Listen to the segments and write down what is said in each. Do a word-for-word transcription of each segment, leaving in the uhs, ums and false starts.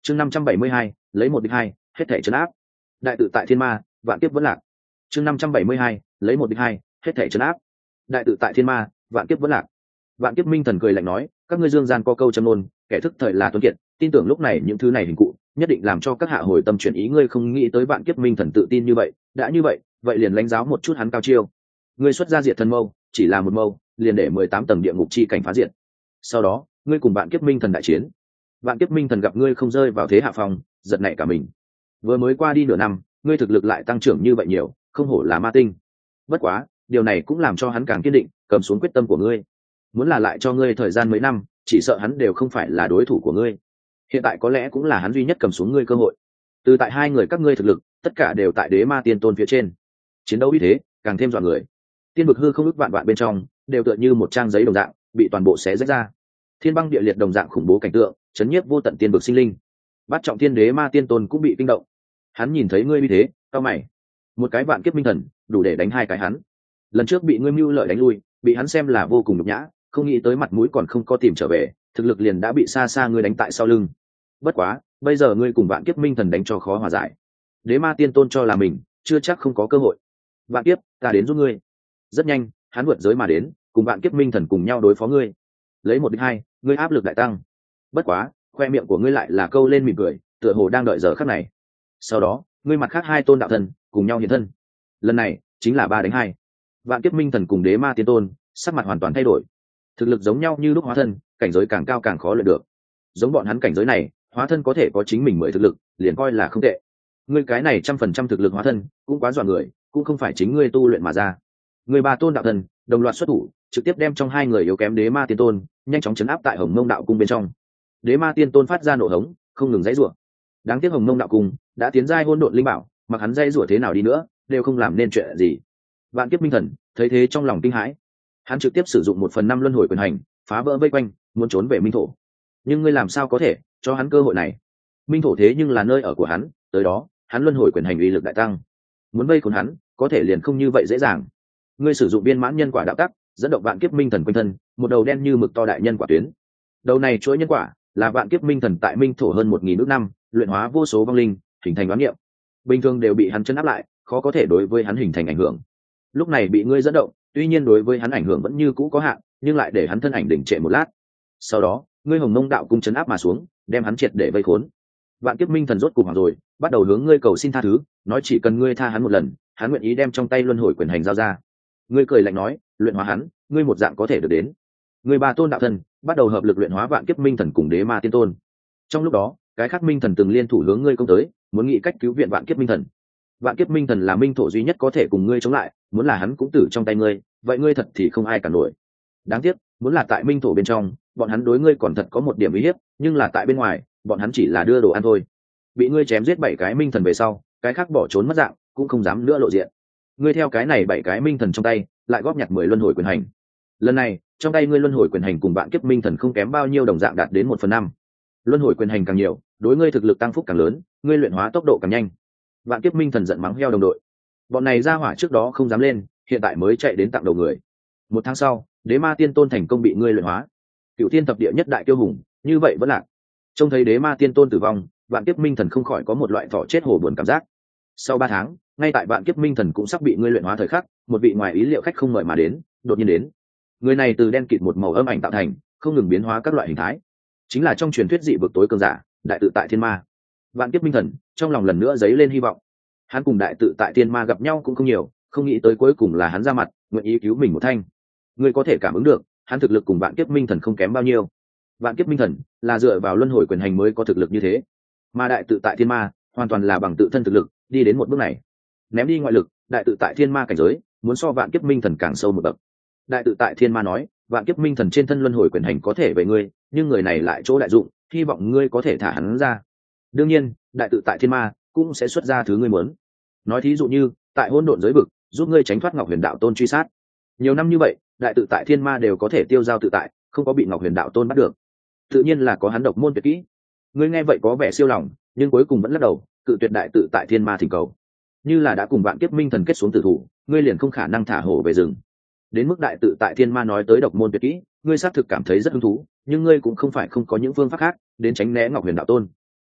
chương năm trăm bảy mươi hai lấy một địch hai, hết thể trấn áp. Đại tự tại thiên ma, vạn kiếp vẫn lạc. chương năm trăm bảy mươi hai lấy một địch hai, hết thể trấn áp. Đại tự tại thiên ma, vạn kiếp vẫn lạc. Vạn kiếp minh thần cười lạnh nói, các ngươi dương gian có câu châm ngôn, kẻ thức thời là tuấn kiệt, tin tưởng lúc này những thứ này hình cụ nhất định làm cho các hạ hồi tâm chuyển ý. Ngươi không nghĩ tới vạn kiếp minh thần tự tin như vậy, đã như vậy vậy liền lãnh giáo một chút hắn cao chiêu. Ngươi xuất ra diệt thần mâu, chỉ là một mâu liền để mười tám tầng địa ngục chi cảnh phá diệt. Sau đó ngươi cùng vạn kiếp minh thần đại chiến. Vạn kiếp minh thần gặp ngươi không rơi vào thế hạ phong, giật nảy cả mình. Vừa mới qua đi nửa năm, ngươi thực lực lại tăng trưởng như vậy nhiều, không hổ là ma tinh. Bất quá điều này cũng làm cho hắn càng kiên định, cầm xuống quyết tâm của ngươi. Muốn là lại cho ngươi thời gian mấy năm, chỉ sợ hắn đều không phải là đối thủ của ngươi. Hiện tại có lẽ cũng là hắn duy nhất cầm xuống ngươi cơ hội. Từ tại hai người các ngươi thực lực tất cả đều tại đế ma tiên tôn phía trên, chiến đấu như thế càng thêm dọa người. Tiên vực hư không ước vạn vạn bên trong đều tựa như một trang giấy đồng dạng bị toàn bộ xé rách ra. Thiên băng địa liệt đồng dạng khủng bố cảnh tượng chấn nhiếp vô tận tiên vực sinh linh. Bát trọng thiên đế ma tiên tôn cũng bị kinh động. Hắn nhìn thấy ngươi như thế, cao mày. Một cái vạn kiếp minh thần đủ để đánh hai cái hắn. Lần trước bị ngươi mưu lợi đánh lui, bị hắn xem là vô cùng nhục nhã, không nghĩ tới mặt mũi còn không có tìm trở về, thực lực liền đã bị xa xa ngươi đánh tại sau lưng. Bất quá bây giờ ngươi cùng vạn kiếp minh thần đánh cho khó hòa giải. Đế ma tiên tôn cho là mình chưa chắc không có cơ hội. Vạn kiếp, ta đến giúp ngươi. Rất nhanh hắn vượt giới mà đến, cùng vạn kiếp minh thần cùng nhau đối phó ngươi. Lấy một địch hai, ngươi áp lực đại tăng. Bất quá khoe miệng của ngươi lại là câu lên mỉm cười, tựa hồ đang đợi giờ khắc này. Sau đó ngươi mặt khác hai tôn đạo thần cùng nhau hiện thân. Lần này chính là ba đánh hai. Vạn kiếp minh thần cùng đế ma tiên tôn sắc mặt hoàn toàn thay đổi. Thực lực giống nhau như lúc hóa thân, cảnh giới càng cao càng khó luyện được. Giống bọn hắn cảnh giới này, hóa thân có thể có chính mình mười thực lực, liền coi là không tệ. Ngươi cái này trăm phần trăm thực lực hóa thân cũng quá dọa người, cũng không phải chính ngươi tu luyện mà ra. Người ba tôn đạo thần đồng loạt xuất thủ, trực tiếp đem trong hai người yếu kém đế ma tiên tôn nhanh chóng chấn áp tại hồng mông đạo cung bên trong. Đế ma tiên tôn phát ra nổ hống, không ngừng dãy rủa. Đáng tiếc hồng mông đạo cung đã tiến giai hỗn độn linh bảo, mặc hắn dãy rủa thế nào đi nữa đều không làm nên chuyện gì. Vạn kiếp minh thần thấy thế trong lòng kinh hãi, hắn trực tiếp sử dụng một phần năm luân hồi quyền hành phá vỡ vây quanh, muốn trốn về minh thổ. Nhưng ngươi làm sao có thể cho hắn cơ hội này? Minh thổ thế nhưng là nơi ở của hắn, tới đó hắn luân hồi quyền hành uy lực đại tăng, muốn vây khốn hắn có thể liền không như vậy dễ dàng. Ngươi sử dụng viên mãn nhân quả đạo tắc, dẫn động vạn kiếp minh thần quanh thân một đầu đen như mực to đại nhân quả tuyến. Đầu này chuỗi nhân quả là vạn kiếp minh thần tại minh thổ hơn một nghìn ước năm luyện hóa vô số vong linh hình thành đoán niệm, bình thường đều bị hắn chấn áp lại, khó có thể đối với hắn hình thành ảnh hưởng. Lúc này bị ngươi dẫn động, tuy nhiên đối với hắn ảnh hưởng vẫn như cũ có hạn, nhưng lại để hắn thân ảnh đỉnh trệ một lát. Sau đó ngươi hồng mông đạo cung chấn áp mà xuống, đem hắn triệt để vây khốn. Vạn kiếp minh thần rốt cục hoảng rồi, bắt đầu hướng ngươi cầu xin tha thứ, nói chỉ cần ngươi tha hắn một lần, hắn nguyện ý đem trong tay luân hồi quyền hành giao ra. Ngươi cười lạnh nói, luyện hóa hắn, ngươi một dạng có thể được đến. Ngươi ba tôn đạo thần bắt đầu hợp lực luyện hóa vạn kiếp minh thần cùng đế ma tiên tôn. Trong lúc đó cái khác minh thần từng liên thủ hướng ngươi công tới, muốn nghĩ cách cứu viện vạn kiếp minh thần. Vạn kiếp minh thần là minh thổ duy nhất có thể cùng ngươi chống lại, muốn là hắn cũng tử trong tay ngươi, vậy ngươi thật thì không ai cản nổi. Đáng tiếc muốn là tại minh thổ bên trong, bọn hắn đối ngươi còn thật có một điểm uy hiếp, nhưng là tại bên ngoài bọn hắn chỉ là đưa đồ ăn thôi. Bị ngươi chém giết bảy cái minh thần về sau, cái khác bỏ trốn mất dạng, cũng không dám nữa lộ diện. Ngươi theo cái này bảy cái minh thần trong tay lại góp nhặt mười luân hồi quyền hành. Lần này trong tay ngươi luân hồi quyền hành cùng vạn kiếp minh thần không kém bao nhiêu, đồng dạng đạt đến một phần năm. Luân hồi quyền hành càng nhiều, đối ngươi thực lực tăng phúc càng lớn, ngươi luyện hóa tốc độ càng nhanh. Vạn kiếp minh thần giận mắng heo đồng đội, bọn này ra hỏa trước đó không dám lên, hiện tại mới chạy đến tặng đầu người. Một tháng sau đế ma tiên tôn thành công bị ngươi luyện hóa, cựu thiên thập địa nhất đại kiêu hùng như vậy vẫn lạc. Trông thấy đế ma tiên tôn tử vong, vạn kiếp minh thần không khỏi có một loại thọ chết hổ buồn cảm giác. Sau ba tháng, ngay tại vạn kiếp minh thần cũng sắp bị ngươi luyện hóa thời khắc, một vị ngoài ý liệu khách không mời mà đến đột nhiên đến. Người này từ đen kịt một màu âm ảnh tạo thành, không ngừng biến hóa các loại hình thái, chính là trong truyền thuyết dị vực tối cường giả đại tự tại thiên ma. Vạn kiếp minh thần trong lòng lần nữa dấy lên hy vọng. Hắn cùng đại tự tại thiên ma gặp nhau cũng không nhiều, không nghĩ tới cuối cùng là hắn ra mặt, nguyện ý cứu mình một thanh. Ngươi có thể cảm ứng được hắn thực lực cùng vạn kiếp minh thần không kém bao nhiêu. Vạn kiếp minh thần là dựa vào luân hồi quyền hành mới có thực lực như thế, mà đại tự tại thiên ma hoàn toàn là bằng tự thân thực lực đi đến một bước này. Ném đi ngoại lực, đại tự tại thiên ma cảnh giới muốn so vạn kiếp minh thần càng sâu một bậc. Đại tự tại thiên ma nói, vạn kiếp minh thần trên thân luân hồi quyền hành có thể về ngươi, nhưng người này lại chỗ đại dụng, hy vọng ngươi có thể thả hắn ra. Đương nhiên đại tự tại thiên ma cũng sẽ xuất ra thứ ngươi muốn. Nói thí dụ như tại hỗn độn giới vực giúp ngươi tránh thoát ngọc huyền đạo tôn truy sát. Nhiều năm như vậy đại tự tại thiên ma đều có thể tiêu giao tự tại, không có bị ngọc huyền đạo tôn bắt được, tự nhiên là có hắn độc môn tuyệt kỹ. Ngươi nghe vậy có vẻ siêu lòng, nhưng cuối cùng vẫn lắc đầu cự tuyệt đại tự tại thiên ma thỉnh cầu. Như là đã cùng vạn kiếp minh thần kết xuống tử thủ, ngươi liền không khả năng thả hổ về rừng. Đến mức đại tự tại thiên ma nói tới độc môn tuyệt kỹ, ngươi xác thực cảm thấy rất hứng thú, nhưng ngươi cũng không phải không có những phương pháp khác đến tránh né ngọc huyền đạo tôn.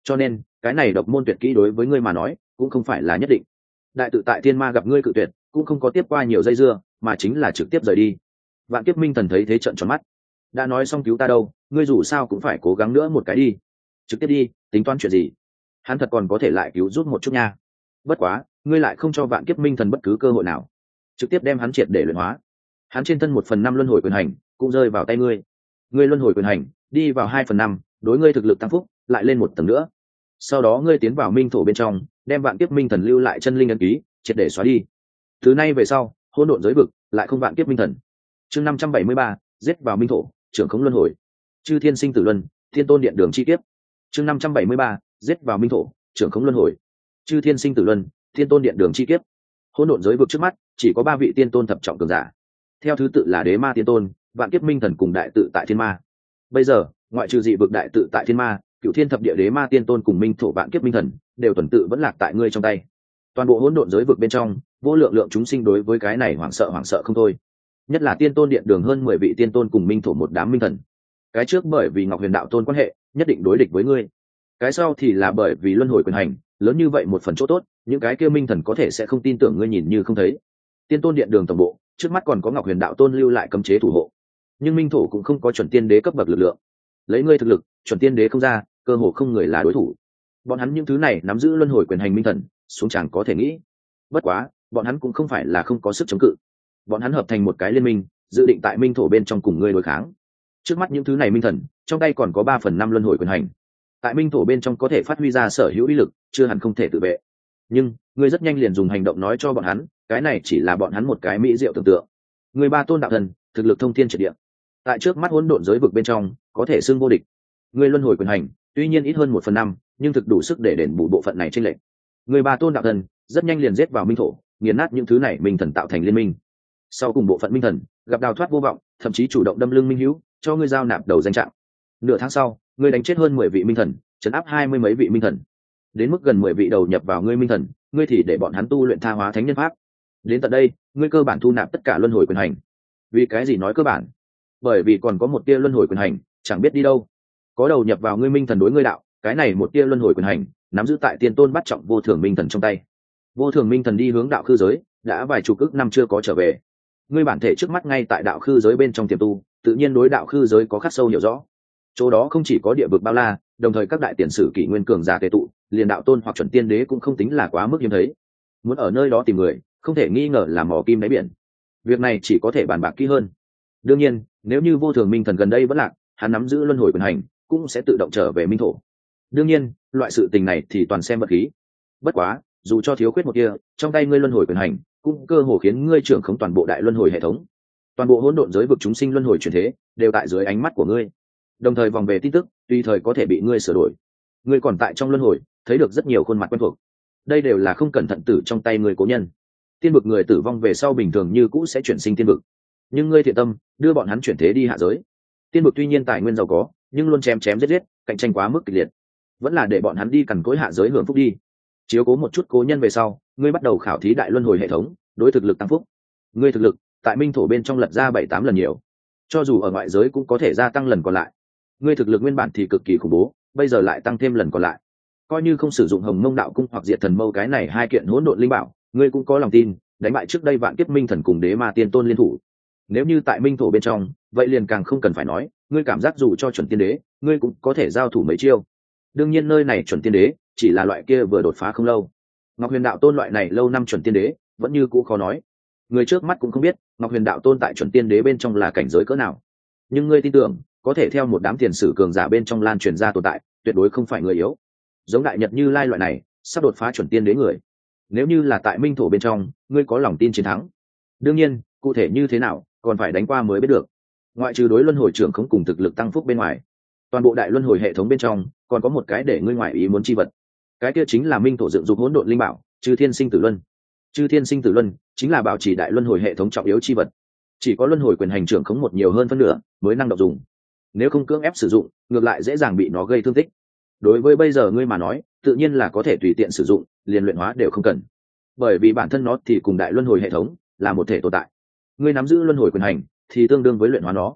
cho nên cái này độc môn tuyệt kỹ đối với ngươi mà nói cũng không phải là nhất định. Đại tự tại thiên ma gặp ngươi cự tuyệt cũng không có tiếp qua nhiều dây dưa mà chính là trực tiếp rời đi. Vạn Kiếp Minh Thần thấy thế trợn tròn mắt. Đã nói xong cứu ta đâu, ngươi dù sao cũng phải cố gắng nữa một cái đi. Trực tiếp đi, tính toán chuyện gì? Hắn thật còn có thể lại cứu giúp một chút nha. Bất quá, ngươi lại không cho Vạn Kiếp Minh Thần bất cứ cơ hội nào, trực tiếp đem hắn triệt để luyện hóa. Hắn trên thân một phần năm luân hồi quyền hành cũng rơi vào tay ngươi. Ngươi luân hồi quyền hành đi vào hai phần năm, đối ngươi thực lực tăng phúc lại lên một tầng nữa. Sau đó ngươi tiến vào minh thổ bên trong, đem Vạn Kiếp Minh Thần lưu lại chân linh ấn ký triệt để xóa đi. Từ nay về sau, hỗn độn giới vực lại không Vạn Kiếp Minh Thần. Chương năm trăm bảy mươi ba, giết vào minh thổ, trưởng khống luân hồi. Chư thiên sinh tử luân, thiên tôn điện đường chi kiếp. Chương năm trăm bảy mươi ba, giết vào minh thổ, trưởng khống luân hồi. Chư thiên sinh tử luân, thiên tôn điện đường chi kiếp. Hỗn độn giới vực trước mắt chỉ có ba vị tiên tôn thập trọng cường giả, theo thứ tự là Đế Ma Tiên Tôn, Vạn Kiếp Minh Thần cùng Đại Tự Tại Thiên Ma. Bây giờ, ngoại trừ dị vực Đại Tự Tại Thiên Ma, Cửu Thiên Thập Địa Đế Ma Tiên Tôn cùng Minh Thổ Vạn Kiếp Minh Thần đều tuần tự vẫn lạc tại ngươi trong tay. Toàn bộ hỗn độn giới vực bên trong, vô lượng lượng chúng sinh đối với cái này hoảng sợ hoảng sợ không thôi. Nhất là Tiên Tôn điện đường hơn mười vị tiên tôn cùng Minh Thổ một đám minh thần. Cái trước bởi vì Ngọc Huyền Đạo Tôn quan hệ, nhất định đối địch với ngươi. Cái sau thì là bởi vì luân hồi quyền hành, lớn như vậy một phần chỗ tốt, những cái kia minh thần có thể sẽ không tin tưởng ngươi nhìn như không thấy. Tiên Tôn điện đường tổng bộ, trước mắt còn có Ngọc Huyền Đạo Tôn lưu lại cấm chế thủ hộ, nhưng minh thổ cũng không có chuẩn tiên đế cấp bậc lực lượng. Lấy ngươi thực lực, chuẩn tiên đế không ra, cơ hồ không người là đối thủ. Bọn hắn những thứ này nắm giữ luân hồi quyền hành minh thần, xuống chẳng có thể nghĩ. Bất quá, bọn hắn cũng không phải là không có sức chống cự. Bọn hắn hợp thành một cái liên minh, dự định tại minh thổ bên trong cùng ngươi đối kháng. Trước mắt những thứ này minh thần, trong tay còn có ba phần năm luân hồi quyền hành. Tại minh thổ bên trong có thể phát huy ra sở hữu uy lực, chưa hẳn không thể tự vệ. Nhưng, ngươi rất nhanh liền dùng hành động nói cho bọn hắn, cái này chỉ là bọn hắn một cái mỹ diệu tưởng tượng. Người ba tôn đạo thần, thực lực thông thiên triệt địa, tại trước mắt hỗn độn giới vực bên trong có thể xưng vô địch. Người luân hồi quyền hành tuy nhiên ít hơn một phần năm, nhưng thực đủ sức để đền bù bộ phận này trên lệch. Người ba tôn đạo thần rất nhanh liền giết vào minh thổ, nghiền nát những thứ này minh thần tạo thành liên minh. Sau cùng bộ phận minh thần gặp đào thoát vô vọng, thậm chí chủ động đâm lưng minh hữu, cho ngươi giao nạp đầu danh trạng. Nửa tháng sau, ngươi đánh chết hơn mười vị minh thần, trấn áp hai mươi mấy vị minh thần, đến mức gần mười vị đầu nhập vào ngươi minh thần, ngươi thì để bọn hắn tu luyện tha hóa thánh nhân pháp. Đến tận đây, ngươi cơ bản thu nạp tất cả luân hồi quyền hành. Vì cái gì nói cơ bản? Bởi vì còn có một tia luân hồi quyền hành chẳng biết đi đâu. Có đầu nhập vào ngươi minh thần đối ngươi đạo, cái này một tia luân hồi quyền hành nắm giữ tại tiên tôn bắt trọng vô thường minh thần trong tay. Vô thường minh thần đi hướng đạo khư giới, đã vài chục ức năm chưa có trở về. Ngươi bản thể trước mắt ngay tại đạo khư giới bên trong tiềm tu, tự nhiên đối đạo khư giới có khắc sâu hiểu rõ. Chỗ đó không chỉ có địa vực bao la, đồng thời các đại tiền sử kỷ nguyên cường giả tề tụ, liền đạo tôn hoặc chuẩn tiên đế cũng không tính là quá mức hiếm thấy. Muốn ở nơi đó tìm người, không thể nghi ngờ là mò kim đáy biển. Việc này chỉ có thể bàn bạc kỹ hơn. Đương nhiên, nếu như vô thường minh thần gần đây vẫn lạc, hắn nắm giữ luân hồi quyền hành, cũng sẽ tự động trở về minh thổ. Đương nhiên, loại sự tình này thì toàn xem vật khí. Bất quá, dù cho thiếu khuyết một kia, trong tay ngươi luân hồi quyền hành, cũng cơ hồ khiến ngươi trưởng khống toàn bộ đại luân hồi hệ thống. Toàn bộ hỗn độn giới vực chúng sinh luân hồi chuyển thế, đều tại dưới ánh mắt của ngươi. Đồng thời vòng về tin tức, tùy thời có thể bị ngươi sửa đổi. Ngươi còn tại trong luân hồi, thấy được rất nhiều khuôn mặt quen thuộc. Đây đều là không cẩn thận tử trong tay người cố nhân. Tiên vực người tử vong về sau bình thường như cũ sẽ chuyển sinh tiên vực, nhưng ngươi thiện tâm đưa bọn hắn chuyển thế đi hạ giới. Tiên vực tuy nhiên tài nguyên giàu có, nhưng luôn chém chém giết giết, cạnh tranh quá mức kịch liệt, vẫn là để bọn hắn đi cằn cối hạ giới hưởng phúc đi. Chiếu cố một chút cố nhân về sau, ngươi bắt đầu khảo thí đại luân hồi hệ thống, đối thực lực tăng phúc. Ngươi thực lực tại minh thổ bên trong lật ra bảy tám lần nhiều, cho dù ở ngoại giới cũng có thể gia tăng lần còn lại. Ngươi thực lực nguyên bản thì cực kỳ khủng bố, bây giờ lại tăng thêm lần còn lại. Coi như không sử dụng hồng mông đạo cung hoặc diệt thần mâu cái này hai kiện hỗn độn linh bảo, ngươi cũng có lòng tin đánh bại trước đây vạn kiếp minh thần cùng đế ma tiên tôn liên thủ. Nếu như tại minh thổ bên trong, vậy liền càng không cần phải nói, ngươi cảm giác dù cho chuẩn tiên đế, ngươi cũng có thể giao thủ mấy chiêu. Đương nhiên nơi này chuẩn tiên đế chỉ là loại kia vừa đột phá không lâu. Ngọc Huyền Đạo Tôn loại này lâu năm chuẩn tiên đế vẫn như cũ khó nói. Người trước mắt cũng không biết Ngọc Huyền Đạo Tôn tại chuẩn tiên đế bên trong là cảnh giới cỡ nào, nhưng ngươi tin tưởng có thể theo một đám tiền sử cường giả bên trong lan truyền ra tồn tại, tuyệt đối không phải người yếu. Giống Đại Nhật Như Lai loại này sắp đột phá chuẩn tiên đế người, nếu như là tại minh thổ bên trong, ngươi có lòng tin chiến thắng. Đương nhiên, cụ thể như thế nào còn phải đánh qua mới biết được. Ngoại trừ đối luân hồi trưởng không cùng thực lực tăng phúc bên ngoài, toàn bộ đại luân hồi hệ thống bên trong còn có một cái để ngươi ngoại ý muốn chi vật. Cái kia chính là minh thổ dựng dục hỗn độn linh bảo Chư Thiên Sinh Tử Luân. Chư Thiên Sinh Tử Luân chính là bảo trì đại luân hồi hệ thống trọng yếu chi vật, chỉ có luân hồi quyền hành trưởng khống một nhiều hơn phân nửa mới năng động dùng. Nếu không cưỡng ép sử dụng, ngược lại dễ dàng bị nó gây thương tích. Đối với bây giờ ngươi mà nói, tự nhiên là có thể tùy tiện sử dụng, liền luyện hóa đều không cần, bởi vì bản thân nó thì cùng đại luân hồi hệ thống là một thể tồn tại. Ngươi nắm giữ luân hồi quyền hành thì tương đương với luyện hóa nó.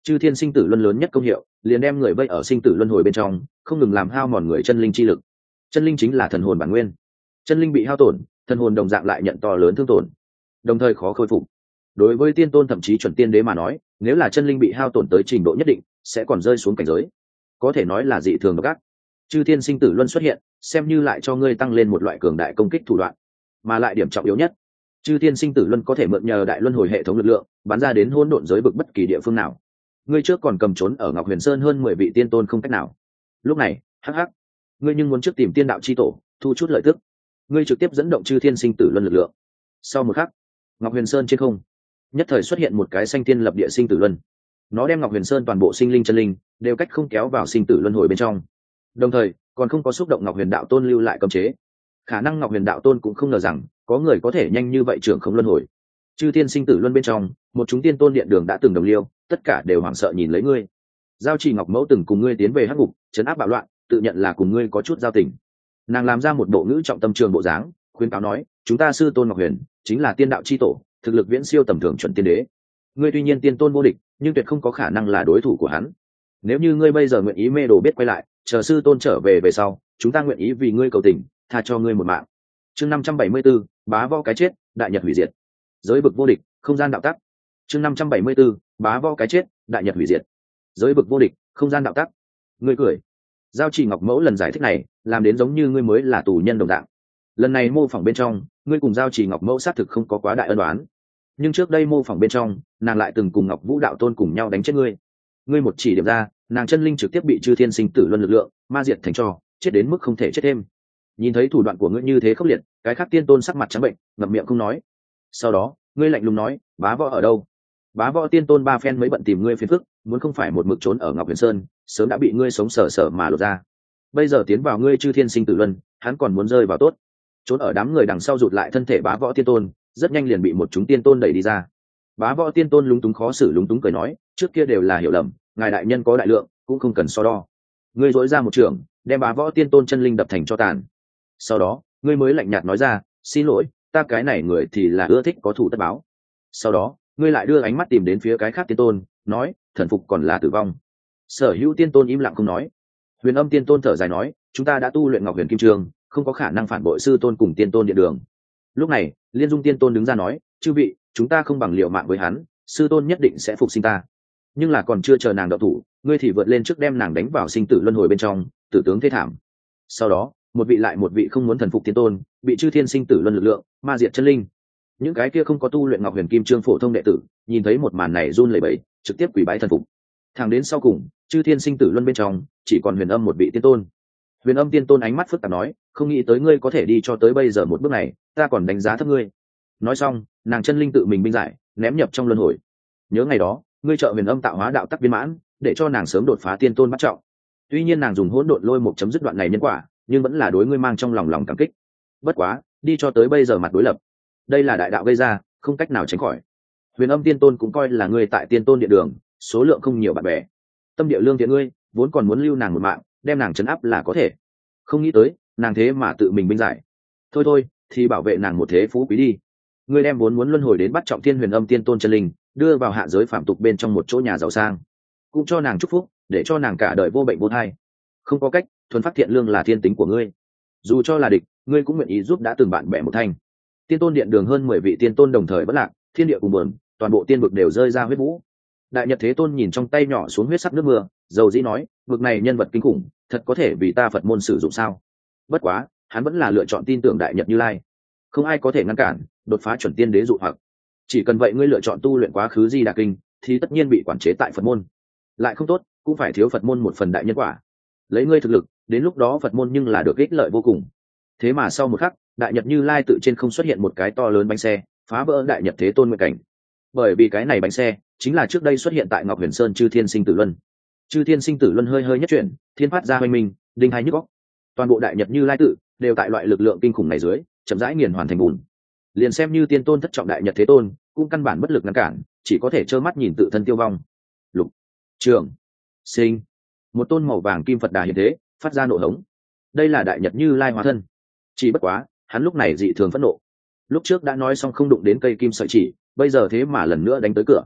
Chư thiên sinh tử luân lớn nhất công hiệu liền đem người vây ở sinh tử luân hồi bên trong, không ngừng làm hao mòn người chân linh chi lực. Chân linh chính là thần hồn bản nguyên, chân linh bị hao tổn, thần hồn đồng dạng lại nhận to lớn thương tổn, đồng thời khó khôi phục. Đối với tiên tôn thậm chí chuẩn tiên đế mà nói, nếu là chân linh bị hao tổn tới trình độ nhất định, sẽ còn rơi xuống cảnh giới, có thể nói là dị thường độc ác. Chư thiên sinh tử luân xuất hiện, xem như lại cho ngươi tăng lên một loại cường đại công kích thủ đoạn, mà lại điểm trọng yếu nhất, chư thiên sinh tử luân có thể mượn nhờ đại luân hồi hệ thống lực lượng bắn ra đến hỗn độn giới vực bất kỳ địa phương nào. Ngươi trước còn cầm trốn ở Ngọc Huyền Sơn hơn mười vị tiên tôn không cách nào, lúc này hắc hắc, ngươi nhưng muốn trước tìm tiên đạo chi tổ thu chút lợi tức, ngươi trực tiếp dẫn động chư thiên sinh tử luân lực lượng. Sau một khắc, Ngọc Huyền Sơn trên không nhất thời xuất hiện một cái xanh tiên lập địa sinh tử luân, nó đem Ngọc Huyền Sơn toàn bộ sinh linh chân linh đều cách không kéo vào sinh tử luân hồi bên trong, đồng thời còn không có xúc động Ngọc Huyền đạo tôn lưu lại cấm chế. Khả năng Ngọc Huyền đạo tôn cũng không ngờ rằng có người có thể nhanh như vậy trưởng không luân hồi. Chư thiên sinh tử luân bên trong, một chúng tiên tôn điện đường đã từng đồng liêu, tất cả đều hoảng sợ nhìn lấy ngươi. Giao Trì Ngọc Mẫu từng cùng ngươi tiến về hắc ngục, trấn áp bạo loạn, tự nhận là cùng ngươi có chút giao tình. Nàng làm ra một bộ ngữ trọng tâm trường bộ dáng, khuyên cáo nói, chúng ta sư tôn Ngọc Huyền chính là tiên đạo chi tổ, thực lực viễn siêu tầm thường chuẩn tiên đế. Ngươi tuy nhiên tiên tôn vô địch, nhưng tuyệt không có khả năng là đối thủ của hắn. Nếu như ngươi bây giờ nguyện ý mê đồ biết quay lại, chờ sư tôn trở về về sau, chúng ta nguyện ý vì ngươi cầu tình, tha cho ngươi một mạng. Chương năm trăm bảy mươi 74, bá võ cái chết, đại nhật hủy diệt. Giới vực vô địch, không gian đạo tắc. Chương năm trăm bảy mươi 74, bá võ cái chết, đại nhật hủy diệt. Giới vực vô địch, không gian đạo tắc. Ngươi cười. Giao Trì Ngọc Mẫu lần giải thích này, làm đến giống như ngươi mới là tù nhân đồng dạng. Lần này mô phỏng bên trong, ngươi cùng Giao Trì Ngọc Mẫu xác thực không có quá đại ân oán, nhưng trước đây mô phỏng bên trong, nàng lại từng cùng Ngọc Vũ đạo tôn cùng nhau đánh chết ngươi. Ngươi một chỉ điểm ra, nàng chân linh trực tiếp bị chư thiên sinh tử luân lực lượng ma diệt thành tro, chết đến mức không thể chết thêm. Nhìn thấy thủ đoạn của ngươi như thế khốc liệt, cái khác tiên tôn sắc mặt trắng bệnh, ngậm miệng không nói. Sau đó ngươi lạnh lùng nói, bá võ ở đâu? Bá võ tiên tôn ba phen mới bận tìm ngươi phiền phức, muốn không phải một mực trốn ở Ngọc Huyền Sơn, sớm đã bị ngươi sống sờ sờ mà lột ra. Bây giờ tiến vào ngươi chư thiên sinh tử luân, hắn còn muốn rơi vào tốt, trốn ở đám người đằng sau rụt lại thân thể bá võ tiên tôn, rất nhanh liền bị một chúng tiên tôn đẩy đi ra. Bá võ tiên tôn lúng túng khó xử lúng túng cười nói, trước kia đều là hiểu lầm, ngài đại nhân có đại lượng, cũng không cần so đo. Ngươi dỗi ra một trường, đem bá võ tiên tôn chân linh đập thành cho tàn. Sau đó ngươi mới lạnh nhạt nói ra, xin lỗi, ta cái này người thì là ưa thích có thủ tất báo. Sau đó ngươi lại đưa ánh mắt tìm đến phía cái khác tiên tôn, nói, thần phục còn là tử vong. Sở hữu tiên tôn im lặng không nói. Huyền Âm tiên tôn thở dài nói, chúng ta đã tu luyện Ngọc Huyền Kim Trường, không có khả năng phản bội sư tôn cùng tiên tôn điện đường. Lúc này Liên Dung tiên tôn đứng ra nói, chư vị, chúng ta không bằng liều mạng với hắn, sư tôn nhất định sẽ phục sinh ta. Nhưng là còn chưa chờ nàng đậu thủ, ngươi thì vượt lên trước đem nàng đánh vào sinh tử luân hồi bên trong, tử tướng thế thảm. Sau đó một vị lại một vị không muốn thần phục tiên tôn bị chư thiên sinh tử luân lực lượng ma diệt chân linh. Những cái kia không có tu luyện Ngọc Huyền Kim Chương phổ thông đệ tử nhìn thấy một màn này run lẩy bẩy, trực tiếp quỳ bái thần phục. Thẳng đến sau cùng, chư thiên sinh tử luân bên trong chỉ còn Huyền Âm một vị tiên tôn. Huyền Âm tiên tôn ánh mắt phức tạp nói, không nghĩ tới ngươi có thể đi cho tới bây giờ một bước này, ta còn đánh giá thấp ngươi. Nói xong, nàng chân linh tự mình binh giải, ném nhập trong luân hồi. Nhớ ngày đó, ngươi trợ Huyền Âm tạo hóa đạo tắc viên mãn, để cho nàng sớm đột phá tiên tôn bắt trọng. Tuy nhiên nàng dùng hỗn độn lôi một chấm dứt đoạn này nhân quả, nhưng vẫn là đối ngươi mang trong lòng lòng cảm kích. Bất quá, đi cho tới bây giờ mặt đối lập, đây là đại đạo gây ra, không cách nào tránh khỏi. Huyền Âm tiên tôn cũng coi là ngươi tại tiên tôn địa đường, số lượng không nhiều bạn bè, tâm địa lương thiện ngươi, vốn còn muốn lưu nàng một mạng, đem nàng trấn áp là có thể. Không nghĩ tới, nàng thế mà tự mình binh giải. Thôi thôi, thì bảo vệ nàng một thế phú quý đi. Ngươi đem vốn muốn luân hồi đến bắt trọng thiên Huyền Âm tiên tôn chân linh, đưa vào hạ giới phạm tục bên trong một chỗ nhà giàu sang, cũng cho nàng chúc phúc, để cho nàng cả đời vô bệnh vô thai. Không có cách, thuần phát thiện lương là thiên tính của ngươi. Dù cho là địch, ngươi cũng nguyện ý giúp đã từng bạn bè một thành. Tiên tôn điện đường hơn mười vị tiên tôn đồng thời bất lạc, thiên địa cùng buồn, toàn bộ tiên vực đều rơi ra huyết vũ. Đại Nhật Thế Tôn nhìn trong tay nhỏ xuống huyết sắc nước mưa, dầu dĩ nói, vực này nhân vật kinh khủng, thật có thể vì ta Phật môn sử dụng sao? Bất quá, hắn vẫn là lựa chọn tin tưởng Đại Nhật Như Lai. Không ai có thể ngăn cản, đột phá chuẩn tiên đế dụ hoặc. Chỉ cần vậy ngươi lựa chọn tu luyện quá khứ Di Đà kinh, thì tất nhiên bị quản chế tại Phật môn. Lại không tốt, cũng phải thiếu Phật môn một phần đại nhân quả. Lấy ngươi thực lực, đến lúc đó Phật môn nhưng là được ích lợi vô cùng. Thế mà sau một khắc, Đại Nhật Như Lai tự trên không xuất hiện một cái to lớn bánh xe, phá vỡ Đại Nhật Thế Tôn nguyện cảnh. Bởi vì cái này bánh xe chính là trước đây xuất hiện tại Ngọc Huyền Sơn chư thiên sinh tử luân. Chư thiên sinh tử luân hơi hơi nhất chuyển, thiên phát ra hoành minh, đinh hai nhức óc. Toàn bộ Đại Nhật Như Lai tự đều tại loại lực lượng kinh khủng này dưới, chậm rãi nghiền hoàn thành bùn. Liền xem như tiên tôn thất trọng Đại Nhật Thế Tôn, cũng căn bản bất lực ngăn cản, chỉ có thể trơ mắt nhìn tự thân tiêu vong. Lục, Trường, Sinh, một tôn màu vàng kim Phật Đà hiện thế, phát ra nộ hống. Đây là Đại Nhật Như Lai hóa thân. Chỉ bất quá, hắn lúc này dị thường phẫn nộ. Lúc trước đã nói xong không đụng đến cây kim sợi chỉ, bây giờ thế mà lần nữa đánh tới cửa.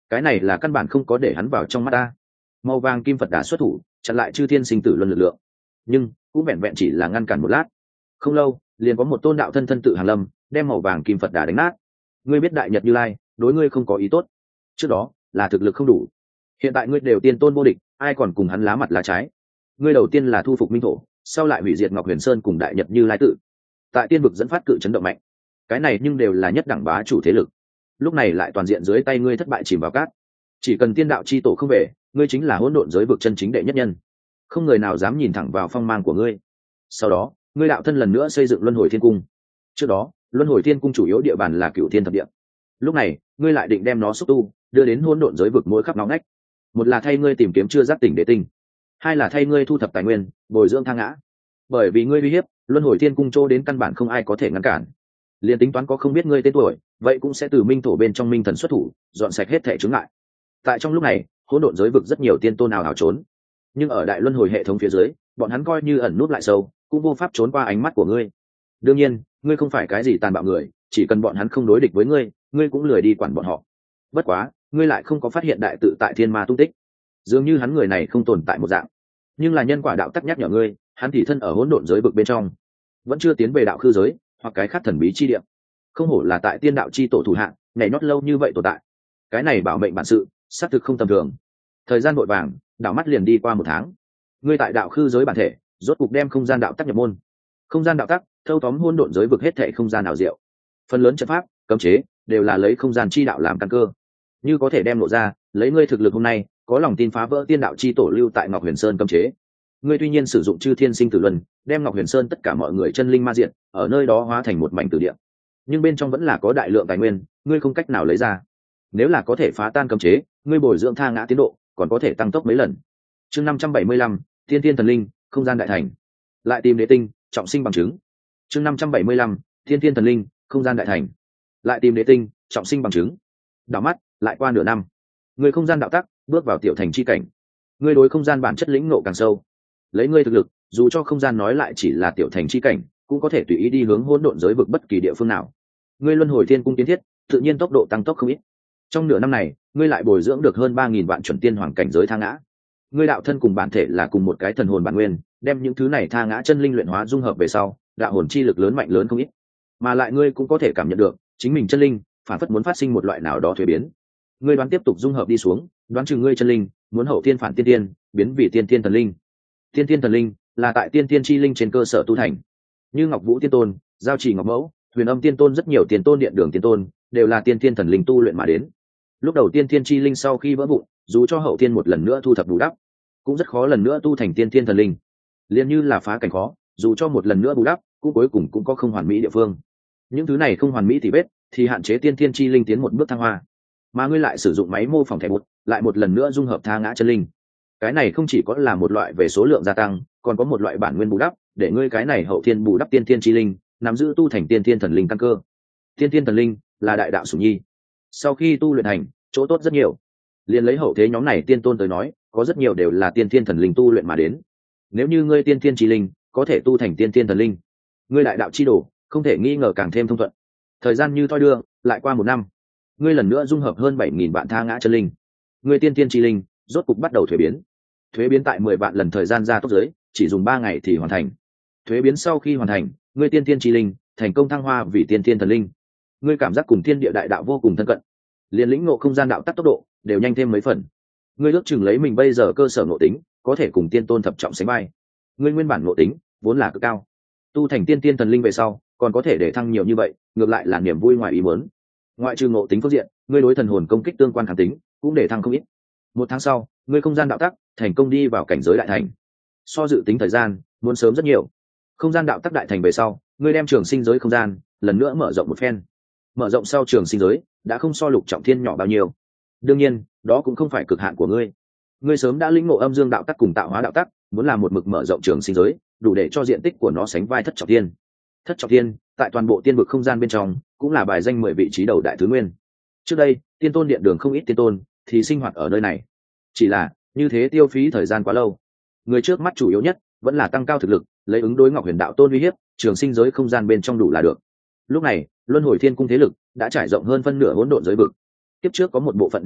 cái này là căn bản không có để hắn vào trong mắt ta. Màu vàng kim Phật đà xuất thủ chặn lại chư thiên sinh tử luân lực lượng, nhưng cũng vẹn vẹn chỉ là ngăn cản một lát. Không lâu liền có một tôn đạo thân thân tự hàng lâm đem màu vàng kim Phật đà đánh nát. Ngươi biết đại nhật Như Lai đối ngươi không có ý tốt, trước đó là thực lực không đủ, hiện tại ngươi đều tiên tôn vô địch, ai còn cùng hắn lá mặt lá trái. Ngươi đầu tiên là thu phục minh thổ, sau lại hủy diệt Ngọc Huyền Sơn cùng đại nhật Như Lai tự, tại tiên vực dẫn phát cự chấn động mạnh. Cái này nhưng đều là nhất đẳng bá chủ thế lực, lúc này lại toàn diện dưới tay ngươi thất bại chìm vào cát. Chỉ cần tiên đạo chi tổ không về, ngươi chính là hỗn độn giới vực chân chính đệ nhất nhân, không người nào dám nhìn thẳng vào phong mang của ngươi. Sau đó ngươi đạo thân lần nữa xây dựng luân hồi thiên cung. Trước đó luân hồi thiên cung chủ yếu địa bàn là cửu thiên thập địa, lúc này ngươi lại định đem nó xúc tu đưa đến hỗn độn giới vực mỗi khắp nóng ngách. Một là thay ngươi tìm kiếm chưa giác tỉnh đế tinh, hai là thay ngươi thu thập tài nguyên bồi dưỡng thang ngã. Bởi vì ngươi uy hiếp, luân hồi thiên cung chỗ đến căn bản không ai có thể ngăn cản. Liên tính toán có không biết ngươi tên tuổi, vậy cũng sẽ từ minh thổ bên trong minh thần xuất thủ dọn sạch hết thể chướng ngại. Tại trong lúc này hỗn độn giới vực rất nhiều tiên tôn nào hào trốn, nhưng ở đại luân hồi hệ thống phía dưới, bọn hắn coi như ẩn nút lại sâu, cũng vô pháp trốn qua ánh mắt của ngươi. Đương nhiên ngươi không phải cái gì tàn bạo người, chỉ cần bọn hắn không đối địch với ngươi, ngươi cũng lười đi quản bọn họ. Bất quá ngươi lại không có phát hiện đại tự tại thiên ma tung tích, dường như hắn người này không tồn tại một dạng. Nhưng là nhân quả đạo tắc nhắc nhở ngươi, hắn thì thân ở hỗn độn giới vực bên trong, vẫn chưa tiến về đạo khư giới hoặc cái khác thần bí chi địa. Không hổ là tại tiên đạo chi tổ thủ hạng, nhảy nhót lâu như vậy tồn tại, cái này bảo mệnh bản sự xác thực không tầm thường. Thời gian vội vàng, đảo mắt liền đi qua một tháng. Ngươi tại đạo khư giới bản thể rốt cục đem không gian đạo tắc nhập môn. Không gian đạo tắc thâu tóm hỗn độn giới vực hết thệ không gian nào diệu, phần lớn trận pháp cấm chế đều là lấy không gian chi đạo làm căn cơ. Như có thể đem lộ ra, lấy ngươi thực lực hôm nay, có lòng tin phá vỡ tiên đạo chi tổ lưu tại Ngọc Huyền Sơn cấm chế. Ngươi tuy nhiên sử dụng chư thiên sinh tử luân đem Ngọc Huyền Sơn tất cả mọi người chân linh ma diện ở nơi đó hóa thành một mảnh tử địa, nhưng bên trong vẫn là có đại lượng tài nguyên ngươi không cách nào lấy ra. Nếu là có thể phá tan cấm chế, ngươi bồi dưỡng tha ngã tiến độ còn có thể tăng tốc mấy lần. Chương năm trăm bảy mươi lăm, Thiên Thiên Thần Linh, không gian đại thành. Lại tìm đế tinh, trọng sinh bằng chứng. Chương năm trăm bảy mươi lăm, Thiên Thiên Thần Linh, không gian đại thành. Lại tìm đế tinh, trọng sinh bằng chứng. Đảo mắt lại qua nửa năm, người không gian đạo tắc bước vào tiểu thành chi cảnh. Ngươi đối không gian bản chất lĩnh ngộ càng sâu, lấy ngươi thực lực, dù cho không gian nói lại chỉ là tiểu thành chi cảnh, cũng có thể tùy ý đi hướng hỗn độn giới vực bất kỳ địa phương nào. Ngươi luân hồi thiên cung kiến thiết, tự nhiên tốc độ tăng tốc không ít. Trong nửa năm này, ngươi lại bồi dưỡng được hơn ba nghìn vạn chuẩn tiên hoàng cảnh giới tha ngã. Ngươi đạo thân cùng bản thể là cùng một cái thần hồn bản nguyên, đem những thứ này tha ngã chân linh luyện hóa dung hợp về sau, đạo hồn chi lực lớn mạnh lớn không ít. Mà lại ngươi cũng có thể cảm nhận được, chính mình chân linh phản phất muốn phát sinh một loại nào đó thuế biến. Ngươi đoán tiếp tục dung hợp đi xuống, đoán chừng ngươi chân linh muốn hậu tiên phản tiên tiên, biến vì tiên tiên thần linh. Tiên tiên thần linh là tại tiên tiên chi linh trên cơ sở tu thành, như Ngọc Vũ tiên tôn, Giao Chỉ Ngọc Mẫu, Huyền Âm tiên tôn, rất nhiều tiền tôn, điện đường tiên tôn đều là tiên tiên thần linh tu luyện mà đến. Lúc đầu tiên tiên chi linh sau khi vỡ vụn, dù cho hậu tiên một lần nữa thu thập bù đắp, cũng rất khó lần nữa tu thành tiên tiên thần linh. Liên như là phá cảnh khó, dù cho một lần nữa bù đắp, cũng cuối cùng cũng có không hoàn mỹ địa phương. Những thứ này không hoàn mỹ thì vết, thì hạn chế tiên tiên chi linh tiến một bước thăng hoa. Mà ngươi lại sử dụng máy mô phỏng thẻ bút, lại một lần nữa dung hợp tha ngã chân linh. Cái này không chỉ có là một loại về số lượng gia tăng, còn có một loại bản nguyên bù đắp, để ngươi cái này hậu thiên bù đắp tiên tiên chi linh, nắm giữ tu thành tiên tiên thần linh căn cơ. Tiên tiên thần linh là đại đạo sủng nhi, sau khi tu luyện thành, chỗ tốt rất nhiều. Liên lấy hậu thế nhóm này tiên tôn tới nói, có rất nhiều đều là tiên tiên thần linh tu luyện mà đến. Nếu như ngươi tiên tiên chi linh có thể tu thành tiên tiên thần linh, ngươi đại đạo chi đồ không thể nghi ngờ càng thêm thông thuận. Thời gian như thoi đưa, lại qua một năm, ngươi lần nữa dung hợp hơn bảy nghìn vạn tha ngã chân linh. Ngươi tiên tiên chi linh rốt cục bắt đầu thuế biến. Thuế biến tại mười vạn lần thời gian ra tốc giới, chỉ dùng ba ngày thì hoàn thành. Thuế biến sau khi hoàn thành, ngươi tiên tiên chi linh thành công thăng hoa vì tiên tiên thần linh. Ngươi cảm giác cùng thiên địa đại đạo vô cùng thân cận, liền lĩnh ngộ không gian đạo tắc tốc độ đều nhanh thêm mấy phần. Ngươi ước chừng lấy mình bây giờ cơ sở ngộ tính, có thể cùng tiên tôn thập trọng sánh vai. Ngươi nguyên bản ngộ tính vốn là cực cao, tu thành tiên tiên thần linh về sau, còn có thể để thăng nhiều như vậy, ngược lại là niềm vui ngoài ý muốn. Ngoại trừ ngộ tính phương diện, ngươi đối thần hồn công kích tương quan kháng tính cũng để thăng không ít. Một tháng sau, ngươi không gian đạo tắc thành công đi vào cảnh giới đại thành, so dự tính thời gian muốn sớm rất nhiều. Không gian đạo tắc đại thành về sau, ngươi đem trường sinh giới không gian lần nữa mở rộng một phen. Mở rộng sau trường sinh giới đã không so lục trọng thiên nhỏ bao nhiêu. Đương nhiên, đó cũng không phải cực hạn của ngươi. Ngươi sớm đã lĩnh ngộ âm dương đạo tắc cùng tạo hóa đạo tắc, muốn làm một mực mở rộng trường sinh giới, đủ để cho diện tích của nó sánh vai thất trọng thiên. Thất trọng thiên tại toàn bộ tiên vực không gian bên trong cũng là bài danh mười vị trí đầu đại thứ nguyên. Trước đây tiên tôn điện đường không ít tiên tôn thì sinh hoạt ở nơi này, chỉ là như thế tiêu phí thời gian quá lâu. Người trước mắt chủ yếu nhất vẫn là tăng cao thực lực, lấy ứng đối Ngọc Huyền đạo tôn uy hiếp, trường sinh giới không gian bên trong đủ là được. Lúc này luân hồi thiên cung thế lực đã trải rộng hơn phân nửa hỗn độn giới vực. Tiếp trước có một bộ phận đế tinh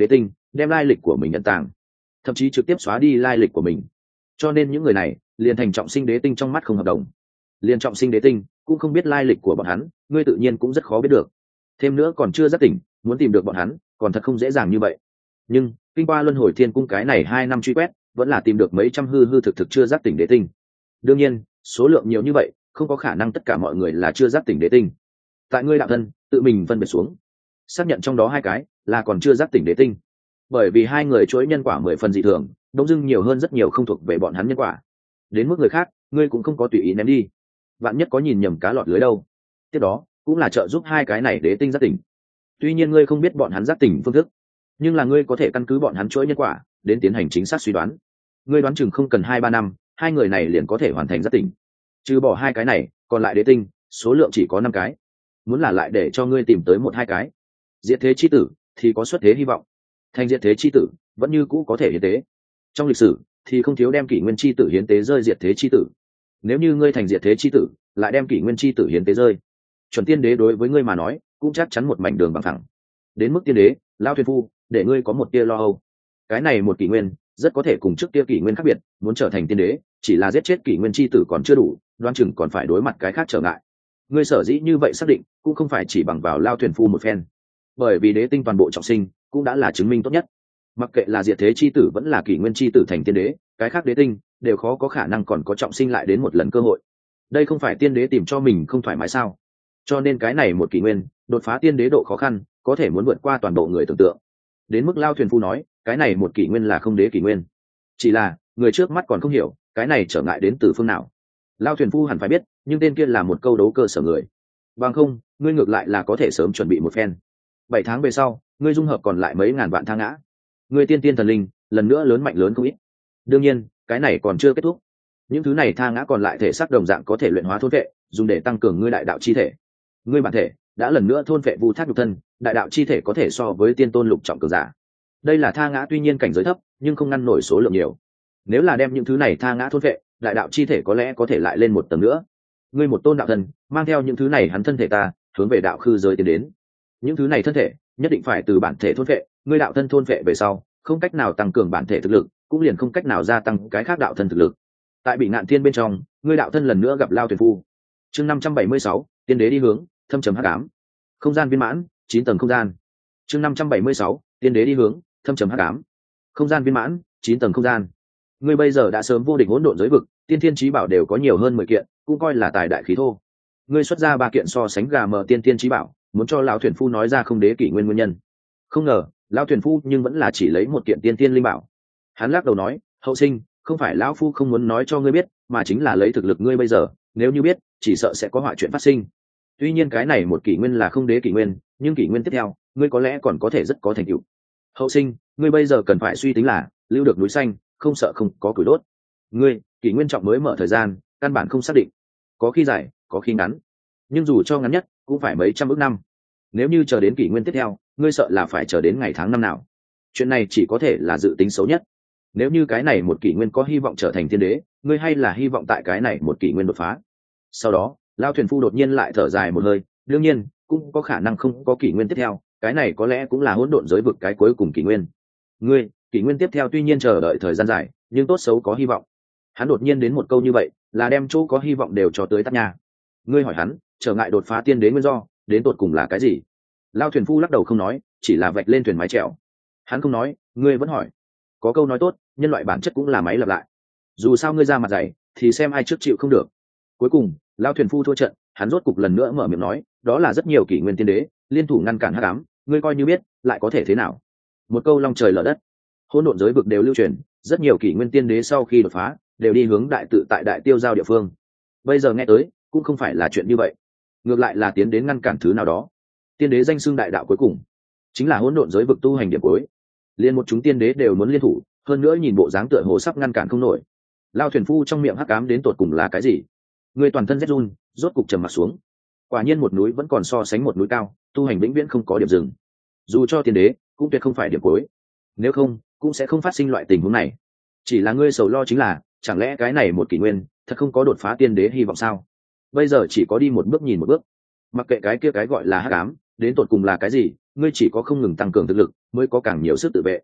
đem lai lịch của mình nhận tàng, thậm chí trực tiếp xóa đi lai lịch của mình. Cho nên những người này liền thành trọng sinh đế tinh trong mắt không hợp đồng. Liền trọng sinh đế tinh cũng không biết lai lịch của bọn hắn, ngươi tự nhiên cũng rất khó biết được. Thêm nữa còn chưa giác tỉnh, muốn tìm được bọn hắn còn thật không dễ dàng như vậy. Nhưng kinh qua luân hồi thiên cung cái này hai năm truy quét, vẫn là tìm được mấy trăm hư hư thực thực chưa giác tỉnh đế tinh. Đương nhiên số lượng nhiều như vậy không có khả năng tất cả mọi người là chưa giác tỉnh đế tinh. Tại ngươi đạo thân tự mình phân biệt xuống, xác nhận trong đó hai cái là còn chưa giác tỉnh đế tinh. Bởi vì hai người chuỗi nhân quả mười phần dị thường, đông dưng nhiều hơn rất nhiều không thuộc về bọn hắn nhân quả. Đến mức người khác ngươi cũng không có tùy ý ném đi, vạn nhất có nhìn nhầm cá lọt lưới đâu. Tiếp đó cũng là trợ giúp hai cái này đế tinh giác tỉnh. Tuy nhiên ngươi không biết bọn hắn giác tỉnh phương thức, nhưng là ngươi có thể căn cứ bọn hắn chuỗi nhân quả đến tiến hành chính xác suy đoán. Ngươi đoán chừng không cần hai ba năm, hai người này liền có thể hoàn thành giác tỉnh. Trừ bỏ hai cái này, còn lại đế tinh số lượng chỉ có năm cái. Muốn là lại để cho ngươi tìm tới một hai cái diệt thế chi tử thì có xuất thế hy vọng. Thành diệt thế chi tử vẫn như cũ có thể hiến tế. Trong lịch sử thì không thiếu đem kỷ nguyên chi tử hiến tế rơi diệt thế chi tử. Nếu như ngươi thành diệt thế chi tử lại đem kỷ nguyên chi tử hiến tế rơi, chuẩn tiên đế đối với ngươi mà nói cũng chắc chắn một mảnh đường bằng thẳng. Đến mức tiên đế lao thuyền phu để ngươi có một tia lo âu. Cái này một kỷ nguyên rất có thể cùng trước kia kỷ nguyên khác biệt, muốn trở thành tiên đế chỉ là giết chết kỷ nguyên chi tử còn chưa đủ, đoan chừng còn phải đối mặt cái khác trở ngại. Ngươi sở dĩ như vậy xác định cũng không phải chỉ bằng vào lao thuyền phu một phen, bởi vì đế tinh toàn bộ trọng sinh cũng đã là chứng minh tốt nhất. Mặc kệ là diệt thế chi tử vẫn là kỷ nguyên chi tử thành tiên đế, cái khác đế tinh đều khó có khả năng còn có trọng sinh lại đến một lần cơ hội. Đây không phải tiên đế tìm cho mình không thoải mái sao? Cho nên cái này một kỷ nguyên đột phá tiên đế độ khó khăn có thể muốn vượt qua toàn bộ người tưởng tượng. Đến mức lao thuyền phu nói cái này một kỷ nguyên là không đế kỷ nguyên, chỉ là người trước mắt còn không hiểu cái này trở ngại đến từ phương nào. Lao thuyền phu hẳn phải biết, nhưng tên kia là một câu đấu cơ sở người. Bằng không ngươi ngược lại là có thể sớm chuẩn bị một phen. Bảy tháng về sau ngươi dung hợp còn lại mấy ngàn vạn tha ngã, ngươi tiên tiên thần linh lần nữa lớn mạnh lớn không ít. Đương nhiên cái này còn chưa kết thúc, những thứ này tha ngã còn lại thể xác đồng dạng có thể luyện hóa thôn vệ, dùng để tăng cường ngươi đại đạo chi thể. Ngươi bản thể đã lần nữa thôn vệ vu thác nhục thân, đại đạo chi thể có thể so với tiên tôn lục trọng cường giả. Đây là tha ngã tuy nhiên cảnh giới thấp nhưng không ngăn nổi số lượng nhiều. Nếu là đem những thứ này tha ngã thôn vệ, đại đạo chi thể có lẽ có thể lại lên một tầng nữa. Ngươi một tôn đạo thân mang theo những thứ này hắn thân thể ta hướng về đạo khư giới tiến đến. Những thứ này thân thể nhất định phải từ bản thể thôn vệ, ngươi đạo thân thôn vệ về sau không cách nào tăng cường bản thể thực lực, cũng liền không cách nào gia tăng cái khác đạo thân thực lực. Tại bị ngạn thiên bên trong ngươi đạo thân lần nữa gặp lao thuyền phu. Chương năm trăm bảy mươi sáu, tiên đế đi hướng thâm trầm hắc ám. Không gian viên mãn chín tầng không gian. Chương năm trăm bảy mươi sáu, tiên đế đi hướng thâm trầm hắc ám. Không gian viên mãn chín tầng không gian. Ngươi bây giờ đã sớm vô địch hỗn độn giới vực, tiên thiên chí bảo đều có nhiều hơn mười kiện, cũng coi là tài đại khí thô. Ngươi xuất ra ba kiện so sánh gà mờ tiên thiên chí bảo, muốn cho lão thuyền phu nói ra không đế kỷ nguyên nguyên nhân. Không ngờ lão thuyền phu nhưng vẫn là chỉ lấy một kiện tiên thiên linh bảo. Hắn lắc đầu nói, hậu sinh, không phải lão phu không muốn nói cho ngươi biết, mà chính là lấy thực lực ngươi bây giờ, nếu như biết chỉ sợ sẽ có họa chuyện phát sinh. Tuy nhiên cái này một kỷ nguyên là không đế kỷ nguyên, nhưng kỷ nguyên tiếp theo ngươi có lẽ còn có thể rất có thành tựu. Hậu sinh, ngươi bây giờ cần phải suy tính là lưu được núi xanh, không sợ không có củi đốt. Ngươi kỷ nguyên trọng mới mở thời gian căn bản không xác định, có khi dài có khi ngắn, nhưng dù cho ngắn nhất cũng phải mấy trăm ước năm. Nếu như chờ đến kỷ nguyên tiếp theo, ngươi sợ là phải chờ đến ngày tháng năm nào. Chuyện này chỉ có thể là dự tính xấu nhất. Nếu như cái này một kỷ nguyên có hy vọng trở thành thiên đế, ngươi hay là hy vọng tại cái này một kỷ nguyên đột phá. Sau đó lao thuyền phu đột nhiên lại thở dài một hơi, đương nhiên cũng có khả năng không có kỷ nguyên tiếp theo, cái này có lẽ cũng là hỗn độn giới vực cái cuối cùng kỷ nguyên. Ngươi kỷ nguyên tiếp theo tuy nhiên chờ đợi thời gian dài, nhưng tốt xấu có hy vọng. Hắn đột nhiên đến một câu như vậy là đem chỗ có hy vọng đều cho tới tắt nhà. Ngươi hỏi hắn trở ngại đột phá tiên đế nguyên do đến tột cùng là cái gì? Lao thuyền phu lắc đầu không nói, chỉ là vạch lên thuyền mái chèo. Hắn không nói, ngươi vẫn hỏi. Có câu nói tốt, nhân loại bản chất cũng là máy lặp lại. Dù sao ngươi ra mặt dày thì xem ai trước chịu không được. Cuối cùng Lao thuyền phu thua trận, hắn rốt cục lần nữa mở miệng nói, đó là rất nhiều kỷ nguyên tiên đế liên thủ ngăn cản hắc ám, ngươi coi như biết lại có thể thế nào? Một câu long trời lở đất. Hỗn độn giới vực đều lưu truyền, rất nhiều kỷ nguyên tiên đế sau khi đột phá đều đi hướng đại tự tại đại tiêu giao địa phương. Bây giờ nghe tới cũng không phải là chuyện như vậy, ngược lại là tiến đến ngăn cản thứ nào đó. Tiên đế danh xưng đại đạo cuối cùng chính là hỗn độn giới vực tu hành điểm cuối, liên một chúng tiên đế đều muốn liên thủ, hơn nữa nhìn bộ dáng tựa hồ sắp ngăn cản không nổi. Lao thuyền phu trong miệng hắc ám đến tột cùng là cái gì? Người toàn thân rét run, rốt cục trầm mặt xuống. Quả nhiên một núi vẫn còn so sánh một núi cao, tu hành vĩnh viễn không có điểm dừng. Dù cho tiên đế cũng tuyệt không phải điểm cuối, nếu không cũng sẽ không phát sinh loại tình huống này. Chỉ là ngươi sầu lo chính là chẳng lẽ cái này một kỷ nguyên thật không có đột phá tiên đế hy vọng sao? Bây giờ chỉ có đi một bước nhìn một bước. Mặc kệ cái kia cái gọi là hắc ám đến tột cùng là cái gì, ngươi chỉ có không ngừng tăng cường thực lực mới có càng nhiều sức tự vệ.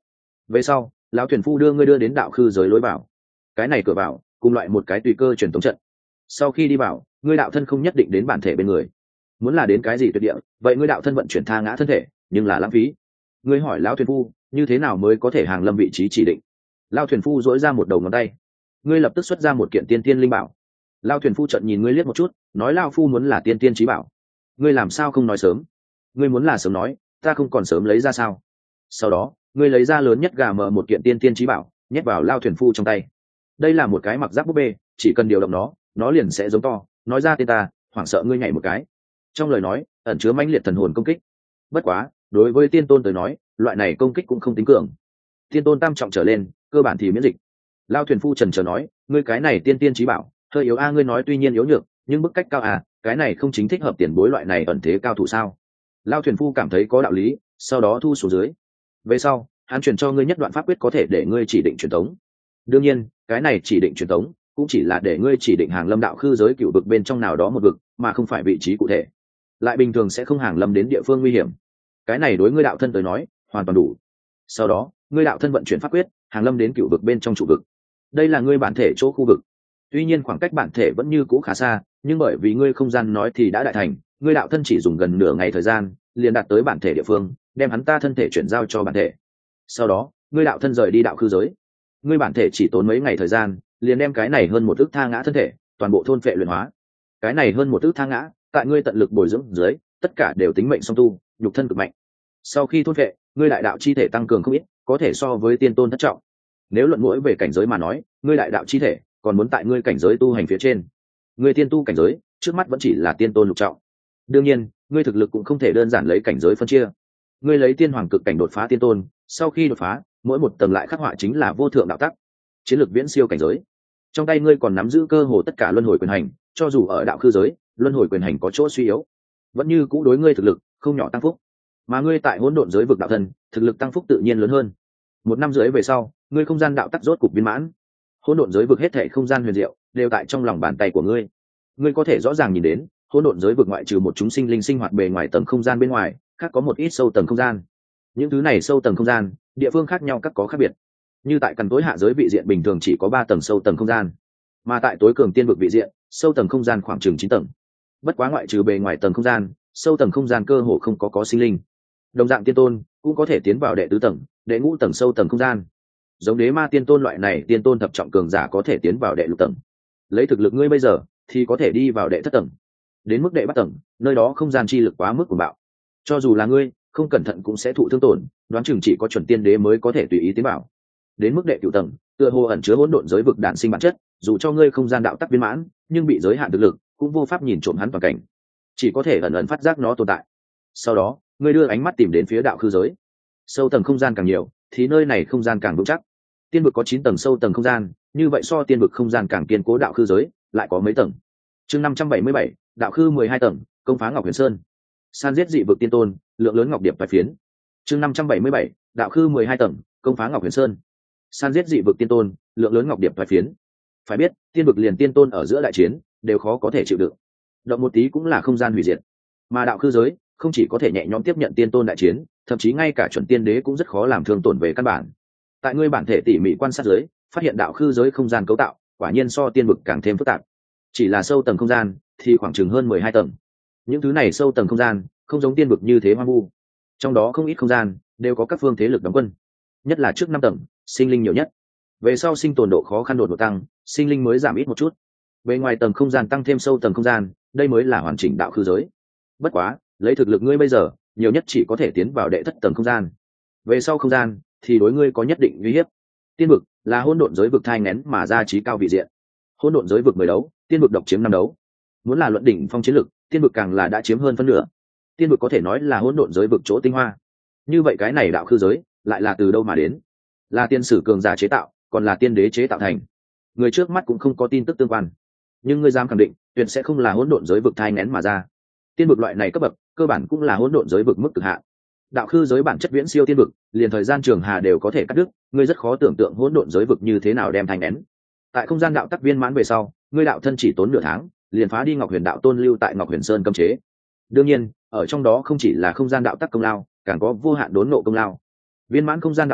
Về sau lão thuyền phu đưa ngươi đưa đến đạo khư giới lối vào. Cái này cửa vào cùng loại một cái tùy cơ truyền tống trận. Sau khi đi vào, ngươi đạo thân không nhất định đến bản thể bên người. Muốn là đến cái gì tuyệt địa, vậy ngươi đạo thân vận chuyển tha ngã thân thể, nhưng là lãng phí. Ngươi hỏi lão thuyền phu, như thế nào mới có thể hàng lâm vị trí chỉ định? Lão thuyền phu dỗi ra một đầu ngón tay. Ngươi lập tức xuất ra một kiện tiên tiên linh bảo. Lão thuyền phu trợn nhìn ngươi liếc một chút, nói lão phu muốn là tiên tiên chí bảo. Ngươi làm sao không nói sớm? Ngươi muốn là sớm nói, ta không còn sớm lấy ra sao? Sau đó, ngươi lấy ra lớn nhất gà mờ một kiện tiên tiên chí bảo, nhét vào Lão thuyền phu trong tay. Đây là một cái mặc giáp búp bê, chỉ cần điều động nó, nó liền sẽ giống to, nói ra tên ta, hoảng sợ ngươi nhảy một cái. Trong lời nói ẩn chứa mãnh liệt thần hồn công kích. Bất quá đối với tiên tôn tới nói, loại này công kích cũng không tính cường. Tiên tôn tam trọng trở lên cơ bản thì miễn dịch. Lao thuyền phu trần trờ nói, ngươi cái này tiên tiên chí bảo hơi yếu a. Ngươi nói tuy nhiên yếu nhược, nhưng bức cách cao à, cái này không chính thích hợp tiền bối loại này ẩn thế cao thủ sao? Lao thuyền phu cảm thấy có đạo lý, sau đó thu xuống dưới. Về sau hắn truyền cho ngươi nhất đoạn pháp quyết có thể để ngươi chỉ định truyền tống. Đương nhiên cái này chỉ định truyền tống cũng chỉ là để ngươi chỉ định hàng lâm đạo khư giới cựu vực bên trong nào đó một vực, mà không phải vị trí cụ thể. Lại bình thường sẽ không hàng lâm đến địa phương nguy hiểm. Cái này đối ngươi đạo thân tới nói hoàn toàn đủ. Sau đó ngươi đạo thân vận chuyển pháp quyết hàng lâm đến cựu vực bên trong trụ vực. Đây là ngươi bản thể chỗ khu vực. Tuy nhiên khoảng cách bản thể vẫn như cũ khá xa, nhưng bởi vì ngươi không gian nói thì đã đại thành, ngươi đạo thân chỉ dùng gần nửa ngày thời gian liền đạt tới bản thể địa phương, đem hắn ta thân thể chuyển giao cho bản thể. Sau đó ngươi đạo thân rời đi đạo khư giới. Ngươi bản thể chỉ tốn mấy ngày thời gian liền đem cái này hơn một ức tha ngã thân thể toàn bộ thôn phệ luyện hóa. Cái này hơn một ức tha ngã tại ngươi tận lực bồi dưỡng dưới, tất cả đều tính mệnh song tu, nhục thân cực mạnh. Sau khi thôn phệ, ngươi đại đạo chi thể tăng cường không ít, có thể so với tiên tôn thất trọng. Nếu luận mũi về cảnh giới mà nói, ngươi đại đạo chi thể còn muốn tại ngươi cảnh giới tu hành phía trên. Ngươi tiên tu cảnh giới trước mắt vẫn chỉ là tiên tôn lục trọng. Đương nhiên ngươi thực lực cũng không thể đơn giản lấy cảnh giới phân chia. Ngươi lấy tiên hoàng cực cảnh đột phá tiên tôn, sau khi đột phá mỗi một tầng lại khắc họa chính là vô thượng đạo tắc, chiến lược viễn siêu cảnh giới. Trong tay ngươi còn nắm giữ cơ hồ tất cả luân hồi quyền hành, cho dù ở đạo khư giới luân hồi quyền hành có chỗ suy yếu, vẫn như cũ đối ngươi thực lực không nhỏ tăng phúc. Mà ngươi tại hỗn độn giới vực đạo thân, thực lực tăng phúc tự nhiên lớn hơn. Một năm rưỡi về sau, ngươi không gian đạo tắc rốt cục viên mãn. Hỗn độn giới vực hết thảy không gian huyền diệu đều tại trong lòng bàn tay của ngươi. Ngươi có thể rõ ràng nhìn đến, hỗn độn giới vực ngoại trừ một chúng sinh linh sinh hoạt bề ngoài tầng không gian bên ngoài, khác có một ít sâu tầng không gian. Những thứ này sâu tầng không gian, địa phương khác nhau các có khác biệt. Như tại căn tối hạ giới vị diện bình thường chỉ có ba tầng sâu tầng không gian, mà tại tối cường tiên vực vị diện, sâu tầng không gian khoảng chừng chín tầng. Bất quá ngoại trừ bề ngoài tầng không gian, sâu tầng không gian cơ hồ không có có sinh linh. Đồng dạng tiên tôn cũng có thể tiến vào đệ tứ tầng, đệ ngũ tầng sâu tầng không gian. Giống đế ma tiên tôn loại này tiên tôn thập trọng cường giả có thể tiến vào đệ lục tầng. Lấy thực lực ngươi bây giờ thì có thể đi vào đệ thất tầng. Đến mức đệ bát tầng, nơi đó không gian chi lực quá mức của bạo. Cho dù là ngươi, không cẩn thận cũng sẽ thụ thương tổn, đoán chừng chỉ có chuẩn tiên đế mới có thể tùy ý tiến vào. Đến mức đệ cửu tầng, tựa hồ ẩn chứa hỗn độn giới vực đản sinh bản chất, dù cho ngươi không gian đạo tắc viên mãn, nhưng bị giới hạn thực lực, cũng vô pháp nhìn trộm hắn toàn cảnh, chỉ có thể ẩn ẩn phát giác nó tồn tại. Sau đó ngươi đưa ánh mắt tìm đến phía đạo khư giới. Sâu tầng không gian càng nhiều thì nơi này không gian càng vững chắc. Tiên vực có chín tầng sâu tầng không gian, như vậy so tiên vực không gian càng kiên cố đạo khư giới lại có mấy tầng. Chương năm trăm bảy mươi bảy, đạo khư mười hai tầng, công phá Ngọc Huyền Sơn. San giết dị vực tiên tôn, lượng lớn ngọc điệp vài phiến. Chương năm trăm bảy mươi bảy, đạo khư mười hai tầng, công phá Ngọc Huyền Sơn. San giết dị vực tiên tôn, lượng lớn ngọc điệp vài phiến. Phải biết, tiên vực liền tiên tôn ở giữa đại chiến đều khó có thể chịu đựng, động một tí cũng là không gian hủy diệt. Mà đạo khư giới không chỉ có thể nhẹ nhõm tiếp nhận tiên tôn đại chiến, thậm chí ngay cả chuẩn tiên đế cũng rất khó làm thương tổn về căn bản. Tại ngươi bản thể tỉ mỉ quan sát giới, phát hiện đạo khư giới không gian cấu tạo quả nhiên so tiên vực càng thêm phức tạp. Chỉ là sâu tầng không gian thì khoảng chừng hơn mười hai tầng. Những thứ này sâu tầng không gian không giống tiên vực như thế hoang vu, trong đó không ít không gian đều có các phương thế lực đóng quân, nhất là trước năm tầng sinh linh nhiều nhất. Về sau sinh tồn độ khó khăn đột ngột tăng, sinh linh mới giảm ít một chút. Bên ngoài tầng không gian tăng thêm sâu tầng không gian, đây mới là hoàn chỉnh đạo khư giới. Bất quá lấy thực lực ngươi bây giờ, nhiều nhất chỉ có thể tiến vào đệ thất tầng không gian. Về sau không gian thì đối ngươi có nhất định uy hiếp. Tiên vực là hỗn độn giới vực thai nghén mà ra trí cao vị diện. Hỗn độn giới vực mười đấu, tiên vực độc chiếm năm đấu. Muốn là luận đỉnh phong chiến lực, tiên vực càng là đã chiếm hơn phân nửa. Tiên vực có thể nói là hỗn độn giới vực chỗ tinh hoa. Như vậy cái này đạo khư giới lại là từ đâu mà đến? Là tiên sử cường giả chế tạo, còn là tiên đế chế tạo thành? Người trước mắt cũng không có tin tức tương quan, nhưng ngươi dám khẳng định, tuyệt sẽ không là hỗn độn giới vực thai nghén mà ra. Tiên vực loại này cấp bậc, cơ bản cũng là hỗn độn giới vực mức cực hạn. Đạo khư giới bản chất viễn siêu tiên vực, liền thời gian trường hà đều có thể cắt đứt, ngươi rất khó tưởng tượng hỗn độn giới vực như thế nào đem thành nén. Tại không gian đạo tắc viên mãn về sau, ngươi đạo thân chỉ tốn nửa tháng, liền phá đi Ngọc Huyền đạo tôn lưu tại Ngọc Huyền Sơn cấm chế. Đương nhiên, ở trong đó không chỉ là không gian đạo tắc công lao, càng có vô hạn đốn nộ công lao. Viên mãn không gian đạo tắc,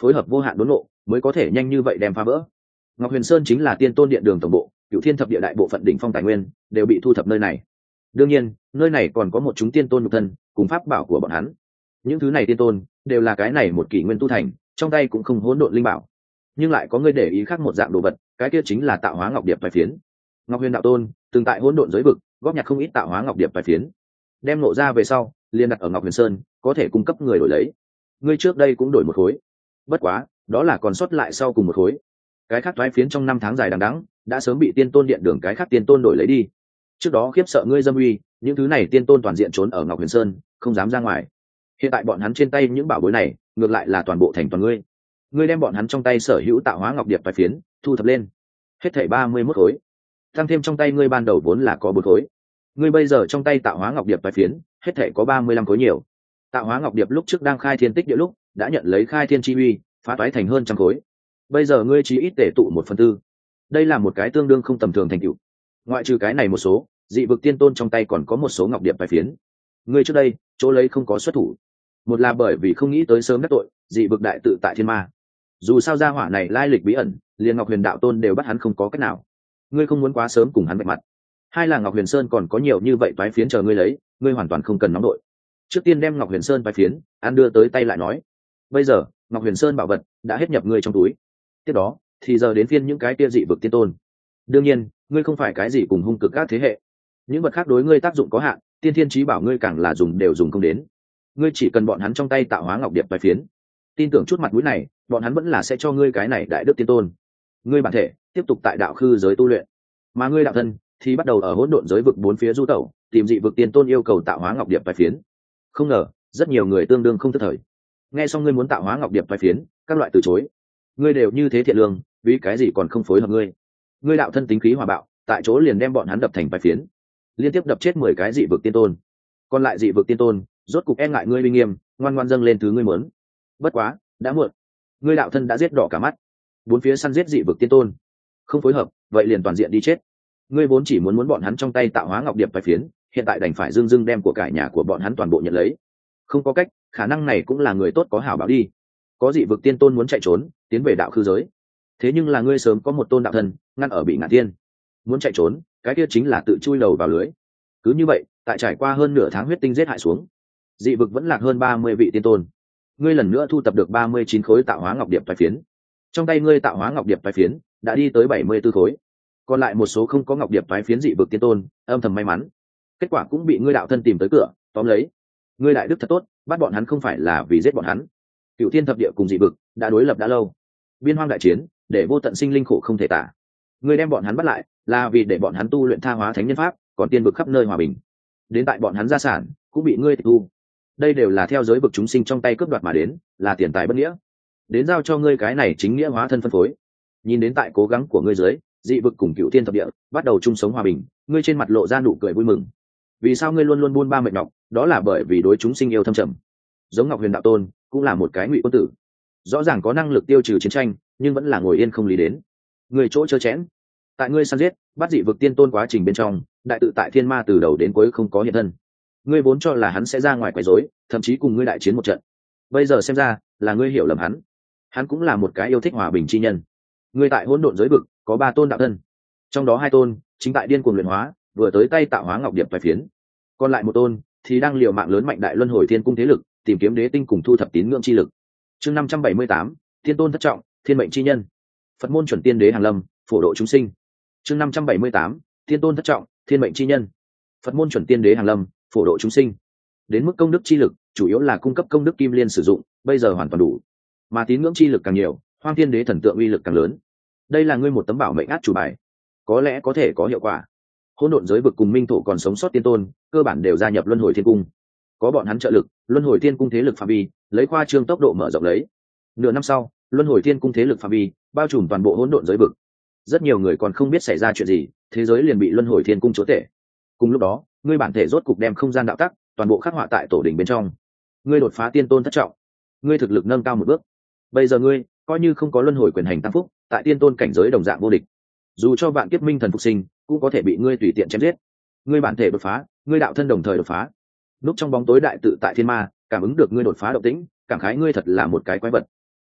phối hợp vô hạn đốn ngộ mới có thể nhanh như vậy đem phá vỡ. Ngọc Huyền Sơn chính là tiên tôn điện đường tổng bộ, cựu thiên thập địa đại bộ phận đỉnh phong tài nguyên đều bị thu thập nơi này. Đương nhiên nơi này còn có một chúng tiên tôn nhục thân cùng pháp bảo của bọn hắn. Những thứ này tiên tôn đều là cái này một kỷ nguyên tu thành, trong tay cũng không hỗn độn linh bảo, nhưng lại có người để ý khác một dạng đồ vật, cái kia chính là tạo hóa ngọc điệp vài phiến. Ngọc Huyền đạo tôn từng tại hỗn độn giới vực góp nhặt không ít tạo hóa ngọc điệp vài phiến, đem nộ ra về sau liên đặt ở Ngọc Huyền Sơn, có thể cung cấp người đổi lấy. Ngươi trước đây cũng đổi một khối, bất quá đó là còn sót lại sau cùng một khối. Cái khác thoái phiến trong năm tháng dài đằng đẵng đã sớm bị tiên tôn điện đường cái khác tiên tôn đổi lấy đi. Trước đó khiếp sợ ngươi dâm uy, những thứ này tiên tôn toàn diện trốn ở Ngọc Huyền Sơn, không dám ra ngoài. Hiện tại bọn hắn trên tay những bảo bối này ngược lại là toàn bộ thành toàn ngươi. Ngươi đem bọn hắn trong tay sở hữu tạo hóa ngọc điệp vài phiến thu thập lên, hết thảy ba mươi mốt khối, tăng thêm trong tay ngươi ban đầu vốn là có bốn khối. Ngươi bây giờ trong tay tạo hóa ngọc điệp vài phiến hết thảy có ba mươi lăm khối nhiều. Tạo hóa ngọc điệp lúc trước đang khai thiên tích địa lúc đã nhận lấy khai thiên chi uy, phá toái thành hơn trăm khối. Bây giờ ngươi chỉ ít tể tụ một phần tư, đây là một cái tương đương không tầm thường thành tựu. Ngoại trừ cái này một số, dị vực tiên tôn trong tay còn có một số ngọc điệp vài phiến. Ngươi trước đây chỗ lấy không có xuất thủ, một là bởi vì không nghĩ tới sớm đắc tội dị vực đại tự tại thiên ma. Dù sao gia hỏa này lai lịch bí ẩn, liền Ngọc Huyền đạo tôn đều bắt hắn không có cách nào. Ngươi không muốn quá sớm cùng hắn vạch mặt. Hai là Ngọc Huyền Sơn còn có nhiều như vậy toái phiến chờ ngươi lấy, ngươi hoàn toàn không cần nóng đội. Trước tiên đem Ngọc Huyền Sơn toái phiến ăn đưa tới tay lại nói. Bây giờ Ngọc Huyền Sơn bảo vật đã hết nhập ngươi trong túi, tiếp đó thì giờ đến phiên những cái kia dị vực tiên tôn. Đương nhiên ngươi không phải cái gì cùng hung cực các thế hệ, những vật khác đối ngươi tác dụng có hạn, tiên thiên chí bảo ngươi càng là dùng đều dùng không đến. Ngươi chỉ cần bọn hắn trong tay tạo hóa ngọc điệp vài phiến, tin tưởng chút mặt mũi này bọn hắn vẫn là sẽ cho ngươi cái này đại đức tiên tôn. Ngươi bản thể tiếp tục tại đạo khư giới tu luyện, mà ngươi đạo thân thì bắt đầu ở hỗn độn giới vực bốn phía du tẩu, tìm dị vực tiên tôn yêu cầu tạo hóa ngọc điệp vài phiến. Không ngờ rất nhiều người tương đương không thất thời, nghe xong ngươi muốn tạo hóa ngọc điệp vài phiến, các loại từ chối. Ngươi đều như thế thiện lương, vì cái gì còn không phối hợp ngươi? Ngươi đạo thân tính khí hòa bạo, tại chỗ liền đem bọn hắn đập thành vài phiến, liên tiếp đập chết mười cái dị vực tiên tôn. Còn lại dị vực tiên tôn rốt cục e ngại ngươi uy nghiêm, ngoan ngoan dâng lên thứ ngươi muốn. Bất quá đã muộn, ngươi đạo thân đã giết đỏ cả mắt, bốn phía săn giết dị vực tiên tôn, không phối hợp vậy liền toàn diện đi chết. Ngươi vốn chỉ muốn muốn bọn hắn trong tay tạo hóa ngọc điệp vài phiến, hiện tại đành phải dưng dưng đem của cải nhà của bọn hắn toàn bộ nhận lấy. Không có cách, khả năng này cũng là người tốt có hảo báo đi. Có dị vực tiên tôn muốn chạy trốn tiến về đạo khư giới, thế nhưng là ngươi sớm có một tôn đạo thân ngăn ở bị ngạn thiên, muốn chạy trốn cái kia chính là tự chui đầu vào lưới. Cứ như vậy tại trải qua hơn nửa tháng huyết tinh giết hại xuống, dị vực vẫn lạc hơn ba mươi vị tiên tôn. Ngươi lần nữa thu tập được ba mươi chín khối tạo hóa ngọc điệp vài phiến, trong tay ngươi tạo hóa ngọc điệp vài phiến đã đi tới bảy mươi tư khối. Còn lại một số không có ngọc điệp vài phiến dị vực tiên tôn âm thầm may mắn, kết quả cũng bị ngươi đạo thân tìm tới cửa tóm lấy. Ngươi đại đức thật tốt, bắt bọn hắn không phải là vì giết bọn hắn. Cửu thiên thập địa cùng dị vực đã đối lập đã lâu, biên hoang đại chiến để vô tận sinh linh khổ không thể tả. Ngươi đem bọn hắn bắt lại là vì để bọn hắn tu luyện tha hóa thánh nhân pháp, còn tiên vực khắp nơi hòa bình. Đến tại bọn hắn gia sản cũng bị ngươi tịch thu, đây đều là theo giới vực chúng sinh trong tay cướp đoạt mà đến, là tiền tài bất nghĩa. Đến giao cho ngươi cái này chính nghĩa hóa thân phân phối. Nhìn đến tại cố gắng của ngươi dưới, dị vực cùng cửu thiên thập địa bắt đầu chung sống hòa bình, ngươi trên mặt lộ ra nụ cười vui mừng. Vì sao ngươi luôn luôn buôn ba mệt nhọc? Đó là bởi vì đối chúng sinh yêu thâm trầm. Giống Ngọc Huyền đạo tôn cũng là một cái ngụy quân tử, rõ ràng có năng lực tiêu trừ chiến tranh, nhưng vẫn là ngồi yên không lý đến. Người chỗ chớ chẽn. Tại ngươi săn giết bắt dị vực tiên tôn quá trình bên trong, đại tự tại thiên ma từ đầu đến cuối không có hiện thân. Ngươi vốn cho là hắn sẽ ra ngoài quấy rối, thậm chí cùng ngươi đại chiến một trận. Bây giờ xem ra là ngươi hiểu lầm hắn. Hắn cũng là một cái yêu thích hòa bình chi nhân. Ngươi tại hỗn độn giới vực có ba tôn đạo thân, trong đó hai tôn chính tại điên cuồng luyện hóa, vừa tới tay tạo hóa ngọc điệp vài phiến. Còn lại một tôn thì đang liều mạng lớn mạnh đại luân hồi thiên cung thế lực, tìm kiếm đế tinh cùng thu thập tín ngưỡng chi lực. Chương năm trăm bảy mươi tám, thiên tôn thất trọng, thiên mệnh chi nhân. Phật môn chuẩn tiên đế hàng lâm, phổ độ chúng sinh. Chương năm trăm bảy mươi tám, thiên tôn thất trọng, thiên mệnh chi nhân. Phật môn chuẩn tiên đế hàng lâm, phổ độ chúng sinh. Đến mức công đức chi lực, chủ yếu là cung cấp công đức kim liên sử dụng, bây giờ hoàn toàn đủ. Mà tín ngưỡng chi lực càng nhiều, hoang thiên đế thần tượng uy lực càng lớn. Đây là ngươi một tấm bảo mệnh át chủ bài, có lẽ có thể có hiệu quả. Hỗn độn giới vực cùng minh thổ còn sống sót tiên tôn, cơ bản đều gia nhập luân hồi thiên cung. Có bọn hắn trợ lực, luân hồi thiên cung thế lực phạm vi lấy khoa trương tốc độ mở rộng lấy. Nửa năm sau, luân hồi thiên cung thế lực phạm vi bao trùm toàn bộ hỗn độn giới vực. Rất nhiều người còn không biết xảy ra chuyện gì, thế giới liền bị luân hồi thiên cung chúa tể. Cùng lúc đó, ngươi bản thể rốt cục đem không gian đạo tắc toàn bộ khắc họa tại tổ đỉnh bên trong. Ngươi đột phá tiên tôn thất trọng, ngươi thực lực nâng cao một bước. Bây giờ ngươi coi như không có luân hồi quyền hành tăng phúc, tại tiên tôn cảnh giới đồng dạng vô địch. Dù cho vạn kiếp minh thần phục sinh, cũng có thể bị ngươi tùy tiện chém giết. Ngươi bản thể đột phá, ngươi đạo thân đồng thời đột phá. Núp trong bóng tối đại tự tại thiên ma cảm ứng được ngươi đột phá động tĩnh, cảm khái ngươi thật là một cái quái vật.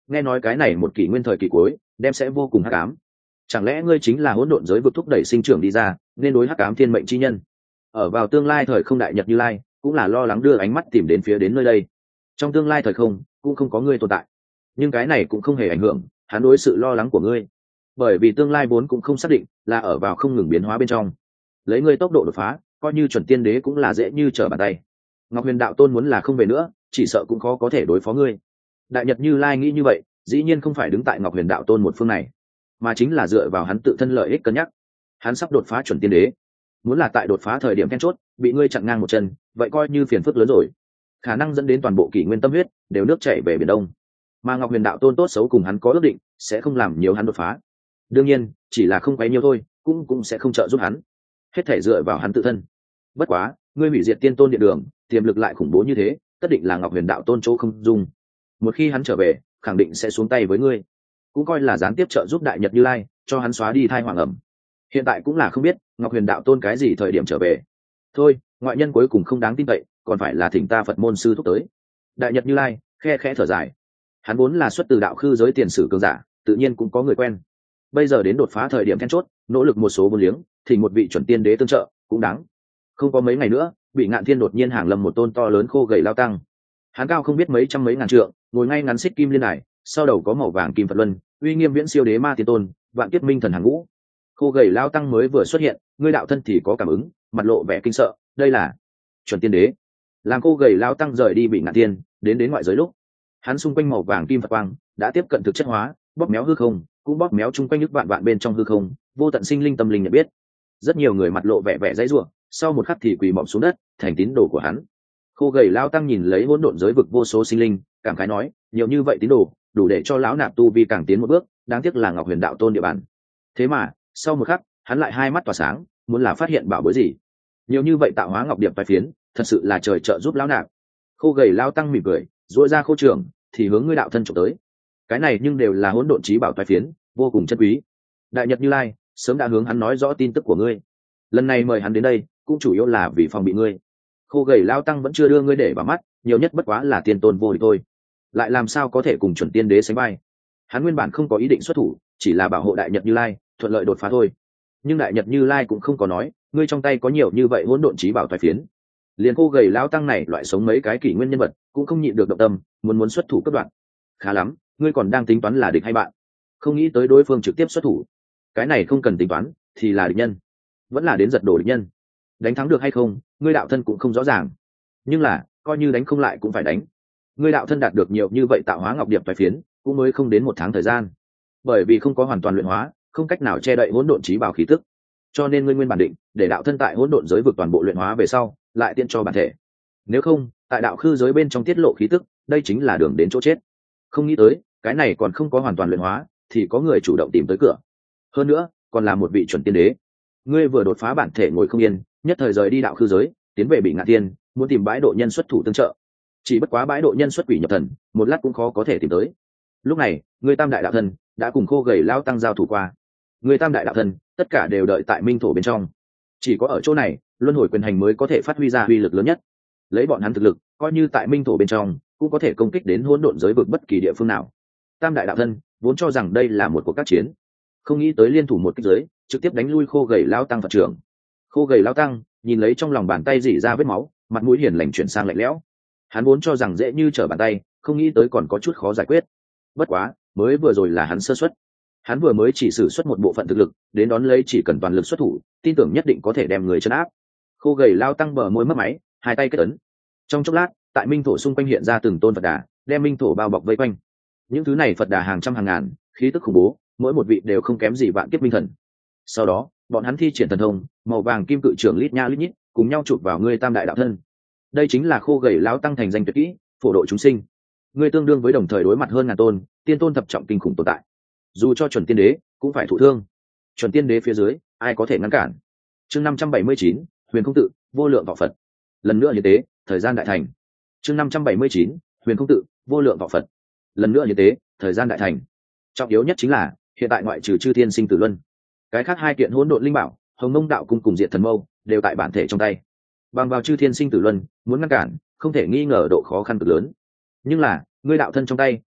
nghe nói cái này một kỷ nguyên thời kỳ cuối đem sẽ vô cùng hắc ám, chẳng lẽ ngươi chính là hỗn độn giới vực thúc đẩy sinh trưởng đi ra nên đối hắc ám thiên mệnh chi nhân? Ở vào tương lai thời không đại nhật Như Lai cũng là lo lắng đưa ánh mắt tìm đến phía đến nơi đây. Trong tương lai thời không cũng không có ngươi tồn tại, nhưng cái này cũng không hề ảnh hưởng hắn đối sự lo lắng của ngươi, bởi vì tương lai vốn cũng không xác định, là ở vào không ngừng biến hóa bên trong. Lấy ngươi tốc độ đột phá, coi như chuẩn tiên đế cũng là dễ như trở bàn tay. Ngọc Huyền đạo tôn muốn là không về nữa, chỉ sợ cũng khó có thể đối phó ngươi. Đại nhật Như Lai nghĩ như vậy, dĩ nhiên không phải đứng tại Ngọc Huyền đạo tôn một phương này, mà chính là dựa vào hắn tự thân lợi ích cân nhắc. Hắn sắp đột phá chuẩn tiên đế, muốn là tại đột phá thời điểm then chốt bị ngươi chặn ngang một chân, vậy coi như phiền phức lớn rồi, khả năng dẫn đến toàn bộ kỷ nguyên tâm huyết đều nước chảy về biển đông. Mà Ngọc Huyền đạo tôn tốt xấu cùng hắn có ước định, sẽ không làm nhiều hắn đột phá. Đương nhiên, chỉ là không quấy nhiều thôi, cũng cũng sẽ không trợ giúp hắn. Hết thể dựa vào hắn tự thân. Bất quá, ngươi hủy diệt tiên tôn điện đường, tiềm lực lại khủng bố như thế, tất định là Ngọc Huyền đạo tôn chỗ không dung. Một khi hắn trở về, khẳng định sẽ xuống tay với ngươi, cũng coi là gián tiếp trợ giúp đại nhật Như Lai, cho hắn xóa đi thai hoàng ẩm. Hiện tại cũng là không biết Ngọc Huyền đạo tôn cái gì thời điểm trở về. Thôi, ngoại nhân cuối cùng không đáng tin cậy, còn phải là thỉnh ta Phật môn sư thúc tới. Đại nhật Như Lai khe khẽ thở dài, hắn vốn là xuất từ đạo khư giới tiền sử cường giả, tự nhiên cũng có người quen. Bây giờ đến đột phá thời điểm then chốt, nỗ lực một số vô liếng, thì một vị chuẩn tiên đế tương trợ cũng đáng. Không có mấy ngày nữa, bị Ngạn Thiên đột nhiên hàng lâm một tôn to lớn khô gầy lao tăng. Hắn cao không biết mấy trăm mấy ngàn trượng, ngồi ngay ngắn xích kim liên đài, sau đầu có màu vàng kim Phật luân, uy nghiêm viễn siêu đế ma tiên tôn, vạn kiếp minh thần hàng ngũ. Khô gầy lao tăng mới vừa xuất hiện, ngươi đạo thân thì có cảm ứng, mặt lộ vẻ kinh sợ, đây là chuẩn tiên đế. Làm khô gầy lao tăng rời đi bị Ngạn Thiên, đến đến ngoại giới lúc, hắn xung quanh màu vàng kim Phật quang đã tiếp cận thực chất hóa, bóp méo hư không, cũng bóp méo chung quanh nước vạn vạn bên trong hư không, vô tận sinh linh tâm linh nhận biết. Rất nhiều người mặt lộ vẻ vẻ dãy rủa, sau một khắc thì quỳ mọp xuống đất, thành tín đồ của hắn. Khô gầy lao tăng nhìn lấy hỗn độn giới vực vô số sinh linh, cảm khái nói, nhiều như vậy tín đồ, đủ để cho lão nạp tu vi càng tiến một bước, đáng tiếc là Ngọc Huyền đạo tôn địa bàn. Thế mà, sau một khắc, hắn lại hai mắt tỏa sáng, muốn là phát hiện bảo bối gì. Nhiều như vậy tạo hóa ngọc điệp vài phiến, thật sự là trời trợ giúp lão nạp. Khô gầy lao tăng mỉm cười, duỗi ra khô trường, thì hướng ngươi đạo thân trộm tới. Cái này nhưng đều là hỗn độn trí bảo vài phiến, vô cùng chân quý. Đại nhật Như Lai sớm đã hướng hắn nói rõ tin tức của ngươi, lần này mời hắn đến đây cũng chủ yếu là vì phòng bị ngươi. Khô gầy lao tăng vẫn chưa đưa ngươi để vào mắt, nhiều nhất bất quá là tiên tôn vô địch thôi, lại làm sao có thể cùng chuẩn tiên đế sánh vai. Hắn nguyên bản không có ý định xuất thủ, chỉ là bảo hộ đại nhật Như Lai thuận lợi đột phá thôi. Nhưng đại nhật Như Lai cũng không có nói ngươi trong tay có nhiều như vậy hỗn độn trí bảo toái phiến. Liền khô gầy lao tăng này loại sống mấy cái kỷ nguyên nhân vật cũng không nhịn được động tâm, muốn muốn xuất thủ cấp đoạn. Khá lắm, ngươi còn đang tính toán là địch hay bạn, không nghĩ tới đối phương trực tiếp xuất thủ. Cái này không cần tính toán, thì là địch nhân, vẫn là đến giật đổ địch nhân. Đánh thắng được hay không, ngươi đạo thân cũng không rõ ràng, nhưng là coi như đánh không lại cũng phải đánh. Ngươi đạo thân đạt được nhiều như vậy tạo hóa ngọc điệp toái phiến, cũng mới không đến một tháng thời gian, bởi vì không có hoàn toàn luyện hóa, không cách nào che đậy hỗn độn trí bảo khí tức, cho nên ngươi nguyên bản định để đạo thân tại hỗn độn giới vực toàn bộ luyện hóa về sau lại tiện cho bản thể. Nếu không, tại đạo khư giới bên trong tiết lộ khí tức, đây chính là đường đến chỗ chết. Không nghĩ tới, cái này còn không có hoàn toàn luyện hóa, thì có người chủ động tìm tới cửa. Hơn nữa, còn là một vị chuẩn tiên đế. Ngươi vừa đột phá bản thể ngồi không yên, nhất thời rời đi đạo khư giới, tiến về bị Ngạn Thiên, muốn tìm bãi độ nhân xuất thủ tương trợ. Chỉ bất quá bãi độ nhân xuất quỷ nhập thần, một lát cũng khó có thể tìm tới. Lúc này, ngươi tam đại đạo thân đã cùng khô gầy lao tăng giao thủ qua. Ngươi tam đại đạo thân tất cả đều đợi tại minh thổ bên trong. Chỉ có ở chỗ này, luân hồi quyền hành mới có thể phát huy ra uy lực lớn nhất. Lấy bọn hắn thực lực, coi như tại minh thổ bên trong, cũng có thể công kích đến hỗn độn giới vực bất kỳ địa phương nào. Tam đại đạo thân vốn cho rằng đây là một cuộc các chiến, không nghĩ tới liên thủ một kích giới, trực tiếp đánh lui khô gầy lao tăng Phật trưởng. Khô gầy lao tăng nhìn lấy trong lòng bàn tay rỉ ra vết máu, mặt mũi hiền lành chuyển sang lạnh lẽo. Hắn vốn cho rằng dễ như trở bàn tay, không nghĩ tới còn có chút khó giải quyết. Bất quá, mới vừa rồi là hắn sơ suất. Hắn vừa mới chỉ sử xuất một bộ phận thực lực, đến đón lấy chỉ cần toàn lực xuất thủ, tin tưởng nhất định có thể đem người trấn áp. Khô gầy lao tăng bờ môi mất máy, hai tay kết ấn. Trong chốc lát, tại minh thổ xung quanh hiện ra từng tôn Phật đà, đem minh thổ bao bọc vây quanh. Những thứ này Phật đà hàng trăm hàng ngàn, khí tức khủng bố, mỗi một vị đều không kém gì vạn kiếp minh thần. Sau đó, bọn hắn thi triển thần thông, màu vàng kim cự trưởng lít nha lít nhít, cùng nhau chụp vào ngươi tam đại đạo thân. Đây chính là khô gầy lão tăng thành danh tuyệt kỹ, phổ độ chúng sinh. Ngươi tương đương với đồng thời đối mặt hơn ngàn tôn, tiên tôn thập trọng kinh khủng tồn tại. Dù cho chuẩn tiên đế, cũng phải thụ thương. Chuẩn tiên đế phía dưới, ai có thể ngăn cản? Chương năm trăm bảy mươi chín, Huyền Không Tự, vô lượng vọng Phật. Lần nữa như thế, thời gian đại thành. Chương năm trăm bảy mươi chín, Huyền Không Tự, vô lượng vọng Phật. Lần nữa như thế, thời gian đại thành. Trọng yếu nhất chính là, hiện tại ngoại trừ chư thiên sinh tử luân, cái khác hai kiện hỗn độn linh bảo, Hồng Mông đạo cung cùng Diệt Thần Mâu, đều tại bản thể trong tay. Bằng vào chư thiên sinh tử luân, muốn ngăn cản, không thể nghi ngờ độ khó khăn cực lớn. Nhưng là, ngươi đạo thân trong tay,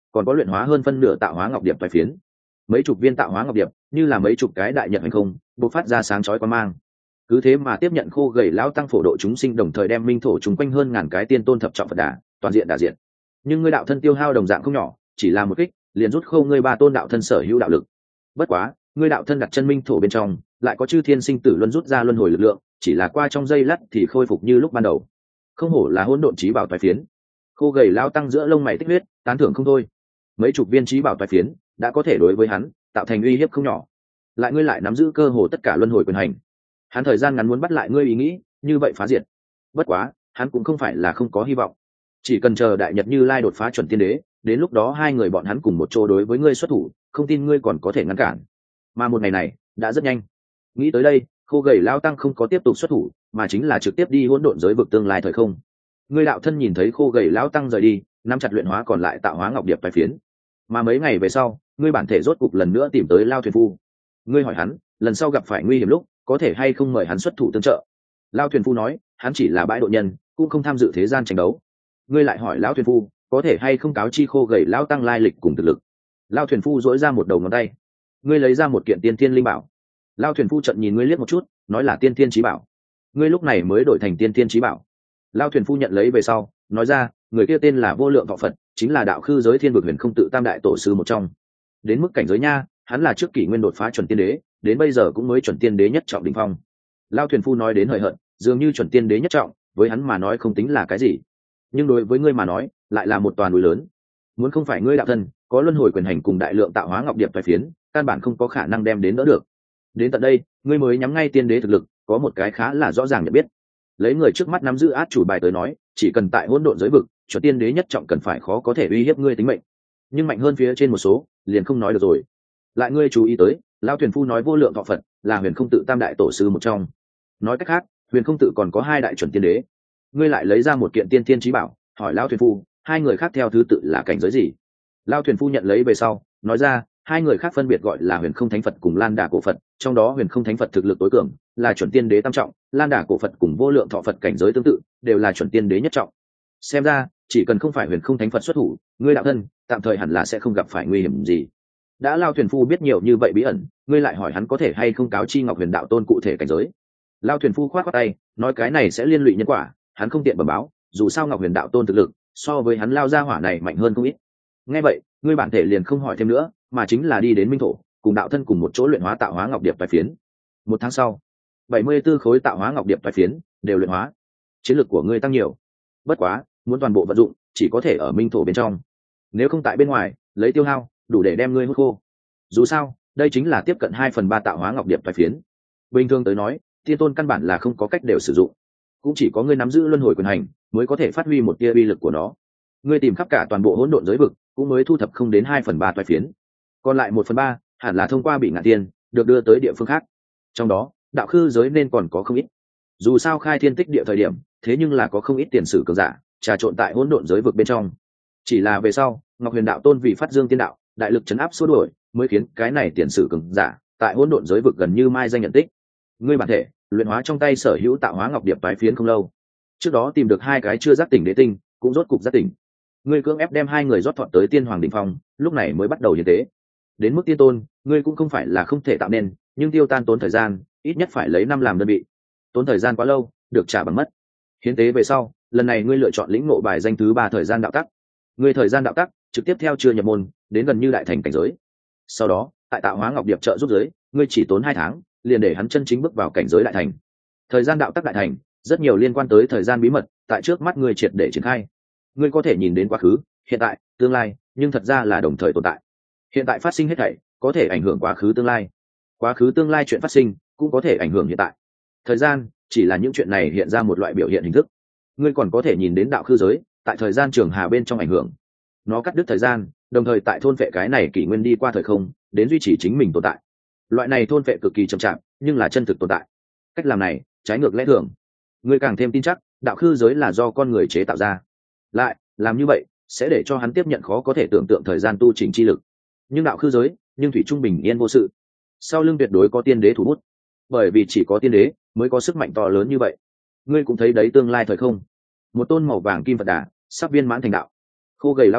còn có luyện hóa hơn phân nửa tạo hóa ngọc điệp toái phiến. Mấy chục viên tạo hóa ngọc điệp như là mấy chục cái đại nhật hành không bộc phát ra sáng chói quan mang. Cứ thế mà tiếp nhận khô gầy lão tăng phổ độ chúng sinh, đồng thời đem minh thổ chúng quanh hơn ngàn cái tiên tôn thập trọng Phật đà toàn diện đả diện. Nhưng ngươi đạo thân tiêu hao đồng dạng không nhỏ, chỉ là một kích liền rút khô ngươi ba tôn đạo thân sở hữu đạo lực. Bất quá ngươi đạo thân đặt chân minh thổ bên trong lại có chư thiên sinh tử luân rút ra luân hồi lực lượng, chỉ là qua trong giây lát thì khôi phục như lúc ban đầu. Không hổ là hỗn độn chí bảo toái phiến. Khô gầy lão tăng giữa lông mày tích huyết, tán thưởng không thôi. Mấy chục viên chí bảo toái phiến đã có thể đối với hắn tạo thành uy hiếp không nhỏ, lại ngươi lại nắm giữ cơ hồ tất cả luân hồi quyền hành. Hắn thời gian ngắn muốn bắt lại ngươi ý nghĩ như vậy phá diệt. Bất quá hắn cũng không phải là không có hy vọng, chỉ cần chờ đại nhật Như Lai đột phá chuẩn tiên đế, đến lúc đó hai người bọn hắn cùng một chỗ đối với ngươi xuất thủ, không tin ngươi còn có thể ngăn cản. Mà một ngày này đã rất nhanh. Nghĩ tới đây, khô gầy lao tăng không có tiếp tục xuất thủ, mà chính là trực tiếp đi hỗn độn giới vực tương lai thời không. Ngươi đạo thân nhìn thấy khô gầy lao tăng rời đi, nắm chặt luyện hóa còn lại tạo hóa ngọc điệp toái phiến. Mà mấy ngày về sau, ngươi bản thể rốt cục lần nữa tìm tới Lao Thuyền Phu. Ngươi hỏi hắn lần sau gặp phải nguy hiểm lúc có thể hay không mời hắn xuất thủ tương trợ. Lao Thuyền Phu nói hắn chỉ là bãi độ nhân, cũng không tham dự thế gian tranh đấu. Ngươi lại hỏi Lão Thuyền Phu có thể hay không cáo chi khô gầy lão tăng lai lịch cùng thực lực. Lao Thuyền Phu dỗi ra một đầu ngón tay. Ngươi lấy ra một kiện tiên thiên linh bảo. Lao Thuyền Phu trận nhìn ngươi liếc một chút, nói là tiên thiên chí bảo. Ngươi lúc này mới đổi thành tiên thiên chí bảo. Lao Thuyền Phu nhận lấy về sau nói ra, người kia tên là Vô Lượng Thọ Phật, chính là đạo khư giới thiên vực huyền không tự tam đại tổ sư một trong. Đến mức cảnh giới nha, hắn là trước kỷ nguyên đột phá chuẩn tiên đế, đến bây giờ cũng mới chuẩn tiên đế nhất trọng đỉnh phong. Lao Thuyền Phu nói đến hời hợt, dường như chuẩn tiên đế nhất trọng với hắn mà nói không tính là cái gì, nhưng đối với ngươi mà nói lại là một toàn núi lớn. Muốn không phải ngươi đạo thân có luân hồi quyền hành cùng đại lượng tạo hóa ngọc điệp toái phiến, căn bản không có khả năng đem đến đỡ được. Đến tận đây ngươi mới nhắm ngay tiên đế thực lực, có một cái khá là rõ ràng nhận biết. Lấy người trước mắt nắm giữ át chủ bài tới nói, chỉ cần tại hỗn độn giới vực, chuẩn tiên đế nhất trọng cần phải khó có thể uy hiếp ngươi tính mệnh, nhưng mạnh hơn phía trên một số liền không nói được rồi. Lại ngươi chú ý tới, Lao Thuyền Phu nói Vô Lượng Thọ Phật là huyền không tự tam đại tổ sư một trong. Nói cách khác, huyền không tự còn có hai đại chuẩn tiên đế. Ngươi lại lấy ra một kiện tiên thiên chí bảo, hỏi Lao Thuyền Phu hai người khác theo thứ tự là cảnh giới gì. Lao Thuyền Phu nhận lấy về sau nói ra, hai người khác phân biệt gọi là huyền không thánh Phật cùng Lan Đà cổ Phật, trong đó huyền không thánh Phật thực lực tối cường, là chuẩn tiên đế tam trọng, Lan Đà cổ Phật cùng Vô Lượng Thọ Phật cảnh giới tương tự, đều là chuẩn tiên đế nhất trọng. Xem ra chỉ cần không phải huyền không thánh Phật xuất thủ, ngươi đạo thân tạm thời hẳn là sẽ không gặp phải nguy hiểm gì. Đã Lao Thuyền Phu biết nhiều như vậy bí ẩn, ngươi lại hỏi hắn có thể hay không cáo chi Ngọc Huyền đạo tôn cụ thể cảnh giới. Lao Thuyền Phu khoát khoát tay nói cái này sẽ liên lụy nhân quả, hắn không tiện bẩm báo, dù sao Ngọc Huyền đạo tôn thực lực so với hắn Lao gia hỏa này mạnh hơn không ít. Nghe vậy ngươi bản thể liền không hỏi thêm nữa, mà chính là đi đến minh thổ cùng đạo thân cùng một chỗ luyện hóa tạo hóa ngọc điệp toái phiến. Một tháng sau, bảy mươi tư khối tạo hóa ngọc điệp toái phiến đều luyện hóa. Chiến lược của ngươi tăng nhiều, bất quá muốn toàn bộ vận dụng chỉ có thể ở minh thổ bên trong, nếu không tại bên ngoài lấy tiêu hao đủ để đem ngươi hút khô. Dù sao đây chính là tiếp cận hai phần ba tạo hóa ngọc điệp toái phiến. Bình thường tới nói, tiên tôn căn bản là không có cách đều sử dụng, cũng chỉ có ngươi nắm giữ luân hồi quyền hành mới có thể phát huy một tia uy lực của nó. Ngươi tìm khắp cả toàn bộ hỗn độn giới vực cũng mới thu thập không đến hai phần ba toái phiến, còn lại một phần ba hẳn là thông qua bị ngạn tiên được đưa tới địa phương khác. Trong đó đạo khư giới nên còn có không ít. Dù sao khai thiên tích địa thời điểm, thế nhưng là có không ít tiền sử cường giả trà trộn tại hỗn độn giới vực bên trong. Chỉ là về sau Ngọc Huyền đạo tôn vì phát dương tiên đạo, đại lực chấn áp xua đuổi, mới khiến cái này tiền sử cường giả tại hỗn độn giới vực gần như mai danh nhận tích. Ngươi bản thể luyện hóa trong tay sở hữu tạo hóa ngọc điệp toái phiến không lâu, trước đó tìm được hai cái chưa giác tỉnh đế tinh, cũng rốt cục giác tỉnh. Ngươi cưỡng ép đem hai người rót thọt tới tiên hoàng đỉnh phong, lúc này mới bắt đầu hiến tế. Đến mức tiên tôn, ngươi cũng không phải là không thể tạo nên, nhưng tiêu tan tốn thời gian, ít nhất phải lấy năm làm đơn vị. Tốn thời gian quá lâu, được trả bằng mất. Hiến tế về sau, lần này ngươi lựa chọn lĩnh ngộ bài danh thứ ba thời gian đạo tắc. Ngươi thời gian đạo tắc trực tiếp theo chưa nhập môn, đến gần như đại thành cảnh giới. Sau đó, tại tạo hóa ngọc điệp trợ giúp giới, ngươi chỉ tốn hai tháng, liền để hắn chân chính bước vào cảnh giới đại thành. Thời gian đạo tắc đại thành, rất nhiều liên quan tới thời gian bí mật, tại trước mắt ngươi triệt để triển khai. Ngươi có thể nhìn đến quá khứ, hiện tại, tương lai, nhưng thật ra là đồng thời tồn tại. Hiện tại phát sinh hết thảy có thể ảnh hưởng quá khứ tương lai, quá khứ tương lai chuyện phát sinh cũng có thể ảnh hưởng hiện tại. Thời gian chỉ là những chuyện này hiện ra một loại biểu hiện hình thức. Ngươi còn có thể nhìn đến đạo khư giới tại thời gian trường hà bên trong ảnh hưởng, nó cắt đứt thời gian, đồng thời tại thôn vệ cái này kỷ nguyên đi qua thời không, đến duy trì chính mình tồn tại. Loại này thôn vệ cực kỳ chậm chạp, nhưng là chân thực tồn tại. Cách làm này trái ngược lẽ thường. Ngươi càng thêm tin chắc đạo khư giới là do con người chế tạo ra, lại làm như vậy sẽ để cho hắn tiếp nhận khó có thể tưởng tượng thời gian tu chỉnh chi lực. Nhưng đạo khư giới nhưng thủy trung bình yên vô sự, sau lưng tuyệt đối có tiên đế thủ bút, bởi vì chỉ có tiên đế mới có sức mạnh to lớn như vậy. Ngươi cũng thấy đấy, tương lai thời không, một tôn màu vàng kim Phật đà sắp viên mãn thành đạo. Khô gầy lao tăng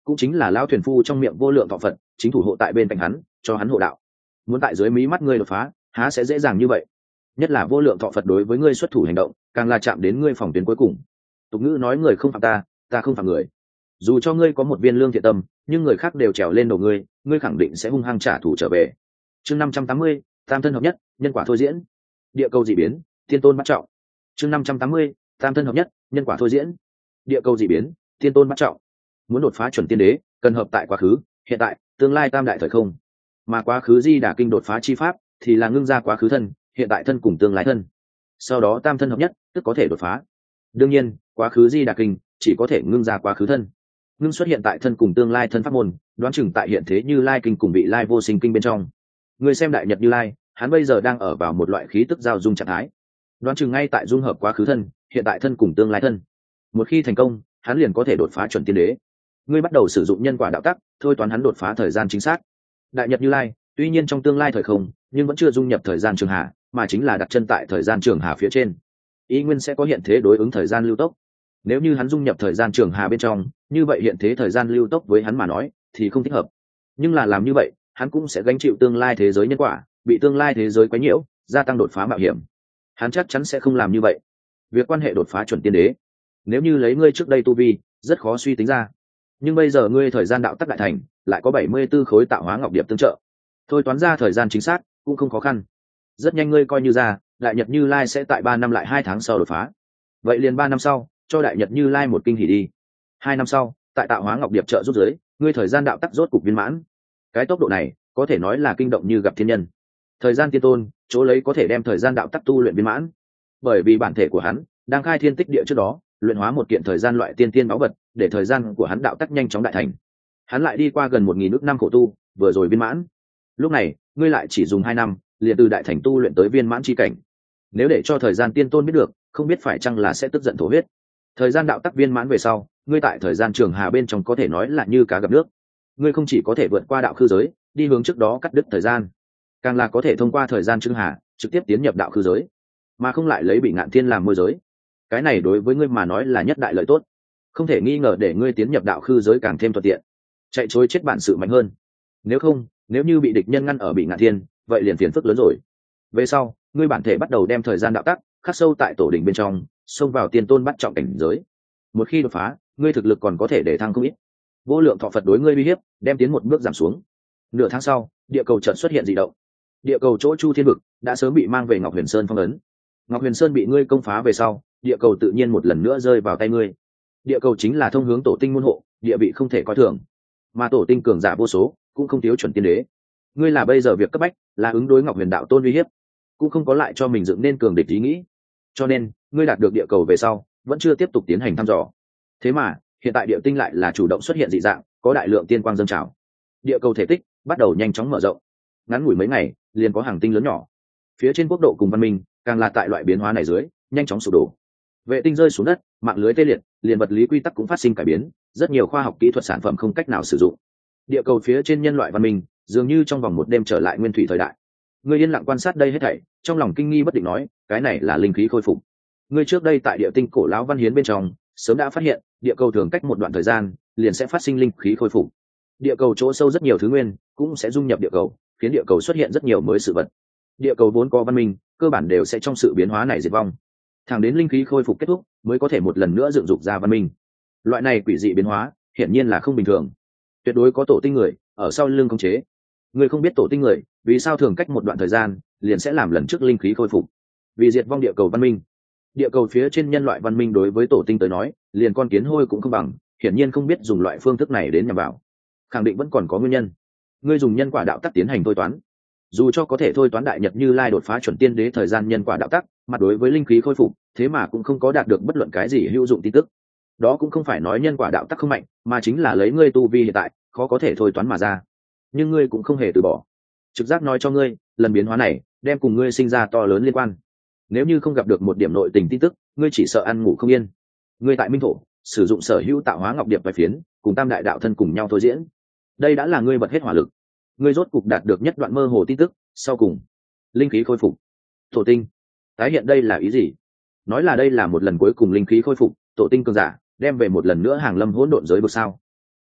cũng chính là lão thuyền phu trong miệng vô lượng thọ phật chính thủ hộ tại bên cạnh hắn cho hắn hộ đạo. Muốn tại dưới mí mắt ngươi đột phá há sẽ dễ dàng như vậy? Nhất là vô lượng thọ phật đối với ngươi xuất thủ hành động càng là chạm đến ngươi phòng tuyến cuối cùng. Tục ngữ nói người không phạm ta, ta không phạm người. Dù cho ngươi có một viên lương thiện tâm, nhưng người khác đều trèo lên đầu ngươi, ngươi khẳng định sẽ hung hăng trả thù trở về. Chương năm trăm tám mươi, tam thân hợp nhất, nhân quả thôi diễn. Địa cầu dị biến, thiên tôn bắt trọng. Chương năm trăm tám mươi, tam thân hợp nhất, nhân quả thôi diễn. Địa cầu dị biến, thiên tôn bắt trọng. Muốn đột phá chuẩn tiên đế, cần hợp tại quá khứ, hiện tại, tương lai tam đại thời không. Mà quá khứ di đả kinh đột phá chi pháp thì là ngưng ra quá khứ thân, hiện tại thân cùng tương lai thân. Sau đó tam thân hợp nhất, tức có thể đột phá. Đương nhiên, quá khứ di đả kinh chỉ có thể ngưng ra quá khứ thân. Ngưng xuất hiện tại thân cùng tương lai thân pháp môn, đoán chừng tại hiện thế Như Lai kinh cùng vị Lai vô sinh kinh bên trong. Người xem đại nhật Như Lai, hắn bây giờ đang ở vào một loại khí tức giao dung trạng thái. Đoán chừng ngay tại dung hợp quá khứ thân, hiện tại thân cùng tương lai thân. Một khi thành công, hắn liền có thể đột phá chuẩn tiên đế. Ngươi bắt đầu sử dụng nhân quả đạo tắc, thôi toán hắn đột phá thời gian chính xác. Đại nhật Như Lai, tuy nhiên trong tương lai thời không, nhưng vẫn chưa dung nhập thời gian trường hà, mà chính là đặt chân tại thời gian trường hà phía trên. Ý nguyên sẽ có hiện thế đối ứng thời gian lưu tốc. Nếu như hắn dung nhập thời gian trường hà bên trong, như vậy hiện thế thời gian lưu tốc với hắn mà nói thì không thích hợp. Nhưng là làm như vậy, hắn cũng sẽ gánh chịu tương lai thế giới nhân quả, bị tương lai thế giới quấy nhiễu, gia tăng đột phá mạo hiểm. Hắn chắc chắn sẽ không làm như vậy. Việc quan hệ đột phá chuẩn tiên đế, nếu như lấy ngươi trước đây tu vi, rất khó suy tính ra. Nhưng bây giờ ngươi thời gian đạo tắc đại thành, lại có bảy mươi 74 khối tạo hóa ngọc điệp tương trợ, thôi toán ra thời gian chính xác cũng không khó khăn. Rất nhanh ngươi coi như ra, đại nhật Như Lai sẽ tại ba năm lại hai tháng sau đột phá. Vậy liền ba năm sau, cho đại nhật Như Lai một kinh hỉ đi. Hai năm sau, tại tạo hóa ngọc điệp trợ giúp giới, ngươi thời gian đạo tắc rốt cục viên mãn. Cái tốc độ này, có thể nói là kinh động như gặp thiên nhân. Thời gian tiên tôn, chỗ lấy có thể đem thời gian đạo tắc tu luyện viên mãn. Bởi vì bản thể của hắn đang khai thiên tích địa trước đó, luyện hóa một kiện thời gian loại tiên tiên báu vật, để thời gian của hắn đạo tắc nhanh chóng đại thành. Hắn lại đi qua gần một nghìn ước năm khổ tu, vừa rồi viên mãn. Lúc này, ngươi lại chỉ dùng hai năm, liền từ đại thành tu luyện tới viên mãn chi cảnh. Nếu để cho thời gian tiên tôn biết được, không biết phải chăng là sẽ tức giận thổ huyết. Thời gian đạo tắc viên mãn về sau, ngươi tại thời gian trường hà bên trong có thể nói là như cá gặp nước. Ngươi không chỉ có thể vượt qua đạo khư giới, đi hướng trước đó cắt đứt thời gian, càng là có thể thông qua thời gian trường hà trực tiếp tiến nhập đạo khư giới, mà không lại lấy Bị Ngạn Thiên làm môi giới. Cái này đối với ngươi mà nói là nhất đại lợi tốt, không thể nghi ngờ để ngươi tiến nhập đạo khư giới càng thêm thuận tiện. Chạy trối chết bản sự mạnh hơn. Nếu không, nếu như bị địch nhân ngăn ở Bị Ngạn Thiên, vậy liền phiền phức lớn rồi. Về sau, ngươi bản thể bắt đầu đem thời gian đạo tắc khắc sâu tại tổ đỉnh bên trong, xông vào tiên tôn bắt trọng cảnh giới. Một khi đột phá, ngươi thực lực còn có thể để thăng không ít. Vô lượng thọ Phật đối ngươi uy hiếp đem tiến một bước giảm xuống. Nửa tháng sau, địa cầu chợt xuất hiện dị động. Địa cầu chỗ Chu Thiên vực đã sớm bị mang về Ngọc Huyền Sơn phong ấn. Ngọc Huyền Sơn bị ngươi công phá về sau, địa cầu tự nhiên một lần nữa rơi vào tay ngươi. Địa cầu chính là thông hướng tổ tinh môn hộ, địa vị không thể coi thường. Mà tổ tinh cường giả vô số, cũng không thiếu chuẩn tiên đế. Ngươi là bây giờ việc cấp bách là ứng đối Ngọc Huyền đạo tôn uy hiếp, cũng không có lại cho mình dựng nên cường địch ý nghĩ. Cho nên, ngươi đạt được địa cầu về sau, vẫn chưa tiếp tục tiến hành thăm dò. Thế mà, hiện tại địa tinh lại là chủ động xuất hiện dị dạng, có đại lượng tiên quang dâng trào. Địa cầu thể tích bắt đầu nhanh chóng mở rộng. Ngắn ngủi mấy ngày, liền có hàng tinh lớn nhỏ. Phía trên quốc độ cùng văn minh, càng là tại loại biến hóa này dưới, nhanh chóng sụp đổ. Vệ tinh rơi xuống đất, mạng lưới tê liệt, liền vật lý quy tắc cũng phát sinh cải biến, rất nhiều khoa học kỹ thuật sản phẩm không cách nào sử dụng. Địa cầu phía trên nhân loại văn minh, dường như trong vòng một đêm trở lại nguyên thủy thời đại. Ngươi yên lặng quan sát đây hết thảy, trong lòng kinh nghi bất định nói, cái này là linh khí khôi phục. Ngươi trước đây tại địa tinh cổ lão văn hiến bên trong, sớm đã phát hiện, địa cầu thường cách một đoạn thời gian, liền sẽ phát sinh linh khí khôi phục. Địa cầu chỗ sâu rất nhiều thứ nguyên, cũng sẽ dung nhập địa cầu, khiến địa cầu xuất hiện rất nhiều mới sự vật. Địa cầu vốn có văn minh, cơ bản đều sẽ trong sự biến hóa này diệt vong. Thẳng đến linh khí khôi phục kết thúc, mới có thể một lần nữa dựng dục ra văn minh. Loại này quỷ dị biến hóa, hiển nhiên là không bình thường. Tuyệt đối có tổ tinh người ở sau lưng khống chế. Người không biết tổ tinh người vì sao thường cách một đoạn thời gian liền sẽ làm lần trước linh khí khôi phục, vì diệt vong địa cầu văn minh. Địa cầu phía trên nhân loại văn minh đối với tổ tinh tới nói, liền con kiến hôi cũng không bằng, hiển nhiên không biết dùng loại phương thức này đến nhằm vào. Khẳng định vẫn còn có nguyên nhân. Ngươi dùng nhân quả đạo tắc tiến hành thôi toán, dù cho có thể thôi toán đại nhật Như Lai đột phá chuẩn tiên đế thời gian nhân quả đạo tắc, mặt đối với linh khí khôi phục, thế mà cũng không có đạt được bất luận cái gì hữu dụng tin tức. Đó cũng không phải nói nhân quả đạo tắc không mạnh, mà chính là lấy ngươi tu vi hiện tại, khó có thể thôi toán mà ra. Nhưng ngươi cũng không hề từ bỏ. Trực giác nói cho ngươi, lần biến hóa này đem cùng ngươi sinh ra to lớn liên quan. Nếu như không gặp được một điểm nội tình tin tức, ngươi chỉ sợ ăn ngủ không yên. Ngươi tại Minh Thổ sử dụng sở hữu tạo hóa ngọc điệp vài phiến, cùng tam đại đạo thân cùng nhau thôi diễn. Đây đã là ngươi bật hết hỏa lực. Ngươi rốt cục đạt được nhất đoạn mơ hồ tin tức, sau cùng, linh khí khôi phục. Tổ tinh tái hiện, đây là ý gì? Nói là đây là một lần cuối cùng linh khí khôi phục, tổ tinh cường giả đem về một lần nữa hàng lâm hỗn độn giới vực sao?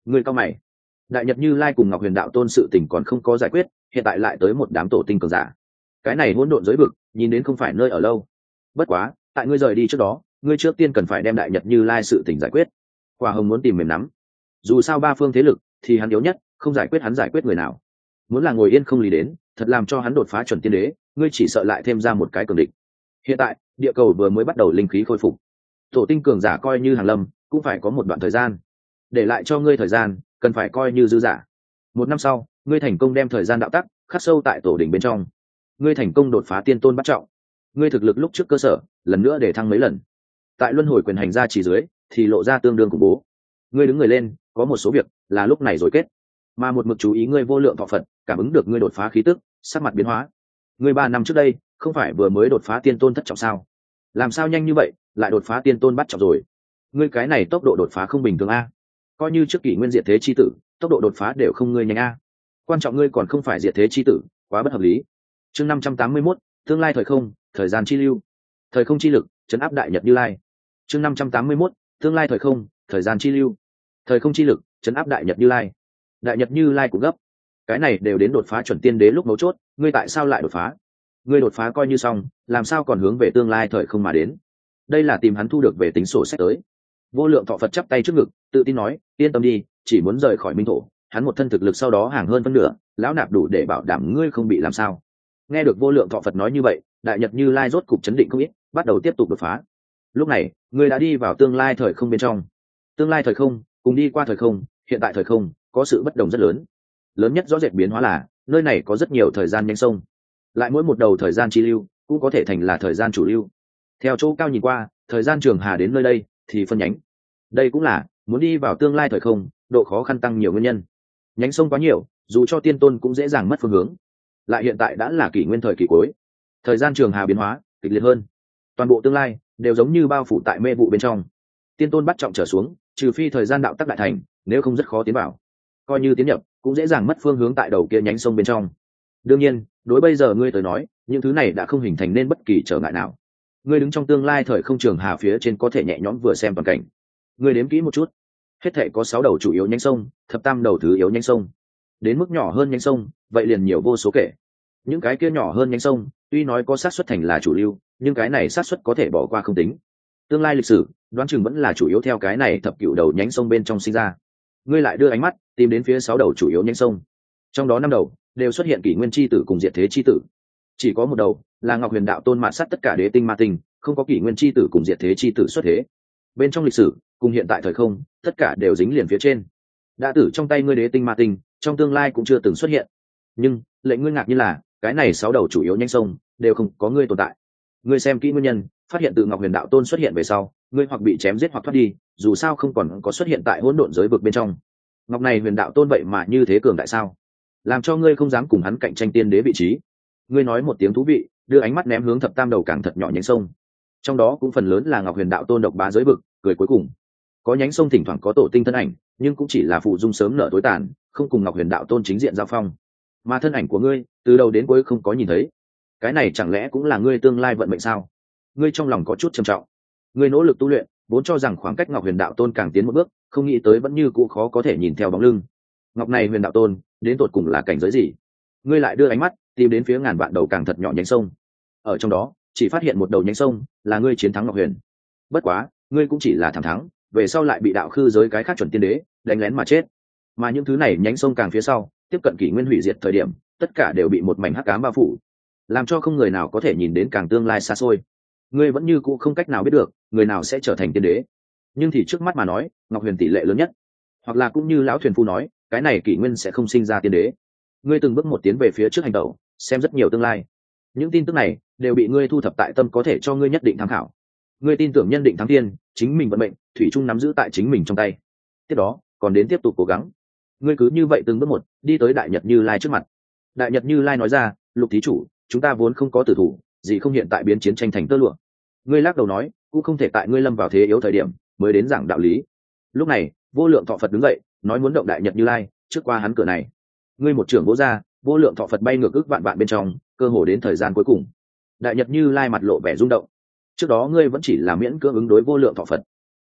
Ngươi cao mày. Đại Nhật Như Lai cùng Ngọc Huyền Đạo Tôn sự tình còn không có giải quyết, hiện tại lại tới một đám tổ tinh cường giả. Cái này hỗn độn giới vực, nhìn đến không phải nơi ở lâu. Bất quá, tại ngươi rời đi trước đó, ngươi trước tiên cần phải đem Đại Nhật Như Lai sự tình giải quyết. Quả Hồng muốn tìm mềm nắm. Dù sao ba phương thế lực thì hắn yếu nhất, không giải quyết hắn giải quyết người nào. Muốn là ngồi yên không lý đến, thật làm cho hắn đột phá chuẩn tiên đế, ngươi chỉ sợ lại thêm ra một cái cường địch. Hiện tại, địa cầu vừa mới bắt đầu linh khí khôi phục. Tổ tinh cường giả coi như hàng lâm, cũng phải có một đoạn thời gian. Để lại cho ngươi thời gian, cần phải coi như dư giả. Một năm sau, ngươi thành công đem thời gian đạo tắc khắc sâu tại tổ đỉnh bên trong. Ngươi thành công đột phá tiên tôn bắt trọng. Ngươi thực lực lúc trước cơ sở, lần nữa để thăng mấy lần. Tại luân hồi quyền hành ra chỉ dưới, thì lộ ra tương đương khủng bố. Ngươi đứng người lên, có một số việc là lúc này rồi kết. Mà một mực chú ý ngươi vô lượng thọ Phật, cảm ứng được ngươi đột phá khí tức, sắc mặt biến hóa. Ngươi ba năm trước đây, không phải vừa mới đột phá tiên tôn thất trọng sao? Làm sao nhanh như vậy, lại đột phá tiên tôn bắt trọng rồi? Ngươi cái này tốc độ đột phá không bình thường a. Coi như trước kỷ nguyên diệt thế chi tử, tốc độ đột phá đều không ngươi nhanh a. Quan trọng ngươi còn không phải diệt thế chi tử, quá bất hợp lý. Chương năm trăm tám mươi mốt, tương lai thời không, thời gian chi lưu. Thời không chi lực, trấn áp Đại Nhật Như Lai. Chương năm trăm tám mươi mốt, tương lai thời không, thời gian chi lưu. Thời không chi lực, trấn áp Đại Nhật Như Lai. Đại Nhật Như Lai cũng gấp. Cái này đều đến đột phá chuẩn tiên đế lúc mấu chốt, ngươi tại sao lại đột phá? Ngươi đột phá coi như xong, làm sao còn hướng về tương lai thời không mà đến? Đây là tìm hắn thu được về tính sổ sách tới. Vô lượng thọ Phật chắp tay trước ngực, tự tin nói, yên tâm đi, chỉ muốn rời khỏi minh thổ, hắn một thân thực lực sau đó hàng hơn phân nửa, lão nạp đủ để bảo đảm ngươi không bị làm sao. Nghe được vô lượng thọ Phật nói như vậy, Đại Nhật Như Lai rốt cục chấn định không ít, bắt đầu tiếp tục đột phá. Lúc này, ngươi đã đi vào tương lai thời không bên trong. Tương lai thời không, cùng đi qua thời không, hiện tại thời không, có sự bất đồng rất lớn. Lớn nhất rõ rệt biến hóa là, nơi này có rất nhiều thời gian nhanh sông. Lại mỗi một đầu thời gian chi lưu, cũng có thể thành là thời gian chủ lưu. Theo chỗ cao nhìn qua, thời gian trường hà đến nơi đây thì phân nhánh. Đây cũng là muốn đi vào tương lai thời không, độ khó khăn tăng nhiều nguyên nhân. Nhánh sông quá nhiều, dù cho tiên tôn cũng dễ dàng mất phương hướng. Lại hiện tại đã là kỷ nguyên thời kỳ cuối, thời gian trường hà biến hóa kịch liệt hơn, toàn bộ tương lai đều giống như bao phủ tại mê vụ bên trong. Tiên tôn bắt trọng trở xuống, trừ phi thời gian đạo tắc đại thành, nếu không rất khó tiến vào. Coi như tiến nhập, cũng dễ dàng mất phương hướng tại đầu kia nhánh sông bên trong. Đương nhiên, đối bây giờ ngươi tới nói, những thứ này đã không hình thành nên bất kỳ trở ngại nào. Ngươi đứng trong tương lai thời không trường hà phía trên có thể nhẹ nhõm vừa xem toàn cảnh. Ngươi đếm kỹ một chút, hết thể có sáu đầu chủ yếu nhánh sông, thập tam đầu thứ yếu nhánh sông. Đến mức nhỏ hơn nhánh sông, vậy liền nhiều vô số kể. Những cái kia nhỏ hơn nhánh sông, tuy nói có xác suất thành là chủ lưu, nhưng cái này xác suất có thể bỏ qua không tính. Tương lai lịch sử, đoán chừng vẫn là chủ yếu theo cái này thập cửu đầu nhánh sông bên trong sinh ra. Ngươi lại đưa ánh mắt tìm đến phía sáu đầu chủ yếu nhánh sông, trong đó năm đầu đều xuất hiện kỷ nguyên chi tử cùng diệt thế chi tử, chỉ có một đầu là Ngọc Huyền Đạo Tôn mạn sát tất cả đế tinh ma tinh, không có kỷ nguyên chi tử cùng diệt thế chi tử xuất thế. Bên trong lịch sử cùng hiện tại thời không, tất cả đều dính liền phía trên. Đã tử trong tay ngươi đế tinh ma tinh, trong tương lai cũng chưa từng xuất hiện. Nhưng lệnh ngươi ngạc như là cái này sáu đầu chủ yếu nhánh sông đều không có ngươi tồn tại. Ngươi xem kỹ nguyên nhân, phát hiện từ Ngọc Huyền Đạo Tôn xuất hiện về sau, ngươi hoặc bị chém giết hoặc thoát đi, dù sao không còn có xuất hiện tại hỗn độn giới vực bên trong. Ngọc này Huyền Đạo Tôn vậy mà như thế cường đại sao, làm cho ngươi không dám cùng hắn cạnh tranh tiên đế vị trí. Ngươi nói một tiếng thú vị, đưa ánh mắt ném hướng thập tam đầu càng thật nhỏ nhánh sông, trong đó cũng phần lớn là Ngọc Huyền Đạo Tôn độc bá giới vực. Cười cuối cùng, có nhánh sông thỉnh thoảng có tổ tinh thân ảnh, nhưng cũng chỉ là phụ dung sớm nở tối tàn, không cùng Ngọc Huyền Đạo Tôn chính diện giao phong. Mà thân ảnh của ngươi từ đầu đến cuối không có nhìn thấy. Cái này chẳng lẽ cũng là ngươi tương lai vận mệnh sao? Ngươi trong lòng có chút trầm trọng. Ngươi nỗ lực tu luyện, vốn cho rằng khoảng cách Ngọc Huyền Đạo Tôn càng tiến một bước, không nghĩ tới vẫn như cũ khó có thể nhìn theo bóng lưng. Ngọc này Huyền Đạo Tôn đến tột cùng là cảnh giới gì? Ngươi lại đưa ánh mắt tìm đến phía ngàn vạn đầu càng thật nhỏ nhánh sông, ở trong đó chỉ phát hiện một đầu nhánh sông là ngươi chiến thắng Ngọc Huyền. Bất quá ngươi cũng chỉ là thẳng thắng, về sau lại bị đạo khư giới cái khác chuẩn tiên đế đánh lén mà chết. Mà những thứ này nhánh sông càng phía sau, tiếp cận kỷ nguyên hủy diệt thời điểm, tất cả đều bị một mảnh hắc ám bao phủ, làm cho không người nào có thể nhìn đến càng tương lai xa xôi. Ngươi vẫn như cũ không cách nào biết được người nào sẽ trở thành tiên đế. Nhưng thì trước mắt mà nói, Ngọc Huyền tỷ lệ lớn nhất, hoặc là cũng như lão thuyền phu nói, cái này kỷ nguyên sẽ không sinh ra tiên đế. Ngươi từng bước một tiến về phía trước hành động, xem rất nhiều tương lai. Những tin tức này đều bị ngươi thu thập tại tâm, có thể cho ngươi nhất định tham khảo. Ngươi tin tưởng nhân định thắng thiên, chính mình vận mệnh thủy chung nắm giữ tại chính mình trong tay. Tiếp đó còn đến tiếp tục cố gắng. Ngươi cứ như vậy từng bước một đi tới Đại Nhật Như Lai trước mặt. Đại Nhật Như Lai nói ra, Lục thí chủ, chúng ta vốn không có tử thủ, gì không hiện tại biến chiến tranh thành tơ lụa. Ngươi lắc đầu nói, cũng không thể tại ngươi lâm vào thế yếu thời điểm mới đến giảng đạo lý. Lúc này Vô Lượng Thọ Phật đứng dậy, nói muốn động Đại Nhật Như Lai, trước qua hắn cửa này. Ngươi một trưởng vỗ ra, Vô Lượng Thọ Phật bay ngược ước vạn vạn bên trong, cơ hồ đến thời gian cuối cùng. Đại Nhật Như Lai mặt lộ vẻ rung động. Trước đó ngươi vẫn chỉ là miễn cưỡng ứng đối Vô Lượng Thọ Phật,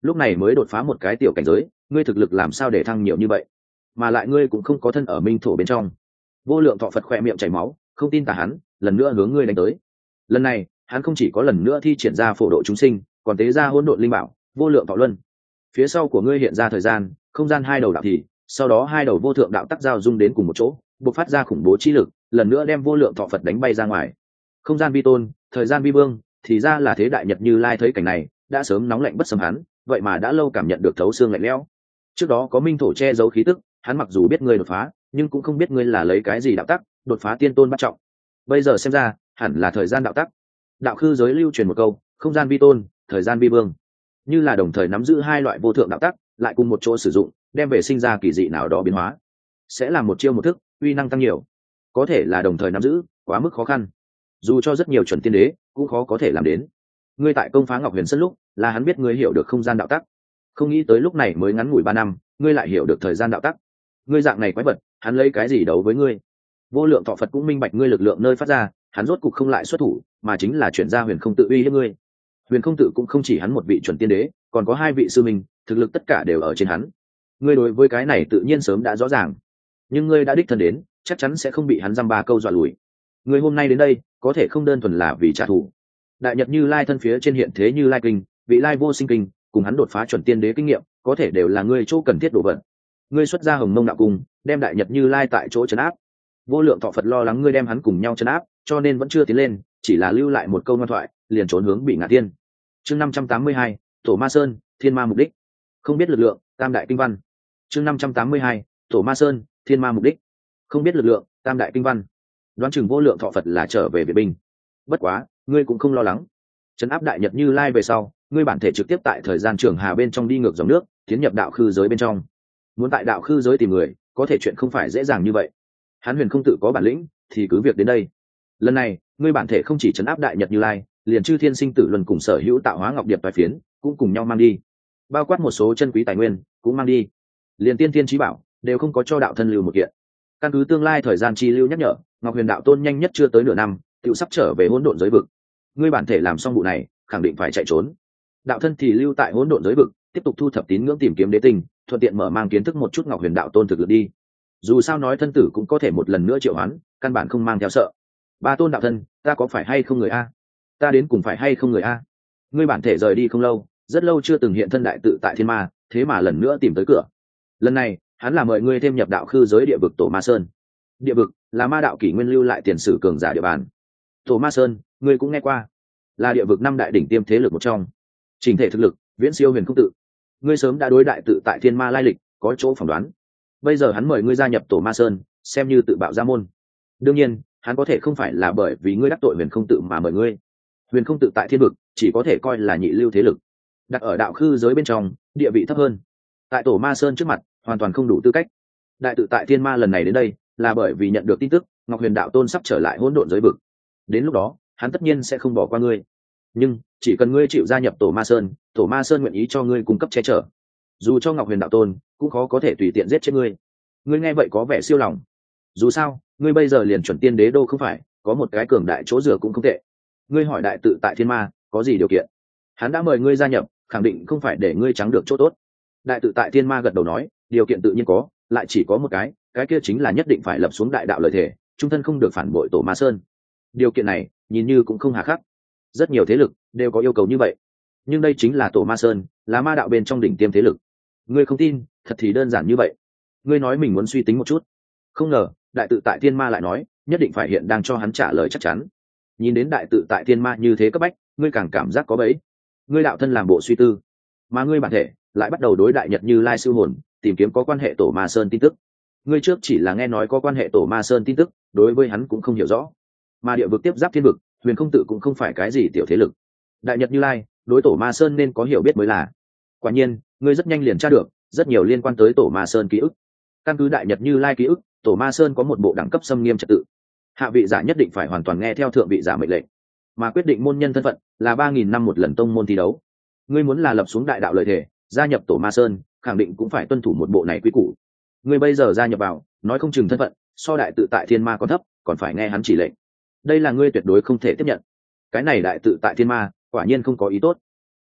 lúc này mới đột phá một cái tiểu cảnh giới, ngươi thực lực làm sao để thăng nhiều như vậy, mà lại ngươi cũng không có thân ở minh thổ bên trong. Vô lượng thọ Phật khỏe miệng chảy máu, không tin tà hắn lần nữa hướng ngươi đánh tới. Lần này hắn không chỉ có lần nữa thi triển ra phổ độ chúng sinh, còn tế ra hỗn độn linh bảo vô lượng thọ luân. Phía sau của ngươi hiện ra thời gian không gian hai đầu đạo thì, sau đó hai đầu vô thượng đạo tắc giao dung đến cùng một chỗ, bộc phát ra khủng bố chi lực, lần nữa đem vô lượng thọ Phật đánh bay ra ngoài. Không gian vi tôn, thời gian vi vương, thì ra là thế. Đại Nhật Như Lai thấy cảnh này đã sớm nóng lạnh bất sâm hắn, vậy mà đã lâu cảm nhận được thấu xương lạnh lẽo. Trước đó có minh thổ che giấu khí tức, hắn mặc dù biết ngươi đột phá, nhưng cũng không biết ngươi là lấy cái gì đạo tắc đột phá tiên tôn bắt trọng. Bây giờ xem ra hẳn là thời gian đạo tắc. Đạo khư giới lưu truyền một câu, không gian vi tôn, thời gian vi vương, như là đồng thời nắm giữ hai loại vô thượng đạo tắc, lại cùng một chỗ sử dụng, đem về sinh ra kỳ dị nào đó biến hóa, sẽ là một chiêu một thức, uy năng tăng nhiều. Có thể là đồng thời nắm giữ, quá mức khó khăn, dù cho rất nhiều chuẩn tiên đế cũng khó có thể làm đến. Ngươi tại công phá Ngọc Huyền Sơn lúc, là hắn biết ngươi hiểu được không gian đạo tắc, không nghĩ tới lúc này mới ngắn ngủi ba năm, ngươi lại hiểu được thời gian đạo tắc. Ngươi dạng này quái vật, hắn lấy cái gì đấu với ngươi? Vô lượng thọ Phật cũng minh bạch ngươi lực lượng nơi phát ra, hắn rốt cục không lại xuất thủ, mà chính là chuyển ra Huyền Không Tự uy hiếp ngươi. Huyền Không Tự cũng không chỉ hắn một vị chuẩn tiên đế, còn có hai vị sư minh, thực lực tất cả đều ở trên hắn. Ngươi đối với cái này tự nhiên sớm đã rõ ràng, nhưng ngươi đã đích thân đến, chắc chắn sẽ không bị hắn dăm ba câu dọa lùi. Ngươi hôm nay đến đây, có thể không đơn thuần là vì trả thù. Đại Nhật Như Lai thân phía trên hiện thế Như Lai kinh, vị Lai vô sinh kinh, cùng hắn đột phá chuẩn tiên đế kinh nghiệm, có thể đều là ngươi chỗ cần thiết đồ vật. Ngươi xuất ra Hồng Mông đạo cung, đem Đại Nhật Như Lai tại chỗ trấn áp. Vô lượng thọ Phật lo lắng ngươi đem hắn cùng nhau trấn áp, cho nên vẫn chưa tiến lên, chỉ là lưu lại một câu ngoan thoại, liền trốn hướng Bị Ngạ Tiên. Chương năm trăm tám mươi hai, Tổ Ma Sơn, Thiên Ma mục đích. Không biết lực lượng, Tam đại kinh văn. Chương năm trăm tám mươi hai, Tổ Ma Sơn, Thiên Ma mục đích. Không biết lực lượng, Tam đại kinh văn. Đoán chừng vô lượng thọ Phật là trở về Việt binh. Bất quá, ngươi cũng không lo lắng. Trấn áp Đại Nhật Như Lai về sau, ngươi bản thể trực tiếp tại thời gian trường hà bên trong đi ngược dòng nước, tiến nhập đạo khư giới bên trong. Muốn tại đạo khư giới tìm người, có thể chuyện không phải dễ dàng như vậy. Hắn Huyền Không Tự có bản lĩnh, thì cứ việc đến đây. Lần này, ngươi bản thể không chỉ trấn áp Đại Nhật Như Lai, liền chư thiên sinh tử luân cùng sở hữu tạo hóa ngọc điệp tài phiến, cũng cùng nhau mang đi. Bao quát một số chân quý tài nguyên, cũng mang đi. Liền tiên thiên chí bảo, đều không có cho đạo thân lưu một kiện. Căn cứ tương lai thời gian chi lưu nhắc nhở, Ngọc Huyền đạo tôn nhanh nhất chưa tới nửa năm, tự sắp trở về hỗn độn giới vực. Ngươi bản thể làm xong vụ này, khẳng định phải chạy trốn. Đạo thân thì lưu tại hỗn độn giới vực, tiếp tục thu thập tín ngưỡng tìm kiếm đế tinh, thuận tiện mở mang kiến thức một chút Ngọc Huyền đạo tôn thực lực đi. Dù sao nói thân tử cũng có thể một lần nữa triệu hoán, căn bản không mang theo sợ. Ba tôn đạo thân, ta có phải hay không người a? Ta đến cùng phải hay không người a? Ngươi bản thể rời đi không lâu, rất lâu chưa từng hiện thân đại tự tại thiên ma, thế mà lần nữa tìm tới cửa. Lần này, hắn là mời ngươi thêm nhập đạo khư giới địa vực Tổ Ma Sơn. Địa vực là ma đạo kỷ nguyên lưu lại tiền sử cường giả địa bàn. Tổ Ma Sơn, ngươi cũng nghe qua, là địa vực năm đại đỉnh tiêm thế lực một trong, trình thể thực lực viễn siêu Huyền Không Tự. Ngươi sớm đã đối đại tự tại thiên ma lai lịch có chỗ phỏng đoán. Bây giờ hắn mời ngươi gia nhập Tổ Ma Sơn, xem như tự bạo ra môn. Đương nhiên, hắn có thể không phải là bởi vì ngươi đắc tội Huyền Không Tự mà mời ngươi. Huyền Không Tự tại thiên vực chỉ có thể coi là nhị lưu thế lực, đặt ở đạo khư giới bên trong, địa vị thấp hơn. Tại Tổ Ma Sơn trước mặt, hoàn toàn không đủ tư cách. Đại tự tại thiên ma lần này đến đây, là bởi vì nhận được tin tức Ngọc Huyền đạo tôn sắp trở lại hỗn độn giới vực. Đến lúc đó, hắn tất nhiên sẽ không bỏ qua ngươi. Nhưng chỉ cần ngươi chịu gia nhập Tổ Ma Sơn, Tổ Ma Sơn nguyện ý cho ngươi cung cấp che chở. Dù cho Ngọc Huyền đạo tôn cũng khó có thể tùy tiện giết chết ngươi. Ngươi nghe vậy có vẻ siêu lòng. Dù sao, ngươi bây giờ liền chuẩn tiên đế đô không phải, có một cái cường đại chỗ dựa cũng không tệ. Ngươi hỏi đại tự tại thiên ma có gì điều kiện? Hắn đã mời ngươi gia nhập, khẳng định không phải để ngươi trắng được chỗ tốt. Đại tự tại thiên ma gật đầu nói, điều kiện tự nhiên có, lại chỉ có một cái, cái kia chính là nhất định phải lập xuống đại đạo lợi thể, trung thân không được phản bội Tổ Ma Sơn. Điều kiện này nhìn như cũng không hà khắc, rất nhiều thế lực đều có yêu cầu như vậy, nhưng đây chính là Tổ Ma Sơn, là ma đạo bên trong đỉnh tiêm thế lực. Ngươi không tin, thật thì đơn giản như vậy. Ngươi nói mình muốn suy tính một chút. Không ngờ đại tự tại thiên ma lại nói nhất định phải hiện đang cho hắn trả lời chắc chắn. Nhìn đến đại tự tại thiên ma như thế cấp bách, ngươi càng cảm giác có bẫy. Ngươi đạo thân làm bộ suy tư, mà ngươi bản thể lại bắt đầu đối Đại Nhật Như Lai siêu hồn, tìm kiếm có quan hệ Tổ Ma Sơn tin tức. Ngươi trước chỉ là nghe nói có quan hệ Tổ Ma Sơn tin tức, đối với hắn cũng không hiểu rõ. Mà địa vực tiếp giáp thiên vực, Huyền Không Tự cũng không phải cái gì tiểu thế lực. Đại Nhật Như Lai đối Tổ Ma Sơn nên có hiểu biết mới là. Quả nhiên, ngươi rất nhanh liền tra được rất nhiều liên quan tới Tổ Ma Sơn ký ức. Căn cứ Đại Nhật Như Lai ký ức, Tổ Ma Sơn có một bộ đẳng cấp xâm nghiêm trật tự. Hạ vị giả nhất định phải hoàn toàn nghe theo thượng vị giả mệnh lệnh, mà quyết định môn nhân thân phận là ba nghìn năm một lần tông môn thi đấu. Ngươi muốn là lập xuống đại đạo lợi thể, gia nhập Tổ Ma Sơn, khẳng định cũng phải tuân thủ một bộ này quy củ. Ngươi bây giờ gia nhập vào, nói không chừng thân phận so đại tự tại thiên ma còn thấp, còn phải nghe hắn chỉ lệnh. Đây là ngươi tuyệt đối không thể tiếp nhận. Cái này đại tự tại thiên ma quả nhiên không có ý tốt.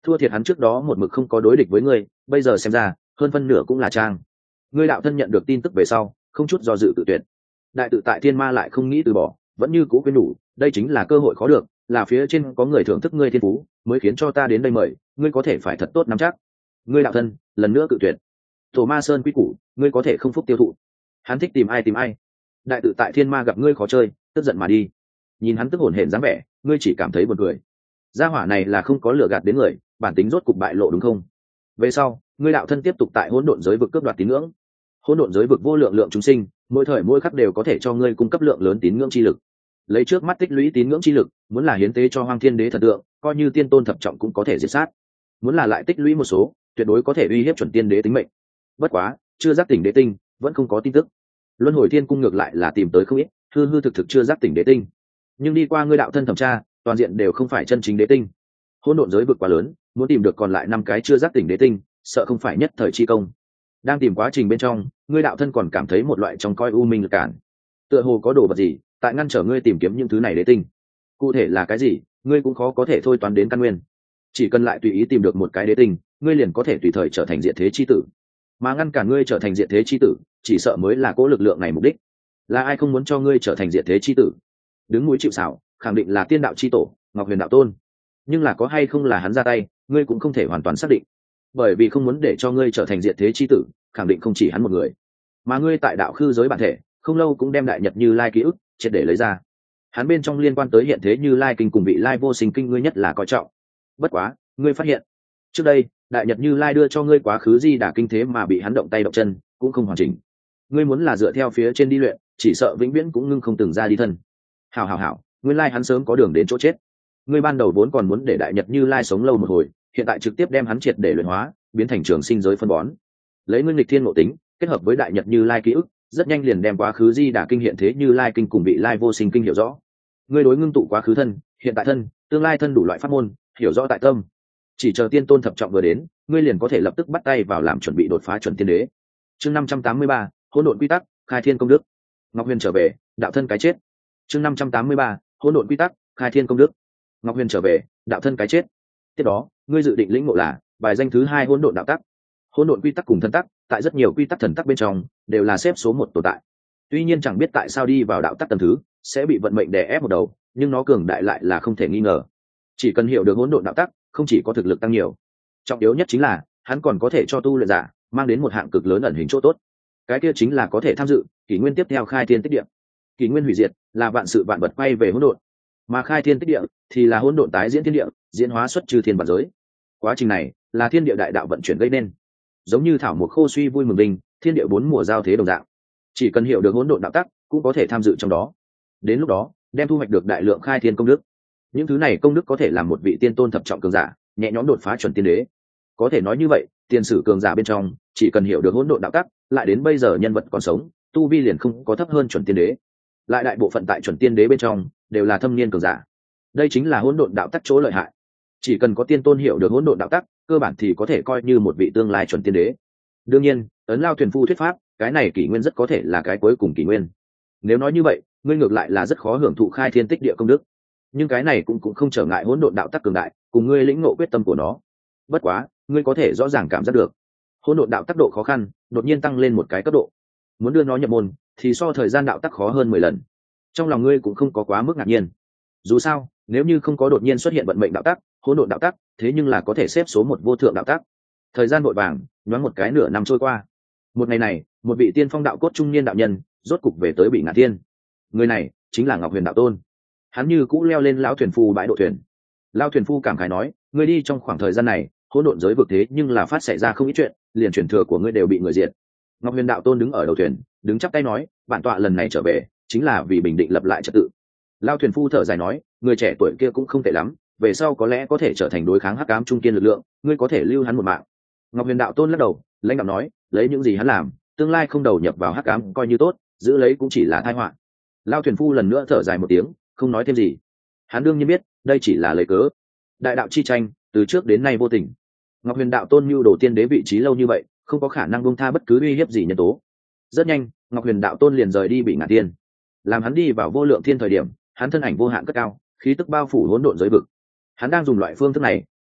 thua thiệt hắn trước đó một mực không có đối địch với ngươi, bây giờ xem ra hơn phân nửa cũng là trang. Ngươi đạo thân nhận được tin tức về sau không chút do dự tự tuyệt. Đại tự tại thiên ma lại không nghĩ từ bỏ, vẫn như cũ quyến đủ, đây chính là cơ hội khó được, là phía trên có người thưởng thức ngươi thiên phú mới khiến cho ta đến đây mời, ngươi có thể phải thật tốt nắm chắc. Ngươi đạo thân lần nữa tự tuyệt. Tổ ma sơn quy củ, ngươi có thể không phúc tiêu thụ. Hắn thích tìm ai tìm ai. Đại tự tại thiên ma gặp ngươi khó chơi, tức giận mà đi. Nhìn hắn tức hổn hển dáng vẻ, ngươi chỉ cảm thấy buồn cười. Gia hỏa này là không có lừa gạt đến người, bản tính rốt cục bại lộ đúng không? Về sau, ngươi đạo thân tiếp tục tại hỗn độn giới vực cướp đoạt tín ngưỡng. Hỗn độn giới vực vô lượng lượng chúng sinh, mỗi thời mỗi khắc đều có thể cho ngươi cung cấp lượng lớn tín ngưỡng chi lực. Lấy trước mắt tích lũy tín ngưỡng chi lực, muốn là hiến tế cho Hoang Thiên Đế thần tượng, coi như tiên tôn thập trọng cũng có thể diệt sát. Muốn là lại tích lũy một số, tuyệt đối có thể uy hiếp chuẩn tiên đế tính mệnh. Bất quá, chưa giác tỉnh đế tinh, vẫn không có tin tức. Luân hồi thiên cung ngược lại là tìm tới không ít, hư hư thực thực chưa giác tỉnh đế tinh. Nhưng đi qua ngươi đạo thân thẩm tra, toàn diện đều không phải chân chính đế tinh. Hỗn độn giới vực quá lớn, muốn tìm được còn lại năm cái chưa giác tỉnh đế tinh, sợ không phải nhất thời chi công. Đang tìm quá trình bên trong, ngươi đạo thân còn cảm thấy một loại trong coi u minh lực cản. Tựa hồ có đồ vật gì tại ngăn trở ngươi tìm kiếm những thứ này đế tinh. Cụ thể là cái gì, ngươi cũng khó có thể thôi toán đến căn nguyên. Chỉ cần lại tùy ý tìm được một cái đế tinh, ngươi liền có thể tùy thời trở thành diệt thế chi tử. Mà ngăn cản ngươi trở thành diệt thế chi tử, chỉ sợ mới là cố lực lượng này mục đích. Là ai không muốn cho ngươi trở thành diệt thế chi tử? Đứng mũi chịu sào, khẳng định là tiên đạo chi tổ Ngọc Huyền đạo tôn. Nhưng là có hay không là hắn ra tay, ngươi cũng không thể hoàn toàn xác định. Bởi vì không muốn để cho ngươi trở thành diệt thế chi tử, khẳng định không chỉ hắn một người. Mà ngươi tại đạo khư giới bản thể, không lâu cũng đem đại nhật Như Lai ký ức triệt để lấy ra. Hắn bên trong liên quan tới hiện thế Như Lai kinh cùng vị Lai vô sinh kinh ngươi nhất là coi trọng. Bất quá, ngươi phát hiện, trước đây, đại nhật Như Lai đưa cho ngươi quá khứ di đả kinh thế mà bị hắn động tay động chân, cũng không hoàn chỉnh. Ngươi muốn là dựa theo phía trên đi luyện, chỉ sợ vĩnh viễn cũng ngưng không từng ra đi thân. Hảo hảo hảo, nguyên lai hắn sớm có đường đến chỗ chết. Ngươi ban đầu vốn còn muốn để đại nhật Như Lai sống lâu một hồi, hiện tại trực tiếp đem hắn triệt để luyện hóa, biến thành trường sinh giới phân bón. Lấy ngươi nghịch thiên ngộ tính, kết hợp với đại nhật Như Lai ký ức, rất nhanh liền đem quá khứ di đả kinh hiện thế Như Lai kinh cùng vị Lai vô sinh kinh hiểu rõ. Ngươi đối ngưng tụ quá khứ thân, hiện tại thân, tương lai thân đủ loại pháp môn, hiểu rõ tại tâm. Chỉ chờ tiên tôn thập trọng vừa đến, ngươi liền có thể lập tức bắt tay vào làm chuẩn bị đột phá chuẩn tiên đế. Chương năm trăm tám mươi ba, hỗn độn quy tắc, khai thiên công đức. Ngọc Huyền trở về, đạo thân cái chết. Chương năm trăm tám mươi ba, hỗn độn quy tắc, khai thiên công đức. Ngọc Huyền trở về, đạo thân cái chết. Tiếp đó, ngươi dự định lĩnh ngộ là bài danh thứ hai hỗn độn đạo tắc. Hỗn độn quy tắc cùng thân tắc, tại rất nhiều quy tắc thần tắc bên trong, đều là xếp số một tồn tại. Tuy nhiên chẳng biết tại sao đi vào đạo tắc tầng thứ, sẽ bị vận mệnh đè ép một đầu, nhưng nó cường đại lại là không thể nghi ngờ. Chỉ cần hiểu được hỗn độn đạo tắc, không chỉ có thực lực tăng nhiều, trọng yếu nhất chính là hắn còn có thể cho tu luyện giả mang đến một hạng cực lớn ẩn hình chỗ tốt. Cái kia chính là có thể tham dự kỷ nguyên tiếp theo khai thiên tích địa. Kỷ nguyên hủy diệt là vạn sự vạn vật quay về hỗn độn, mà khai thiên tích địa thì là hỗn độn tái diễn thiên địa, diễn hóa xuất trừ thiên bản giới. Quá trình này là thiên địa đại đạo vận chuyển gây nên, giống như thảo mộc khô suy vui mừng đình, thiên địa bốn mùa giao thế đồng dạng. Chỉ cần hiểu được hỗn độn đạo tắc, cũng có thể tham dự trong đó. Đến lúc đó, đem thu hoạch được đại lượng khai thiên công đức. Những thứ này công đức có thể làm một vị tiên tôn thập trọng cường giả nhẹ nhõm đột phá chuẩn tiên đế. Có thể nói như vậy, tiền sử cường giả bên trong, chỉ cần hiểu được hỗn độn đạo tắc, lại đến bây giờ nhân vật còn sống, tu vi liền không có thấp hơn chuẩn tiên đế. Lại đại bộ phận tại chuẩn tiên đế bên trong đều là thâm niên cường giả. Đây chính là hỗn độn đạo tắc chỗ lợi hại. Chỉ cần có tiên tôn hiểu được hỗn độn đạo tắc, cơ bản thì có thể coi như một vị tương lai chuẩn tiên đế. Đương nhiên, ấn Lao Thuyền Phu thuyết pháp, cái này kỷ nguyên rất có thể là cái cuối cùng kỷ nguyên. Nếu nói như vậy, ngươi ngược lại là rất khó hưởng thụ khai thiên tích địa công đức. Nhưng cái này cũng cũng không trở ngại hỗn độn đạo tắc cường đại, cùng ngươi lĩnh ngộ quyết tâm của nó. Bất quá, ngươi có thể rõ ràng cảm giác được, hỗn độn đạo tắc độ khó khăn đột nhiên tăng lên một cái cấp độ. Muốn đưa nó nhập môn, thì so thời gian đạo tắc khó hơn mười lần. Trong lòng ngươi cũng không có quá mức ngạc nhiên. Dù sao, nếu như không có đột nhiên xuất hiện vận mệnh đạo tắc, hỗn độn đạo tắc, thế nhưng là có thể xếp số một vô thượng đạo tắc. Thời gian vội vàng, nhoáng một cái nửa năm trôi qua. Một ngày này, một vị tiên phong đạo cốt trung niên đạo nhân rốt cục về tới Bị Ngạn Thiên. Người này chính là Ngọc Huyền đạo tôn. Hắn như cũ leo lên lão thuyền phu bãi độ thuyền. Lão thuyền phu cảm khái nói, ngươi đi trong khoảng thời gian này, hỗn độn giới vực thế nhưng là phát xảy ra không ít chuyện, liền truyền thừa của ngươi đều bị người diệt. Ngọc Huyền đạo tôn đứng ở đầu thuyền, đứng chắp tay nói, bản tọa lần này trở về, chính là vì bình định lập lại trật tự. Lão thuyền phu thở dài nói, người trẻ tuổi kia cũng không tệ lắm, về sau có lẽ có thể trở thành đối kháng hắc ám trung kiên lực lượng, ngươi có thể lưu hắn một mạng. Ngọc Huyền đạo tôn lắc đầu, lãnh đạo nói, lấy những gì hắn làm, tương lai không đầu nhập vào hắc ám coi như tốt, giữ lấy cũng chỉ là tai họa. Lão thuyền phu lần nữa thở dài một tiếng, không nói thêm gì. Hắn đương nhiên biết, đây chỉ là lời cớ. Đại đạo chi tranh, từ trước đến nay vô tình. Ngọc Huyền đạo tôn nhu đồ tiên đế vị trí lâu như vậy, không có khả năng buông tha bất cứ uy hiếp gì nhân tố. Rất nhanh, Ngọc Huyền đạo tôn liền rời đi Bị Ngạn Thiên. Làm hắn đi vào vô lượng thiên thời điểm, hắn thân ảnh vô hạn cất cao, khí tức bao phủ hỗn độn giới vực. Hắn đang dùng loại phương thức này,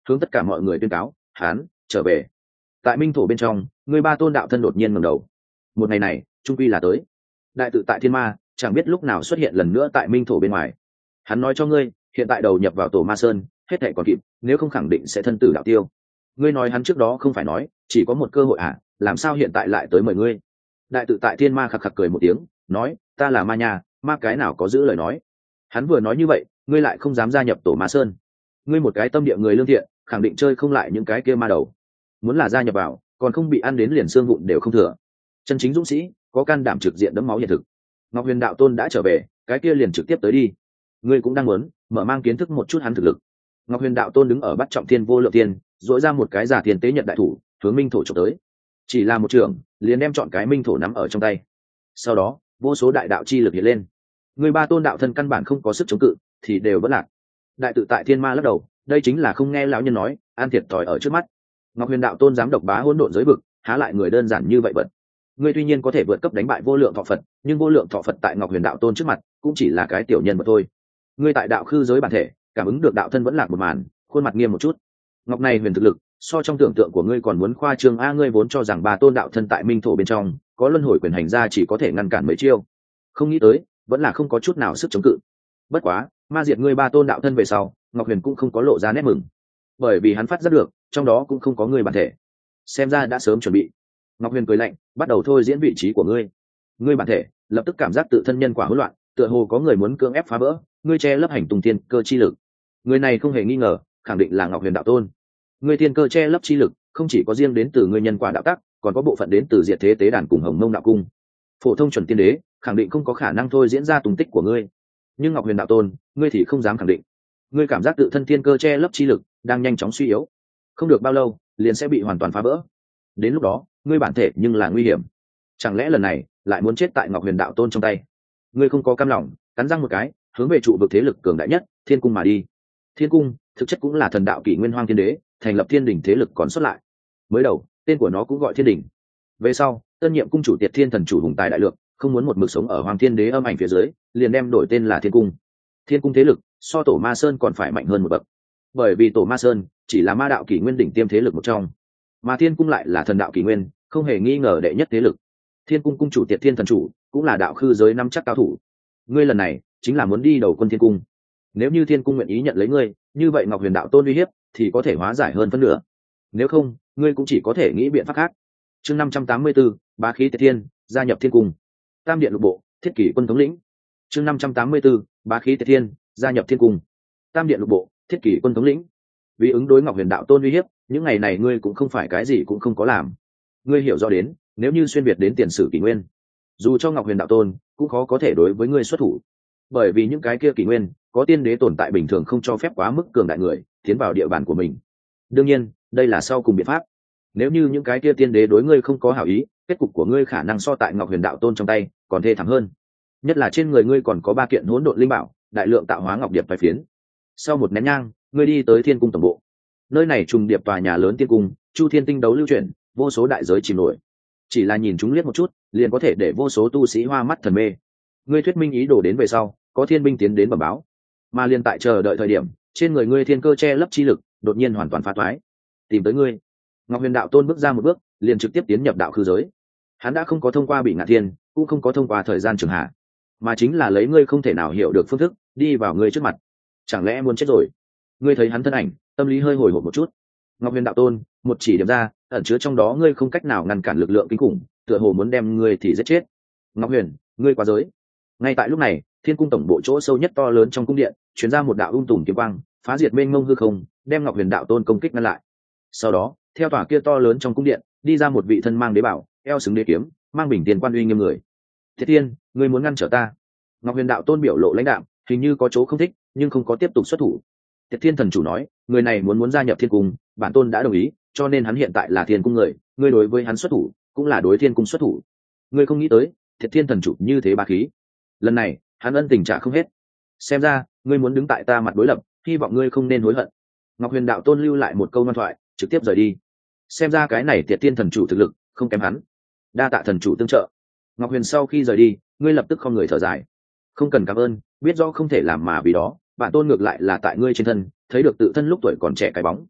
hướng tất cả mọi người tuyên cáo hán trở về. Tại minh thổ bên trong, người ba tôn đạo thân đột nhiên ngẩng đầu. Một ngày này trung quy là tới. Đại tự tại thiên ma chẳng biết lúc nào xuất hiện lần nữa tại minh thổ bên ngoài. Hắn nói cho ngươi, hiện tại đầu nhập vào tổ ma sơn hết thảy còn kịp, nếu không khẳng định sẽ thân tử đạo tiêu. Ngươi nói hắn trước đó không phải nói chỉ có một cơ hội à, làm sao hiện tại lại tới mời ngươi? Đại tự tại thiên ma khặc khặc cười một tiếng, nói ta là ma nha, ma cái nào có giữ lời nói. Hắn vừa nói như vậy, ngươi lại không dám gia nhập tổ ma sơn. Ngươi một cái tâm địa người lương thiện, khẳng định chơi không lại những cái kia ma đầu. Muốn là gia nhập vào, còn không bị ăn đến liền xương vụn đều không thừa. Chân chính dũng sĩ có can đảm trực diện đẫm máu hiện thực. Ngọc Huyền đạo tôn đã trở về, cái kia liền trực tiếp tới đi. Ngươi cũng đang muốn mở mang kiến thức một chút hắn thực lực. Ngọc Huyền đạo tôn đứng ở bắt trọng thiên vô lượng thiên, dỗi ra một cái giả tiền tế nhận đại thủ, hướng minh thổ chụp tới. Chỉ là một trường, liền đem chọn cái minh thổ nắm ở trong tay. Sau đó vô số đại đạo chi lực hiện lên. Người ba tôn đạo thân căn bản không có sức chống cự, thì đều vẫn lạc. Đại tự tại thiên ma lắc đầu, đây chính là không nghe lão nhân nói, an thiệt thòi ở trước mắt. Ngọc Huyền đạo tôn dám độc bá hỗn độn giới vực, há lại người đơn giản như vậy vật. Ngươi tuy nhiên có thể vượt cấp đánh bại vô lượng thọ Phật, nhưng vô lượng thọ Phật tại Ngọc Huyền đạo tôn trước mặt, cũng chỉ là cái tiểu nhân mà thôi. Ngươi tại đạo khư giới bản thể, cảm ứng được đạo thân vẫn lạc một màn, khuôn mặt nghiêm một chút. Ngọc này huyền thực lực, so trong tưởng tượng của ngươi còn muốn khoa trương a, ngươi vốn cho rằng ba tôn đạo thân tại minh thổ bên trong, có luân hồi quyền hành ra chỉ có thể ngăn cản mấy chiêu. Không nghĩ tới, vẫn là không có chút nào sức chống cự. Bất quá, ma diệt ngươi ba tôn đạo thân về sau, Ngọc Huyền cũng không có lộ ra nét mừng, bởi vì hắn phát giác được, trong đó cũng không có ngươi bản thể. Xem ra đã sớm chuẩn bị. Ngọc Huyền cười lạnh, bắt đầu thôi diễn vị trí của ngươi. Ngươi bản thể lập tức cảm giác tự thân nhân quả hỗn loạn, tựa hồ có người muốn cưỡng ép phá vỡ, ngươi che lấp hành tung tiên cơ chi lực. Người này không hề nghi ngờ, khẳng định là Ngọc Huyền đạo tôn. Ngươi tiên cơ che lấp chi lực, không chỉ có riêng đến từ ngươi nhân quả đạo tắc, còn có bộ phận đến từ diệt thế tế đàn cùng Hồng Mông đạo cung. Phổ thông chuẩn tiên đế, khẳng định không có khả năng thôi diễn ra tung tích của ngươi. Nhưng Ngọc Huyền đạo tôn, ngươi thì không dám khẳng định. Ngươi cảm giác tự thân tiên cơ che lấp chi lực đang nhanh chóng suy yếu, không được bao lâu liền sẽ bị hoàn toàn phá vỡ. Đến lúc đó, ngươi bản thể nhưng là nguy hiểm. Chẳng lẽ lần này lại muốn chết tại Ngọc Huyền đạo tôn trong tay? Ngươi không có cam lòng, cắn răng một cái, hướng về trụ vực thế lực cường đại nhất, Thiên Cung mà đi. Thiên Cung thực chất cũng là thần đạo kỷ nguyên hoang thiên đế thành lập thiên đỉnh thế lực còn xuất lại. Mới đầu, tên của nó cũng gọi Thiên Đỉnh. Về sau, tân nhiệm cung chủ Tiệt Thiên thần chủ hùng tài đại lượng, không muốn một mực sống ở Hoàng Thiên Đế âm ảnh phía dưới, liền đem đổi tên là Thiên Cung. Thiên Cung thế lực so Tổ Ma Sơn còn phải mạnh hơn một bậc, bởi vì Tổ Ma Sơn chỉ là ma đạo kỷ nguyên đỉnh tiêm thế lực một trong, mà Thiên Cung lại là thần đạo kỷ nguyên, không hề nghi ngờ đệ nhất thế lực. Thiên Cung cung chủ Tiệt Thiên thần chủ cũng là đạo khư giới năm chắc cao thủ. Ngươi lần này chính là muốn đi đầu quân Thiên Cung. Nếu như Thiên Cung nguyện ý nhận lấy ngươi, như vậy Ngọc Huyền đạo tôn uy hiếp thì có thể hóa giải hơn phân nửa. Nếu không, ngươi cũng chỉ có thể nghĩ biện pháp khác. Chương năm trăm tám mươi 584, bá khí Tiệt Thiên gia nhập Thiên Cung. Tam điện lục bộ, thiết kỷ quân thống lĩnh. Chương năm trăm tám mươi 584, bá khí Tiệt Thiên gia nhập Thiên Cung. Tam điện lục bộ, thiết kỷ quân thống lĩnh. Vì ứng đối Ngọc Huyền đạo tôn uy hiếp, những ngày này ngươi cũng không phải cái gì cũng không có làm. Ngươi hiểu rõ đến, nếu như xuyên việt đến tiền sử kỷ nguyên, dù cho Ngọc Huyền đạo tôn cũng khó có thể đối với ngươi xuất thủ, bởi vì những cái kia kỷ nguyên có tiên đế tồn tại bình thường không cho phép quá mức cường đại người tiến vào địa bàn của mình. Đương nhiên, đây là sau cùng biện pháp. Nếu như những cái kia tiên đế đối ngươi không có hảo ý, kết cục của ngươi khả năng so tại Ngọc Huyền đạo tôn trong tay còn thê thảm hơn. Nhất là trên người ngươi còn có ba kiện hỗn độn linh bảo, đại lượng tạo hóa ngọc điệp vài phiến. Sau một nén nhang, ngươi đi tới Thiên Cung tổng bộ. Nơi này trùng điệp tòa nhà lớn Thiên Cung, chu thiên tinh đấu lưu chuyển, vô số đại giới chìm nổi. Chỉ là nhìn chúng liếc một chút, liền có thể để vô số tu sĩ hoa mắt thần mê. Ngươi thuyết minh ý đồ đến về sau, có thiên binh tiến đến bẩm báo, mà liền tại chờ đợi thời điểm, trên người ngươi thiên cơ che lấp chi lực đột nhiên hoàn toàn phá thoái, tìm tới ngươi. Ngọc Huyền đạo tôn bước ra một bước, liền trực tiếp tiến nhập đạo khư giới. Hắn đã không có thông qua Bị Ngạn Thiên, cũng không có thông qua thời gian trường hạ, mà chính là lấy ngươi không thể nào hiểu được phương thức đi vào ngươi trước mặt. Chẳng lẽ muốn chết rồi? Ngươi thấy hắn thân ảnh, tâm lý hơi hồi hộp một chút. Ngọc Huyền đạo tôn một chỉ điểm ra, ẩn chứa trong đó ngươi không cách nào ngăn cản lực lượng kinh khủng, tựa hồ muốn đem ngươi thì giết chết. Ngọc Huyền, ngươi quá giới. Ngay tại lúc này, Thiên Cung tổng bộ chỗ sâu nhất to lớn trong cung điện truyền ra một đạo ung tùm kiếm quang, phá diệt mênh mông hư không, đem Ngọc Huyền đạo tôn công kích ngăn lại. Sau đó, theo tòa kia to lớn trong cung điện đi ra một vị thân mang đế bảo, eo xứng đế kiếm, mang bình tiền quan uy nghiêm người. Thiết Thiên, ngươi muốn ngăn trở ta? Ngọc Huyền đạo tôn biểu lộ lãnh đạm, hình như có chỗ không thích, nhưng không có tiếp tục xuất thủ. Tiệt Thiên thần chủ nói, người này muốn muốn gia nhập Thiên Cung, bản tôn đã đồng ý, cho nên hắn hiện tại là Thiên Cung người, ngươi đối với hắn xuất thủ, cũng là đối Thiên Cung xuất thủ. Ngươi không nghĩ tới, Tiệt Thiên thần chủ như thế bá khí. Lần này, hắn ân tình trả không hết. Xem ra, ngươi muốn đứng tại ta mặt đối lập, hy vọng ngươi không nên hối hận. Ngọc Huyền đạo tôn lưu lại một câu ngoan thoại, trực tiếp rời đi. Xem ra cái này Tiệt Thiên thần chủ thực lực không kém hắn. Đa tạ thần chủ tương trợ. Ngọc Huyền sau khi rời đi, ngươi lập tức không người thở dài. Không cần cảm ơn, biết rõ không thể làm mà vì đó, bản tôn ngược lại là tại ngươi trên thân thấy được tự thân lúc tuổi còn trẻ cái bóng.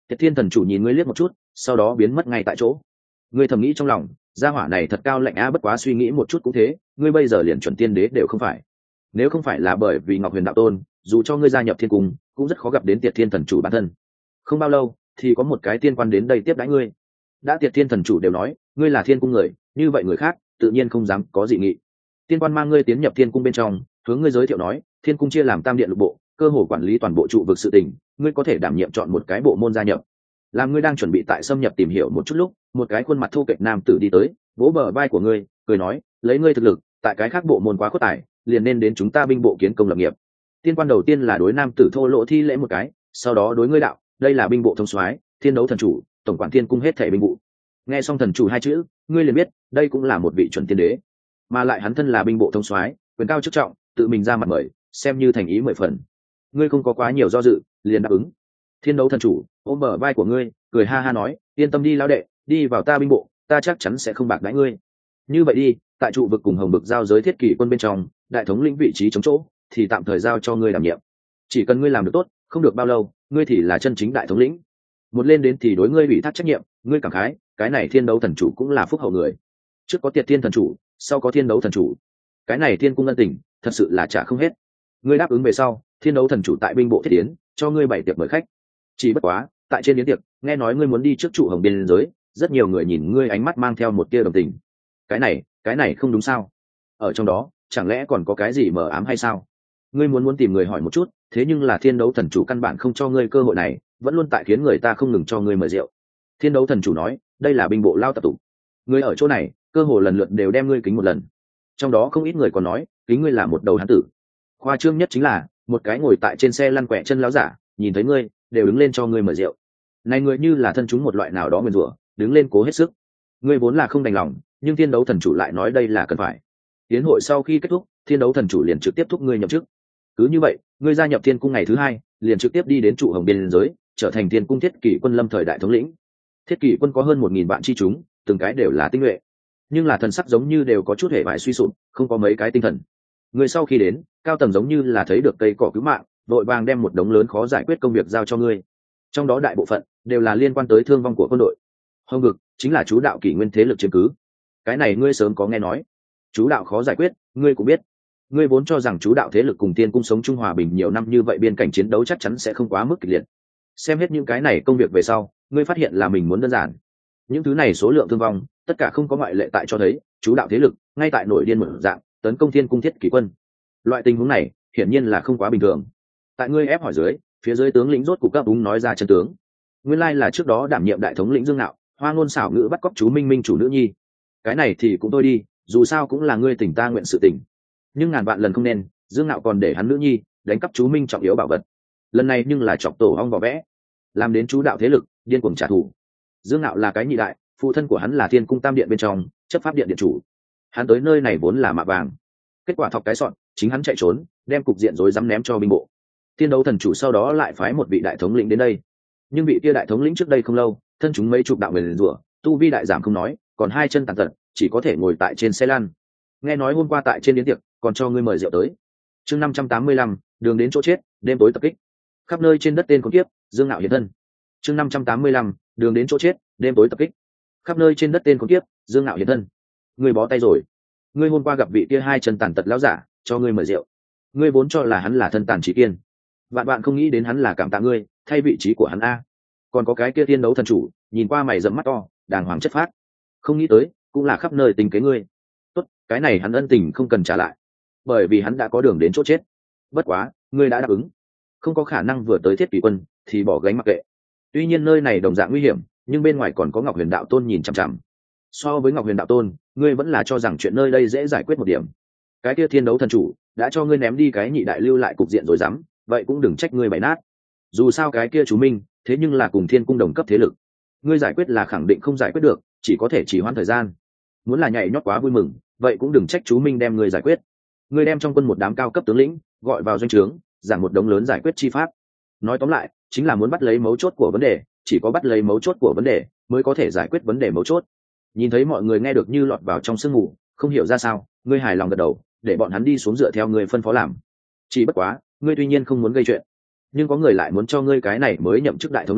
Tiệt Thiên Thần chủ nhìn ngươi liếc một chút, sau đó biến mất ngay tại chỗ. Ngươi thầm nghĩ trong lòng, gia hỏa này thật cao lạnh a, bất quá suy nghĩ một chút cũng thế, ngươi bây giờ liền chuẩn tiên đế đều không phải. Nếu không phải là bởi vì Ngọc Huyền đạo tôn, dù cho ngươi gia nhập thiên cung, cũng rất khó gặp đến Tiệt Thiên Thần chủ bản thân. Không bao lâu, thì có một cái tiên quan đến đây tiếp đãi ngươi. Đã Tiệt Thiên Thần chủ đều nói, ngươi là thiên cung người, như vậy người khác tự nhiên không dám có dị nghị. Tiên quan mang ngươi tiến nhập thiên cung bên trong, hướng ngươi giới thiệu nói, thiên cung chia làm tam điện lục bộ, cơ hồ quản lý toàn bộ trụ vực sự tình, ngươi có thể đảm nhiệm chọn một cái bộ môn gia nhập. Làm ngươi đang chuẩn bị tại xâm nhập tìm hiểu một chút lúc, một cái khuôn mặt thô kệch nam tử đi tới, vỗ bờ vai của ngươi, cười nói, lấy ngươi thực lực, tại cái khác bộ môn quá khuất tài, liền nên đến chúng ta binh bộ kiến công lập nghiệp. Tiên quan đầu tiên là đối nam tử thô lỗ thi lễ một cái, sau đó đối ngươi đạo, đây là binh bộ thông soái, thiên đấu thần chủ, tổng quản thiên cung hết thảy binh vụ. Nghe xong thần chủ hai chữ, ngươi liền biết, đây cũng là một vị chuẩn tiên đế, mà lại hắn thân là binh bộ thông soái, quyền cao chức trọng, tự mình ra mặt mời, xem như thành ý mười phần. Ngươi không có quá nhiều do dự, liền đáp ứng. Thiên đấu thần chủ ôm bờ vai của ngươi, cười ha ha nói, yên tâm đi lão đệ, đi vào ta binh bộ, ta chắc chắn sẽ không bạc đãi ngươi. Như vậy đi, tại trụ vực cùng hồng vực giao giới thiết kỷ quân bên trong, đại thống lĩnh vị trí chống chỗ, thì tạm thời giao cho ngươi đảm nhiệm. Chỉ cần ngươi làm được tốt, không được bao lâu, ngươi thì là chân chính đại thống lĩnh. Một lên đến thì đối ngươi ủy thác trách nhiệm, ngươi cảm khái, cái này thiên đấu thần chủ cũng là phúc hậu người. Trước có Tiệt Thiên Thần chủ, sau có thiên đấu thần chủ, cái này thiên cung ân tình, thật sự là trả không hết. Ngươi đáp ứng về sau, thiên đấu thần chủ tại binh bộ thiết tiến, cho ngươi bảy tiệc mời khách. Chỉ bất quá, tại trên yến tiệc, nghe nói ngươi muốn đi trước trụ hồng biên giới, rất nhiều người nhìn ngươi ánh mắt mang theo một tia đồng tình. Cái này, cái này không đúng sao? Ở trong đó, chẳng lẽ còn có cái gì mờ ám hay sao? Ngươi muốn muốn tìm người hỏi một chút, thế nhưng là thiên đấu thần chủ căn bản không cho ngươi cơ hội này, vẫn luôn tại khiến người ta không ngừng cho ngươi mời rượu. Thiên đấu thần chủ nói, đây là binh bộ lao tập tụ. Ngươi ở chỗ này, cơ hồ lần lượt đều đem ngươi kính một lần. Trong đó không ít người còn nói, kính ngươi là một đầu hán tử. Khoa trương nhất chính là, một cái ngồi tại trên xe lăn quẹ chân láo giả, nhìn thấy ngươi, đều đứng lên cho ngươi mời rượu. Này ngươi như là thân chúng một loại nào đó nguyền rủa, đứng lên cố hết sức. Ngươi vốn là không đành lòng, nhưng thiên đấu thần chủ lại nói đây là cần phải. Tiến hội sau khi kết thúc, thiên đấu thần chủ liền trực tiếp thúc ngươi nhậm chức. Cứ như vậy, ngươi gia nhập thiên cung ngày thứ hai, liền trực tiếp đi đến trụ hồng biên giới, trở thành thiên cung thiết kỷ quân lâm thời đại thống lĩnh. Thiết kỷ quân có hơn một nghìn vạn chi chúng, từng cái đều là tinh nhuệ, nhưng là thần sắc giống như đều có chút hệ vải suy sụp, không có mấy cái tinh thần. Ngươi sau khi đến, cao tầng giống như là thấy được cây cỏ cứu mạng, đội vàng đem một đống lớn khó giải quyết công việc giao cho ngươi. Trong đó đại bộ phận đều là liên quan tới thương vong của quân đội. Hồng vực chính là chú đạo kỷ nguyên thế lực chiếm cứ. Cái này ngươi sớm có nghe nói. Chú đạo khó giải quyết, ngươi cũng biết. Ngươi vốn cho rằng chú đạo thế lực cùng tiên cung sống chung hòa bình nhiều năm như vậy, biên cảnh chiến đấu chắc chắn sẽ không quá mức kịch liệt. Xem hết những cái này công việc về sau, ngươi phát hiện là mình muốn đơn giản. Những thứ này số lượng thương vong, tất cả không có ngoại lệ tại cho thấy, chú đạo thế lực ngay tại nổi điên mở dạng tấn công thiên cung thiết kỷ quân. Loại tình huống này, hiển nhiên là không quá bình thường. Tại ngươi ép hỏi dưới, phía dưới tướng lĩnh rốt cục cấp đúng nói ra chân tướng. Nguyên lai là trước đó đảm nhiệm đại thống lĩnh Dương Nạo, hoa ngôn xảo ngữ bắt cóc chú Minh Minh chủ nữ nhi. Cái này thì cũng thôi đi, dù sao cũng là ngươi tỉnh ta nguyện sự tỉnh. Nhưng ngàn vạn lần không nên, Dương Nạo còn để hắn nữ nhi đánh cắp chú Minh trọng yếu bảo vật. Lần này nhưng là chọc tổ ong vỏ vẽ, làm đến chú đạo thế lực điên cuồng trả thù. Dương Nạo là cái nhị đại, phụ thân của hắn là thiên cung tam điện bên trong chấp pháp điện điện chủ. Hắn tới nơi này vốn là mạ vàng, kết quả thọc cái sọn, chính hắn chạy trốn, đem cục diện rối rắm ném cho binh bộ. Thiên đấu thần chủ sau đó lại phái một vị đại thống lĩnh đến đây, nhưng vị kia đại thống lĩnh trước đây không lâu thân chúng mấy chục đạo người liền rủa, tu vi đại giảm không nói, còn hai chân tàn tật, chỉ có thể ngồi tại trên xe lăn. Nghe nói hôm qua tại trên yến tiệc còn cho ngươi mời rượu tới. Chương năm trăm tám mươi lăm, đường đến chỗ chết, đêm tối tập kích. Khắp nơi trên đất tên con kiếp, Dương Nạo hiện thân. Chương năm trăm tám mươi lăm, đường đến chỗ chết, đêm tối tập kích. Khắp nơi trên đất tên con kiếp, Dương Nạo hiện thân. Ngươi bó tay rồi. Ngươi hôm qua gặp vị kia hai chân tàn tật lão giả, cho ngươi mời rượu. Ngươi vốn cho là hắn là thân tàn trí kiên, vạn bạn không nghĩ đến hắn là cảm tạ ngươi, thay vị trí của hắn a. Còn có cái kia thiên đấu thần chủ, nhìn qua mày rậm mắt to, đàng hoàng chất phát, không nghĩ tới cũng là khắp nơi tình kế ngươi. Tốt, cái này hắn ân tình không cần trả lại, bởi vì hắn đã có đường đến chỗ chết. Bất quá, ngươi đã đáp ứng, không có khả năng vừa tới thiết kỷ quân thì bỏ gánh mặc kệ. Tuy nhiên nơi này đồng dạng nguy hiểm, nhưng bên ngoài còn có Ngọc Huyền đạo tôn nhìn chằm chằm. So với Ngọc Huyền đạo tôn, ngươi vẫn là cho rằng chuyện nơi đây dễ giải quyết một điểm. Cái kia thiên đấu thần chủ đã cho ngươi ném đi cái nhị đại lưu lại cục diện rồi dám, vậy cũng đừng trách ngươi bày nát. Dù sao cái kia chú Minh, thế nhưng là cùng thiên cung đồng cấp thế lực, ngươi giải quyết là khẳng định không giải quyết được, chỉ có thể chỉ hoãn thời gian. Muốn là nhảy nhót quá vui mừng, vậy cũng đừng trách chú Minh đem ngươi giải quyết. Ngươi đem trong quân một đám cao cấp tướng lĩnh gọi vào doanh trướng, giảng một đống lớn giải quyết chi pháp. Nói tóm lại, chính là muốn bắt lấy mấu chốt của vấn đề, chỉ có bắt lấy mấu chốt của vấn đề mới có thể giải quyết vấn đề mấu chốt. Nhìn thấy mọi người nghe được như lọt vào trong sương mù, không hiểu ra sao, ngươi hài lòng gật đầu, để bọn hắn đi xuống dựa theo ngươi phân phó làm. Chỉ bất quá, ngươi tuy nhiên không muốn gây chuyện, nhưng có người lại muốn cho ngươi cái này mới nhậm chức đại thống lĩnh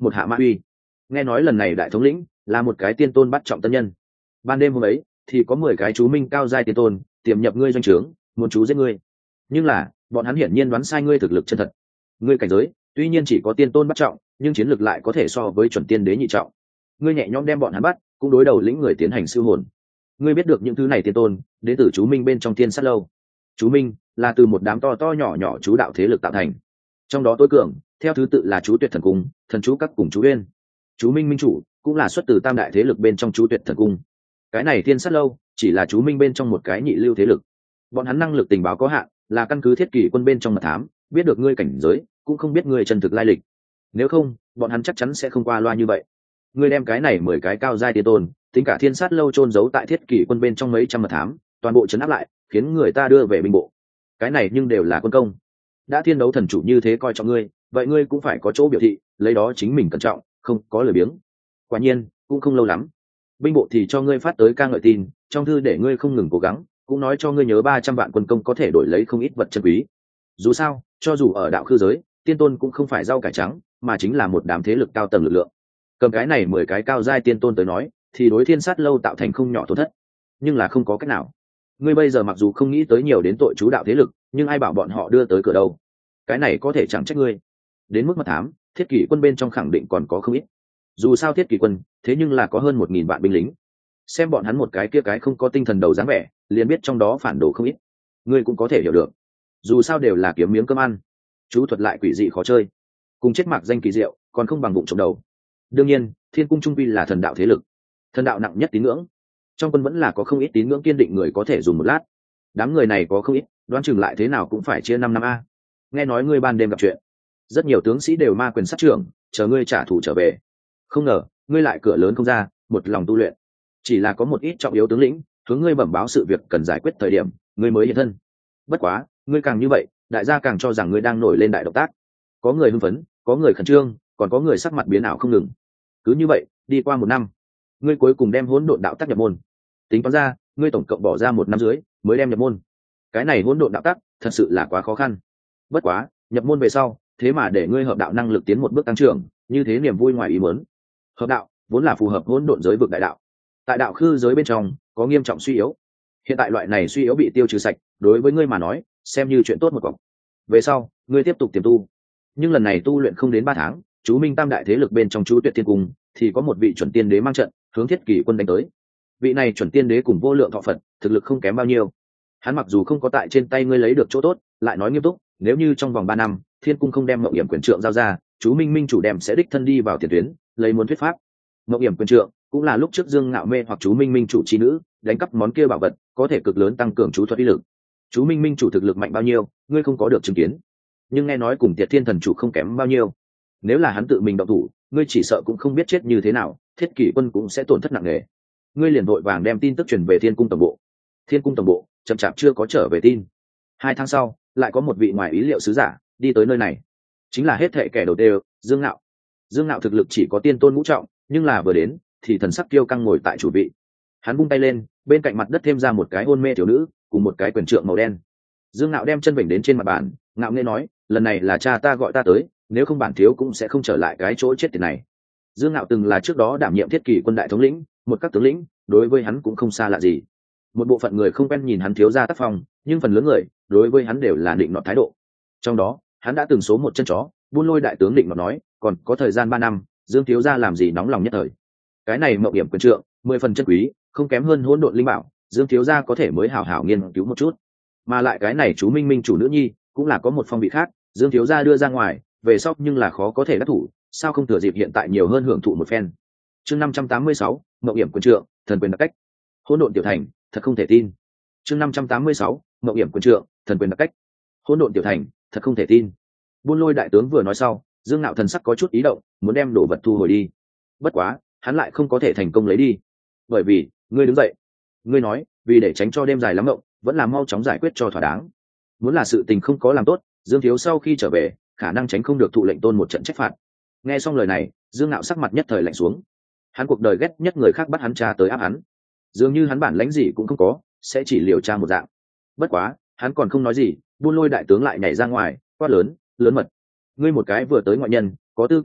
một hạ mã uy. Nghe nói lần này đại thống lĩnh là một cái tiên tôn bắt trọng tân nhân. Ban đêm hôm ấy thì có mười cái chú minh cao giai tiên tôn tiềm nhập ngươi doanh trướng, muốn chú giết ngươi. Nhưng là bọn hắn hiển nhiên đoán sai ngươi thực lực chân thật. Ngươi cảnh giới tuy nhiên chỉ có tiên tôn bắt trọng, nhưng chiến lược lại có thể so với chuẩn tiên đế nhị trọng. Ngươi nhẹ nhõm đem bọn hắn bắt, cũng đối đầu lĩnh người tiến hành siêu hồn. Ngươi biết được những thứ này tiên tôn đến từ chú minh bên trong tiên sát lâu. Chú minh là từ một đám to to nhỏ nhỏ chú đạo thế lực tạo thành, trong đó tối cường theo thứ tự là chú tuyệt thần cung, thần chú các cùng chú uyên. Chú minh minh chủ cũng là xuất từ tam đại thế lực bên trong chú tuyệt thần cung. Cái này tiên sát lâu chỉ là chú minh bên trong một cái nhị lưu thế lực. Bọn hắn năng lực tình báo có hạn, là căn cứ thiết kỷ quân bên trong mật thám biết được ngươi cảnh giới, cũng không biết ngươi chân thực lai lịch. Nếu không bọn hắn chắc chắn sẽ không qua loa như vậy. Ngươi đem cái này mười cái cao giai tiên tôn tính cả thiên sát lâu chôn giấu tại thiết kỷ quân bên trong mấy trăm mật thám, toàn bộ chấn áp lại, khiến người ta đưa về binh bộ. Cái này nhưng đều là quân công. Đã thiên đấu thần chủ như thế coi trọng ngươi, vậy ngươi cũng phải có chỗ biểu thị, lấy đó chính mình cẩn trọng, không có lời biếng. Quả nhiên cũng không lâu lắm, binh bộ thì cho ngươi phát tới ca ngợi tin, trong thư để ngươi không ngừng cố gắng, cũng nói cho ngươi nhớ ba trăm vạn quân công có thể đổi lấy không ít vật chân quý. Dù sao cho dù ở đạo khư giới, tiên tôn cũng không phải rau cải trắng, mà chính là một đám thế lực cao tầng lực lượng. Cầm cái này mười cái cao giai tiên tôn tới nói, thì đối thiên sát lâu tạo thành không nhỏ tổn thất. Nhưng là không có cách nào. Ngươi bây giờ mặc dù không nghĩ tới nhiều đến tội chú đạo thế lực, nhưng ai bảo bọn họ đưa tới cửa đâu? Cái này có thể chẳng trách ngươi. Đến mức mật thám, thiết kỷ quân bên trong khẳng định còn có không ít. Dù sao thiết kỷ quân, thế nhưng là có hơn một nghìn vạn binh lính. Xem bọn hắn một cái kia cái không có tinh thần đầu dáng vẻ, liền biết trong đó phản đồ không ít. Ngươi cũng có thể hiểu được. Dù sao đều là kiếm miếng cơm ăn. Chú thuật lại quỷ dị khó chơi, cùng chết mạc danh kỳ diệu, còn không bằng bụng trộm đầu. Đương nhiên, thiên cung trung vi là thần đạo thế lực, thần đạo nặng nhất tín ngưỡng. Trong quân vẫn là có không ít tín ngưỡng kiên định người có thể dùng một lát. Đám người này có không ít, đoán chừng lại thế nào cũng phải chia năm năm a. Nghe nói ngươi ban đêm gặp chuyện, rất nhiều tướng sĩ đều ma quyền sát trưởng, chờ ngươi trả thù trở về. Không ngờ ngươi lại cửa lớn không ra, một lòng tu luyện. Chỉ là có một ít trọng yếu tướng lĩnh hướng ngươi bẩm báo sự việc cần giải quyết thời điểm, ngươi mới hiện thân. Bất quá ngươi càng như vậy, đại gia càng cho rằng ngươi đang nổi lên đại động tác. Có người hưng phấn, có người khẩn trương, còn có người sắc mặt biến ảo không ngừng. Cứ như vậy đi qua một năm, ngươi cuối cùng đem hỗn độn đạo tác nhập môn. Tính toán ra ngươi tổng cộng bỏ ra một năm dưới mới đem nhập môn. Cái này hỗn độn đạo tác thật sự là quá khó khăn. Bất quá nhập môn về sau, thế mà để ngươi hợp đạo năng lực tiến một bước tăng trưởng, như thế niềm vui ngoài ý muốn. Hợp đạo vốn là phù hợp hỗn độn giới vực đại đạo, tại đạo khư giới bên trong có nghiêm trọng suy yếu. Hiện tại loại này suy yếu bị tiêu trừ sạch, đối với ngươi mà nói xem như chuyện tốt một cọc. Về sau ngươi tiếp tục tiềm tu, nhưng lần này tu luyện không đến ba tháng, chú minh tam đại thế lực bên trong chú tuyệt tiên cung thì có một vị chuẩn tiên đế mang trận hướng thiết kỷ quân đánh tới. Vị này chuẩn tiên đế cùng vô lượng thọ phật, thực lực không kém bao nhiêu. Hắn mặc dù không có tại trên tay ngươi lấy được chỗ tốt, lại nói nghiêm túc, nếu như trong vòng ba năm thiên cung không đem mộng hiểm quyền trượng giao ra, chú minh minh chủ đem sẽ đích thân đi vào tiền tuyến lấy muốn thuyết pháp. Mộng hiểm quyền trượng cũng là lúc trước Dương Ngạo Mê hoặc chú minh minh chủ chi nữ đánh cắp món kia bảo vật, có thể cực lớn tăng cường chú thuật uy lực. Chú minh minh chủ thực lực mạnh bao nhiêu, ngươi không có được chứng kiến, nhưng nghe nói cùng Tiệt Thiên thần chủ không kém bao nhiêu. Nếu là hắn tự mình động thủ, ngươi chỉ sợ cũng không biết chết như thế nào, thiết kỷ quân cũng sẽ tổn thất nặng nề. Ngươi liền vội vàng đem tin tức truyền về thiên cung tổng bộ. Thiên cung tổng bộ chậm chạp chưa có trở về tin. Hai tháng sau lại có một vị ngoài ý liệu sứ giả đi tới nơi này, chính là hết thệ kẻ đầu tiên Dương Ngạo. Dương Ngạo thực lực chỉ có tiên tôn ngũ trọng, nhưng là vừa đến thì thần sắc kiêu căng ngồi tại chủ vị. Hắn vung tay lên, bên cạnh mặt đất thêm ra một cái hôn mê thiếu nữ cùng một cái quyền trượng màu đen. Dương Ngạo đem chân vịnh đến trên mặt bàn, ngạo nghễ nói, lần này là cha ta gọi ta tới, nếu không bản thiếu cũng sẽ không trở lại cái chỗ chết tiệt này. Dương Ngạo từng là trước đó đảm nhiệm thiết kỷ quân đại thống lĩnh, một các tướng lĩnh đối với hắn cũng không xa lạ gì. Một bộ phận người không quen nhìn hắn thiếu gia tác phong, nhưng phần lớn người đối với hắn đều là định nọt thái độ. Trong đó hắn đã từng số một chân chó, buôn lôi đại tướng định nọt nói, còn có thời gian ba năm, Dương thiếu gia làm gì nóng lòng nhất thời. Cái này mộng hiểm quyền trượng mười phần chân quý, không kém hơn hỗn độn linh bảo, Dương thiếu gia có thể mới hảo hảo nghiên cứu một chút. Mà lại cái này chú minh minh chủ nữ nhi cũng là có một phong vị khác, Dương thiếu gia đưa ra ngoài về sau nhưng là khó có thể đắc thủ, sao không thừa dịp hiện tại nhiều hơn hưởng thụ một phen. Chương năm trăm tám mươi sáu, mộng hiểm quyền trượng, thần quyền đặc cách. Hỗn độn tiểu thành, thật không thể tin. Chương năm trăm tám mươi sáu, mộng hiểm quyền trượng, thần quyền đặc cách. Hỗn độn tiểu thành, thật không thể tin. Buôn lôi đại tướng vừa nói sau, Dương Nạo thần sắc có chút ý động, muốn đem đồ vật thu hồi đi. Bất quá hắn lại không có thể thành công lấy đi, bởi vì ngươi đứng dậy, ngươi nói vì để tránh cho đêm dài lắm mộng, vẫn là mau chóng giải quyết cho thỏa đáng. Muốn là sự tình không có làm tốt, Dương thiếu sau khi trở về khả năng tránh không được thụ lệnh tôn một trận trách phạt. Nghe xong lời này, Dương Nạo sắc mặt nhất thời lạnh xuống. Hắn cuộc đời ghét nhất người khác bắt hắn tra tới áp hắn, dường như hắn bản lãnh gì cũng không có, sẽ chỉ liều tra một dạng. Bất quá hắn còn không nói gì, buôn lôi đại tướng lại nhảy ra ngoài quát lớn, lớn mật, ngươi một cái vừa tới ngoại nhân có tư cách gì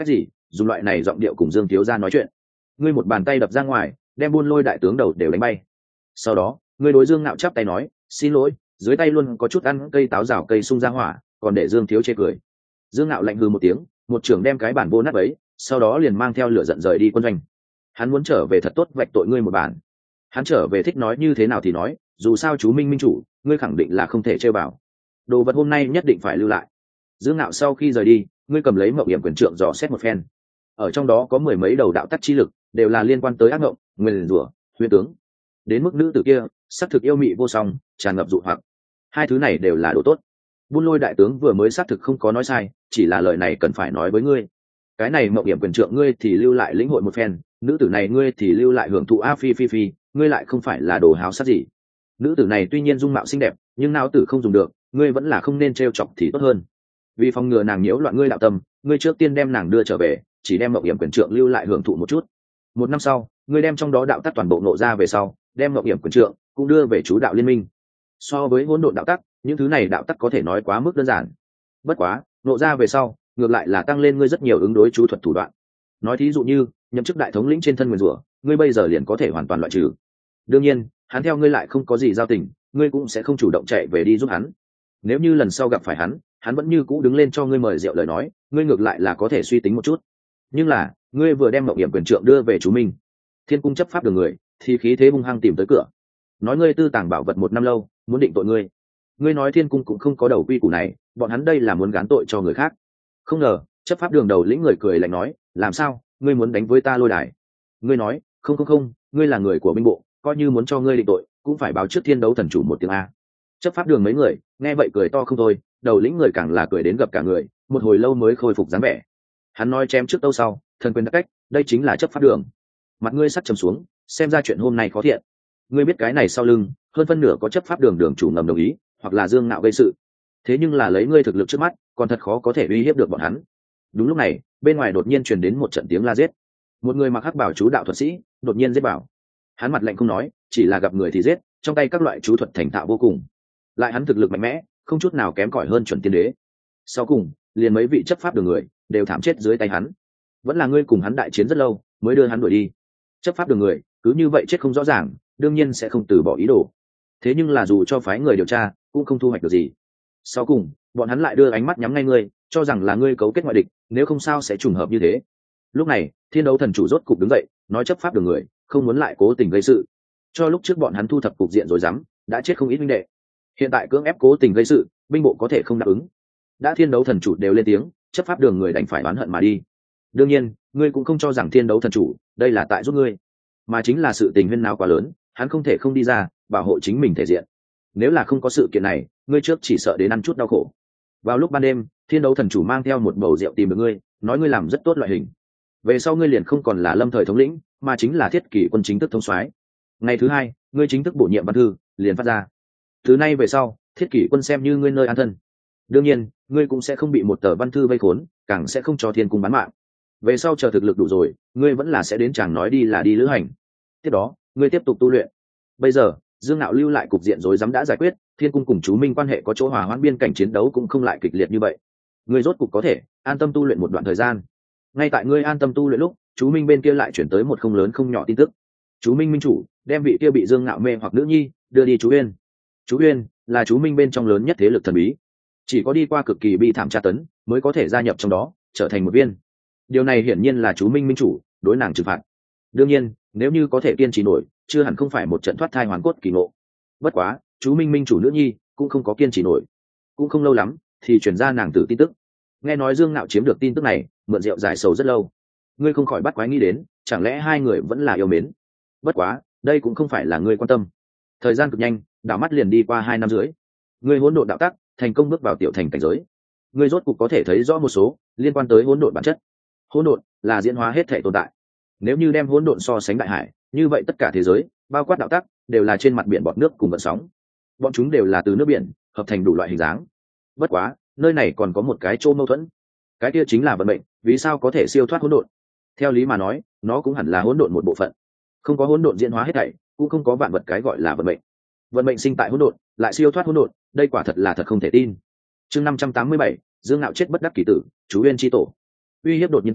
dùng loại này giọng điệu cùng Dương thiếu gia nói chuyện. Ngươi một bàn tay đập ra ngoài, đem Buôn Lôi đại tướng đầu đều đánh bay. Sau đó, ngươi đối Dương Ngạo chắp tay nói, xin lỗi, dưới tay luôn có chút ăn cây táo rào cây sung ra hỏa, còn để Dương thiếu chê cười. Dương Ngạo lạnh hừ một tiếng, một trưởng đem cái bản vô nát ấy, sau đó liền mang theo lửa giận rời đi quân doanh. Hắn muốn trở về thật tốt vạch tội ngươi một bản. Hắn trở về thích nói như thế nào thì nói, dù sao chú Minh minh chủ, ngươi khẳng định là không thể chơi vào. Đồ vật hôm nay nhất định phải lưu lại. Dương Ngạo sau khi rời đi, ngươi cầm lấy Mộng Hiểm quyền trượng dò xét một phen. Ở trong đó có mười mấy đầu đạo tắc chi lực, đều là liên quan tới ác ngộng, nguyên rủa, huyễn tướng. Đến mức nữ tử kia, xác thực yêu mị vô song, tràn ngập dụ hoặc. Hai thứ này đều là đồ tốt. Buôn Lôi đại tướng vừa mới xác thực không có nói sai, chỉ là lời này cần phải nói với ngươi. Cái này Mộng Hiểm quyền trượng ngươi thì lưu lại lĩnh hội một phen, nữ tử này ngươi thì lưu lại hưởng thụ a phi phi phi, ngươi lại không phải là đồ háo sắc gì. Nữ tử này tuy nhiên dung mạo xinh đẹp, nhưng não tử không dùng được, ngươi vẫn là không nên trêu chọc thì tốt hơn. Vì phòng ngừa nàng nhiễu loạn ngươi đạo tâm, ngươi trước tiên đem nàng đưa trở về, chỉ đem Mộng Hiểm quyền trượng lưu lại hưởng thụ một chút. Một năm sau, ngươi đem trong đó đạo tắc toàn bộ nộ ra về sau, đem Mộng Hiểm quyền trượng cũng đưa về chú đạo liên minh. So với hỗn độn đạo tắc, những thứ này đạo tắc có thể nói quá mức đơn giản. Bất quá, nộ ra về sau, ngược lại là tăng lên ngươi rất nhiều ứng đối chú thuật thủ đoạn. Nói thí dụ như, nhậm chức đại thống lĩnh trên thân nguyền rủa, ngươi bây giờ liền có thể hoàn toàn loại trừ. Đương nhiên, hắn theo ngươi lại không có gì giao tình, ngươi cũng sẽ không chủ động chạy về đi giúp hắn. Nếu như lần sau gặp phải hắn, hắn vẫn như cũ đứng lên cho ngươi mời rượu lời nói, ngươi ngược lại là có thể suy tính một chút. Nhưng là, ngươi vừa đem Mộng Hiểm quyền trượng đưa về chú Minh, Thiên cung chấp pháp đường người thì khí thế hung hăng tìm tới cửa, nói ngươi tư tàng bảo vật một năm lâu, muốn định tội ngươi. Ngươi nói Thiên cung cũng không có đầu quy củ này, bọn hắn đây là muốn gán tội cho người khác. Không ngờ, chấp pháp đường đầu lĩnh người cười lạnh nói, làm sao, ngươi muốn đánh với ta Lôi đài? Ngươi nói, không không không, ngươi là người của binh bộ, coi như muốn cho ngươi định tội, cũng phải báo trước Thiên đấu thần chủ một tiếng a. Chấp pháp đường mấy người nghe vậy cười to không thôi, đầu lĩnh người càng là cười đến gặp cả người, một hồi lâu mới khôi phục dáng vẻ. Hắn nói chém trước tâu sau, thần quyền đặc cách, đây chính là chấp pháp đường. Mặt ngươi sắt trầm xuống, xem ra chuyện hôm nay khó thiện. Ngươi biết cái này sau lưng, hơn phân nửa có chấp pháp đường đường chủ ngầm đồng ý, hoặc là Dương Ngạo gây sự. Thế nhưng là lấy ngươi thực lực trước mắt, còn thật khó có thể uy hiếp được bọn hắn. Đúng lúc này, bên ngoài đột nhiên truyền đến một trận tiếng la giết. Một người mặc hắc bảo chú đạo thuật sĩ đột nhiên giết bảo. Hắn mặt lạnh không nói, chỉ là gặp người thì giết, trong tay các loại chú thuật thành thạo vô cùng. Lại hắn thực lực mạnh mẽ, không chút nào kém cỏi hơn chuẩn tiên đế. Sau cùng, liền mấy vị chấp pháp đường người đều thảm chết dưới tay hắn. Vẫn là ngươi cùng hắn đại chiến rất lâu, mới đưa hắn đuổi đi. Chấp pháp đường người cứ như vậy chết không rõ ràng, đương nhiên sẽ không từ bỏ ý đồ. Thế nhưng là dù cho phái người điều tra, cũng không thu hoạch được gì. Sau cùng, bọn hắn lại đưa ánh mắt nhắm ngay ngươi, cho rằng là ngươi cấu kết ngoại địch, nếu không sao sẽ trùng hợp như thế. Lúc này, Thiên đấu thần chủ rốt cục đứng dậy, nói chấp pháp đường người không muốn lại cố tình gây sự. Cho lúc trước bọn hắn thu thập cục diện rồi dám, đã chết không ít minh đệ. Hiện tại cưỡng ép cố tình gây sự, binh bộ có thể không đáp ứng. Đã Thiên đấu thần chủ đều lên tiếng, chấp pháp đường người đành phải oán hận mà đi. Đương nhiên, ngươi cũng không cho rằng Thiên đấu thần chủ đây là tại giúp ngươi, mà chính là sự tình huyên nào quá lớn, hắn không thể không đi ra bảo hộ chính mình thể diện. Nếu là không có sự kiện này, ngươi trước chỉ sợ đến ăn chút đau khổ. Vào lúc ban đêm, Thiên đấu thần chủ mang theo một bầu rượu tìm được ngươi, nói ngươi làm rất tốt loại hình. Về sau ngươi liền không còn là lâm thời thống lĩnh, mà chính là thiết kỷ quân chính thức thống soái. Ngày thứ hai, ngươi chính thức bổ nhiệm văn thư liền phát ra. Từ nay về sau, thiết kỷ quân xem như ngươi nơi an thân. Đương nhiên, ngươi cũng sẽ không bị một tờ văn thư vây khốn, càng sẽ không cho thiên cung bán mạng. Về sau chờ thực lực đủ rồi, ngươi vẫn là sẽ đến chàng nói đi là đi lữ hành. Tiếp đó, ngươi tiếp tục tu luyện. Bây giờ, Dương Nạo lưu lại cục diện rối rắm đã giải quyết, thiên cung cùng chú Minh quan hệ có chỗ hòa hoãn, biên cảnh chiến đấu cũng không lại kịch liệt như vậy. Ngươi rốt cục có thể an tâm tu luyện một đoạn thời gian. Ngay tại ngươi an tâm tu luyện lúc, chú Minh bên kia lại chuyển tới một không lớn không nhỏ tin tức. Chú Minh minh chủ đem vị kia bị Dương Nạo mê hoặc nữ nhi đưa đi chú Uyên. Chú Uyên là chú Minh bên trong lớn nhất thế lực thần bí, chỉ có đi qua cực kỳ bi thảm tra tấn mới có thể gia nhập trong đó, trở thành một viên. Điều này hiển nhiên là chú Minh minh chủ đối nàng trừng phạt. Đương nhiên, nếu như có thể kiên trì nổi, chưa hẳn không phải một trận thoát thai hoàn cốt kỳ ngộ. Bất quá, chú Minh minh chủ nữ nhi cũng không có kiên trì nổi, cũng không lâu lắm thì chuyển ra nàng tử tin tức. Nghe nói Dương Nạo chiếm được tin tức này, mượn rượu giải sầu rất lâu. Ngươi không khỏi bắt quái nghĩ đến, chẳng lẽ hai người vẫn là yêu mến? Bất quá, đây cũng không phải là ngươi quan tâm. Thời gian cực nhanh, đảo mắt liền đi qua hai năm dưới. Ngươi hỗn độn đạo tắc thành công bước vào tiểu thành cảnh giới. Ngươi rốt cục có thể thấy rõ một số liên quan tới hỗn độn bản chất. Hỗn độn là diễn hóa hết thể tồn tại. Nếu như đem hỗn độn so sánh đại hải, như vậy tất cả thế giới, bao quát đạo tắc, đều là trên mặt biển bọt nước cùng vận sóng. Bọn chúng đều là từ nước biển hợp thành đủ loại hình dáng. Bất quá, nơi này còn có một cái chỗ mâu thuẫn. Cái kia chính là vận mệnh, vì sao có thể siêu thoát hỗn độn? Theo lý mà nói, nó cũng hẳn là hỗn độn một bộ phận. Không có hỗn độn diễn hóa hết thảy, cũng không có vạn vật cái gọi là vận mệnh. Vận mệnh sinh tại hỗn độn, lại siêu thoát hỗn độn, đây quả thật là thật không thể tin. Chương năm trăm tám mươi bảy, Dương Nạo chết bất đắc kỳ tử, chú Uyên chi tổ. Uy hiếp đột nhiên tăng,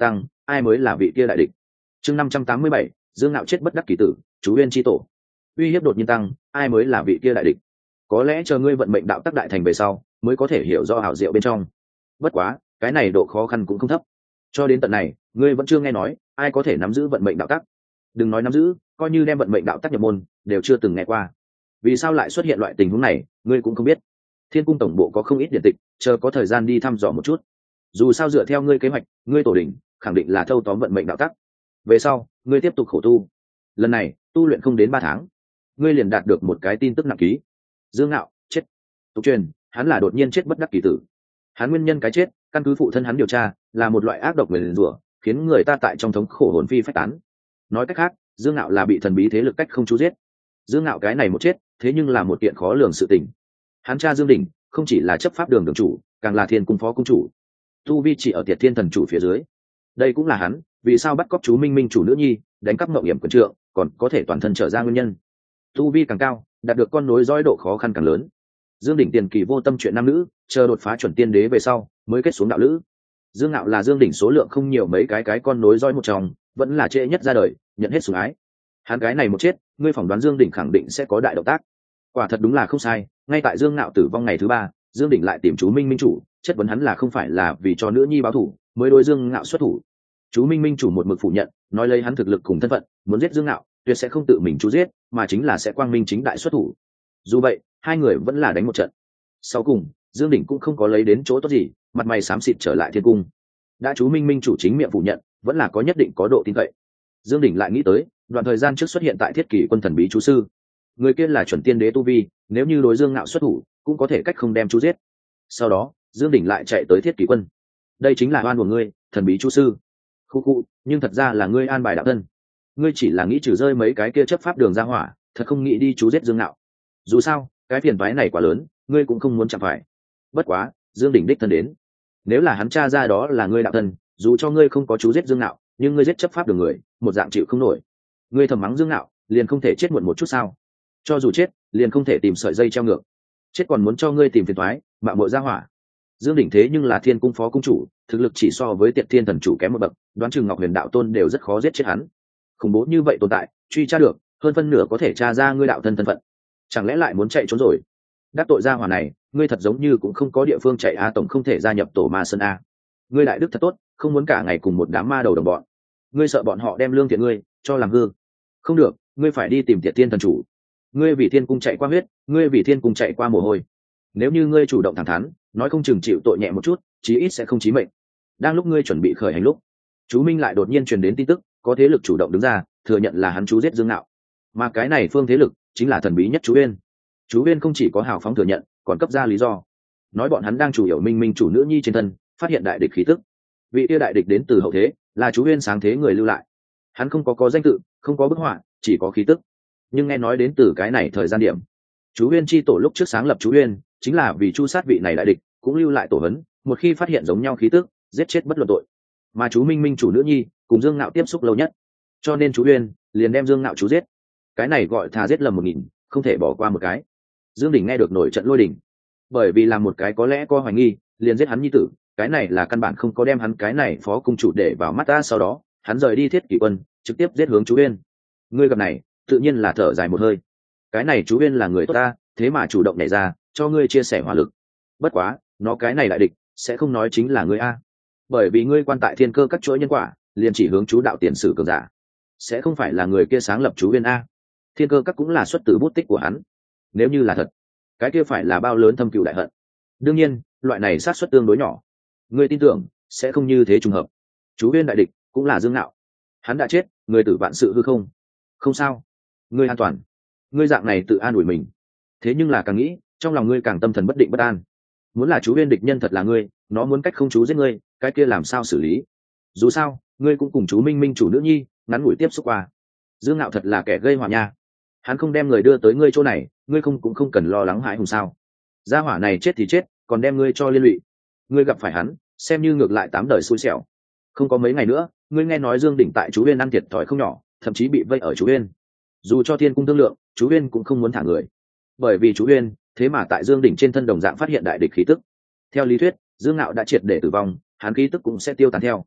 ai mới là vị kia đại địch. Chương năm trăm tám mươi bảy, Dương Ngạo chết bất đắc kỳ tử, chú Uyên chi tổ. Uy hiếp đột nhiên tăng, ai mới là vị kia đại địch. Có lẽ chờ ngươi vận mệnh đạo tắc đại thành về sau, mới có thể hiểu rõ hảo diệu bên trong. Bất quá, cái này độ khó khăn cũng không thấp. Cho đến tận này, ngươi vẫn chưa nghe nói ai có thể nắm giữ vận mệnh đạo tắc. Đừng nói nắm giữ, coi như đem vận mệnh đạo tắc nhập môn, đều chưa từng nghe qua. Vì sao lại xuất hiện loại tình huống này, ngươi cũng không biết. Thiên cung tổng bộ có không ít điện tịch, chờ có thời gian đi thăm dò một chút. Dù sao dựa theo ngươi kế hoạch, ngươi tổ đỉnh khẳng định là thâu tóm vận mệnh đạo tắc. Về sau, ngươi tiếp tục khổ tu. Lần này, tu luyện không đến ba tháng, ngươi liền đạt được một cái tin tức nặng ký. Dương Ngạo chết. Tục truyền, hắn là đột nhiên chết bất đắc kỳ tử. Hắn nguyên nhân cái chết, căn cứ phụ thân hắn điều tra, là một loại ác độc nguyền rủa, khiến người ta tại trong thống khổ hồn phi phách tán. Nói cách khác, Dương Ngạo là bị thần bí thế lực cách không chú giết. Dương Ngạo cái này một chết, thế nhưng là một kiện khó lường sự tình. Hắn cha Dương Đỉnh, không chỉ là chấp pháp đường đường chủ, càng là thiên cung phó cung chủ. Tu vi chỉ ở Tiệt Thiên thần chủ phía dưới. Đây cũng là hắn, vì sao bắt cóc chú Minh Minh chủ nữ nhi, đánh cắp ngọc hiểm quyền trượng, còn có thể toàn thân trở ra nguyên nhân. Tu vi càng cao, đạt được con nối dõi độ khó khăn càng lớn. Dương Đỉnh tiền kỳ vô tâm chuyện nam nữ, chờ đột phá chuẩn tiên đế về sau, mới kết xuống đạo lữ. Dương Ngạo là Dương Đỉnh số lượng không nhiều mấy cái cái con nối dõi một trong, vẫn là trễ nhất ra đời, nhận hết sủng ái. Hắn cái này một chết, ngươi phỏng đoán Dương Đỉnh khẳng định sẽ có đại động tác. Quả thật đúng là không sai, ngay tại Dương Ngạo tử vong ngày thứ ba, Dương Đỉnh lại tìm chú Minh Minh chủ, chất vấn hắn là không phải là vì cho nữ nhi báo thù, mới đối Dương Ngạo xuất thủ. Chú Minh Minh chủ một mực phủ nhận, nói lấy hắn thực lực cùng thân phận, muốn giết Dương Ngạo, tuyệt sẽ không tự mình chú giết, mà chính là sẽ quang minh chính đại xuất thủ. Dù vậy, hai người vẫn là đánh một trận. Sau cùng, Dương Đỉnh cũng không có lấy đến chỗ tốt gì, mặt mày xám xịt trở lại thiên cung. Đã chú Minh Minh chủ chính miệng phủ nhận, vẫn là có nhất định có độ tin cậy. Dương Đỉnh lại nghĩ tới, đoạn thời gian trước xuất hiện tại Thiết Kỷ quân thần bí chú sư, người kia là chuẩn tiên đế tu vi, nếu như đối Dương Ngạo xuất thủ, cũng có thể cách không đem chú giết. Sau đó, Dương Đỉnh lại chạy tới Thiết Kỷ quân. Đây chính là oan của ngươi, thần bí chú sư. Khu khu, nhưng thật ra là ngươi an bài đạo thân. Ngươi chỉ là nghĩ trừ rơi mấy cái kia chấp pháp đường ra hỏa, thật không nghĩ đi chú giết Dương Ngạo. Dù sao, cái phiền toái này quá lớn, ngươi cũng không muốn chạm phải. Bất quá, Dương Đỉnh đích thân đến. Nếu là hắn tra ra đó là ngươi đạo thân, dù cho ngươi không có chú giết Dương Ngạo, nhưng ngươi giết chấp pháp đường người, một dạng chịu không nổi. Ngươi thầm mắng Dương Ngạo, liền không thể chết muộn một chút sao? Cho dù chết, liền không thể tìm sợi dây treo ngược. Chết còn muốn cho ngươi tìm phiền toái, mạo muội ra hỏa. Dương Đỉnh thế nhưng là Thiên cung phó cung chủ, thực lực chỉ so với Tiệt Thiên thần chủ kém một bậc, đoán chừng Ngọc Huyền đạo tôn đều rất khó giết chết hắn. Khủng bố như vậy tồn tại, truy tra được, hơn phân nửa có thể tra ra ngươi đạo thân thân phận. Chẳng lẽ lại muốn chạy trốn rồi? Đắc tội ra hỏa này, ngươi thật giống như cũng không có địa phương chạy a, tổng không thể gia nhập tổ ma sơn a. Ngươi đại đức thật tốt, không muốn cả ngày cùng một đám ma đầu đồng bọn. Ngươi sợ bọn họ đem lương thiện ngươi cho làm hư. Không được, ngươi phải đi tìm Tiệt Thiên thần chủ. Ngươi vì Thiên cung chạy qua huyết, ngươi vì Thiên cung chạy qua mồ hôi. Nếu như ngươi chủ động thẳng thắn, nói không chừng chịu tội nhẹ một chút, chí ít sẽ không chí mệnh. Đang lúc ngươi chuẩn bị khởi hành lúc, chú Minh lại đột nhiên truyền đến tin tức, có thế lực chủ động đứng ra, thừa nhận là hắn chú giết Dương Ngạo. Mà cái này phương thế lực chính là thần bí nhất chú Uyên. Chú Uyên không chỉ có hào phóng thừa nhận, còn cấp ra lý do, nói bọn hắn đang chủ yếu Minh Minh chủ nữ nhi trên thân, phát hiện đại địch khí tức. Vị kia đại địch đến từ hậu thế, là chú Uyên sáng thế người lưu lại. Hắn không có có danh tự, không có bức họa, chỉ có khí tức. Nhưng nghe nói đến từ cái này thời gian điểm, chú Uyên chi tổ lúc trước sáng lập chú Uyên, chính là vì chu sát vị này đại địch, cũng lưu lại tổ hấn, một khi phát hiện giống nhau khí tức, giết chết bất luận tội. Mà chú Minh Minh chủ nữ nhi cùng Dương Ngạo tiếp xúc lâu nhất, cho nên chú Uyên liền đem Dương Ngạo chú giết. Cái này gọi thà giết lầm một nghìn, không thể bỏ qua một cái. Dương Đỉnh nghe được nổi trận lôi đình, bởi vì làm một cái có lẽ có hoài nghi, liền giết hắn nhi tử, cái này là căn bản không có đem hắn cái này phó cung chủ để vào mắt ta. Sau đó hắn rời đi Thiết Kỷ quân, trực tiếp giết hướng chú Uyên. Ngươi gặp này, tự nhiên là thở dài một hơi. Cái này chú Uyên là người tốt ta, thế mà chủ động nhảy ra cho ngươi chia sẻ hỏa lực. Bất quá, nó cái này lại địch, sẽ không nói chính là ngươi a, bởi vì ngươi quan tại thiên cơ các chuỗi nhân quả, liền chỉ hướng chú đạo tiền sử cường giả, sẽ không phải là người kia sáng lập chú Uyên a. Thiên cơ các cũng là xuất từ bút tích của hắn. Nếu như là thật, cái kia phải là bao lớn thâm cừu đại hận. Đương nhiên, loại này sát suất tương đối nhỏ. Ngươi tin tưởng sẽ không như thế trùng hợp. Chú Uyên đại địch cũng là Dương Ngạo. Hắn đã chết, người tử vạn sự hư không. Không sao, ngươi an toàn. Ngươi dạng này tự an ủi mình. Thế nhưng là càng nghĩ, trong lòng ngươi càng tâm thần bất định bất an. Muốn là chú Uyên địch nhân thật là ngươi, nó muốn cách không chú giết ngươi, cái kia làm sao xử lý? Dù sao, ngươi cũng cùng chú Minh Minh chủ nữ nhi ngắn ngủi tiếp xúc qua. Dương Ngạo thật là kẻ gây họa nha. Hắn không đem người đưa tới ngươi chỗ này, ngươi không cũng không cần lo lắng hãi hùng sao? Gia hỏa này chết thì chết, còn đem ngươi cho liên lụy. Ngươi gặp phải hắn, xem như ngược lại tám đời xui xẻo. Không có mấy ngày nữa, ngươi nghe nói Dương Đỉnh tại chú Uyên ăn thiệt thòi không nhỏ, thậm chí bị vây ở chú Uyên. Dù cho Thiên cung thương lượng, chú Uyên cũng không muốn thả người, bởi vì chú Uyên thế mà tại Dương Đỉnh trên thân đồng dạng phát hiện đại địch khí tức. Theo lý thuyết, Dương Ngạo đã triệt để tử vong, hắn khí tức cũng sẽ tiêu tán theo.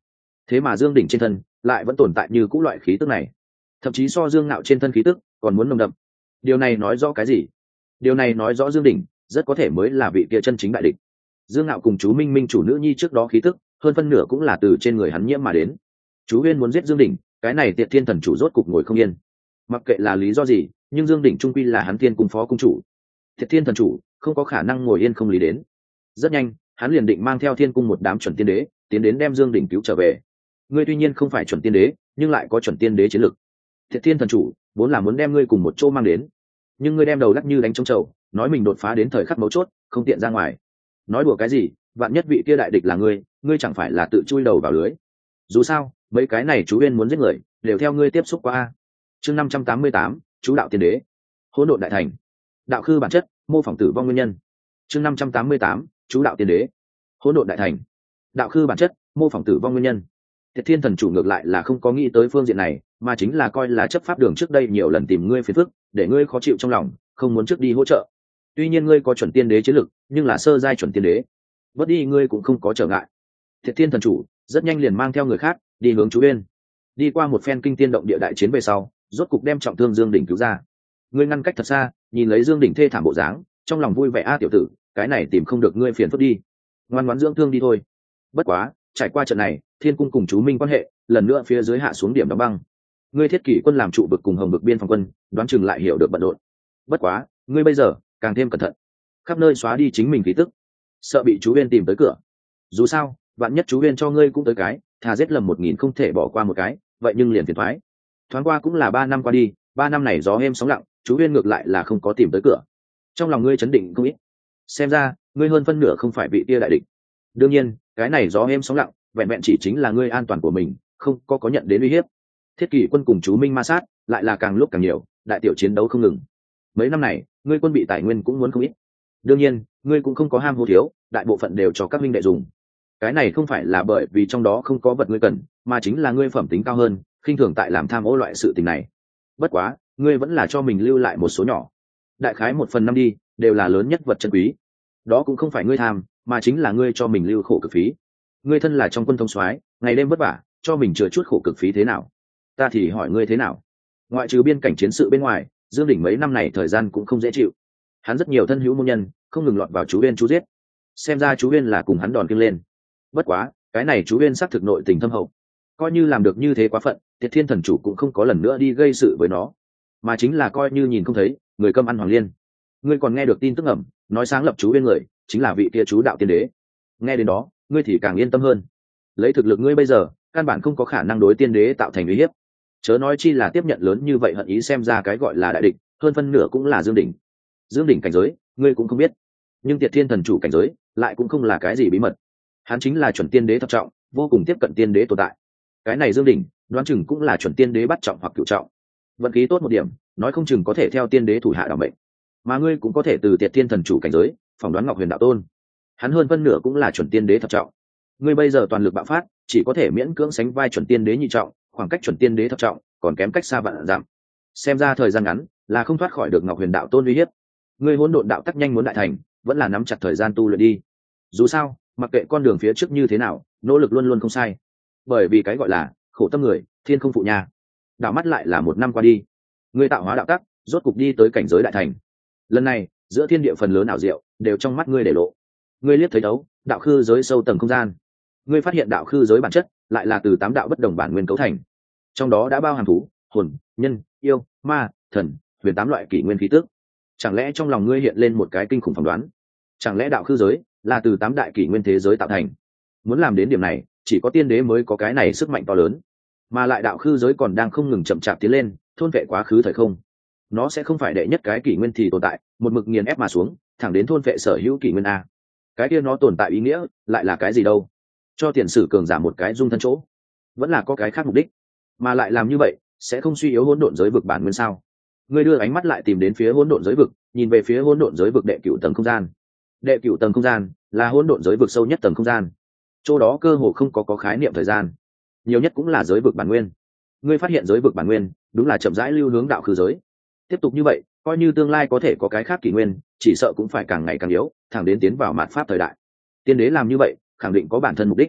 thế mà Dương Đỉnh trên thân lại vẫn tồn tại như cũ loại khí tức này, thậm chí so Dương Nạo trên thân khí tức còn muốn nồng đậm. Điều này nói rõ cái gì? Điều này nói rõ Dương Đỉnh rất có thể mới là vị kia chân chính đại địch. Dương Nạo cùng chú Minh Minh chủ nữ nhi trước đó khí tức hơn phân nửa cũng là từ trên người hắn nhiễm mà đến. Chú Huyên muốn giết Dương Đỉnh, cái này Tiệt Thiên thần chủ rốt cục ngồi không yên. Mặc kệ là lý do gì, nhưng Dương Đỉnh trung quy là hắn Thiên cung phó cung chủ. Tiệt Thiên thần chủ không có khả năng ngồi yên không lý đến. Rất nhanh, hắn liền định mang theo Thiên cung một đám chuẩn tiên đế, tiến đến đem Dương Đỉnh cứu trở về. Ngươi tuy nhiên không phải chuẩn tiên đế, nhưng lại có chuẩn tiên đế chiến lực. Tiệt Thiên thần chủ vốn là muốn đem ngươi cùng một chỗ mang đến, nhưng ngươi đem đầu lắc như đánh trống trầu, nói mình đột phá đến thời khắc mấu chốt, không tiện ra ngoài. Nói đùa cái gì, vạn nhất vị kia đại địch là ngươi, ngươi chẳng phải là tự chui đầu vào lưới. Dù sao, mấy cái này chú Uyên muốn giết người, đều theo ngươi tiếp xúc qua. Chương năm trăm tám mươi tám, chú đạo tiên đế. Hỗn độn đại thành. Đạo khư bản chất, mô phỏng tử vong nguyên nhân. Chương năm trăm tám mươi tám, chú đạo tiên đế. Hỗn độn đại thành. Đạo khư bản chất, mô phỏng tử vong nguyên nhân. Tiệt Thiên thần chủ ngược lại là không có nghĩ tới phương diện này, mà chính là coi là chấp pháp đường trước đây nhiều lần tìm ngươi phiền phức, để ngươi khó chịu trong lòng, không muốn trước đi hỗ trợ. Tuy nhiên ngươi có chuẩn tiên đế chiến lực, nhưng là sơ giai chuẩn tiên đế, bất đi ngươi cũng không có trở ngại. Tiệt Thiên thần chủ rất nhanh liền mang theo người khác đi hướng chú Uyên. Đi qua một phen kinh tiên động địa đại chiến về sau, rốt cục đem trọng thương Dương Đỉnh cứu ra. Ngươi ngăn cách thật xa, nhìn lấy Dương Đỉnh thê thảm bộ dáng, trong lòng vui vẻ a tiểu tử, cái này tìm không được ngươi phiền phức đi, ngoan ngoãn dưỡng thương đi thôi. Bất quá, trải qua trận này, Thiên cung cùng chú Minh quan hệ lần nữa phía dưới hạ xuống điểm đóng băng. Ngươi Thiết Kỷ quân làm trụ bực cùng Hồng bực biên phòng quân, đoán chừng lại hiểu được bận rộn. Bất quá, ngươi bây giờ càng thêm cẩn thận, khắp nơi xóa đi chính mình khí tức, sợ bị chú Uyên tìm tới cửa. Dù sao, vạn nhất chú Uyên cho ngươi cũng tới cái, thà giết lầm một nghìn không thể bỏ qua một cái, vậy nhưng liền phiền thoái. Thoáng qua cũng là ba năm qua đi, ba năm này gió êm sóng lặng, chú Uyên ngược lại là không có tìm tới cửa. Trong lòng ngươi chấn định không ít. Xem ra, ngươi hơn phân nửa không phải vị tia đại địch. Đương nhiên, cái này gió êm sóng lặng, vẹn vẹn chỉ chính là ngươi an toàn của mình, không có có nhận đến uy hiếp. Thiết Kỷ quân cùng chú Minh ma sát, lại là càng lúc càng nhiều, đại tiểu chiến đấu không ngừng. Mấy năm này, ngươi quân bị tài nguyên cũng muốn không ít. Đương nhiên, ngươi cũng không có ham hố thiếu, đại bộ phận đều cho các minh đệ dùng. Cái này không phải là bởi vì trong đó không có vật ngươi cần, mà chính là ngươi phẩm tính cao hơn, khinh thường tại làm tham ô loại sự tình này. Bất quá, ngươi vẫn là cho mình lưu lại một số nhỏ. Đại khái một phần năm đi, đều là lớn nhất vật chân quý. Đó cũng không phải ngươi tham, mà chính là ngươi cho mình lưu khổ cực phí. Ngươi thân là trong quân thông soái, ngày đêm vất vả, cho mình chừa chút khổ cực phí thế nào? Ta thì hỏi ngươi thế nào? Ngoại trừ biên cảnh chiến sự bên ngoài, Dương Đỉnh mấy năm này thời gian cũng không dễ chịu. Hắn rất nhiều thân hữu môn nhân, không ngừng lọt vào chú Uyên chú giết. Xem ra chú Uyên là cùng hắn đòn kiêng lên. Bất quá, cái này chú Uyên xác thực nội tình thâm hậu. Coi như làm được như thế quá phận, Tiệt Thiên thần chủ cũng không có lần nữa đi gây sự với nó, mà chính là coi như nhìn không thấy, người câm ăn hoàng liên. Ngươi còn nghe được tin tức ẩm, nói sáng lập chú Uyên người, chính là vị kia chú đạo tiên đế. Nghe đến đó, ngươi thì càng yên tâm hơn. Lấy thực lực ngươi bây giờ, căn bản không có khả năng đối tiên đế tạo thành uy hiếp. Chớ nói chi là tiếp nhận lớn như vậy hận ý, xem ra cái gọi là đại địch, hơn phân nửa cũng là Dương Đỉnh. Dương Đỉnh cảnh giới, ngươi cũng không biết, nhưng Tiệt Thiên thần chủ cảnh giới lại cũng không là cái gì bí mật. Hắn chính là chuẩn tiên đế thập trọng, vô cùng tiếp cận tiên đế tồn tại. Cái này Dương Đỉnh, đoán chừng cũng là chuẩn tiên đế bắt trọng hoặc cửu trọng. Vận khí tốt một điểm, nói không chừng có thể theo tiên đế thủ hạ đảm mệnh. Mà ngươi cũng có thể từ Tiệt Thiên thần chủ cảnh giới, phỏng đoán Ngọc Huyền đạo tôn. Hắn hơn phân nửa cũng là chuẩn tiên đế thập trọng. Ngươi bây giờ toàn lực bạo phát, chỉ có thể miễn cưỡng sánh vai chuẩn tiên đế nhị trọng, khoảng cách chuẩn tiên đế thập trọng còn kém cách xa vạn dặm. Xem ra thời gian ngắn là không thoát khỏi được Ngọc Huyền đạo tôn uy hiếp. Ngươi hỗn độn đạo tắc nhanh muốn đại thành, vẫn là nắm chặt thời gian tu luyện đi. Dù sao, mặc kệ con đường phía trước như thế nào, nỗ lực luôn luôn không sai. Bởi vì cái gọi là khổ tâm người, thiên không phụ nhà. Đạo mắt lại là một năm qua đi, ngươi tạo hóa đạo tắc rốt cục đi tới cảnh giới đại thành. Lần này, giữa thiên địa phần lớn ảo diệu đều trong mắt ngươi để lộ. Ngươi liếc thấy đấu, đạo khư giới sâu tầng không gian. Ngươi phát hiện đạo khư giới bản chất lại là từ tám đạo bất đồng bản nguyên cấu thành, trong đó đã bao hàm thú, hồn, nhân, yêu, ma, thần, huyền tám loại kỷ nguyên khí tức. Chẳng lẽ trong lòng ngươi hiện lên một cái kinh khủng phỏng đoán? Chẳng lẽ đạo khư giới là từ tám đại kỷ nguyên thế giới tạo thành? Muốn làm đến điểm này, chỉ có tiên đế mới có cái này sức mạnh to lớn. Mà lại đạo khư giới còn đang không ngừng chậm chạp tiến lên, thôn vệ quá khứ thời không. Nó sẽ không phải đệ nhất cái kỷ nguyên thì tồn tại, một mực nghiền ép mà xuống, thẳng đến thôn vệ sở hữu kỷ nguyên a. Cái kia nó tồn tại ý nghĩa lại là cái gì đâu? Cho tiền sử cường giả một cái dung thân chỗ, vẫn là có cái khác mục đích, mà lại làm như vậy sẽ không suy yếu hỗn độn giới vực bản nguyên sao? Ngươi đưa ánh mắt lại tìm đến phía hỗn độn giới vực, nhìn về phía hỗn độn giới vực đệ cửu tầng không gian. Đệ cửu tầng không gian là hỗn độn giới vực sâu nhất tầng không gian, chỗ đó cơ hồ không có có khái niệm thời gian, nhiều nhất cũng là giới vực bản nguyên. Ngươi phát hiện giới vực bản nguyên đúng là chậm rãi lưu hướng đạo khư giới. Tiếp tục như vậy, coi như tương lai có thể có cái khác kỷ nguyên, chỉ sợ cũng phải càng ngày càng yếu, thẳng đến tiến vào mạt pháp thời đại. Tiên đế làm như vậy khẳng định có bản thân mục đích.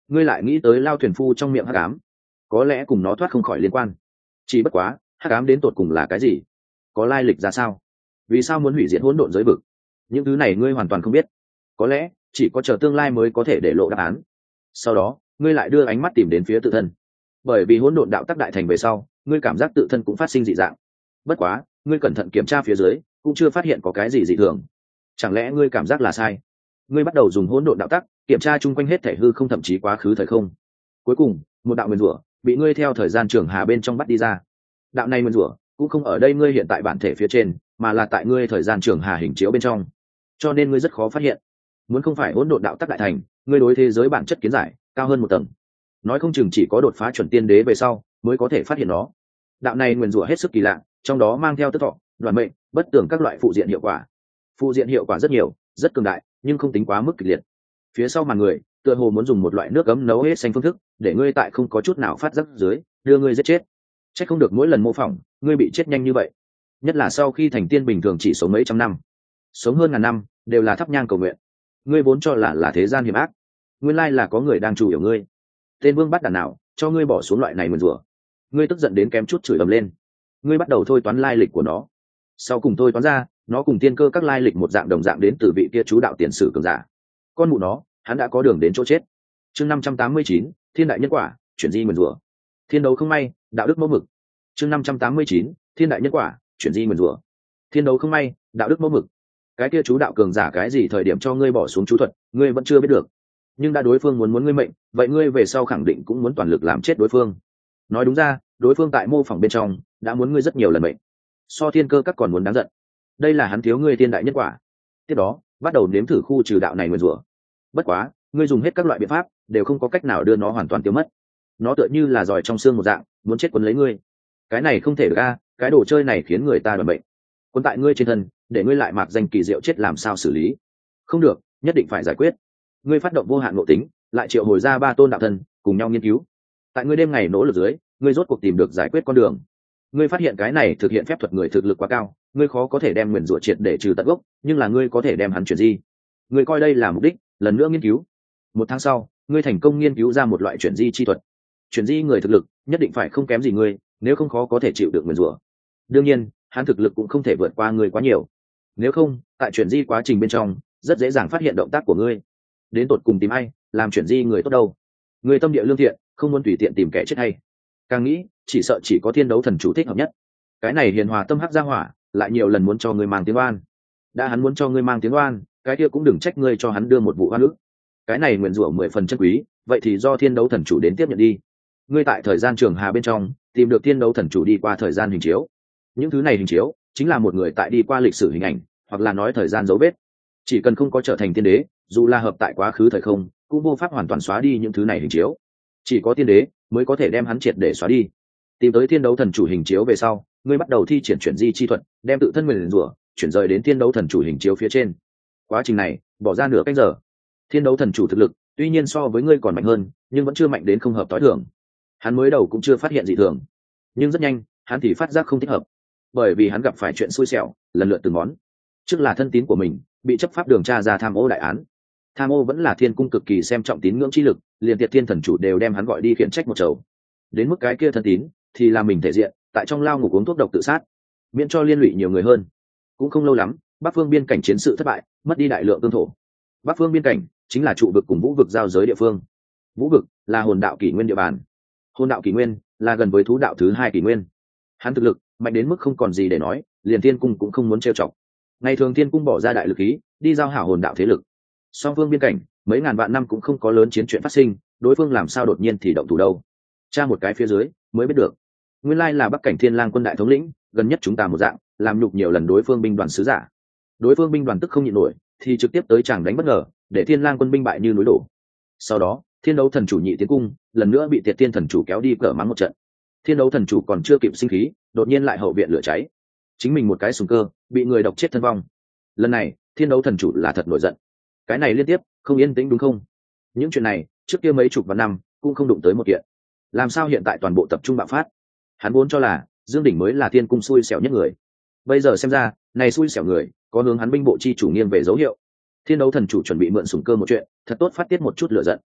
ngươi lại nghĩ tới lao thuyền phu trong miệng hắc ám, có lẽ cùng nó thoát không khỏi liên quan. Chỉ bất quá hắc ám đến tột cùng là cái gì, có lai lịch ra sao, vì sao muốn hủy diệt hỗn độn giới vực, những thứ này ngươi hoàn toàn không biết. Có lẽ chỉ có chờ tương lai mới có thể để lộ đáp án. Sau đó ngươi lại đưa ánh mắt tìm đến phía tự thân, bởi vì hỗn độn đạo tắc đại thành về sau, ngươi cảm giác tự thân cũng phát sinh dị dạng. Bất quá ngươi cẩn thận kiểm tra phía dưới cũng chưa phát hiện có cái gì dị thường. Chẳng lẽ ngươi cảm giác là sai? Ngươi bắt đầu dùng hỗn độn đạo tắc kiểm tra chung quanh hết thể hư không, thậm chí quá khứ thời không. Cuối cùng một đạo nguyên rủa bị ngươi theo thời gian trường hà bên trong bắt đi ra. Đạo này nguyên rủa cũng không ở đây ngươi hiện tại bản thể phía trên, mà là tại ngươi thời gian trường hà hình chiếu bên trong, cho nên ngươi rất khó phát hiện. Muốn không phải hỗn độn đạo tắc đại thành, ngươi đối thế giới bản chất kiến giải cao hơn một tầng, nói không chừng chỉ có đột phá chuẩn tiên đế về sau mới có thể phát hiện nó. Đạo này nguyên rủa hết sức kỳ lạ, trong đó mang theo tức thọ, đoàn mệnh, bất tường các loại phụ diện hiệu quả. Phụ diện hiệu quả rất nhiều, rất cường đại, nhưng không tính quá mức kịch liệt. Phía sau màn người tựa hồ muốn dùng một loại nước ấm nấu hết xanh phương thức để ngươi tại không có chút nào phát giác dưới đưa ngươi giết chết. Chắc không được mỗi lần mô phỏng ngươi bị chết nhanh như vậy, nhất là sau khi thành tiên bình thường chỉ sống mấy trăm năm, sống hơn ngàn năm đều là thắp nhang cầu nguyện. Ngươi vốn cho là là thế gian hiểm ác, nguyên lai là có người đang chủ hiểu ngươi. Tên vương bắt đàn nào cho ngươi bỏ xuống loại này nguyền rủa? Ngươi tức giận đến kém chút chửi ầm lên. Ngươi bắt đầu thôi toán lai lịch của nó, sau cùng thôi toán ra nó cùng tiên cơ các lai lịch một dạng, đồng dạng đến từ vị kia chú đạo tiền sử cường giả. Con mụ nó, hắn đã có đường đến chỗ chết. Chương năm trăm tám mươi chín, thiên đại nhân quả, chuyển di nguyền rủa. Thiên đấu không may, đạo đức mẫu mực. Chương năm trăm tám mươi chín, thiên đại nhân quả, chuyển di nguyền rủa. Thiên đấu không may, đạo đức mẫu mực. Cái kia chú đạo cường giả cái gì thời điểm cho ngươi bỏ xuống chú thuật, ngươi vẫn chưa biết được. Nhưng đã đối phương muốn muốn ngươi mệnh, vậy ngươi về sau khẳng định cũng muốn toàn lực làm chết đối phương. Nói đúng ra, đối phương tại mô phỏng bên trong đã muốn ngươi rất nhiều lần mệnh, so thiên cơ các còn muốn đáng giận. Đây là hắn thiếu ngươi thiên đại nhân quả. Tiếp đó bắt đầu nếm thử khu trừ đạo này nguyền rủa. Bất quá ngươi dùng hết các loại biện pháp đều không có cách nào đưa nó hoàn toàn tiêu mất. Nó tựa như là giỏi trong xương một dạng, muốn chết quấn lấy ngươi. Cái này không thể được a, cái đồ chơi này khiến người ta đoán bệnh. Quấn tại ngươi trên thân, để ngươi lại mạc danh kỳ diệu chết làm sao xử lý? Không được, nhất định phải giải quyết. Ngươi phát động vô hạn ngộ tính, lại triệu hồi ra ba tôn đạo thân cùng nhau nghiên cứu. Tại ngươi đêm ngày nỗ lực dưới, ngươi rốt cuộc tìm được giải quyết con đường. Ngươi phát hiện cái này thực hiện phép thuật người thực lực quá cao, ngươi khó có thể đem nguyền rủa triệt để trừ tận gốc, nhưng là ngươi có thể đem hắn chuyển di. Ngươi coi đây là mục đích, lần nữa nghiên cứu. Một tháng sau, ngươi thành công nghiên cứu ra một loại chuyển di chi thuật. Chuyển di người thực lực nhất định phải không kém gì ngươi, nếu không khó có thể chịu được nguyền rủa. Đương nhiên, hắn thực lực cũng không thể vượt qua ngươi quá nhiều. Nếu không, tại chuyển di quá trình bên trong, rất dễ dàng phát hiện động tác của ngươi. Đến tột cùng tìm ai làm chuyển di người tốt đâu? Người tâm địa lương thiện, không muốn tùy tiện tìm kẻ chết hay. Càng nghĩ, chỉ sợ chỉ có thiên đấu thần chủ thích hợp nhất. Cái này hiền hòa tâm hắc gia hỏa, lại nhiều lần muốn cho ngươi mang tiếng oan. Đã hắn muốn cho ngươi mang tiếng oan, cái kia cũng đừng trách ngươi cho hắn đưa một vụ oan ức. Cái này nguyện rủa mười phần chân quý, vậy thì do thiên đấu thần chủ đến tiếp nhận đi. Ngươi tại thời gian trường hà bên trong tìm được thiên đấu thần chủ đi qua thời gian hình chiếu. Những thứ này hình chiếu chính là một người tại đi qua lịch sử hình ảnh, hoặc là nói thời gian dấu vết. Chỉ cần không có trở thành tiên đế, dù là hợp tại quá khứ thời không, cũng vô pháp hoàn toàn xóa đi những thứ này hình chiếu. Chỉ có tiên đế mới có thể đem hắn triệt để xóa đi. Tìm tới thiên đấu thần chủ hình chiếu về sau, ngươi bắt đầu thi triển chuyển di chi thuật, đem tự thân nguyền rủa chuyển rời đến thiên đấu thần chủ hình chiếu phía trên. Quá trình này bỏ ra nửa canh giờ. Thiên đấu thần chủ thực lực tuy nhiên so với ngươi còn mạnh hơn, nhưng vẫn chưa mạnh đến không hợp tối thường. Hắn mới đầu cũng chưa phát hiện gì thường, nhưng rất nhanh hắn thì phát giác không thích hợp, bởi vì hắn gặp phải chuyện xui xẻo lần lượt từng món. Trước là thân tín của mình bị chấp pháp đường tra ra tham ô đại án. Tham ô vẫn là thiên cung cực kỳ xem trọng tín ngưỡng chi lực, liền Tiệt Thiên thần chủ đều đem hắn gọi đi khiển trách một chầu. Đến mức cái kia thân tín thì là mình thể diện tại trong lao ngục uống thuốc độc tự sát, miễn cho liên lụy nhiều người hơn. Cũng không lâu lắm, Bắc Phương biên cảnh chiến sự thất bại, mất đi đại lượng cương thổ. Bắc Phương biên cảnh chính là trụ vực cùng vũ vực giao giới địa phương. Vũ vực là hồn đạo kỷ nguyên địa bàn, hồn đạo kỷ nguyên là gần với thú đạo thứ hai kỷ nguyên. Hắn thực lực mạnh đến mức không còn gì để nói, liền thiên cung cũng không muốn trêu chọc. Ngày thường thiên cung bỏ ra đại lực khí đi giao hảo hồn đạo thế lực. Song phương biên cảnh mấy ngàn vạn năm cũng không có lớn chiến chuyện phát sinh, đối phương làm sao đột nhiên thì động thủ đâu? Tra một cái phía dưới mới biết được, nguyên lai là Bắc cảnh Thiên Lang quân đại thống lĩnh, gần nhất chúng ta một dạng, làm nhục nhiều lần đối phương binh đoàn sứ giả. Đối phương binh đoàn tức không nhịn nổi, thì trực tiếp tới chàng đánh bất ngờ, để Thiên Lang quân binh bại như núi đổ. Sau đó, Thiên đấu thần chủ nhị tiến cung lần nữa bị Tiệt Thiên thần chủ kéo đi cờ mắng một trận. Thiên đấu thần chủ còn chưa kịp sinh khí, đột nhiên lại hậu viện lửa cháy, chính mình một cái sùng cơ bị người độc chết thân vong. Lần này Thiên đấu thần chủ là thật nổi giận. Cái này liên tiếp không yên tĩnh đúng không? Những chuyện này trước kia mấy chục vạn năm cũng không đụng tới một kiện, làm sao hiện tại toàn bộ tập trung bạo phát? Hắn vốn cho là Dương Đỉnh mới là thiên cung xui xẻo nhất người, bây giờ xem ra này xui xẻo người có hướng hắn binh bộ chi chủ nghiêng về dấu hiệu. Thiên đấu thần chủ chuẩn bị mượn sủng cơ một chuyện, thật tốt phát tiết một chút lửa giận.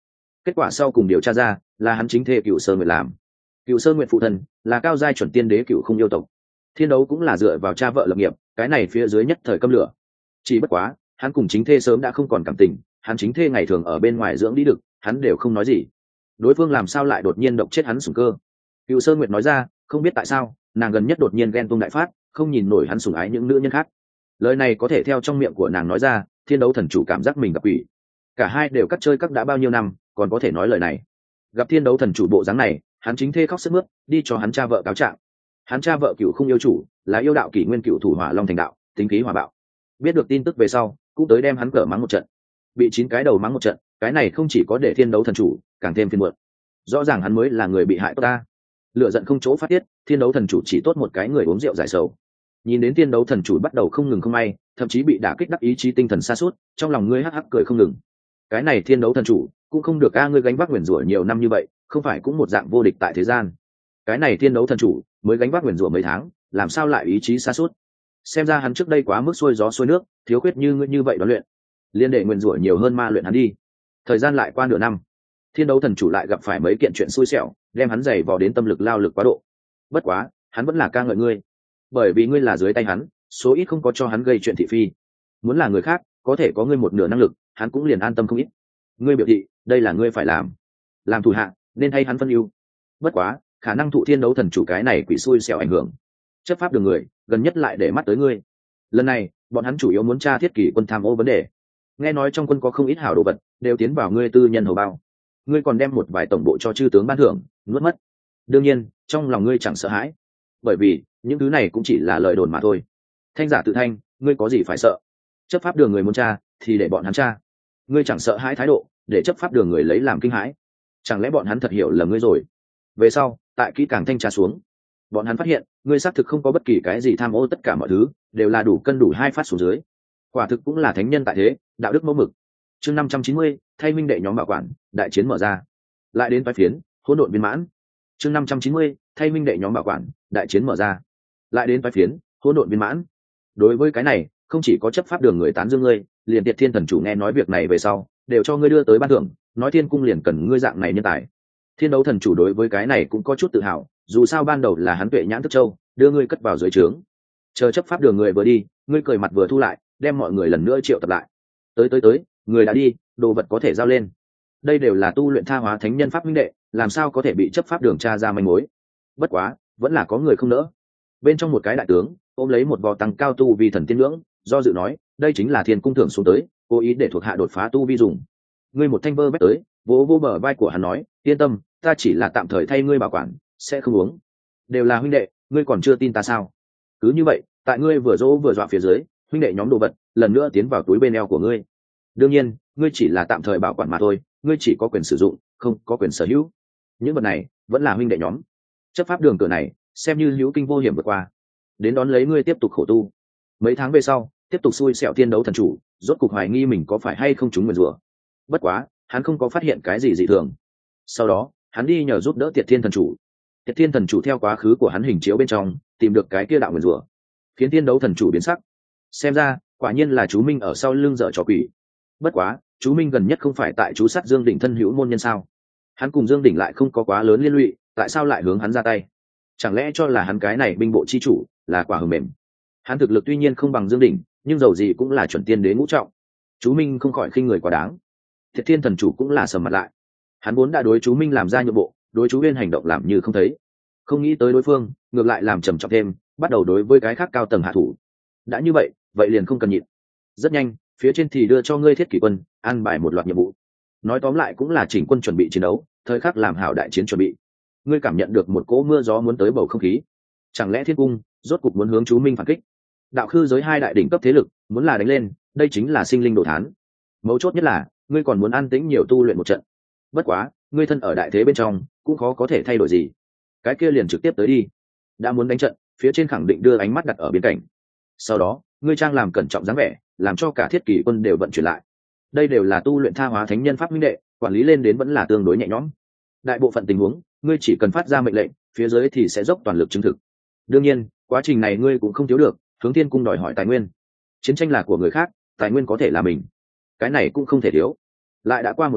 kết quả sau cùng điều tra ra là hắn chính thê Cựu Sơ Nguyệt làm. Cựu Sơ Nguyệt phụ thân là cao giai chuẩn tiên đế Cựu Không yêu tộc, thiên đấu cũng là dựa vào cha vợ lập nghiệp, cái này phía dưới nhất thời câm lửa. Chỉ bất quá hắn cùng chính thê sớm đã không còn cảm tình, hắn chính thê ngày thường ở bên ngoài dưỡng đi đực, hắn đều không nói gì. Đối phương làm sao lại đột nhiên độc chết hắn sủng cơ? Cựu Sơ Nguyệt nói ra, không biết tại sao nàng gần nhất đột nhiên ghen tuông đại phát, không nhìn nổi hắn sủng ái những nữ nhân khác. Lời này có thể theo trong miệng của nàng nói ra, thiên đấu thần chủ cảm giác mình gặp quỷ. Cả hai đều cắt chơi các đã bao nhiêu năm, còn có thể nói lời này. Gặp thiên đấu thần chủ bộ dáng này, hắn chính thê khóc sướt mướt, đi cho hắn cha vợ cáo trạng. Hắn cha vợ Cựu Không yêu chủ là yêu đạo kỷ nguyên cựu thủ hỏa long thành đạo, tính khí hỏa bạo. Biết được tin tức về sau, cũng tới đem hắn cở mắng một trận. Bị chín cái đầu mắng một trận, cái này không chỉ có để thiên đấu thần chủ càng thêm phiền muộn. Rõ ràng hắn mới là người bị hại tốt ta. Lựa giận không chỗ phát tiết, thiên đấu thần chủ chỉ tốt một cái người uống rượu giải sầu. Nhìn đến thiên đấu thần chủ bắt đầu không ngừng không may, thậm chí bị đả kích đắc ý chí tinh thần sa sút, trong lòng ngươi hắc hắc cười không ngừng. Cái này thiên đấu thần chủ cũng không được a, ngươi gánh vác nguyền rủa nhiều năm như vậy, không phải cũng một dạng vô địch tại thế gian. Cái này thiên đấu thần chủ mới gánh vác nguyền rủa mấy tháng, làm sao lại ý chí sa sút? Xem ra hắn trước đây quá mức xuôi gió xuôi nước, thiếu khuyết như ngươi như vậy đoán luyện, liên đệ nguyền rủa nhiều hơn ma luyện hắn đi. Thời gian lại qua nửa năm, thiên đấu thần chủ lại gặp phải mấy kiện chuyện xui xẻo, đem hắn dày vò đến tâm lực lao lực quá độ. Bất quá hắn vẫn là ca ngợi ngươi, bởi vì ngươi là dưới tay hắn, số ít không có cho hắn gây chuyện thị phi. Muốn là người khác có thể có ngươi một nửa năng lực, hắn cũng liền an tâm không ít. Ngươi biểu thị đây là ngươi phải làm, làm thủ hạ nên thay hắn phân ưu. Bất quá khả năng thụ thiên đấu thần chủ cái này quỷ xui xẻo ảnh hưởng, chấp pháp đường người gần nhất lại để mắt tới ngươi. Lần này bọn hắn chủ yếu muốn tra thiết kỷ quân tham ô vấn đề. Nghe nói trong quân có không ít hảo đồ vật đều tiến vào ngươi tư nhân hầu bao, ngươi còn đem một vài tổng bộ cho chư tướng ban thưởng nuốt mất. Đương nhiên trong lòng ngươi chẳng sợ hãi, bởi vì những thứ này cũng chỉ là lời đồn mà thôi. Thanh giả tự thanh, ngươi có gì phải sợ? Chấp pháp đường người muốn tra thì để bọn hắn tra, ngươi chẳng sợ hãi thái độ để chấp pháp đường người lấy làm kinh hãi. Chẳng lẽ bọn hắn thật hiểu lầm ngươi rồi? Về sau tại kỹ càng thanh tra xuống, bọn hắn phát hiện ngươi xác thực không có bất kỳ cái gì tham ô, tất cả mọi thứ đều là đủ cân đủ hai phát xuống dưới. Quả thực cũng là thánh nhân tại thế, đạo đức mẫu mực. Chương năm trăm chín mươi, thay minh đệ nhóm bảo quản, đại chiến mở ra. Lại đến toái phiến, hỗn độn viên mãn. Chương năm trăm chín mươi, thay minh đệ nhóm bảo quản, đại chiến mở ra. Lại đến toái phiến, hỗn độn viên mãn. Đối với cái này, không chỉ có chấp pháp đường người tán dương ngươi, liền Tiệt Thiên thần chủ nghe nói việc này về sau, đều cho ngươi đưa tới ban thưởng, nói thiên cung liền cần ngươi dạng này nhân tài. Thiên đấu thần chủ đối với cái này cũng có chút tự hào, dù sao ban đầu là hắn tuệ nhãn thức châu, đưa ngươi cất vào dưới trướng. Chờ chấp pháp đường người vừa đi, ngươi cười mặt vừa thu lại, đem mọi người lần nữa triệu tập lại. Tới tới tới, người đã đi, đồ vật có thể giao lên. Đây đều là tu luyện tha hóa thánh nhân pháp minh đệ, làm sao có thể bị chấp pháp đường tra ra manh mối? Bất quá vẫn là có người không nỡ. Bên trong một cái đại tướng ôm lấy một vò tăng cao tu vi thần tiên ngưỡng, do dự nói, đây chính là thiên cung thưởng xuống tới, cố ý để thuộc hạ đột phá tu vi dùng. Ngươi một thanh vơ bét tới, vỗ vô bờ vai của hắn nói, yên tâm, ta chỉ là tạm thời thay ngươi bảo quản, sẽ không uống. Đều là huynh đệ, ngươi còn chưa tin ta sao? Cứ như vậy, tại ngươi vừa dỗ vừa dọa phía dưới, huynh đệ nhóm đồ vật lần nữa tiến vào túi bên eo của ngươi. Đương nhiên ngươi chỉ là tạm thời bảo quản mà thôi, ngươi chỉ có quyền sử dụng, không có quyền sở hữu. Những vật này vẫn là huynh đệ nhóm. Chấp pháp đường cửa này xem như hữu kinh vô hiểm vượt qua, đến đón lấy ngươi tiếp tục khổ tu. Mấy tháng về sau tiếp tục xui xẻo thiên đấu thần chủ, rốt cục hoài nghi mình có phải hay không trúng nguyền rủa. Bất quá hắn không có phát hiện cái gì dị thường. Sau đó hắn đi nhờ giúp đỡ Tiệt Thiên thần chủ. Tiệt Thiên thần chủ theo quá khứ của hắn hình chiếu bên trong tìm được cái kia đạo nguyền rủa, khiến thiên đấu thần chủ biến sắc. Xem ra quả nhiên là chú Minh ở sau lưng dở trò quỷ. Bất quá chú Minh gần nhất không phải tại chú sát Dương Đỉnh thân hữu môn nhân sao? Hắn cùng Dương Đỉnh lại không có quá lớn liên lụy, tại sao lại hướng hắn ra tay? Chẳng lẽ cho là hắn cái này binh bộ chi chủ là quả hờ mềm? Hắn thực lực tuy nhiên không bằng Dương Đỉnh, nhưng dầu gì cũng là chuẩn tiên đế ngũ trọng. Chú Minh không khỏi khinh người quá đáng. Thiệt Thiên thần chủ cũng là sầm mặt lại. Hắn vốn đã đối chú Minh làm ra nhượng bộ, đối chú Uyên hành động làm như không thấy. Không nghĩ tới đối phương ngược lại làm trầm trọng thêm, bắt đầu đối với cái khác cao tầng hạ thủ. Đã như vậy, vậy liền không cần nhịn. Rất nhanh, phía trên thì đưa cho ngươi Thiết Kỷ quân an bài một loạt nhiệm vụ. Nói tóm lại cũng là chỉnh quân chuẩn bị chiến đấu, thời khắc làm hảo đại chiến chuẩn bị. Ngươi cảm nhận được một cỗ mưa gió muốn tới bầu không khí. Chẳng lẽ Thiên cung rốt cục muốn hướng chú Minh phản kích? Đạo khư giới hai đại đỉnh cấp thế lực muốn là đánh lên, đây chính là sinh linh đồ thán. Mấu chốt nhất là ngươi còn muốn an tĩnh nhiều tu luyện một trận. Bất quá ngươi thân ở đại thế bên trong cũng khó có thể thay đổi gì, cái kia liền trực tiếp tới đi. Đã muốn đánh trận, phía trên khẳng định đưa ánh mắt đặt ở bên cạnh. Sau đó ngươi trang làm cẩn trọng dáng vẻ, làm cho cả Thiết Kỷ quân đều vận chuyển lại. Đây đều là tu luyện tha hóa thánh nhân pháp minh đệ, quản lý lên đến vẫn là tương đối nhẹ nhõm. Đại bộ phận tình huống ngươi chỉ cần phát ra mệnh lệnh, phía dưới thì sẽ dốc toàn lực chứng thực. Đương nhiên quá trình này ngươi cũng không thiếu được hướng Thiên cung đòi hỏi tài nguyên. Chiến tranh là của người khác, tài nguyên có thể là mình, cái này cũng không thể thiếu. Lại đã qua một tháng,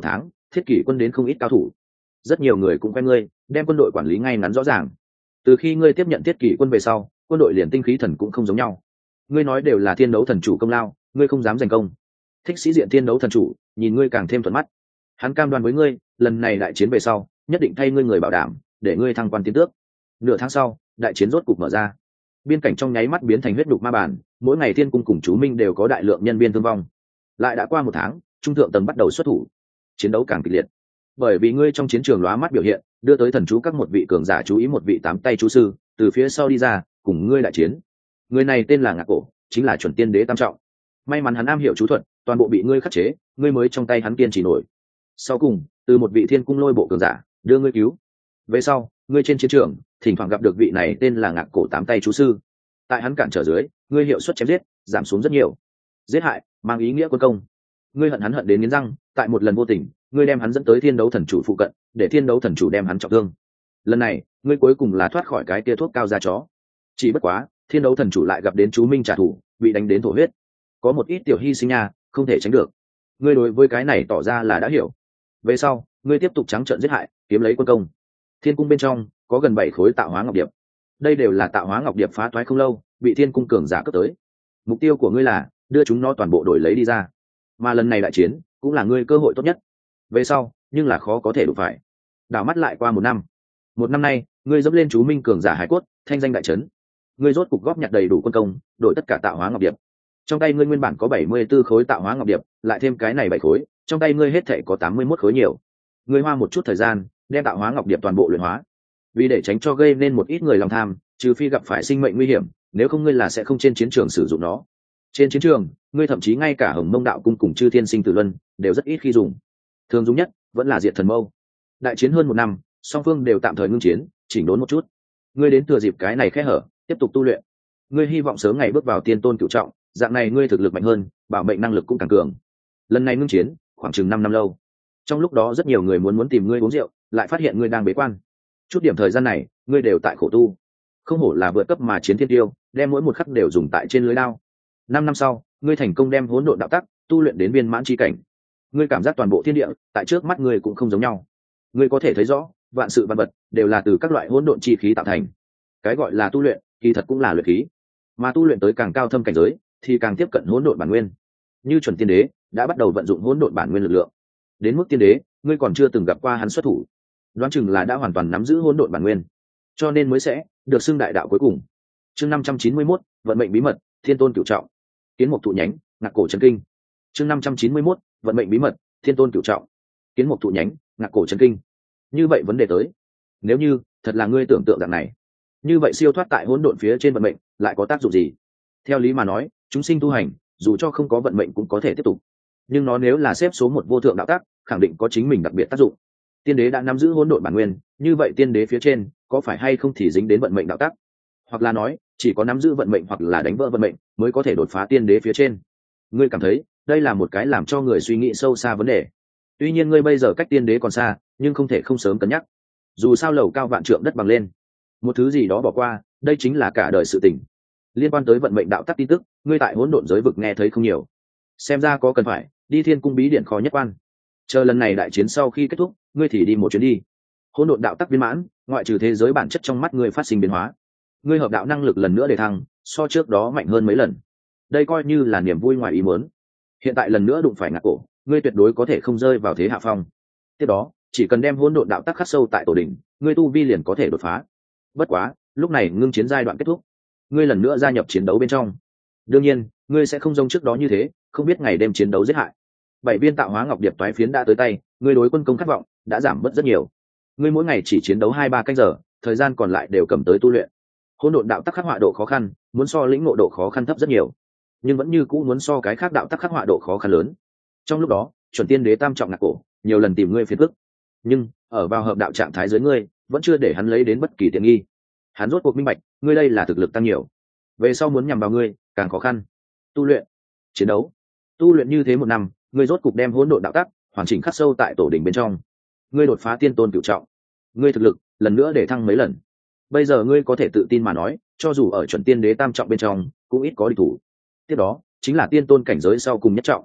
thiết kỷ quân đến không ít cao thủ. Rất nhiều người cũng quen ngươi, đem quân đội quản lý ngay ngắn rõ ràng. Từ khi ngươi tiếp nhận thiết kỷ quân về sau, quân đội liền tinh khí thần cũng không giống nhau. Ngươi nói đều là thiên đấu thần chủ công lao, ngươi không dám giành công. Thích sĩ diện thiên đấu thần chủ nhìn ngươi càng thêm thuận mắt. Hắn cam đoan với ngươi, lần này đại chiến về sau nhất định thay ngươi người bảo đảm, để ngươi thăng quan tiến tước. Nửa tháng sau, đại chiến rốt cục mở ra. Biên cảnh trong nháy mắt biến thành huyết đục ma bản, mỗi ngày thiên cung cùng chú minh đều có đại lượng nhân viên thương vong. Lại đã qua một tháng, trung thượng tầng bắt đầu xuất thủ, chiến đấu càng kịch liệt. Bởi vì ngươi trong chiến trường lóa mắt biểu hiện, đưa tới thần chú các một vị cường giả chú ý một vị tám tay chú sư từ phía sau đi ra, cùng ngươi đại chiến. Người này tên là Ngạc Cổ, chính là chuẩn tiên đế tam trọng. May mắn hắn am hiểu chú thuật, toàn bộ bị ngươi khắc chế, ngươi mới trong tay hắn kiên trì nổi. Sau cùng, từ một vị thiên cung lôi bộ cường giả đưa ngươi cứu. Về sau, ngươi trên chiến trường thỉnh thoảng gặp được vị này tên là Ngạc Cổ tám tay chú sư. Tại hắn cản trở dưới, ngươi hiệu suất chém giết giảm xuống rất nhiều. Giết hại mang ý nghĩa quân công. Ngươi hận hắn hận đến nghiến răng, tại một lần vô tình, ngươi đem hắn dẫn tới thiên đấu thần chủ phụ cận, để thiên đấu thần chủ đem hắn trọng thương. Lần này, ngươi cuối cùng là thoát khỏi cái tia thuốc cao da chó. Chỉ bất quá, thiên đấu thần chủ lại gặp đến chú minh trả thù, bị đánh đến thổ huyết. Có một ít tiểu hy sinh nha, không thể tránh được. Ngươi đối với cái này tỏ ra là đã hiểu. Về sau, ngươi tiếp tục trắng trợn giết hại, kiếm lấy quân công. Thiên cung bên trong có gần bảy khối tạo hóa ngọc điệp. Đây đều là tạo hóa ngọc điệp phá toái không lâu, bị thiên cung cường giả cướp tới. Mục tiêu của ngươi là đưa chúng nó toàn bộ đổi lấy đi ra. Mà lần này đại chiến cũng là ngươi cơ hội tốt nhất. Về sau, nhưng là khó có thể đủ phải. Đảo mắt lại qua một năm. Một năm nay, ngươi dẫm lên chú minh cường giả hải cốt, thanh danh đại trấn. Ngươi rốt cục góp nhặt đầy đủ quân công, đổi tất cả tạo hóa ngọc điệp. Trong tay ngươi nguyên bản có bảy mươi tư khối tạo hóa ngọc điệp, lại thêm cái này bảy khối, trong tay ngươi hết thảy có tám mươi mốt khối nhiều. Ngươi hoa một chút thời gian, đem tạo hóa ngọc điệp toàn bộ luyện hóa. Vì để tránh cho gây nên một ít người lòng tham, trừ phi gặp phải sinh mệnh nguy hiểm, nếu không ngươi là sẽ không trên chiến trường sử dụng nó. Trên chiến trường, ngươi thậm chí ngay cả Hồng Mông đạo cung cùng Chư Thiên Sinh Tử Luân đều rất ít khi dùng. Thường dùng nhất vẫn là Diệt Thần Mâu. Đại chiến hơn một năm, song phương đều tạm thời ngưng chiến, chỉnh đốn một chút. Ngươi đến thừa dịp cái này kẽ hở, tiếp tục tu luyện. Ngươi hy vọng sớm ngày bước vào tiên tôn cửu trọng, dạng này ngươi thực lực mạnh hơn, bảo mệnh năng lực cũng càng cường. Lần này ngưng chiến, khoảng chừng năm năm lâu. Trong lúc đó rất nhiều người muốn muốn tìm ngươi uống rượu, lại phát hiện ngươi đang bế quan. Chút điểm thời gian này, ngươi đều tại khổ tu. Không hổ là vượt cấp mà chiến thiên tiêu, đem mỗi một khắc đều dùng tại trên lưới đao. Năm năm sau, ngươi thành công đem hỗn độn đạo tắc tu luyện đến viên mãn chi cảnh. Ngươi cảm giác toàn bộ thiên địa tại trước mắt ngươi cũng không giống nhau. Ngươi có thể thấy rõ, vạn sự vạn vật đều là từ các loại hỗn độn chi khí tạo thành. Cái gọi là tu luyện, kỳ thật cũng là luyện khí. Mà tu luyện tới càng cao thâm cảnh giới, thì càng tiếp cận hỗn độn bản nguyên. Như chuẩn tiên đế đã bắt đầu vận dụng hỗn độn bản nguyên lực lượng. Đến mức tiên đế, ngươi còn chưa từng gặp qua hắn xuất thủ, đoán chừng là đã hoàn toàn nắm giữ hỗn độn bản nguyên, cho nên mới sẽ được xưng đại đạo cuối cùng. Chương năm trăm chín mươi mốt, vận mệnh bí mật, thiên tôn cửu trọng. Kiến mục thụ nhánh, ngạc cổ chấn kinh. Chương năm trăm chín mươi mốt, vận mệnh bí mật, thiên tôn cửu trọng. Kiến mục thụ nhánh, ngạc cổ chấn kinh. Như vậy vấn đề tới, nếu như thật là ngươi tưởng tượng dạng này, như vậy siêu thoát tại hỗn độn phía trên vận mệnh lại có tác dụng gì? Theo lý mà nói, chúng sinh tu hành, dù cho không có vận mệnh cũng có thể tiếp tục, nhưng nó nếu là xếp số một vô thượng đạo tác, khẳng định có chính mình đặc biệt tác dụng. Tiên đế đã nắm giữ hỗn độn bản nguyên, như vậy tiên đế phía trên có phải hay không thì dính đến vận mệnh đạo tác, hoặc là nói chỉ có nắm giữ vận mệnh hoặc là đánh vỡ vận mệnh mới có thể đột phá tiên đế phía trên. Ngươi cảm thấy đây là một cái làm cho người suy nghĩ sâu xa vấn đề. Tuy nhiên ngươi bây giờ cách tiên đế còn xa, nhưng không thể không sớm cân nhắc. Dù sao lầu cao vạn trượng đất bằng lên, một thứ gì đó bỏ qua, đây chính là cả đời sự tình. Liên quan tới vận mệnh đạo tắc tin tức, ngươi tại hỗn độn giới vực nghe thấy không nhiều, xem ra có cần phải đi thiên cung bí điện khó nhất quan. Chờ lần này đại chiến sau khi kết thúc, ngươi thì đi một chuyến đi. Hỗn độn đạo tắc viên mãn, ngoại trừ thế giới bản chất trong mắt ngươi phát sinh biến hóa, ngươi hợp đạo năng lực lần nữa để thăng, so trước đó mạnh hơn mấy lần. Đây coi như là niềm vui ngoài ý muốn. Hiện tại lần nữa đụng phải ngạc cổ, ngươi tuyệt đối có thể không rơi vào thế hạ phong. Tiếp đó, chỉ cần đem hỗn độn đạo tắc khắc sâu tại tổ đỉnh, ngươi tu vi liền có thể đột phá. Bất quá, lúc này ngưng chiến giai đoạn kết thúc, ngươi lần nữa gia nhập chiến đấu bên trong. Đương nhiên, ngươi sẽ không giống trước đó như thế, không biết ngày đêm chiến đấu giết hại. Bảy viên tạo hóa ngọc điệp toái phiến đã tới tay, ngươi đối quân công khát vọng đã giảm bớt rất nhiều. Ngươi mỗi ngày chỉ chiến đấu hai ba canh giờ, thời gian còn lại đều cầm tới tu luyện. Hỗn độn đạo tắc khắc họa độ khó khăn, muốn so lĩnh ngộ độ khó khăn thấp rất nhiều, nhưng vẫn như cũ muốn so cái khác đạo tắc khắc họa độ khó khăn lớn. Trong lúc đó, chuẩn tiên đế tam trọng ngạc cổ nhiều lần tìm ngươi phiền phức, nhưng ở vào hợp đạo trạng thái dưới ngươi, vẫn chưa để hắn lấy đến bất kỳ tiện nghi. Hắn rốt cuộc minh bạch, ngươi đây là thực lực tăng nhiều, về sau muốn nhằm vào ngươi càng khó khăn. Tu luyện, chiến đấu, tu luyện như thế một năm, ngươi rốt cục đem hỗn độn đạo tắc hoàn chỉnh khắc sâu tại tổ đỉnh bên trong. Ngươi đột phá tiên tôn cửu trọng, ngươi thực lực lần nữa để thăng mấy lần. Bây giờ ngươi có thể tự tin mà nói, cho dù ở chuẩn tiên đế tam trọng bên trong cũng ít có địch thủ. Tiếp đó chính là tiên tôn cảnh giới sau cùng nhất trọng.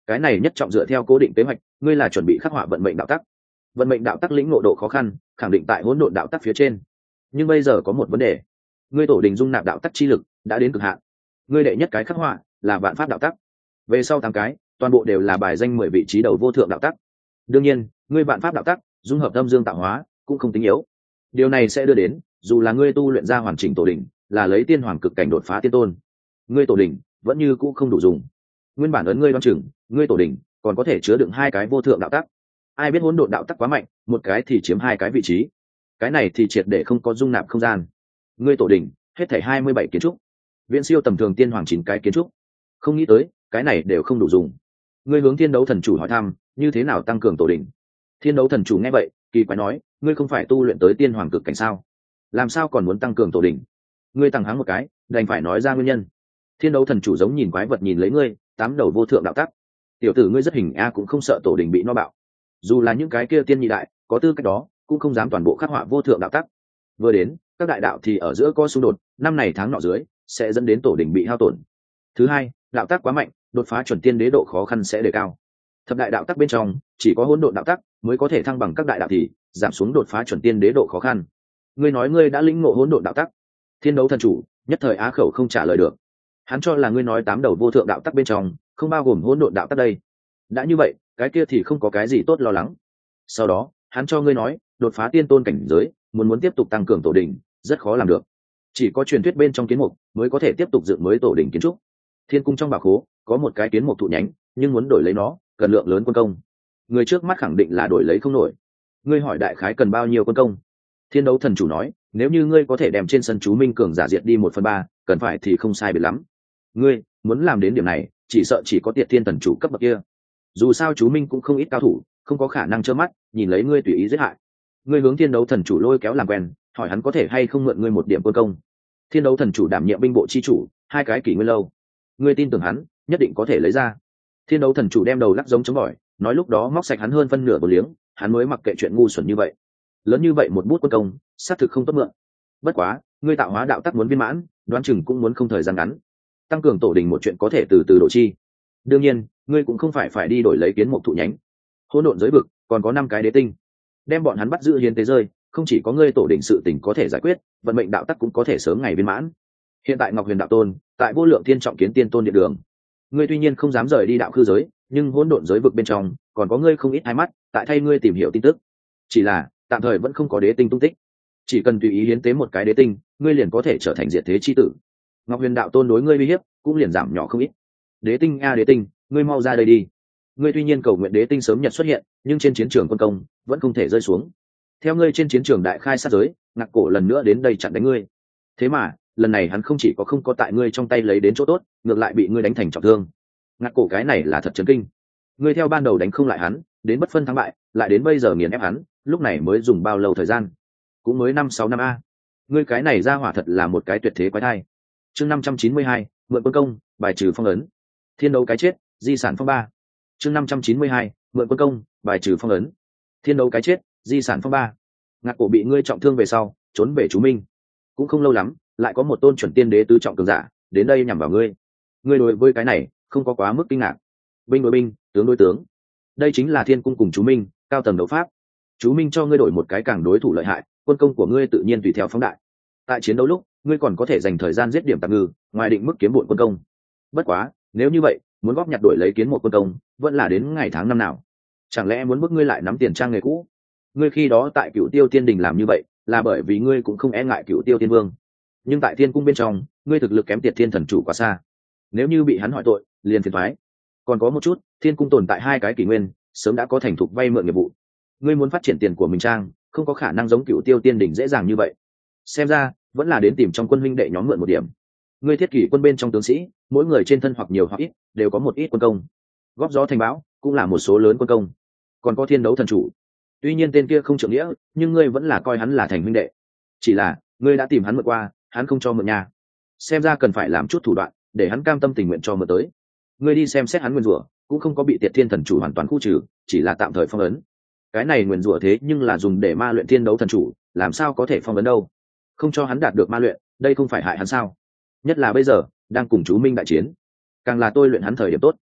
cái này nhất trọng dựa theo cố định kế hoạch, ngươi là chuẩn bị khắc họa vận mệnh đạo tắc. Vận mệnh đạo tắc lĩnh ngộ độ khó khăn khẳng định tại hỗn độn đạo tắc phía trên, nhưng bây giờ có một vấn đề, ngươi tổ đình dung nạp đạo tắc chi lực đã đến cực hạn. Ngươi đệ nhất cái khắc họa là vạn pháp đạo tắc, về sau tám cái toàn bộ đều là bài danh mười vị trí đầu vô thượng đạo tắc. Đương nhiên ngươi vạn pháp đạo tắc dung hợp âm dương tạo hóa cũng không tính yếu. Điều này sẽ đưa đến dù là ngươi tu luyện ra hoàn chỉnh tổ đình, là lấy tiên hoàng cực cảnh đột phá tiên tôn, ngươi tổ đình vẫn như cũ không đủ dùng. Nguyên bản ấn ngươi đoan chừng ngươi tổ đình còn có thể chứa đựng hai cái vô thượng đạo tắc, ai biết hỗn độn đạo tắc quá mạnh, một cái thì chiếm hai cái vị trí, cái này thì triệt để không có dung nạp không gian. Ngươi tổ đình hết thảy hai mươi bảy kiến trúc, viễn siêu tầm thường tiên hoàng chín cái kiến trúc, không nghĩ tới cái này đều không đủ dùng. Ngươi hướng thiên đấu thần chủ hỏi thăm như thế nào tăng cường tổ đình. Thiên đấu thần chủ nghe vậy kỳ quái nói, ngươi không phải tu luyện tới tiên hoàng cực cảnh sao, làm sao còn muốn tăng cường tổ đình? Ngươi tăng hắng một cái đành phải nói ra nguyên nhân. Thiên đấu thần chủ giống nhìn quái vật nhìn lấy ngươi, tám đầu vô thượng đạo tắc, tiểu tử ngươi rất hình a cũng không sợ tổ đình bị no bạo. Dù là những cái kia tiên nhị đại có tư cách đó cũng không dám toàn bộ khắc họa vô thượng đạo tắc. Vừa đến các đại đạo thì ở giữa có xung đột, năm này tháng nọ dưới sẽ dẫn đến tổ đình bị hao tổn. Thứ hai, đạo tắc quá mạnh, đột phá chuẩn tiên đế độ khó khăn sẽ đề cao. Thập đại đạo tắc bên trong chỉ có hỗn độn đạo tắc mới có thể thăng bằng các đại đạo thì giảm xuống đột phá chuẩn tiên đế độ khó khăn. Ngươi nói ngươi đã lĩnh ngộ hỗn độn đạo tắc? Thiên đấu thần chủ nhất thời á khẩu không trả lời được. Hắn cho là ngươi nói tám đầu vô thượng đạo tắc bên trong không bao gồm hỗn độn đạo tắc đây. Đã như vậy cái kia thì không có cái gì tốt lo lắng. Sau đó hắn cho ngươi nói đột phá tiên tôn cảnh giới muốn muốn tiếp tục tăng cường tổ đình rất khó làm được, chỉ có truyền thuyết bên trong kiến mục mới có thể tiếp tục dựng mới tổ đình kiến trúc. Thiên cung trong bảo khố có một cái kiến mục thụ nhánh, nhưng muốn đổi lấy nó cần lượng lớn quân công, người trước mắt khẳng định là đổi lấy không nổi. Ngươi hỏi đại khái cần bao nhiêu quân công? Thiên đấu thần chủ nói, nếu như ngươi có thể đem trên sân chú minh cường giả diệt đi một phần ba, cần phải thì không sai biệt lắm. Ngươi muốn làm đến điểm này chỉ sợ chỉ có Tiệt Thiên thần chủ cấp bậc kia, dù sao chú minh cũng không ít cao thủ, không có khả năng trơ mắt nhìn lấy ngươi tùy ý giết hại. Ngươi hướng thiên đấu thần chủ lôi kéo làm quen, hỏi hắn có thể hay không mượn ngươi một điểm quân công. Thiên đấu thần chủ đảm nhiệm binh bộ chi chủ hai cái kỷ nguyên lâu, ngươi tin tưởng hắn nhất định có thể lấy ra. Thiên đấu thần chủ đem đầu lắc giống chống bỏi, nói lúc đó móc sạch hắn hơn phân nửa một liếng, hắn mới mặc kệ chuyện ngu xuẩn như vậy. Lớn như vậy một bút quân công xác thực không tốt mượn. Bất quá ngươi tạo hóa đạo tắc muốn viên mãn, đoán chừng cũng muốn không thời gian ngắn. Tăng cường tổ đình một chuyện có thể từ từ độ chi. Đương nhiên ngươi cũng không phải phải đi đổi lấy kiến mục thụ nhánh. Hỗn độn giới vực còn có năm cái đế tinh, đem bọn hắn bắt giữ hiến tế rơi, không chỉ có ngươi tổ đình sự tình có thể giải quyết, vận mệnh đạo tắc cũng có thể sớm ngày viên mãn. Hiện tại Ngọc Huyền đạo tôn tại vô lượng thiên trọng kiến tiên tôn điện đường, ngươi tuy nhiên không dám rời đi đạo khư giới, nhưng hỗn độn giới vực bên trong còn có ngươi không ít hai mắt tại thay ngươi tìm hiểu tin tức. Chỉ là tạm thời vẫn không có đế tinh tung tích, chỉ cần tùy ý hiến tế một cái đế tinh, ngươi liền có thể trở thành diệt thế chi tử. Ngọc Huyền đạo tôn đối ngươi uy hiếp cũng liền giảm nhỏ không ít. Đế tinh a đế tinh, ngươi mau ra đây đi. Ngươi tuy nhiên cầu nguyện đế tinh sớm nhật xuất hiện, nhưng trên chiến trường quân công vẫn không thể rơi xuống. Theo ngươi trên chiến trường đại khai sát giới, Ngạc Cổ lần nữa đến đây chặn đánh ngươi. Thế mà lần này hắn không chỉ có không có tại ngươi trong tay lấy đến chỗ tốt, ngược lại bị ngươi đánh thành trọng thương. Ngạc Cổ cái này là thật chấn kinh. Ngươi theo ban đầu đánh không lại hắn, đến bất phân thắng bại, lại đến bây giờ nghiền ép hắn, lúc này mới dùng bao lâu thời gian? Cũng mới năm sáu năm a. Ngươi cái này ra hỏa thật là một cái tuyệt thế quái thai. Chương năm trăm chín mươi hai, mượn quân công, bài trừ phong ấn. Thiên đấu cái chết, di sản phong ba. Chương năm trăm chín mươi hai, mượn quân công, bài trừ phong ấn. Thiên đấu cái chết, di sản phong ba. Ngạc Cổ bị ngươi trọng thương về sau, trốn về chú minh. Cũng không lâu lắm, lại có một tôn chuẩn tiên đế tứ trọng cường giả đến đây nhằm vào ngươi. Ngươi đối với cái này không có quá mức kinh ngạc. Binh đối binh, tướng đối tướng, đây chính là thiên cung cùng chú minh cao tầng đấu pháp. Chú minh cho ngươi đổi một cái càng đối thủ lợi hại, quân công của ngươi tự nhiên tùy theo phóng đại. Tại chiến đấu lúc ngươi còn có thể dành thời gian giết điểm tạm ngư, ngoài định mức kiếm bộn quân công. Bất quá nếu như vậy, muốn góp nhặt đổi lấy kiến một quân công vẫn là đến ngày tháng năm nào? Chẳng lẽ muốn bức ngươi lại nắm tiền trang nghề cũ? Ngươi khi đó tại Cựu Tiêu Tiên Đình làm như vậy là bởi vì ngươi cũng không e ngại Cựu Tiêu Tiên Vương, nhưng tại thiên cung bên trong ngươi thực lực kém Tiệt Thiên thần chủ quá xa, nếu như bị hắn hỏi tội liền phiền thoái. Còn có một chút, thiên cung tồn tại hai cái kỷ nguyên, sớm đã có thành thục vay mượn nghiệp vụ. Ngươi muốn phát triển tiền của mình trang không có khả năng giống Cựu Tiêu Tiên Đình dễ dàng như vậy. Xem ra vẫn là đến tìm trong quân huynh đệ nhóm mượn một điểm. Ngươi thiết kỷ quân bên trong tướng sĩ, mỗi người trên thân hoặc nhiều hoặc ít đều có một ít quân công, góp gió thành bão cũng là một số lớn quân công. Còn có thiên đấu thần chủ, tuy nhiên tên kia không trưởng nghĩa, nhưng ngươi vẫn là coi hắn là thành huynh đệ. Chỉ là ngươi đã tìm hắn mượn qua, hắn không cho mượn nhà, xem ra cần phải làm chút thủ đoạn để hắn cam tâm tình nguyện cho mượn tới. Ngươi đi xem xét hắn nguyên rủa cũng không có bị Tiệt Thiên thần chủ hoàn toàn khu trừ, chỉ là tạm thời phong ấn. Cái này nguyên rủa thế nhưng là dùng để ma luyện thiên đấu thần chủ, làm sao có thể phong ấn đâu? Không cho hắn đạt được ma luyện, đây không phải hại hắn sao? Nhất là bây giờ đang cùng chú minh đại chiến, càng là tôi luyện hắn thời điểm tốt.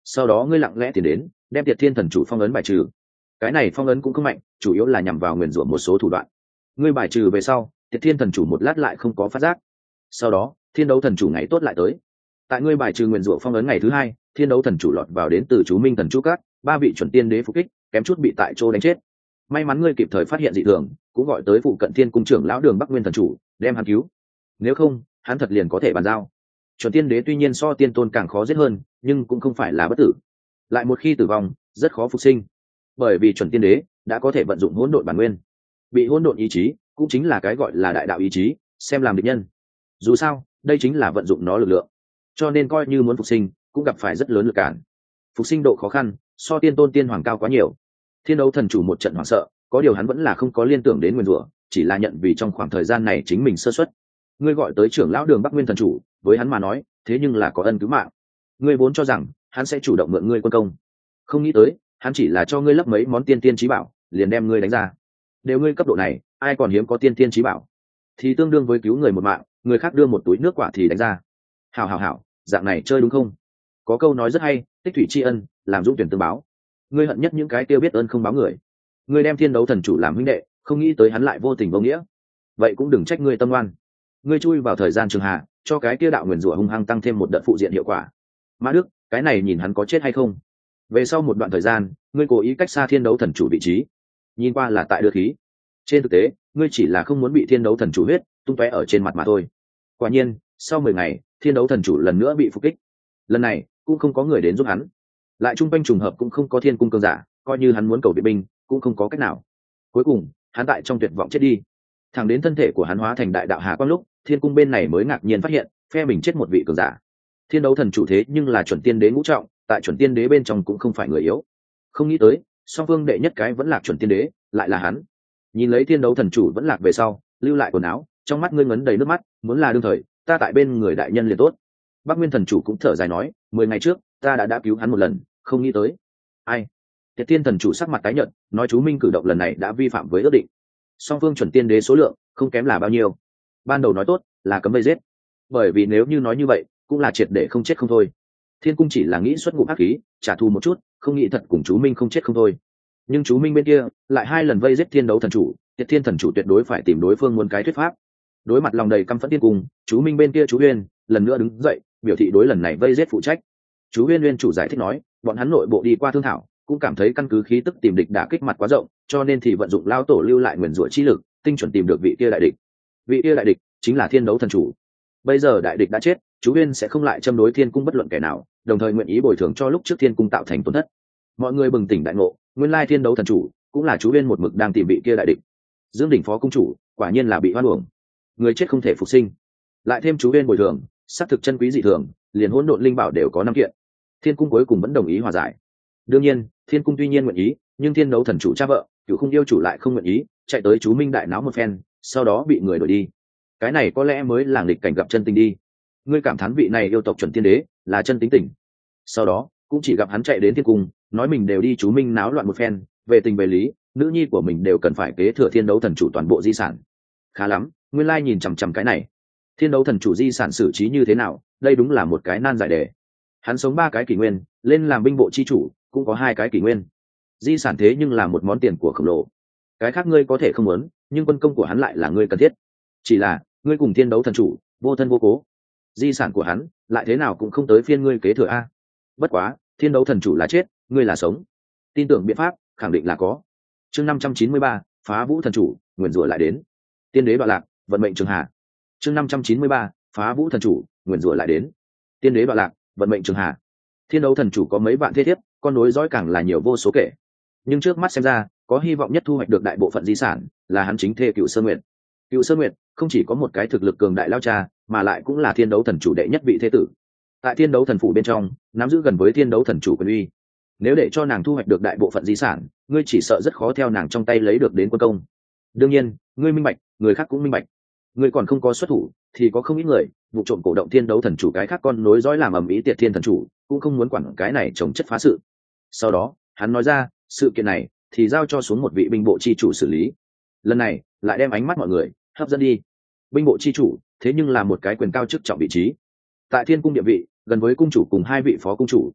sau đó ngươi lặng lẽ tiến đến đem Tiệt Thiên Thần Chủ phong ấn bài trừ. Cái này phong ấn cũng không mạnh, chủ yếu là nhằm vào nguyền rủa một số thủ đoạn. Ngươi bài trừ về sau, Tiệt Thiên Thần Chủ một lát lại không có phát giác. Sau đó Thiên Đấu Thần Chủ ngày tốt lại tới. Tại ngươi bài trừ nguyền rủa phong ấn ngày thứ hai, Thiên Đấu Thần Chủ lọt vào đến từ chú Minh Thần Chu Cát, ba vị chuẩn tiên đế phục kích, kém chút bị tại chỗ đánh chết. May mắn ngươi kịp thời phát hiện dị thường, cũng gọi tới phụ cận Thiên Cung trưởng lão Đường Bắc Nguyên Thần Chủ, đem hắn cứu. Nếu không, hắn thật liền có thể bàn giao. Chuẩn tiên đế tuy nhiên so tiên tôn càng khó giết hơn, nhưng cũng không phải là bất tử. Lại một khi tử vong, rất khó phục sinh, bởi vì chuẩn tiên đế đã có thể vận dụng hỗn độn bản nguyên. Bị hỗn độn ý chí, cũng chính là cái gọi là đại đạo ý chí, xem làm địch nhân. Dù sao, đây chính là vận dụng nó lực lượng, cho nên coi như muốn phục sinh, cũng gặp phải rất lớn lực cản. Phục sinh độ khó khăn, so tiên tôn tiên hoàng cao quá nhiều. Thiên Đấu Thần Chủ một trận hoảng sợ, có điều hắn vẫn là không có liên tưởng đến nguyên rủa, chỉ là nhận vì trong khoảng thời gian này chính mình sơ suất. Ngươi gọi tới trưởng lão Đường Bắc Nguyên Thần Chủ, với hắn mà nói, thế nhưng là có ân cứu mạng. Ngươi vốn cho rằng hắn sẽ chủ động mượn ngươi quân công, không nghĩ tới, hắn chỉ là cho ngươi lấp mấy món tiên tiên chí bảo, liền đem ngươi đánh ra. Đều ngươi cấp độ này, ai còn hiếm có tiên tiên chí bảo, thì tương đương với cứu người một mạng, người khác đưa một túi nước quả thì đánh ra. Hảo hảo hảo, dạng này chơi đúng không? Có câu nói rất hay, tích thủy tri ân, làm dũng tuyển tương báo. Ngươi hận nhất những cái tiêu biết ơn không báo người. Ngươi đem Thiên Đấu Thần Chủ làm huynh đệ, không nghĩ tới hắn lại vô tình vô nghĩa. Vậy cũng đừng trách ngươi tâm ngoan. Ngươi chui vào thời gian trường hạ, cho cái kia đạo nguyền rủa hung hăng tăng thêm một đợt phụ diện hiệu quả. Mã Đức, cái này nhìn hắn có chết hay không? Về sau một đoạn thời gian, ngươi cố ý cách xa Thiên Đấu Thần Chủ vị trí, nhìn qua là tại đưa khí. Trên thực tế, ngươi chỉ là không muốn bị Thiên Đấu Thần Chủ huyết tung tóe ở trên mặt mà thôi. Quả nhiên, sau mười ngày, Thiên Đấu Thần Chủ lần nữa bị phục kích. Lần này, cũng không có người đến giúp hắn. Lại trung quanh trùng hợp cũng không có Thiên Cung cường giả, coi như hắn muốn cầu viện binh, cũng không có cách nào. Cuối cùng, hắn tại trong tuyệt vọng chết đi. Thẳng đến thân thể của hắn hóa thành đại đạo hà quang lúc, Thiên Cung bên này mới ngạc nhiên phát hiện, phe mình chết một vị cường giả. Thiên Đấu Thần Chủ thế nhưng là chuẩn tiên đế ngũ trọng, tại chuẩn tiên đế bên trong cũng không phải người yếu. Không nghĩ tới, song phương đệ nhất cái vẫn là chuẩn tiên đế, lại là hắn. Nhìn lấy Thiên Đấu Thần Chủ vẫn lạc về sau, lưu lại quần áo, trong mắt ngươi ngấn đầy nước mắt, muốn là đương thời, ta tại bên người đại nhân liền tốt. Bắc Nguyên Thần Chủ cũng thở dài nói, mười ngày trước, ta đã đã cứu hắn một lần, không nghĩ tới. Ai? Tiệt Thiên Thần Chủ sắc mặt tái nhợt, nói chú Minh cử động lần này đã vi phạm với ước định. Song phương chuẩn tiên đế số lượng không kém là bao nhiêu. Ban đầu nói tốt là cấm vây giết, bởi vì nếu như nói như vậy, cũng là triệt để không chết không thôi. Thiên Cung chỉ là nghĩ xuất ngụm ác khí, trả thù một chút, không nghĩ thật cùng chú Minh không chết không thôi. Nhưng chú Minh bên kia lại hai lần vây giết Thiên Đấu Thần Chủ, Tiệt Thiên Thần Chủ tuyệt đối phải tìm đối phương muốn cái thuyết pháp. Đối mặt lòng đầy căm phẫn Thiên Cung, chú Minh bên kia chú Uyên lần nữa đứng dậy, biểu thị đối lần này vây giết phụ trách. Chú Uyên Uyên chủ giải thích nói, bọn hắn nội bộ đi qua thương thảo, cũng cảm thấy căn cứ khí tức tìm địch đả kích mặt quá rộng, cho nên thì vận dụng lao tổ lưu lại nguyên rủa chi lực, tinh chuẩn tìm được vị kia đại địch. Vị kia đại địch chính là Thiên Đấu Thần Chủ. Bây giờ đại địch đã chết, chú Uyên sẽ không lại châm đối Thiên Cung bất luận kẻ nào, đồng thời nguyện ý bồi thường cho lúc trước Thiên Cung tạo thành tổn thất. Mọi người bừng tỉnh đại ngộ, nguyên lai Thiên Đấu Thần Chủ cũng là chú Uyên một mực đang tìm vị kia đại địch. Dương Đỉnh phó cung chủ, quả nhiên là bị hoan uổng. Người chết không thể phục sinh, lại thêm chú Uyên bồi thường, xác thực chân quý dị thường, liền hỗn độn linh bảo đều có năm kiện. Thiên Cung cuối cùng vẫn đồng ý hòa giải. Đương nhiên, Thiên Cung tuy nhiên nguyện ý, nhưng Thiên Đấu Thần Chủ cha vợ, Cửu Khung yêu chủ lại không nguyện ý, chạy tới chú Minh đại náo một phen, sau đó bị người đuổi đi. Cái này có lẽ mới là nghịch cảnh gặp chân tình đi. Ngươi cảm thán vị này yêu tộc chuẩn tiên đế là chân tính tình. Sau đó, cũng chỉ gặp hắn chạy đến Thiên Cung, nói mình đều đi chú Minh náo loạn một phen, về tình về lý, nữ nhi của mình đều cần phải kế thừa Thiên Đấu Thần Chủ toàn bộ di sản. Khá lắm, nguyên lai nhìn chằm chằm cái này. Thiên Đấu Thần Chủ di sản xử trí như thế nào, đây đúng là một cái nan giải đề. Hắn sống ba cái kỷ nguyên, lên làm binh bộ chi chủ, cũng có hai cái kỷ nguyên. Di sản thế nhưng là một món tiền của khổng lồ. Cái khác ngươi có thể không muốn, nhưng quân công của hắn lại là ngươi cần thiết. Chỉ là, ngươi cùng Thiên Đấu Thần Chủ vô thân vô cố, di sản của hắn lại thế nào cũng không tới phiên ngươi kế thừa a. Bất quá, Thiên Đấu Thần Chủ là chết, ngươi là sống. Tin tưởng biện pháp khẳng định là có. Chương năm trăm chín mươi ba, phá vũ thần chủ, nguyền rủa lại đến. Tiên đế đoạn lạc, vận mệnh trường hà. Chương năm trăm chín mươi ba, phá vũ thần chủ, nguyền rủa lại đến. Tiên đế đoạn lạc, vận mệnh trường hà. Thiên Đấu Thần Chủ có mấy vạn thế thiếp, con nối dõi càng là nhiều vô số kể. Nhưng trước mắt xem ra, có hy vọng nhất thu hoạch được đại bộ phận di sản, là hắn chính thê Cựu Sơn Nguyệt. Cựu Sơn Nguyệt không chỉ có một cái thực lực cường đại lao cha, mà lại cũng là Thiên Đấu Thần Chủ đệ nhất vị thế tử. Tại Thiên Đấu Thần phủ bên trong, nắm giữ gần với Thiên Đấu Thần Chủ quyền uy. Nếu để cho nàng thu hoạch được đại bộ phận di sản, ngươi chỉ sợ rất khó theo nàng trong tay lấy được đến quân công. Đương nhiên, ngươi minh bạch, người khác cũng minh bạch. Ngươi còn không có xuất thủ, thì có không ít người vụ trộm cổ động Thiên Đấu Thần Chủ cái khác con nối dõi làm ầm ĩ Tiệt Thiên Thần Chủ, cũng không muốn quản cái này trồng chất phá sự. Sau đó, hắn nói ra, sự kiện này thì giao cho xuống một vị binh bộ chi chủ xử lý. Lần này, lại đem ánh mắt mọi người hấp dẫn đi. Binh bộ chi chủ, thế nhưng là một cái quyền cao chức trọng vị trí. Tại Thiên Cung địa vị, gần với cung chủ cùng hai vị phó cung chủ.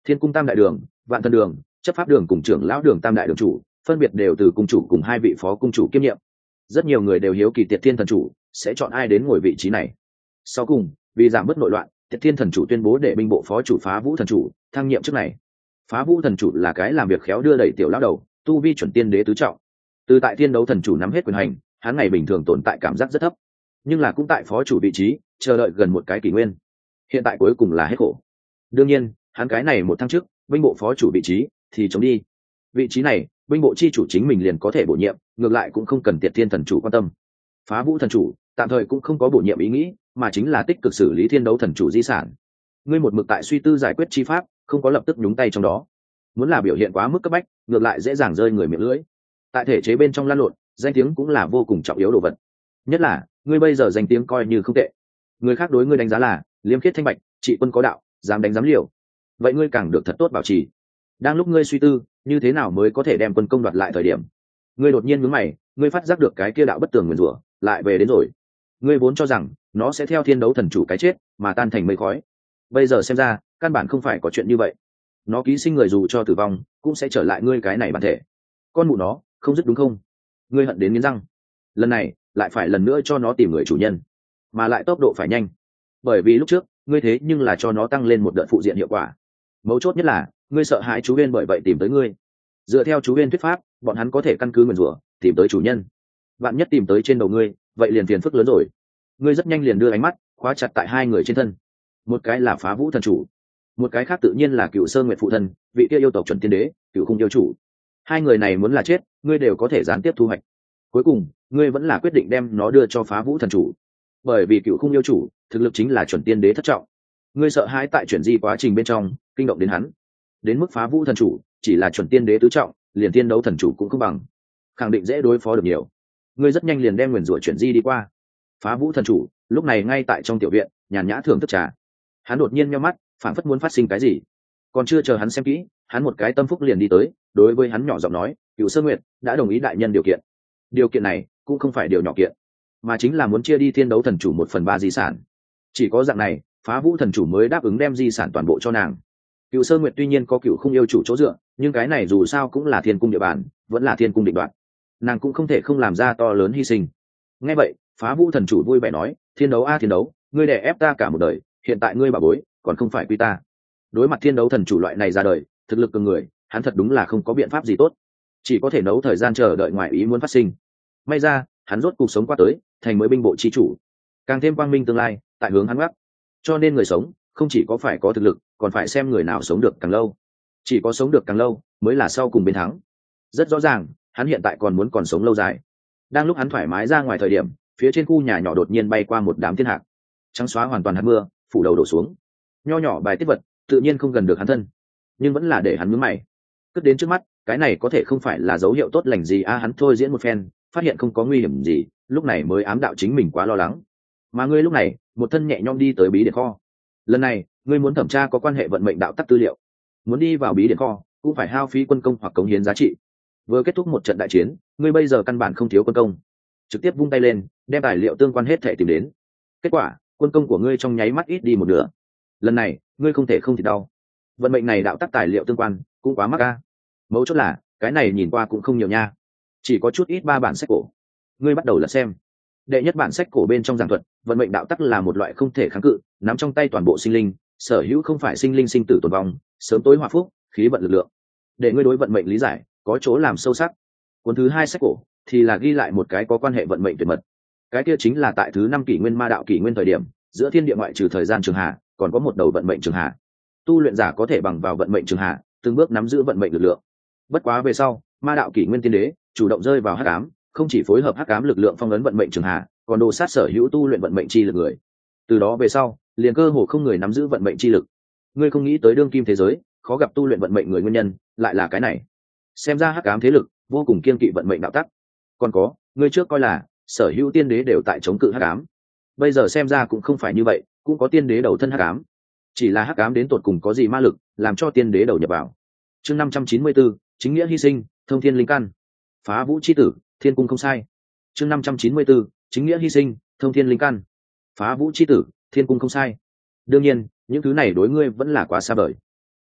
Thiên cung tam đại đường, vạn thần đường, chấp pháp đường cùng trưởng lão đường tam đại đường chủ phân biệt đều từ cung chủ cùng hai vị phó cung chủ kiêm nhiệm. Rất nhiều người đều hiếu kỳ Tiệt Thiên thần chủ sẽ chọn ai đến ngồi vị trí này. Sau cùng, vì giảm bớt nội loạn, Tiệt Thiên thần chủ tuyên bố để binh bộ phó chủ Phá Vũ thần chủ thăng nhiệm chức này. Phá Vũ thần chủ là cái làm việc khéo đưa đẩy tiểu lão đầu, tu vi chuẩn tiên đế tứ trọng. Từ tại Thiên đấu thần chủ nắm hết quyền hành, hắn ngày bình thường tồn tại cảm giác rất thấp, nhưng là cũng tại phó chủ vị trí chờ đợi gần một cái kỷ nguyên. Hiện tại cuối cùng là hết khổ. Đương nhiên, hắn cái này một thăng chức, binh bộ phó chủ vị trí thì chống đi. Vị trí này, binh bộ chi chủ chính mình liền có thể bổ nhiệm, ngược lại cũng không cần Tiệt Thiên thần chủ quan tâm. Phá Vũ thần chủ tạm thời cũng không có bổ nhiệm ý nghĩ, mà chính là tích cực xử lý Thiên đấu thần chủ di sản. Ngươi một mực tại suy tư giải quyết chi pháp, không có lập tức nhúng tay trong đó. Muốn là biểu hiện quá mức cấp bách, ngược lại dễ dàng rơi người miệng lưỡi. Tại thể chế bên trong lan lộn, danh tiếng cũng là vô cùng trọng yếu đồ vật. Nhất là, ngươi bây giờ danh tiếng coi như không tệ. Người khác đối ngươi đánh giá là liêm khiết thanh bạch, trị quân có đạo, dám đánh dám liều. Vậy ngươi càng được thật tốt bảo trì. Đang lúc ngươi suy tư như thế nào mới có thể đem quân công đoạt lại thời điểm, ngươi đột nhiên nhướng mày, ngươi phát giác được cái kia đạo bất tường nguyền rủa lại về đến rồi. Ngươi vốn cho rằng nó sẽ theo Thiên đấu thần chủ cái chết mà tan thành mây khói, bây giờ xem ra căn bản không phải có chuyện như vậy. Nó ký sinh người dù cho tử vong cũng sẽ trở lại ngươi cái này bản thể. Con mụ nó không dứt đúng không? Ngươi hận đến nghiến răng. Lần này lại phải lần nữa cho nó tìm người chủ nhân, mà lại tốc độ phải nhanh, bởi vì lúc trước ngươi thế nhưng là cho nó tăng lên một đợt phụ diện hiệu quả. Mấu chốt nhất là ngươi sợ hãi chú Uyên bởi vậy tìm tới ngươi. Dựa theo chú Uyên thuyết pháp, bọn hắn có thể căn cứ nguyền rủa tìm tới chủ nhân. Vạn nhất tìm tới trên đầu ngươi, vậy liền phiền phức lớn rồi. Ngươi rất nhanh liền đưa ánh mắt khóa chặt tại hai người trên thân. Một cái là Phá Vũ thần chủ, một cái khác tự nhiên là Cựu Sơn Nguyệt phụ thân, vị kia yêu tộc chuẩn tiên đế, Cựu Khung yêu chủ. Hai người này muốn là chết, ngươi đều có thể gián tiếp thu hoạch. Cuối cùng, ngươi vẫn là quyết định đem nó đưa cho Phá Vũ thần chủ, bởi vì Cựu Khung yêu chủ thực lực chính là chuẩn tiên đế thất trọng. Ngươi sợ hãi tại chuyển di quá trình bên trong kinh động đến hắn, đến mức Phá Vũ thần chủ chỉ là chuẩn tiên đế tứ trọng, liền tiên đấu thần chủ cũng không bằng, khẳng định dễ đối phó được nhiều. Ngươi rất nhanh liền đem nguyền rủa chuyển di đi qua. Phá Vũ thần chủ lúc này ngay tại trong tiểu viện nhàn nhã thưởng thức trà. Hắn đột nhiên nhíu mắt, phảng phất muốn phát sinh cái gì. Còn chưa chờ hắn xem kỹ, hắn một cái tâm phúc liền đi tới, đối với hắn nhỏ giọng nói, Cựu Sơn Nguyệt đã đồng ý đại nhân điều kiện. Điều kiện này cũng không phải điều nhỏ kiện, mà chính là muốn chia đi Thiên đấu thần chủ một phần ba di sản. Chỉ có dạng này, Phá Vũ thần chủ mới đáp ứng đem di sản toàn bộ cho nàng. Cựu Sơn Nguyệt tuy nhiên có Cựu Khung yêu chủ chỗ dựa, nhưng cái này dù sao cũng là Thiên cung địa bàn, vẫn là Thiên cung định đoạt, nàng cũng không thể không làm ra to lớn hy sinh. Nghe vậy, Phá Vũ thần chủ vui vẻ nói, Thiên đấu a thiên đấu, ngươi đè ép ta cả một đời, hiện tại ngươi bảo bối còn không phải quy ta. Đối mặt Thiên đấu thần chủ loại này ra đời, thực lực cường người, hắn thật đúng là không có biện pháp gì tốt, chỉ có thể nấu thời gian chờ đợi ngoài ý muốn phát sinh. May ra, hắn rốt cuộc sống qua tới, thành mới binh bộ chi chủ, càng thêm quang minh tương lai tại hướng hắn gác. Cho nên người sống không chỉ có phải có thực lực, còn phải xem người nào sống được càng lâu. Chỉ có sống được càng lâu mới là sau cùng bên thắng. Rất rõ ràng, hắn hiện tại còn muốn còn sống lâu dài. Đang lúc hắn thoải mái ra ngoài thời điểm, phía trên khu nhà nhỏ đột nhiên bay qua một đám thiên hạc, trắng xóa hoàn toàn hạt mưa phủ đầu đổ xuống. Nho nhỏ bài tiết vật tự nhiên không gần được hắn thân, nhưng vẫn là để hắn nhướng mày. Cất đến trước mắt, cái này có thể không phải là dấu hiệu tốt lành gì a. À, hắn thôi diễn một phen, phát hiện không có nguy hiểm gì, lúc này mới ám đạo chính mình quá lo lắng. Mà ngươi lúc này một thân nhẹ nhõm đi tới bí điện kho. Lần này ngươi muốn thẩm tra có quan hệ vận mệnh đạo tắc tư liệu, muốn đi vào bí điện kho cũng phải hao phí quân công hoặc cống hiến giá trị. Vừa kết thúc một trận đại chiến, ngươi bây giờ căn bản không thiếu quân công, trực tiếp vung tay lên đem tài liệu tương quan hết thể tìm đến. Kết quả quân công của ngươi trong nháy mắt ít đi một nửa. Lần này ngươi không thể không thì đau. Vận mệnh này đạo tắc tài liệu tương quan cũng quá mắc ca. Mấu chốt là cái này nhìn qua cũng không nhiều nha, chỉ có chút ít ba bản sách cổ. Ngươi bắt đầu là xem đệ nhất bản sách cổ bên trong giảng thuật vận mệnh đạo tắc là một loại không thể kháng cự, nắm trong tay toàn bộ sinh linh, sở hữu không phải sinh linh sinh tử tồn vong, sớm tối hòa phúc, khí vận lực lượng. Để ngươi đối vận mệnh lý giải có chỗ làm sâu sắc. Cuốn thứ hai sách cổ thì là ghi lại một cái có quan hệ vận mệnh tuyệt mật. Cái kia chính là tại thứ năm kỷ nguyên ma đạo kỷ nguyên thời điểm, giữa thiên địa ngoại trừ thời gian trường hạ, còn có một đầu vận mệnh trường hạ. Tu luyện giả có thể bằng vào vận mệnh trường hạ, từng bước nắm giữ vận mệnh lực lượng. Bất quá về sau, ma đạo kỷ nguyên tiên đế chủ động rơi vào hắc ám, không chỉ phối hợp hắc ám lực lượng phong ấn vận mệnh trường hạ, còn đồ sát sở hữu tu luyện vận mệnh chi lực người. Từ đó về sau, liền cơ hồ không người nắm giữ vận mệnh chi lực. Ngươi không nghĩ tới đương kim thế giới khó gặp tu luyện vận mệnh người nguyên nhân lại là cái này. Xem ra hắc ám thế lực vô cùng kiên kỵ vận mệnh đạo tắc. Còn có, ngươi trước coi là sở hữu tiên đế đều tại chống cự hắc ám, bây giờ xem ra cũng không phải như vậy, cũng có tiên đế đầu thân hắc ám. Chỉ là hắc ám đến tột cùng có gì ma lực làm cho tiên đế đầu nhập vào. Chương năm trăm chín mươi bốn, chính nghĩa hy sinh, thông thiên linh căn. Phá Vũ chi tử, thiên cung không sai. Chương năm trăm chín mươi bốn, chính nghĩa hy sinh, thông thiên linh căn. Phá Vũ chi tử, thiên cung không sai. Đương nhiên, những thứ này đối ngươi vẫn là quá xa vời.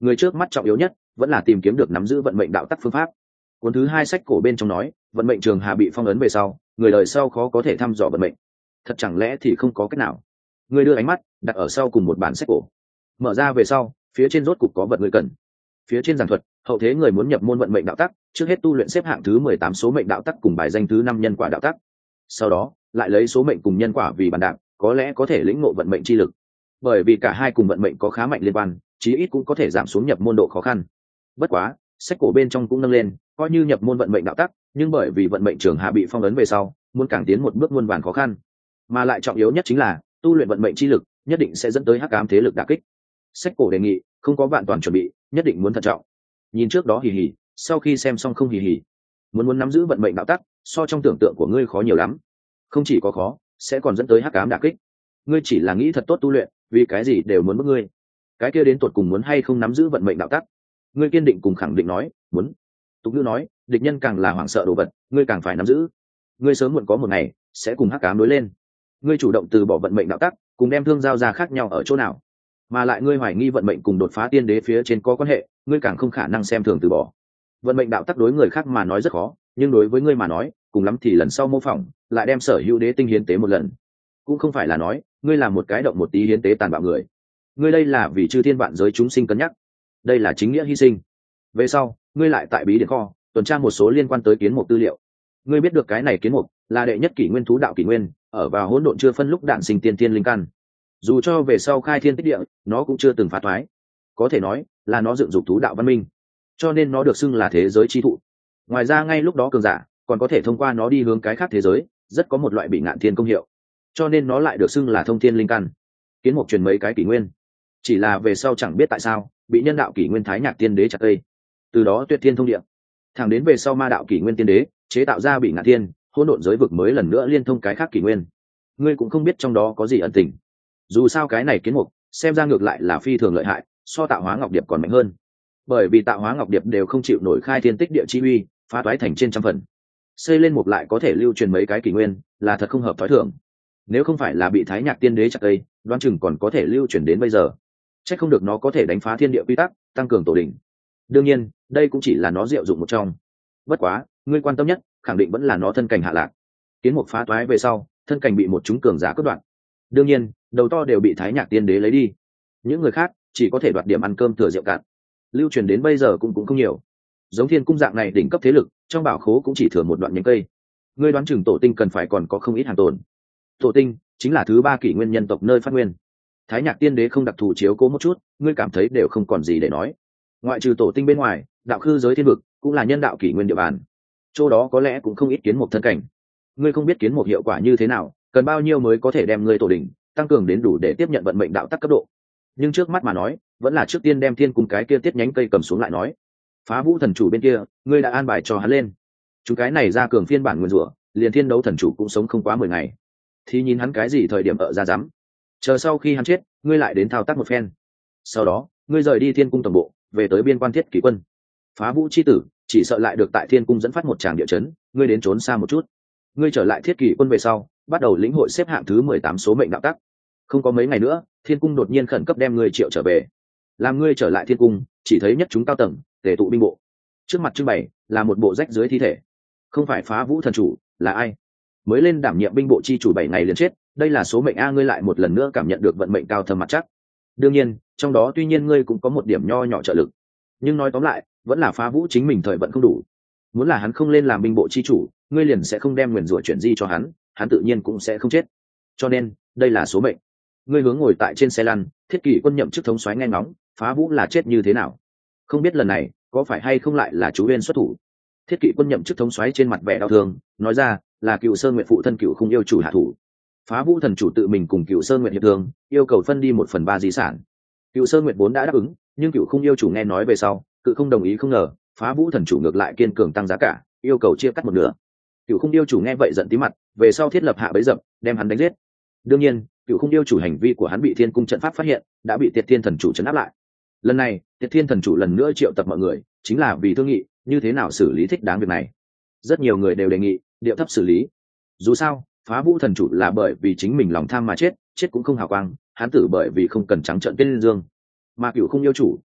người trước mắt trọng yếu nhất vẫn là tìm kiếm được nắm giữ vận mệnh đạo tắc phương pháp. Cuốn thứ hai sách cổ bên trong nói, vận mệnh trường hà bị phong ấn về sau, người đời sau khó có thể thăm dò vận mệnh. Thật chẳng lẽ thì không có cách nào? Người đưa ánh mắt đặt ở sau cùng một bản sách cổ, mở ra về sau, phía trên rốt cục có vật người cần. Phía trên giảng thuật, hậu thế người muốn nhập môn vận mệnh đạo tắc, trước hết tu luyện xếp hạng thứ mười tám số mệnh đạo tắc cùng bài danh thứ năm nhân quả đạo tắc. Sau đó, lại lấy số mệnh cùng nhân quả vì bàn đạp, có lẽ có thể lĩnh ngộ vận mệnh chi lực. Bởi vì cả hai cùng vận mệnh có khá mạnh liên quan, chí ít cũng có thể giảm xuống nhập môn độ khó khăn. Bất quá, sách cổ bên trong cũng nâng lên, coi như nhập môn vận mệnh đạo tắc, nhưng bởi vì vận mệnh trường hạ bị phong ấn về sau, muốn càng tiến một bước muôn vàn khó khăn. Mà lại trọng yếu nhất chính là, tu luyện vận mệnh chi lực, nhất định sẽ dẫn tới hắc ám thế lực đả kích. Sách cổ đề nghị, không có vạn toàn chuẩn bị, nhất định muốn thận trọng. Nhìn trước đó hì hì, sau khi xem xong không hì hì. Muốn muốn nắm giữ vận mệnh đạo tắc, so trong tưởng tượng của ngươi khó nhiều lắm. Không chỉ có khó, sẽ còn dẫn tới hắc ám đả kích. Ngươi chỉ là nghĩ thật tốt tu luyện, vì cái gì đều muốn bức ngươi. Cái kia đến tột cùng muốn hay không nắm giữ vận mệnh đạo tắc? Ngươi kiên định cùng khẳng định nói, muốn. Tục ngữ nói, địch nhân càng là hoảng sợ đồ vật, ngươi càng phải nắm giữ. Ngươi sớm muộn có một ngày sẽ cùng hắc ám đối lên. Ngươi chủ động từ bỏ vận mệnh đạo tắc, cùng đem thương giao ra khác nhau ở chỗ nào? Mà lại ngươi hoài nghi vận mệnh cùng đột phá tiên đế phía trên có quan hệ, ngươi càng không khả năng xem thường từ bỏ. Vận mệnh đạo tắc đối người khác mà nói rất khó, nhưng đối với ngươi mà nói, cùng lắm thì lần sau mô phỏng, lại đem sở hữu đế tinh hiến tế một lần. Cũng không phải là nói, ngươi làm một cái động một tí hiến tế tàn bạo người. Ngươi đây là vì chư thiên vạn giới chúng sinh cân nhắc. Đây là chính nghĩa hy sinh. Về sau, ngươi lại tại bí điển kho tuần tra một số liên quan tới kiến mục tư liệu. Ngươi biết được cái này kiến mục là đệ nhất kỷ nguyên thú đạo kỷ nguyên, ở vào hỗn độn chưa phân lúc đạn sinh tiên tiên linh căn. Dù cho về sau khai thiên tích địa, nó cũng chưa từng phá thoái. Có thể nói là nó dựng dục thú đạo văn minh, cho nên nó được xưng là thế giới chi thụ. Ngoài ra ngay lúc đó cường giả còn có thể thông qua nó đi hướng cái khác thế giới, rất có một loại bị ngạn thiên công hiệu, cho nên nó lại được xưng là thông thiên linh căn. Kiến mục truyền mấy cái kỷ nguyên, chỉ là về sau chẳng biết tại sao bị nhân đạo kỷ nguyên thái nhạc tiên đế chặt cây, từ đó tuyệt thiên thông địa, thẳng đến về sau ma đạo kỷ nguyên tiên đế chế tạo ra bị ngạn thiên hỗn độn giới vực mới lần nữa liên thông cái khác kỷ nguyên. Ngươi cũng không biết trong đó có gì ẩn tình. Dù sao cái này kiến mục xem ra ngược lại là phi thường lợi hại, so tạo hóa ngọc điệp còn mạnh hơn, bởi vì tạo hóa ngọc điệp đều không chịu nổi khai thiên tích địa chi uy, phá toái thành trên trăm phần. Xây lên một lại có thể lưu truyền mấy cái kỷ nguyên, là thật không hợp thói thường. Nếu không phải là bị thái nhạc tiên đế chặt cây, đoán chừng còn có thể lưu truyền đến bây giờ. Chắc không được nó có thể đánh phá thiên địa quy tắc, tăng cường tổ đỉnh. Đương nhiên, đây cũng chỉ là nó diệu dụng một trong. Bất quá, ngươi quan tâm nhất, khẳng định vẫn là nó thân cảnh hạ lạc. Kiến mục phá toái về sau, thân cảnh bị một chúng cường giả cướp đoạt. Đương nhiên, đầu to đều bị thái nhạc tiên đế lấy đi. Những người khác chỉ có thể đoạt điểm ăn cơm thừa rượu cạn. Lưu truyền đến bây giờ cũng cũng không nhiều. Giống thiên cung dạng này đỉnh cấp thế lực, trong bảo khố cũng chỉ thừa một đoạn nhánh cây. Ngươi đoán chừng tổ tinh cần phải còn có không ít hàng tồn. Tổ tinh chính là thứ ba kỷ nguyên nhân tộc nơi phát nguyên. Thái nhạc tiên đế không đặc thù chiếu cố một chút, ngươi cảm thấy đều không còn gì để nói. Ngoại trừ tổ tinh bên ngoài, đạo khư giới thiên vực cũng là nhân đạo kỷ nguyên địa bàn. Chỗ đó có lẽ cũng không ít kiến mục thân cảnh. Ngươi không biết kiến mục hiệu quả như thế nào, cần bao nhiêu mới có thể đem ngươi tổ đỉnh tăng cường đến đủ để tiếp nhận vận mệnh đạo tắc cấp độ. Nhưng trước mắt mà nói, vẫn là trước tiên đem thiên cung cái kia tiết nhánh cây cầm xuống lại nói. Phá vũ thần chủ bên kia, ngươi đã an bài cho hắn lên. Chúng cái này ra cường phiên bản nguyên rủa, liền thiên đấu thần chủ cũng sống không quá mười ngày. Thì nhìn hắn cái gì thời điểm ở ra dám. Chờ sau khi hắn chết, ngươi lại đến thao tác một phen. Sau đó, ngươi rời đi thiên cung tổng bộ, về tới biên quan thiết kỷ quân. Phá vũ chi tử, chỉ sợ lại được tại thiên cung dẫn phát một tràng địa chấn, ngươi đến trốn xa một chút. Ngươi trở lại thiết kỷ quân về sau, bắt đầu lĩnh hội xếp hạng thứ mười tám số mệnh đạo tắc. Không có mấy ngày nữa, thiên cung đột nhiên khẩn cấp đem ngươi triệu trở về. Làm ngươi trở lại thiên cung, chỉ thấy nhất chúng cao tầng tề tụ binh bộ, trước mặt trưng bày là một bộ rách dưới thi thể. Không phải phá vũ thần chủ là ai? Mới lên đảm nhiệm binh bộ chi chủ bảy ngày liền chết, đây là số mệnh a. Ngươi lại một lần nữa cảm nhận được vận mệnh cao thâm mặt chắc. Đương nhiên trong đó tuy nhiên ngươi cũng có một điểm nho nhỏ trợ lực, nhưng nói tóm lại vẫn là phá vũ chính mình thời vận không đủ. Muốn là hắn không lên làm binh bộ chi chủ, ngươi liền sẽ không đem nguyền rủa chuyển di cho hắn, hắn tự nhiên cũng sẽ không chết. Cho nên đây là số mệnh. Ngươi hướng ngồi tại trên xe lăn, thiết kỷ quân nhậm chức thống soái nghe ngóng phá vũ là chết như thế nào. Không biết lần này có phải hay không lại là chú Uyên xuất thủ. Thiết kỷ quân nhậm chức thống soái trên mặt vẻ đau thương, nói ra là Cựu Sơn Nguyệt phụ thân Cựu Khung yêu chủ hạ thủ. Phá vũ thần chủ tự mình cùng Cựu Sơn Nguyệt hiệp thương, yêu cầu phân đi một phần ba di sản. Cựu Sơn Nguyệt vốn đã đáp ứng, nhưng Cựu Khung yêu chủ nghe nói về sau, cự không đồng ý. Không ngờ phá vũ thần chủ ngược lại kiên cường tăng giá cả, yêu cầu chia cắt một nửa. Cựu Khung yêu chủ nghe vậy giận tí mặt, về sau thiết lập hạ bẫy dập, đem hắn đánh giết. Đương nhiên Cựu Khung yêu chủ hành vi của hắn bị thiên cung trận pháp phát hiện, đã bị Tiệt Thiên thần chủ trấn áp lại. Lần này Tiệt Thiên thần chủ lần nữa triệu tập mọi người, chính là vì thương nghị như thế nào xử lý thích đáng việc này. Rất nhiều người đều đề nghị điệu thấp xử lý. Dù sao phá vũ thần chủ là bởi vì chính mình lòng tham mà chết, chết cũng không hào quang, hắn tử bởi vì không cần trắng trợn tên dương. Mà Cựu Khung yêu chủ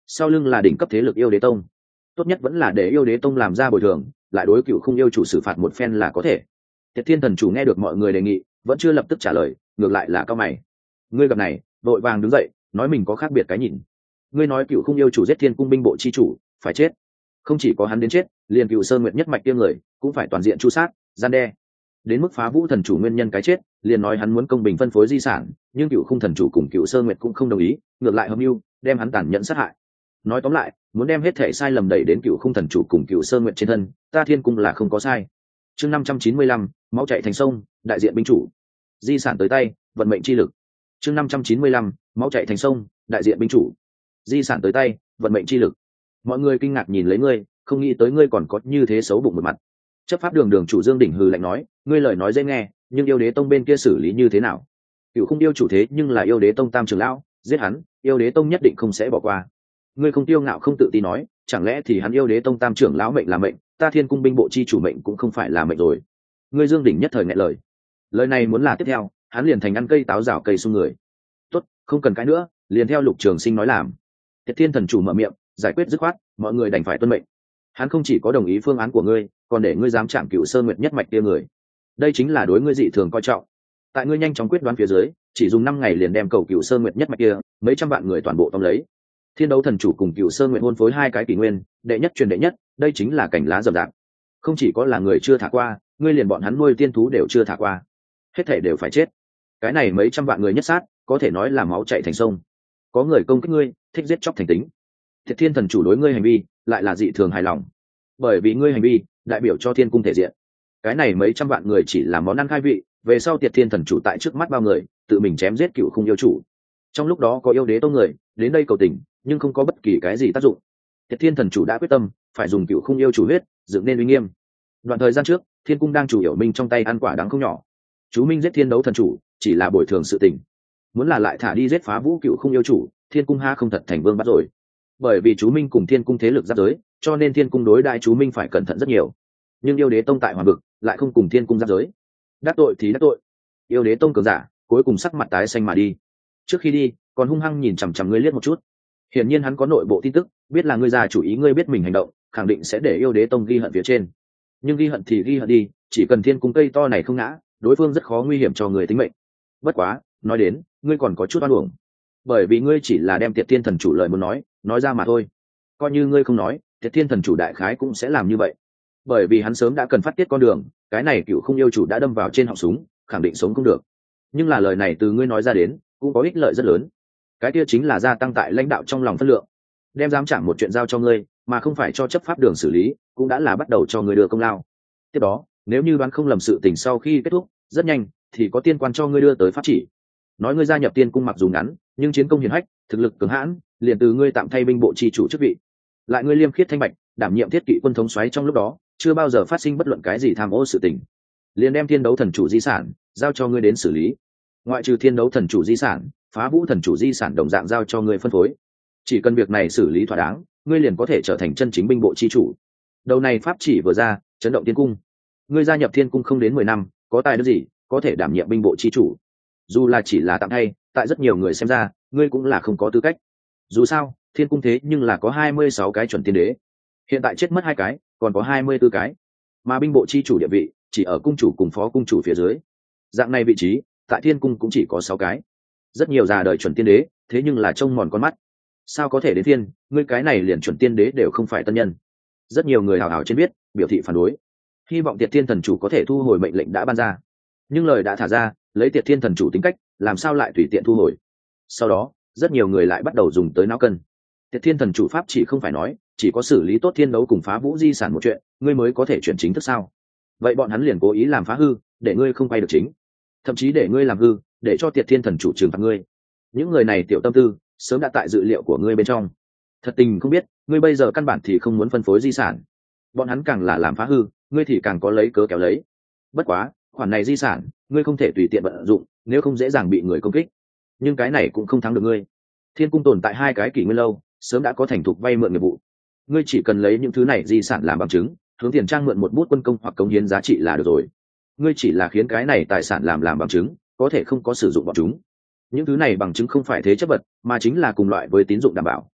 sau lưng là đỉnh cấp thế lực yêu đế tông. Tốt nhất vẫn là để yêu đế tông làm ra bồi thường, lại đối cựu không yêu chủ xử phạt một phen là có thể. Tiệt Thiên thần chủ nghe được mọi người đề nghị, vẫn chưa lập tức trả lời, ngược lại là cao mày. Ngươi gặp này, vội vàng đứng dậy, nói mình có khác biệt cái nhìn. Ngươi nói cựu không yêu chủ giết thiên cung binh bộ chi chủ, phải chết. Không chỉ có hắn đến chết, liền cựu sơn nguyệt nhất mạch kia người cũng phải toàn diện chu sát, gian đe. Đến mức phá vũ thần chủ nguyên nhân cái chết, liền nói hắn muốn công bình phân phối di sản, nhưng cựu khung thần chủ cùng cựu sơn nguyệt cũng không đồng ý, ngược lại âm mưu đem hắn tàn nhẫn sát hại. Nói tóm lại, muốn đem hết thể sai lầm đẩy đến cựu khung thần chủ cùng cựu sơn nguyệt trên thân, ta thiên cung là không có sai. Chương năm trăm chín mươi lăm, máu chảy thành sông, đại diện binh chủ. Di sản tới tay, vận mệnh chi lực. Chương năm trăm chín mươi lăm, máu chảy thành sông, đại diện binh chủ. Di sản tới tay, vận mệnh chi lực. Mọi người kinh ngạc nhìn lấy ngươi, không nghĩ tới ngươi còn có như thế xấu bụng một mặt. Chấp pháp đường đường chủ Dương Đỉnh hừ lạnh nói, ngươi lời nói dễ nghe, nhưng yêu đế tông bên kia xử lý như thế nào? Cựu không yêu chủ thế nhưng là yêu đế tông tam trưởng lão, giết hắn, yêu đế tông nhất định không sẽ bỏ qua. Ngươi không tiêu ngạo không tự tin nói, chẳng lẽ thì hắn yêu đế tông tam trưởng lão mệnh là mệnh, ta thiên cung binh bộ chi chủ mệnh cũng không phải là mệnh rồi? Ngươi Dương Đỉnh nhất thời nghẹn lời. Lời này muốn là tiếp theo, hắn liền thành ăn cây táo rào cây xung người. Tốt, không cần cái nữa, liền theo Lục Trường Sinh nói làm. Tiệt Thiên thần chủ mở miệng, giải quyết dứt khoát, mọi người đành phải tuân mệnh. Hắn không chỉ có đồng ý phương án của ngươi, còn để ngươi dám chạm cựu sơn nguyệt nhất mạch kia người. Đây chính là đối ngươi dị thường coi trọng. Tại ngươi nhanh chóng quyết đoán phía dưới, chỉ dùng năm ngày liền đem cầu cựu sơn nguyệt nhất mạch kia mấy trăm vạn người toàn bộ tóm lấy. Thiên đấu thần chủ cùng cựu sơn nguyệt hôn phối hai cái kỷ nguyên, đệ nhất truyền đệ nhất, đây chính là cảnh lá rậm rạp. Không chỉ có là người chưa thả qua, ngươi liền bọn hắn nuôi tiên thú đều chưa thả qua, hết thể đều phải chết. Cái này mấy trăm vạn người nhất sát, có thể nói là máu chảy thành sông. Có người công kích ngươi, thích giết chóc thành tính. Thiệt Thiên thần chủ đối ngươi hành vi lại là dị thường hài lòng, bởi vì ngươi hành vi đại biểu cho thiên cung thể diện. Cái này mấy trăm vạn người chỉ là món ăn khai vị, về sau Tiệt Thiên thần chủ tại trước mắt bao người tự mình chém giết cựu khung yêu chủ. Trong lúc đó có yêu đế tông người đến đây cầu tình, nhưng không có bất kỳ cái gì tác dụng. Tiệt Thiên thần chủ đã quyết tâm phải dùng cựu khung yêu chủ huyết dựng nên uy nghiêm. Đoạn thời gian trước, thiên cung đang chủ hiểu minh trong tay ăn quả đắng không nhỏ. Chú minh giết thiên đấu thần chủ chỉ là bồi thường sự tình, muốn là lại thả đi giết phá vũ cựu khung yêu chủ, thiên cung ha không thật thành vương bắt rồi. Bởi vì chú minh cùng thiên cung thế lực giáp giới, cho nên thiên cung đối đại chú minh phải cẩn thận rất nhiều. Nhưng yêu đế tông tại hoàng vực lại không cùng thiên cung giáp giới, đắc tội thì đắc tội. Yêu đế tông cường giả cuối cùng sắc mặt tái xanh mà đi. Trước khi đi còn hung hăng nhìn chằm chằm ngươi liếc một chút. Hiển nhiên hắn có nội bộ tin tức, biết là ngươi già chủ ý, ngươi biết mình hành động khẳng định sẽ để yêu đế tông ghi hận phía trên. Nhưng ghi hận thì ghi hận đi, chỉ cần thiên cung cây to này không ngã, đối phương rất khó nguy hiểm cho người tính mệnh. Bất quá nói đến, ngươi còn có chút oan uổng, bởi vì ngươi chỉ là đem Tiệt Thiên thần chủ lời muốn nói nói ra mà thôi. Coi như ngươi không nói, Tiệt Thiên thần chủ đại khái cũng sẽ làm như vậy, bởi vì hắn sớm đã cần phát tiết con đường, cái này cựu không yêu chủ đã đâm vào trên họng súng, khẳng định sống không được. Nhưng là lời này từ ngươi nói ra đến cũng có ích lợi rất lớn, cái kia chính là gia tăng tại lãnh đạo trong lòng phân lượng. Đem dám chạm một chuyện giao cho ngươi mà không phải cho chấp pháp đường xử lý, cũng đã là bắt đầu cho ngươi đưa công lao. Tiếp đó nếu như đoán không lầm, sự tình sau khi kết thúc rất nhanh thì có tiên quan cho ngươi đưa tới pháp chỉ, nói ngươi gia nhập tiên cung mặc dù ngắn nhưng chiến công hiển hách, thực lực cường hãn, liền từ ngươi tạm thay binh bộ chi chủ chức vị. Lại ngươi liêm khiết thanh bạch, đảm nhiệm thiết kỵ quân thống soái, trong lúc đó chưa bao giờ phát sinh bất luận cái gì tham ô sự tình, liền đem thiên đấu thần chủ di sản giao cho ngươi đến xử lý. Ngoại trừ thiên đấu thần chủ di sản, phá vũ thần chủ di sản đồng dạng giao cho ngươi phân phối. Chỉ cần việc này xử lý thỏa đáng, ngươi liền có thể trở thành chân chính binh bộ chi chủ. Đầu này pháp chỉ vừa ra, chấn động thiên cung. Ngươi gia nhập thiên cung không đến mười năm, có tài đức gì có thể đảm nhiệm binh bộ chi chủ? Dù là chỉ là tạm thay, tại rất nhiều người xem ra ngươi cũng là không có tư cách. Dù sao thiên cung thế nhưng là có hai mươi sáu cái chuẩn tiên đế, hiện tại chết mất hai cái, còn có hai mươi b ố cái, mà binh bộ chi chủ địa vị chỉ ở cung chủ cùng phó cung chủ phía dưới. Dạng này vị trí tại thiên cung cũng chỉ có sáu cái. Rất nhiều già đời chuẩn tiên đế, thế nhưng là trông mòn con mắt. Sao có thể đến thiên ngươi cái này liền chuẩn tiên đế đều không phải tân nhân? Rất nhiều người hào hào trên biết, biểu thị phản đối, hy vọng Tiệt Thiên thần chủ có thể thu hồi mệnh lệnh đã ban ra. Nhưng lời đã thả ra, lấy Tiệt Thiên thần chủ tính cách, làm sao lại tùy tiện thu hồi? Sau đó rất nhiều người lại bắt đầu dùng tới não cân. Tiệt Thiên thần chủ pháp chỉ không phải nói chỉ có xử lý tốt thiên đấu cùng phá vũ di sản một chuyện ngươi mới có thể chuyển chính thức sao? Vậy bọn hắn liền cố ý làm phá hư, để ngươi không quay được chính, thậm chí để ngươi làm hư, để cho Tiệt Thiên thần chủ trừng phạt ngươi. Những người này tiểu tâm tư sớm đã tại dự liệu của ngươi bên trong. Thật tình không biết, ngươi bây giờ căn bản thì không muốn phân phối di sản, bọn hắn càng là làm phá hư, ngươi thì càng có lấy cớ kéo lấy. Bất quá khoản này di sản ngươi không thể tùy tiện vận dụng, nếu không dễ dàng bị người công kích. Nhưng cái này cũng không thắng được ngươi. Thiên cung tồn tại hai cái kỷ nguyên lâu, sớm đã có thành thục vay mượn nghiệp vụ. Ngươi chỉ cần lấy những thứ này di sản làm bằng chứng, hướng tiền trang mượn một bút quân công hoặc cống hiến giá trị là được rồi. Ngươi chỉ là khiến cái này tài sản làm làm bằng chứng, có thể không có sử dụng bọn chúng. Những thứ này bằng chứng không phải thế chấp vật, mà chính là cùng loại với tín dụng đảm bảo,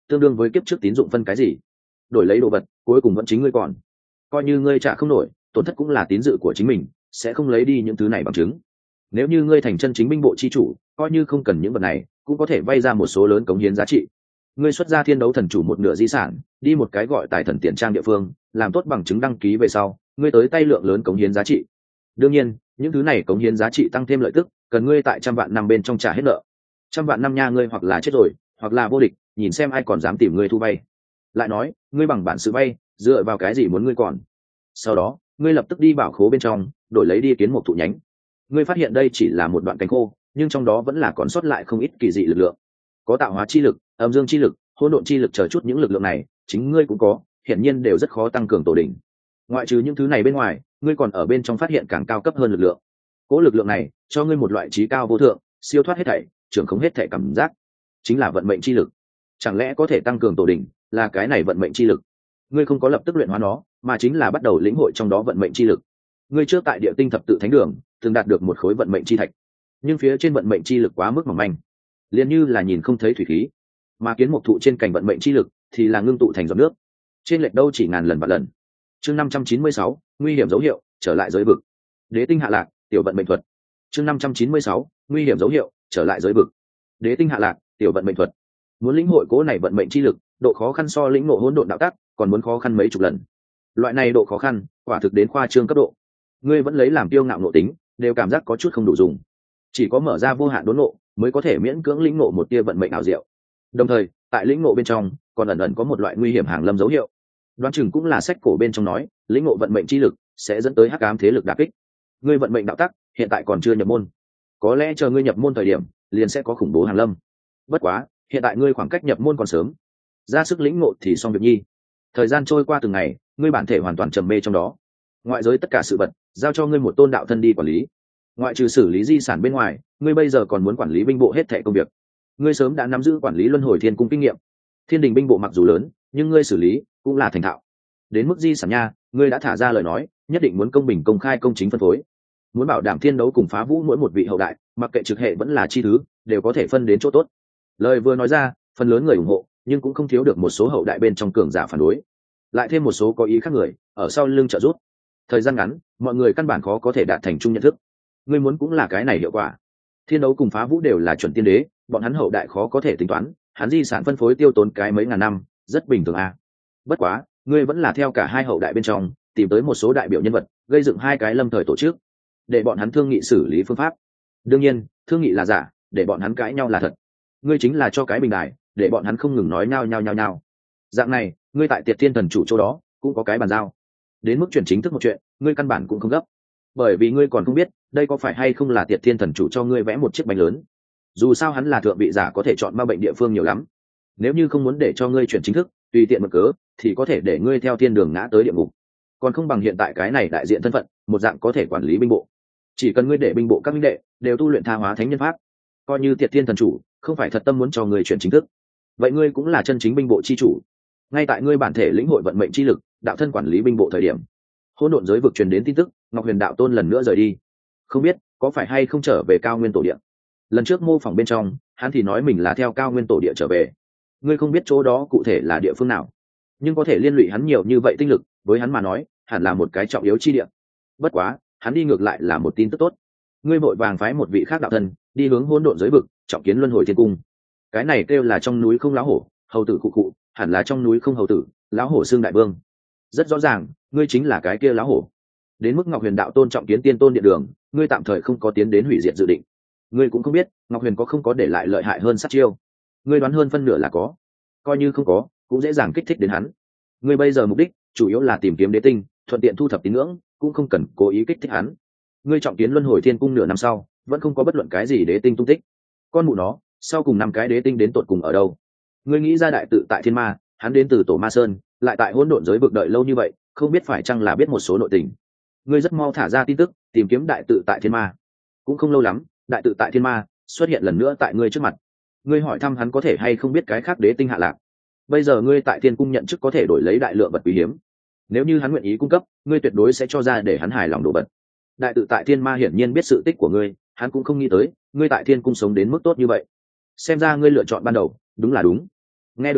tương đương với kiếp trước tín dụng phân cái gì. Đổi lấy đồ vật cuối cùng vẫn chính ngươi còn, coi như ngươi trả không nổi, tổn thất cũng là tín dự của chính mình, sẽ không lấy đi những thứ này bằng chứng. Nếu như ngươi thành chân chính binh bộ chi chủ, coi như không cần những vật này cũng có thể vay ra một số lớn cống hiến giá trị. Ngươi xuất ra thiên đấu thần chủ một nửa di sản, đi một cái gọi tài thần tiền trang địa phương, làm tốt bằng chứng đăng ký về sau, ngươi tới tay lượng lớn cống hiến giá trị. Đương nhiên những thứ này cống hiến giá trị tăng thêm lợi tức, cần ngươi tại trăm vạn năm bên trong trả hết nợ. Trăm vạn năm nha, ngươi hoặc là chết rồi hoặc là vô địch, nhìn xem ai còn dám tìm ngươi thu vay. Lại nói ngươi bằng bản sự vay, dựa vào cái gì muốn ngươi còn. Sau đó ngươi lập tức đi bảo khố bên trong đổi lấy đi kiến một thụ nhánh. Ngươi phát hiện đây chỉ là một đoạn cánh khô, nhưng trong đó vẫn là còn sót lại không ít kỳ dị lực lượng, có tạo hóa chi lực, âm dương chi lực, hỗn độn chi lực chờ chút. Những lực lượng này chính ngươi cũng có, hiển nhiên đều rất khó tăng cường tổ đỉnh. Ngoại trừ những thứ này bên ngoài, ngươi còn ở bên trong phát hiện càng cao cấp hơn lực lượng. Cố lực lượng này cho ngươi một loại trí cao vô thượng, siêu thoát hết thảy, trưởng không hết thảy cảm giác, chính là vận mệnh chi lực. Chẳng lẽ có thể tăng cường tổ đỉnh là cái này vận mệnh chi lực? Ngươi không có lập tức luyện hóa nó, mà chính là bắt đầu lĩnh hội trong đó vận mệnh chi lực. Ngươi trước tại địa tinh thập tự thánh đường từng đạt được một khối vận mệnh chi thạch, nhưng phía trên vận mệnh chi lực quá mức mỏng manh, liền như là nhìn không thấy thủy khí, mà kiến mục thụ trên cành vận mệnh chi lực thì là ngưng tụ thành giọt nước, trên lệch đâu chỉ ngàn lần vạn lần. Chương năm trăm chín mươi sáu, nguy hiểm dấu hiệu, trở lại giới vực. Đế tinh hạ lạc, tiểu vận mệnh thuật. Chương năm trăm chín mươi sáu, nguy hiểm dấu hiệu, trở lại giới vực. Đế tinh hạ lạc, tiểu vận mệnh thuật. Muốn lĩnh hội cố này vận mệnh chi lực, độ khó khăn so lĩnh ngộ hỗn độn đạo tắc còn muốn khó khăn mấy chục lần. Loại này độ khó khăn quả thực đến khoa trương cấp độ. Ngươi vẫn lấy làm tiêu ngạo nội tính, đều cảm giác có chút không đủ dùng. Chỉ có mở ra vô hạn đốn ngộ mới có thể miễn cưỡng lĩnh ngộ một tia vận mệnh ảo diệu. Đồng thời tại lĩnh ngộ bên trong còn ẩn ẩn có một loại nguy hiểm hàng lâm dấu hiệu. Đoán chừng cũng là sách cổ bên trong nói lĩnh ngộ vận mệnh chi lực sẽ dẫn tới hắc ám thế lực đả kích. Ngươi vận mệnh đạo tắc hiện tại còn chưa nhập môn, có lẽ chờ ngươi nhập môn thời điểm liền sẽ có khủng bố hàng lâm. Bất quá hiện tại ngươi khoảng cách nhập môn còn sớm, ra sức lĩnh ngộ thì xong việc nhi. Thời gian trôi qua từng ngày, ngươi bản thể hoàn toàn trầm mê trong đó. Ngoại giới tất cả sự vật giao cho ngươi một tôn đạo thân đi quản lý. Ngoại trừ xử lý di sản bên ngoài, ngươi bây giờ còn muốn quản lý binh bộ hết thảy công việc. Ngươi sớm đã nắm giữ quản lý luân hồi thiên cung kinh nghiệm. Thiên đình binh bộ mặc dù lớn, nhưng ngươi xử lý cũng là thành thạo. Đến mức di sản nha, ngươi đã thả ra lời nói, nhất định muốn công bình công khai công chính phân phối. Muốn bảo đảm thiên đấu cùng phá vũ mỗi một vị hậu đại, mặc kệ trực hệ vẫn là chi thứ, đều có thể phân đến chỗ tốt. Lời vừa nói ra, phần lớn người ủng hộ, nhưng cũng không thiếu được một số hậu đại bên trong cường giả phản đối, lại thêm một số có ý khác người ở sau lưng trợ giúp. Thời gian ngắn, mọi người căn bản khó có thể đạt thành chung nhận thức. Ngươi muốn cũng là cái này hiệu quả. Thiên đấu cùng phá vũ đều là chuẩn tiên đế, bọn hắn hậu đại khó có thể tính toán, hắn di sản phân phối tiêu tốn cái mấy ngàn năm, rất bình thường à. Bất quá ngươi vẫn là theo cả hai hậu đại bên trong tìm tới một số đại biểu nhân vật, gây dựng hai cái lâm thời tổ chức để bọn hắn thương nghị xử lý phương pháp. Đương nhiên thương nghị là giả, để bọn hắn cãi nhau là thật. Ngươi chính là cho cái bình đài để bọn hắn không ngừng nói nhao nhao nhao nhao. Dạng này ngươi tại Tiệt Thiên Thần chủ chỗ đó cũng có cái bàn giao. Đến mức chuyển chính thức một chuyện, ngươi căn bản cũng không gấp, bởi vì ngươi còn không biết đây có phải hay không là Tiệt Thiên Thần chủ cho ngươi vẽ một chiếc bánh lớn. Dù sao hắn là thượng vị giả, có thể chọn ma bệnh địa phương nhiều lắm. Nếu như không muốn để cho ngươi chuyển chính thức, tùy tiện một cớ thì có thể để ngươi theo thiên đường ngã tới địa ngục. Còn không bằng hiện tại cái này đại diện thân phận, một dạng có thể quản lý binh bộ. Chỉ cần ngươi để binh bộ các minh đệ đều tu luyện tha hóa thánh nhân pháp, coi như Tiệt Thiên Thần chủ không phải thật tâm muốn cho ngươi chuyển chính thức, vậy ngươi cũng là chân chính binh bộ chi chủ. Ngay tại ngươi bản thể lĩnh hội vận mệnh chi lực, đạo thân quản lý binh bộ thời điểm, hỗn độn giới vực truyền đến tin tức, Ngọc Huyền đạo tôn lần nữa rời đi. Không biết có phải hay không trở về Cao Nguyên tổ địa. Lần trước mô phỏng bên trong, hắn thì nói mình là theo Cao Nguyên tổ địa trở về. Ngươi không biết chỗ đó cụ thể là địa phương nào, nhưng có thể liên lụy hắn nhiều như vậy tinh lực, với hắn mà nói hẳn là một cái trọng yếu chi địa. Bất quá hắn đi ngược lại là một tin tức tốt. Ngươi vội vàng phái một vị khác đạo thân đi hướng hỗn độn giới vực, trọng kiến luân hồi thiên cung. Cái này kêu là trong núi không lão hổ, hầu tử cụ cụ, hẳn là trong núi không hầu tử, lão hổ xương đại vương. Rất rõ ràng ngươi chính là cái kia lão hổ. Đến mức Ngọc Huyền đạo tôn trọng kiến tiên tôn điện đường, ngươi tạm thời không có tiến đến hủy diệt dự định. Ngươi cũng không biết Ngọc Huyền có không có để lại lợi hại hơn sát chiêu. Ngươi đoán hơn phân nửa là có, coi như không có cũng dễ dàng kích thích đến hắn. Ngươi bây giờ mục đích chủ yếu là tìm kiếm đế tinh, thuận tiện thu thập tín ngưỡng, cũng không cần cố ý kích thích hắn. Ngươi trọng kiến luân hồi thiên cung nửa năm sau, vẫn không có bất luận cái gì đế tinh tung tích. Con mụ nó, sau cùng năm cái đế tinh đến tột cùng ở đâu? Ngươi nghĩ ra đại tự tại thiên ma, hắn đến từ tổ ma sơn, lại tại hỗn độn giới vực đợi lâu như vậy, không biết phải chăng là biết một số nội tình. Ngươi rất mau thả ra tin tức tìm kiếm đại tự tại thiên ma. Cũng không lâu lắm, đại tự tại thiên ma xuất hiện lần nữa tại ngươi trước mặt. Ngươi hỏi thăm hắn có thể hay không biết cái khác đế tinh hạ lạc. Bây giờ ngươi tại thiên cung nhận chức có thể đổi lấy đại lượng vật quý hiếm. Nếu như hắn nguyện ý cung cấp, ngươi tuyệt đối sẽ cho ra để hắn hài lòng đồ vật. Đại tự tại thiên ma hiển nhiên biết sự tích của ngươi, hắn cũng không nghĩ tới ngươi tại thiên cung sống đến mức tốt như vậy. Xem ra ngươi lựa chọn ban đầu đúng là đúng. Nghe được ngươi,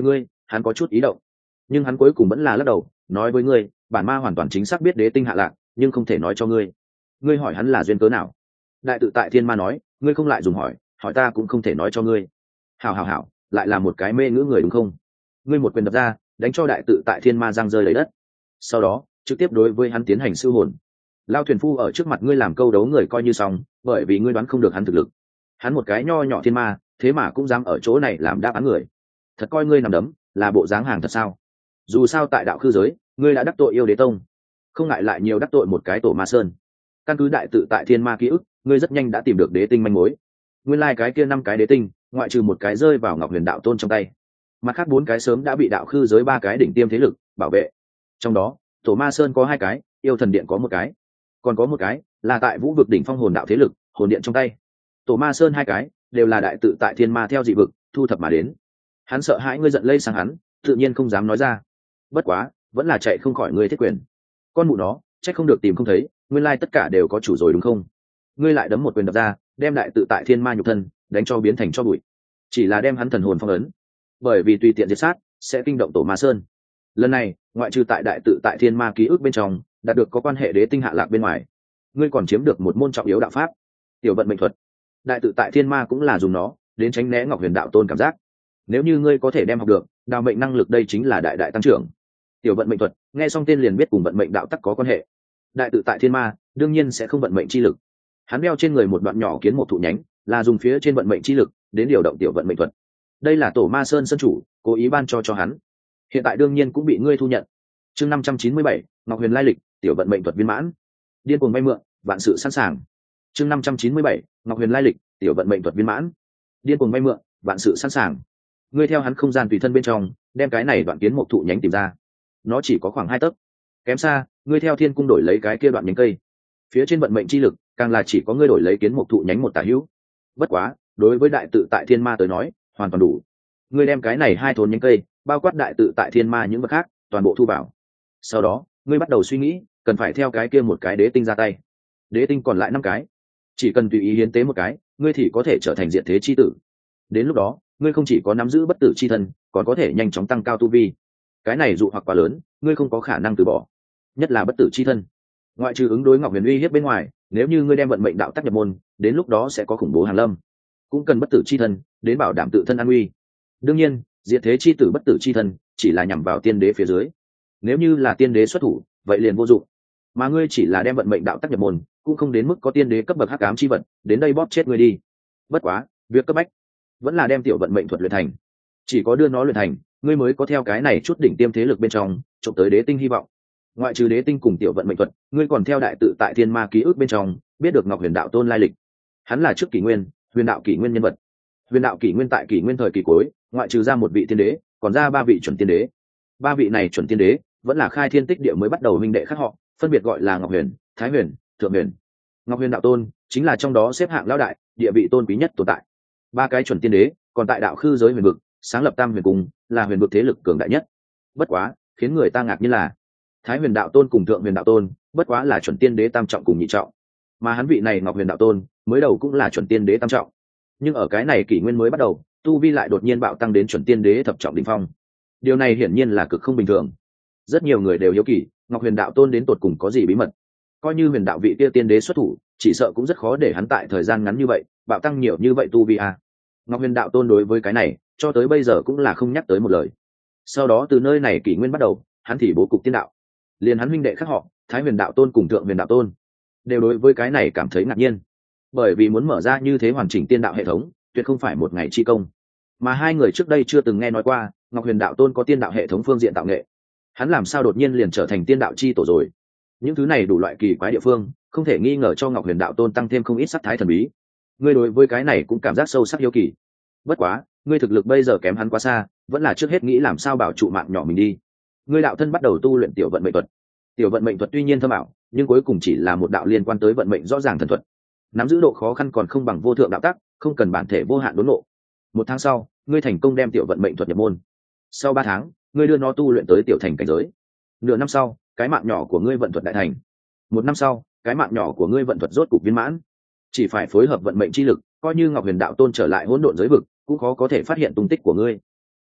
hắn có chút ý động, nhưng hắn cuối cùng vẫn là lắc đầu nói với ngươi, bản ma hoàn toàn chính xác biết đế tinh hạ lạc, nhưng không thể nói cho ngươi. Ngươi hỏi hắn là duyên cớ nào? Đại tự tại thiên ma nói, ngươi không lại dùng hỏi, hỏi ta cũng không thể nói cho ngươi. Hảo hảo hảo, lại là một cái mê ngữ người đúng không? Ngươi một quyền đập ra, đánh cho đại tự tại thiên ma giang rơi lấy đất, sau đó trực tiếp đối với hắn tiến hành siêu hồn. Lao thuyền phu ở trước mặt ngươi làm câu đấu người coi như xong, bởi vì ngươi đoán không được hắn thực lực. Hắn một cái nho nhỏ thiên ma, thế mà cũng dám ở chỗ này làm đáp án người, thật coi ngươi nằm đấm là bộ dáng hàng thật sao? Dù sao tại đạo khư giới, ngươi đã đắc tội yêu đế tông, không ngại lại nhiều đắc tội một cái tổ ma sơn. Căn cứ đại tự tại thiên ma ký ức, ngươi rất nhanh đã tìm được đế tinh manh mối. Nguyên lai cái kia năm cái đế tinh, ngoại trừ một cái rơi vào Ngọc Huyền đạo tôn trong tay, mặt khác bốn cái sớm đã bị đạo khư giới ba cái đỉnh tiêm thế lực bảo vệ. Trong đó tổ ma sơn có hai cái, yêu thần điện có một cái, còn có một cái là tại vũ vực đỉnh phong hồn đạo thế lực hồn điện trong tay. Tổ ma sơn hai cái đều là đại tự tại thiên ma theo dị vực thu thập mà đến. Hắn sợ hãi ngươi giận lây sang hắn, tự nhiên không dám nói ra. Bất quá vẫn là chạy không khỏi ngươi thiết quyền. Con mụ nó trách không được tìm không thấy, nguyên lai tất cả đều có chủ rồi đúng không? Ngươi lại đấm một quyền đập ra, đem đại tự tại thiên ma nhục thân đánh cho biến thành cho bụi, chỉ là đem hắn thần hồn phong ấn, bởi vì tùy tiện diệt sát sẽ kinh động tổ ma sơn. Lần này ngoại trừ tại đại tự tại thiên ma ký ức bên trong đạt được có quan hệ đế tinh hạ lạc bên ngoài, ngươi còn chiếm được một môn trọng yếu đạo pháp, tiểu vận mệnh thuật. Đại tự tại thiên ma cũng là dùng nó đến tránh né Ngọc Huyền đạo tôn cảm giác. Nếu như ngươi có thể đem học được đào mệnh năng lực, đây chính là đại đại tăng trưởng. Tiểu vận mệnh thuật nghe xong tên liền biết cùng vận mệnh đạo tắc có quan hệ. Đại tự tại thiên ma đương nhiên sẽ không vận mệnh chi lực, hắn đeo trên người một đoạn nhỏ kiến một thụ nhánh, là dùng phía trên vận mệnh chi lực đến điều động tiểu vận mệnh thuật. Đây là tổ ma sơn sân chủ cố ý ban cho cho hắn, hiện tại đương nhiên cũng bị ngươi thu nhận. Chương năm trăm chín mươi bảy, Ngọc Huyền lai lịch, tiểu vận mệnh thuật viên mãn. Điên cuồng vay mượn, vạn sự sẵn sàng. Chương năm trăm chín mươi bảy, Ngọc Huyền lai lịch, tiểu vận mệnh thuật viên mãn. Điên cuồng vay mượn, vạn sự sẵn sàng. Ngươi theo hắn không gian tùy thân bên trong, đem cái này đoạn kiến một thụ nhánh tìm ra. Nó chỉ có khoảng hai tấc, kém xa. Ngươi theo thiên cung đổi lấy cái kia đoạn nhánh cây, phía trên vận mệnh chi lực càng là chỉ có ngươi đổi lấy kiến một thụ nhánh một tả hữu. Bất quá đối với đại tự tại thiên ma tới nói hoàn toàn đủ. Ngươi đem cái này hai thốn nhánh cây bao quát đại tự tại thiên ma những vật khác toàn bộ thu vào. Sau đó ngươi bắt đầu suy nghĩ cần phải theo cái kia một cái đế tinh ra tay. Đế tinh còn lại năm cái, chỉ cần tùy ý hiến tế một cái, ngươi thì có thể trở thành diện thế chi tử. Đến lúc đó ngươi không chỉ có nắm giữ bất tử chi thân, còn có thể nhanh chóng tăng cao tu vi. Cái này dụ hoặc quá lớn, ngươi không có khả năng từ bỏ, nhất là bất tử chi thân. Ngoại trừ ứng đối Ngọc Huyền uy hiếp bên ngoài, nếu như ngươi đem vận mệnh đạo tác nhập môn, đến lúc đó sẽ có khủng bố hàn lâm, cũng cần bất tử chi thân đến bảo đảm tự thân an uy. Đương nhiên diệt thế chi tử bất tử chi thân chỉ là nhằm vào tiên đế phía dưới, nếu như là tiên đế xuất thủ vậy liền vô dụng. Mà ngươi chỉ là đem vận mệnh đạo tác nhập môn, cũng không đến mức có tiên đế cấp bậc hắc ám chi vật đến đây bóp chết ngươi đi. Bất quá việc cấp bách vẫn là đem tiểu vận mệnh thuật luyện thành, chỉ có đưa nó luyện thành, ngươi mới có theo cái này chút đỉnh tiêm thế lực bên trong trộm tới đế tinh hy vọng. Ngoại trừ đế tinh cùng tiểu vận mệnh thuật, ngươi còn theo đại tự tại thiên ma ký ức bên trong biết được Ngọc Huyền đạo tôn lai lịch. Hắn là trước kỷ nguyên huyền đạo kỷ nguyên nhân vật. Huyền đạo kỷ nguyên tại kỷ nguyên thời kỳ cuối, ngoại trừ ra một vị tiên đế, còn ra ba vị chuẩn tiên đế. Ba vị này chuẩn tiên đế vẫn là khai thiên tích địa mới bắt đầu minh đệ khác họ, phân biệt gọi là Ngọc Huyền, Thái Huyền, Thượng Huyền. Ngọc Huyền đạo tôn chính là trong đó xếp hạng lão đại, địa vị tôn quý nhất tồn tại. Ba cái chuẩn tiên đế còn tại đạo khư giới huyền vực sáng lập tam huyền cung, là huyền vực thế lực cường đại nhất. Bất quá khiến người ta ngạc nhiên là Thái Huyền đạo tôn cùng Thượng Huyền đạo tôn bất quá là chuẩn tiên đế tam trọng cùng nhị trọng, mà hắn vị này Ngọc Huyền đạo tôn mới đầu cũng là chuẩn tiên đế tam trọng, nhưng ở cái này kỷ nguyên mới bắt đầu, tu vi lại đột nhiên bạo tăng đến chuẩn tiên đế thập trọng đỉnh phong. Điều này hiển nhiên là cực không bình thường. Rất nhiều người đều hiếu kỳ Ngọc Huyền đạo tôn đến tột cùng có gì bí mật. Coi như huyền đạo vị kia tiên đế xuất thủ, chỉ sợ cũng rất khó để hắn tại thời gian ngắn như vậy bạo tăng nhiều như vậy tu vi à. Ngọc Huyền đạo tôn đối với cái này cho tới bây giờ cũng là không nhắc tới một lời. Sau đó từ nơi này kỷ nguyên bắt đầu, hắn thì bố cục tiên đạo, liền hắn huynh đệ khác họ Thái Huyền đạo tôn cùng Thượng Huyền đạo tôn đều đối với cái này cảm thấy ngạc nhiên, bởi vì muốn mở ra như thế hoàn chỉnh tiên đạo hệ thống tuyệt không phải một ngày chi công, mà hai người trước đây chưa từng nghe nói qua Ngọc Huyền đạo tôn có tiên đạo hệ thống phương diện tạo nghệ. Hắn làm sao đột nhiên liền trở thành tiên đạo chi tổ rồi? Những thứ này đủ loại kỳ quái địa phương không thể nghi ngờ cho Ngọc Huyền đạo tôn tăng thêm không ít sắc thái thần bí. Ngươi đối với cái này cũng cảm giác sâu sắc hiếu kỳ. Bất quá ngươi thực lực bây giờ kém hắn quá xa, vẫn là trước hết nghĩ làm sao bảo trụ mạng nhỏ mình đi. Ngươi đạo thân bắt đầu tu luyện tiểu vận mệnh thuật. Tiểu vận mệnh thuật tuy nhiên thâm ảo, nhưng cuối cùng chỉ là một đạo liên quan tới vận mệnh rõ ràng thần thuật. Nắm giữ độ khó khăn còn không bằng vô thượng đạo tắc, không cần bản thể vô hạn đốn ngộ. Một tháng sau, ngươi thành công đem tiểu vận mệnh thuật nhập môn. Sau ba tháng, ngươi đưa nó tu luyện tới tiểu thành cảnh giới. Nửa năm sau, cái mạng nhỏ của ngươi vận thuật đại thành. Một năm sau, cái mạng nhỏ của ngươi vận thuật rốt cục viên mãn. Chỉ phải phối hợp vận mệnh chi lực, coi như Ngọc Huyền đạo tôn trở lại hỗn độn giới vực, cũng khó có thể phát hiện tung tích của ngươi.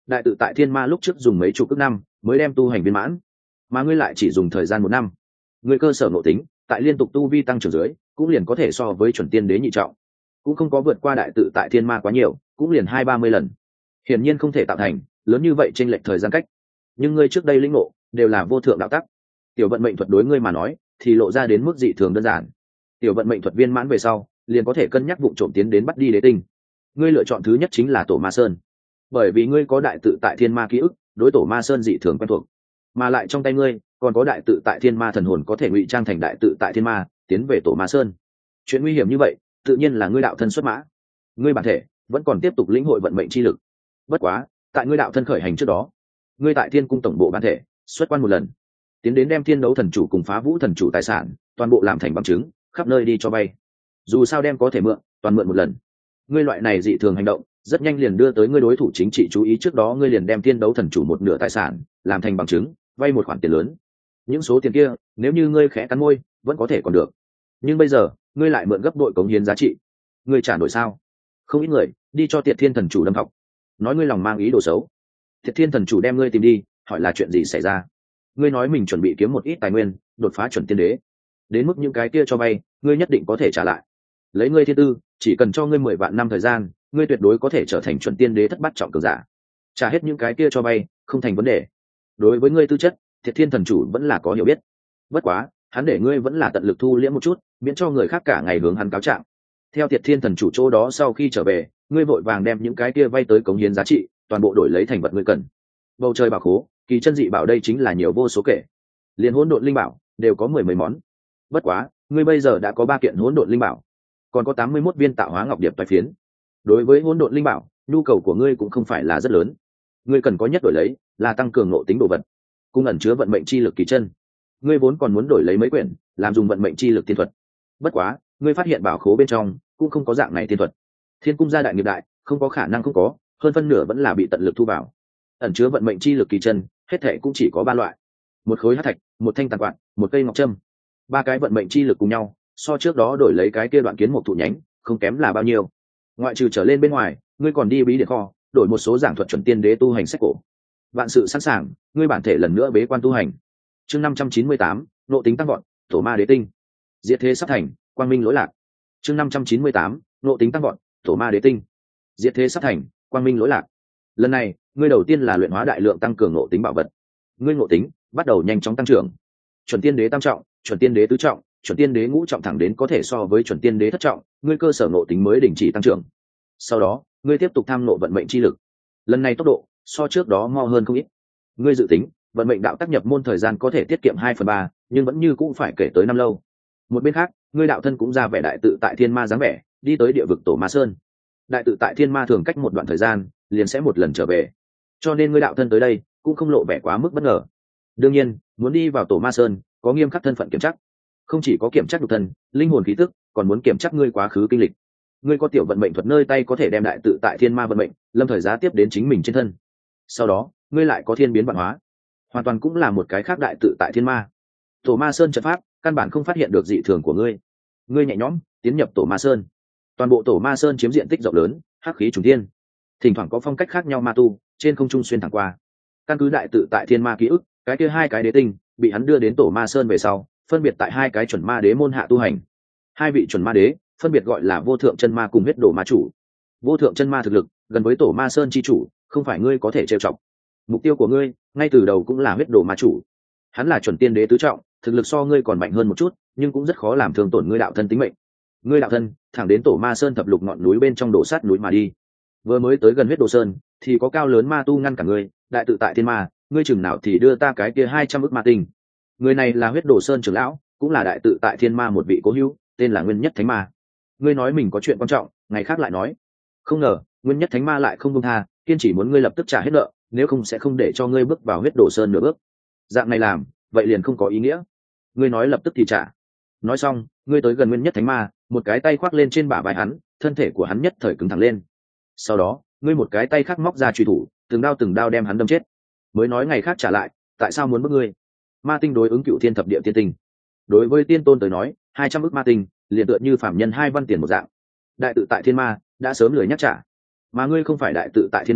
đại tự tại thiên ma lúc trước dùng mấy chục ức năm mới đem tu hành viên mãn, mà ngươi lại chỉ dùng thời gian một năm. Ngươi cơ sở ngộ tính tại liên tục tu vi tăng trưởng dưới cũng liền có thể so với chuẩn tiên đế nhị trọng, cũng không có vượt qua đại tự tại thiên ma quá nhiều, cũng liền hai ba mươi lần. Hiển nhiên không thể tạo thành lớn như vậy trên lệch thời gian cách, nhưng ngươi trước đây lĩnh ngộ đều là vô thượng đạo tắc. Tiểu vận mệnh thuật đối ngươi mà nói thì lộ ra đến mức dị thường đơn giản. Tiểu vận mệnh thuật viên mãn về sau liền có thể cân nhắc vụ trộm tiến đến bắt đi đế tinh. Ngươi lựa chọn thứ nhất chính là tổ ma sơn, bởi vì ngươi có đại tự tại thiên ma ký ức, đối tổ ma sơn dị thường quen thuộc, mà lại trong tay ngươi còn có đại tự tại thiên ma thần hồn có thể ngụy trang thành đại tự tại thiên ma tiến về tổ ma sơn. Chuyện nguy hiểm như vậy tự nhiên là ngươi đạo thân xuất mã. Ngươi bản thể vẫn còn tiếp tục lĩnh hội vận mệnh chi lực, bất quá tại ngươi đạo thân khởi hành trước đó, ngươi tại thiên cung tổng bộ bản thể xuất quan một lần, tiến đến đem thiên đấu thần chủ cùng phá vũ thần chủ tài sản toàn bộ làm thành bằng chứng, khắp nơi đi cho vay. Dù sao đem có thể mượn toàn mượn một lần. Ngươi loại này dị thường hành động rất nhanh liền đưa tới ngươi đối thủ chính trị chú ý. Trước đó ngươi liền đem thiên đấu thần chủ một nửa tài sản làm thành bằng chứng, vay một khoản tiền lớn. Những số tiền kia nếu như ngươi khẽ cắn môi vẫn có thể còn được, nhưng bây giờ ngươi lại mượn gấp bội cống hiến giá trị. Ngươi trả nổi sao? Không ít người đi cho Tiệt Thiên thần chủ đâm học, nói ngươi lòng mang ý đồ xấu. Tiệt Thiên thần chủ đem ngươi tìm đi hỏi là chuyện gì xảy ra. Ngươi nói mình chuẩn bị kiếm một ít tài nguyên đột phá chuẩn tiên đế, đến mức những cái kia cho vay ngươi nhất định có thể trả lại. Lấy ngươi thiên tư, chỉ cần cho ngươi mười vạn năm thời gian, ngươi tuyệt đối có thể trở thành chuẩn tiên đế thất bát trọng cường giả. Trả hết những cái kia cho vay không thành vấn đề. Đối với ngươi tư chất, Thiệt Thiên thần chủ vẫn là có hiểu biết, bất quá hắn để ngươi vẫn là tận lực thu liễm một chút, miễn cho người khác cả ngày hướng hắn cáo trạng. Theo Thiệt Thiên thần chủ chỗ đó sau khi trở về, ngươi vội vàng đem những cái kia vay tới cống hiến giá trị toàn bộ đổi lấy thành vật ngươi cần. Bầu trời bảo khố, kỳ chân dị bảo đây chính là nhiều vô số kể, liền hỗn độn linh bảo đều có mười mấy món. Bất quá ngươi bây giờ đã có ba kiện hỗn độn linh bảo, còn có tám mươi mốt viên tạo hóa ngọc điệp toái phiến. Đối với hỗn độn linh bảo, nhu cầu của ngươi cũng không phải là rất lớn. Ngươi cần có nhất đổi lấy là tăng cường nội tính đồ vật, cung ẩn chứa vận mệnh chi lực kỳ chân. Ngươi vốn còn muốn đổi lấy mấy quyển làm dùng vận mệnh chi lực tiên thuật, bất quá ngươi phát hiện bảo khố bên trong cũng không có dạng này tiên thuật. Thiên cung gia đại nghiệp đại, không có khả năng không có, hơn phân nửa vẫn là bị tận lực thu vào. Ẩn chứa vận mệnh chi lực kỳ chân hết thệ cũng chỉ có ba loại: một khối hắc thạch, một thanh tàn quạt, một cây ngọc trâm. Ba cái vận mệnh chi lực cùng nhau, so trước đó đổi lấy cái kia đoạn kiến một thụ nhánh không kém là bao nhiêu. Ngoại trừ trở lên bên ngoài, ngươi còn đi bí điện kho đổi một số giảng thuật chuẩn tiên đế tu hành sách cổ. Vạn sự sẵn sàng, ngươi bản thể lần nữa bế quan tu hành. Chương năm trăm chín mươi tám, nộ tính tăng vọt, tổ ma đế tinh. Diệt thế sắp thành, quang minh lỗi lạc. Chương năm trăm chín mươi tám, nộ tính tăng vọt, tổ ma đế tinh. Diệt thế sắp thành, quang minh lỗi lạc. Lần này ngươi đầu tiên là luyện hóa đại lượng tăng cường nộ tính bảo vật. Ngươi nộ tính bắt đầu nhanh chóng tăng trưởng, chuẩn tiên đế tam trọng, chuẩn tiên đế tứ trọng, chuẩn tiên đế ngũ trọng thẳng đến có thể so với chuẩn tiên đế thất trọng, ngươi cơ sở nộ tính mới đình chỉ tăng trưởng. Sau đó ngươi tiếp tục tham nộ vận mệnh chi lực, lần này tốc độ so trước đó mo hơn không ít. Ngươi dự tính vận mệnh đạo tác nhập môn thời gian có thể tiết kiệm hai phần ba, nhưng vẫn như cũng phải kể tới năm lâu. Một bên khác, ngươi đạo thân cũng ra vẻ đại tự tại thiên ma dáng vẻ, đi tới địa vực tổ ma sơn. Đại tự tại thiên ma thường cách một đoạn thời gian liền sẽ một lần trở về, cho nên ngươi đạo thân tới đây cũng không lộ vẻ quá mức bất ngờ. Đương nhiên, muốn đi vào tổ ma sơn có nghiêm khắc thân phận kiểm chắc, không chỉ có kiểm chắc nhục thân, linh hồn khí tức, còn muốn kiểm chắc ngươi quá khứ kinh lịch. Ngươi có tiểu vận mệnh thuật nơi tay có thể đem đại tự tại thiên ma vận mệnh lâm thời giá tiếp đến chính mình trên thân. Sau đó ngươi lại có thiên biến vạn hóa, hoàn toàn cũng là một cái khác đại tự tại thiên ma. Tổ ma sơn trận pháp căn bản không phát hiện được dị thường của ngươi. Ngươi nhẹ nhõm tiến nhập tổ ma sơn. Toàn bộ tổ ma sơn chiếm diện tích rộng lớn, hắc khí trùng thiên, thỉnh thoảng có phong cách khác nhau ma tu trên không trung xuyên thẳng qua. Căn cứ đại tự tại thiên ma ký ức, cái kia hai cái đế tinh bị hắn đưa đến tổ ma sơn về sau, phân biệt tại hai cái chuẩn ma đế môn hạ tu hành. Hai vị chuẩn ma đế phân biệt gọi là vô thượng chân ma cùng huyết đồ ma chủ. Vô thượng chân ma thực lực gần với tổ ma sơn chi chủ, không phải ngươi có thể trêu chọc. Mục tiêu của ngươi ngay từ đầu cũng là huyết đồ ma chủ. Hắn là chuẩn tiên đế tứ trọng, thực lực so ngươi còn mạnh hơn một chút, nhưng cũng rất khó làm thương tổn ngươi đạo thân tính mệnh. Ngươi đạo thân thẳng đến tổ ma sơn thập lục ngọn núi bên trong đổ sát núi mà đi. Vừa mới tới gần huyết đồ sơn thì có cao lớn ma tu ngăn cả ngươi. Đại tự tại thiên ma, ngươi chừng nào thì đưa ta cái kia hai trăm ức ma tinh. Người này là huyết đồ sơn trưởng lão, cũng là đại tự tại thiên ma một vị cố hữu, tên là Nguyên Nhất Thánh Ma. Ngươi nói mình có chuyện quan trọng, ngày khác lại nói. Không ngờ Nguyên Nhất Thánh Ma lại không buông tha, kiên chỉ muốn ngươi lập tức trả hết nợ, nếu không sẽ không để cho ngươi bước vào huyết đồ sơn nửa bước. Dạng này làm vậy liền không có ý nghĩa. Ngươi nói lập tức thì trả. Nói xong, ngươi tới gần Nguyên Nhất Thánh Ma, một cái tay khoác lên trên bả vai hắn, thân thể của hắn nhất thời cứng thẳng lên. Sau đó ngươi một cái tay khác móc ra truy thủ, từng đao từng đao đem hắn đâm chết. Mới nói ngày khác trả lại, tại sao muốn bức ngươi? Ma tinh đối ứng cựu thiên thập địa tiên tinh, đối với tiên tôn tới nói hai trăm ức ma tinh liền tựa như phạm nhân hai văn tiền một dạng. Đại tự tại thiên ma đã sớm lười nhắc trả, mà ngươi không phải đại tự tại thiên ma,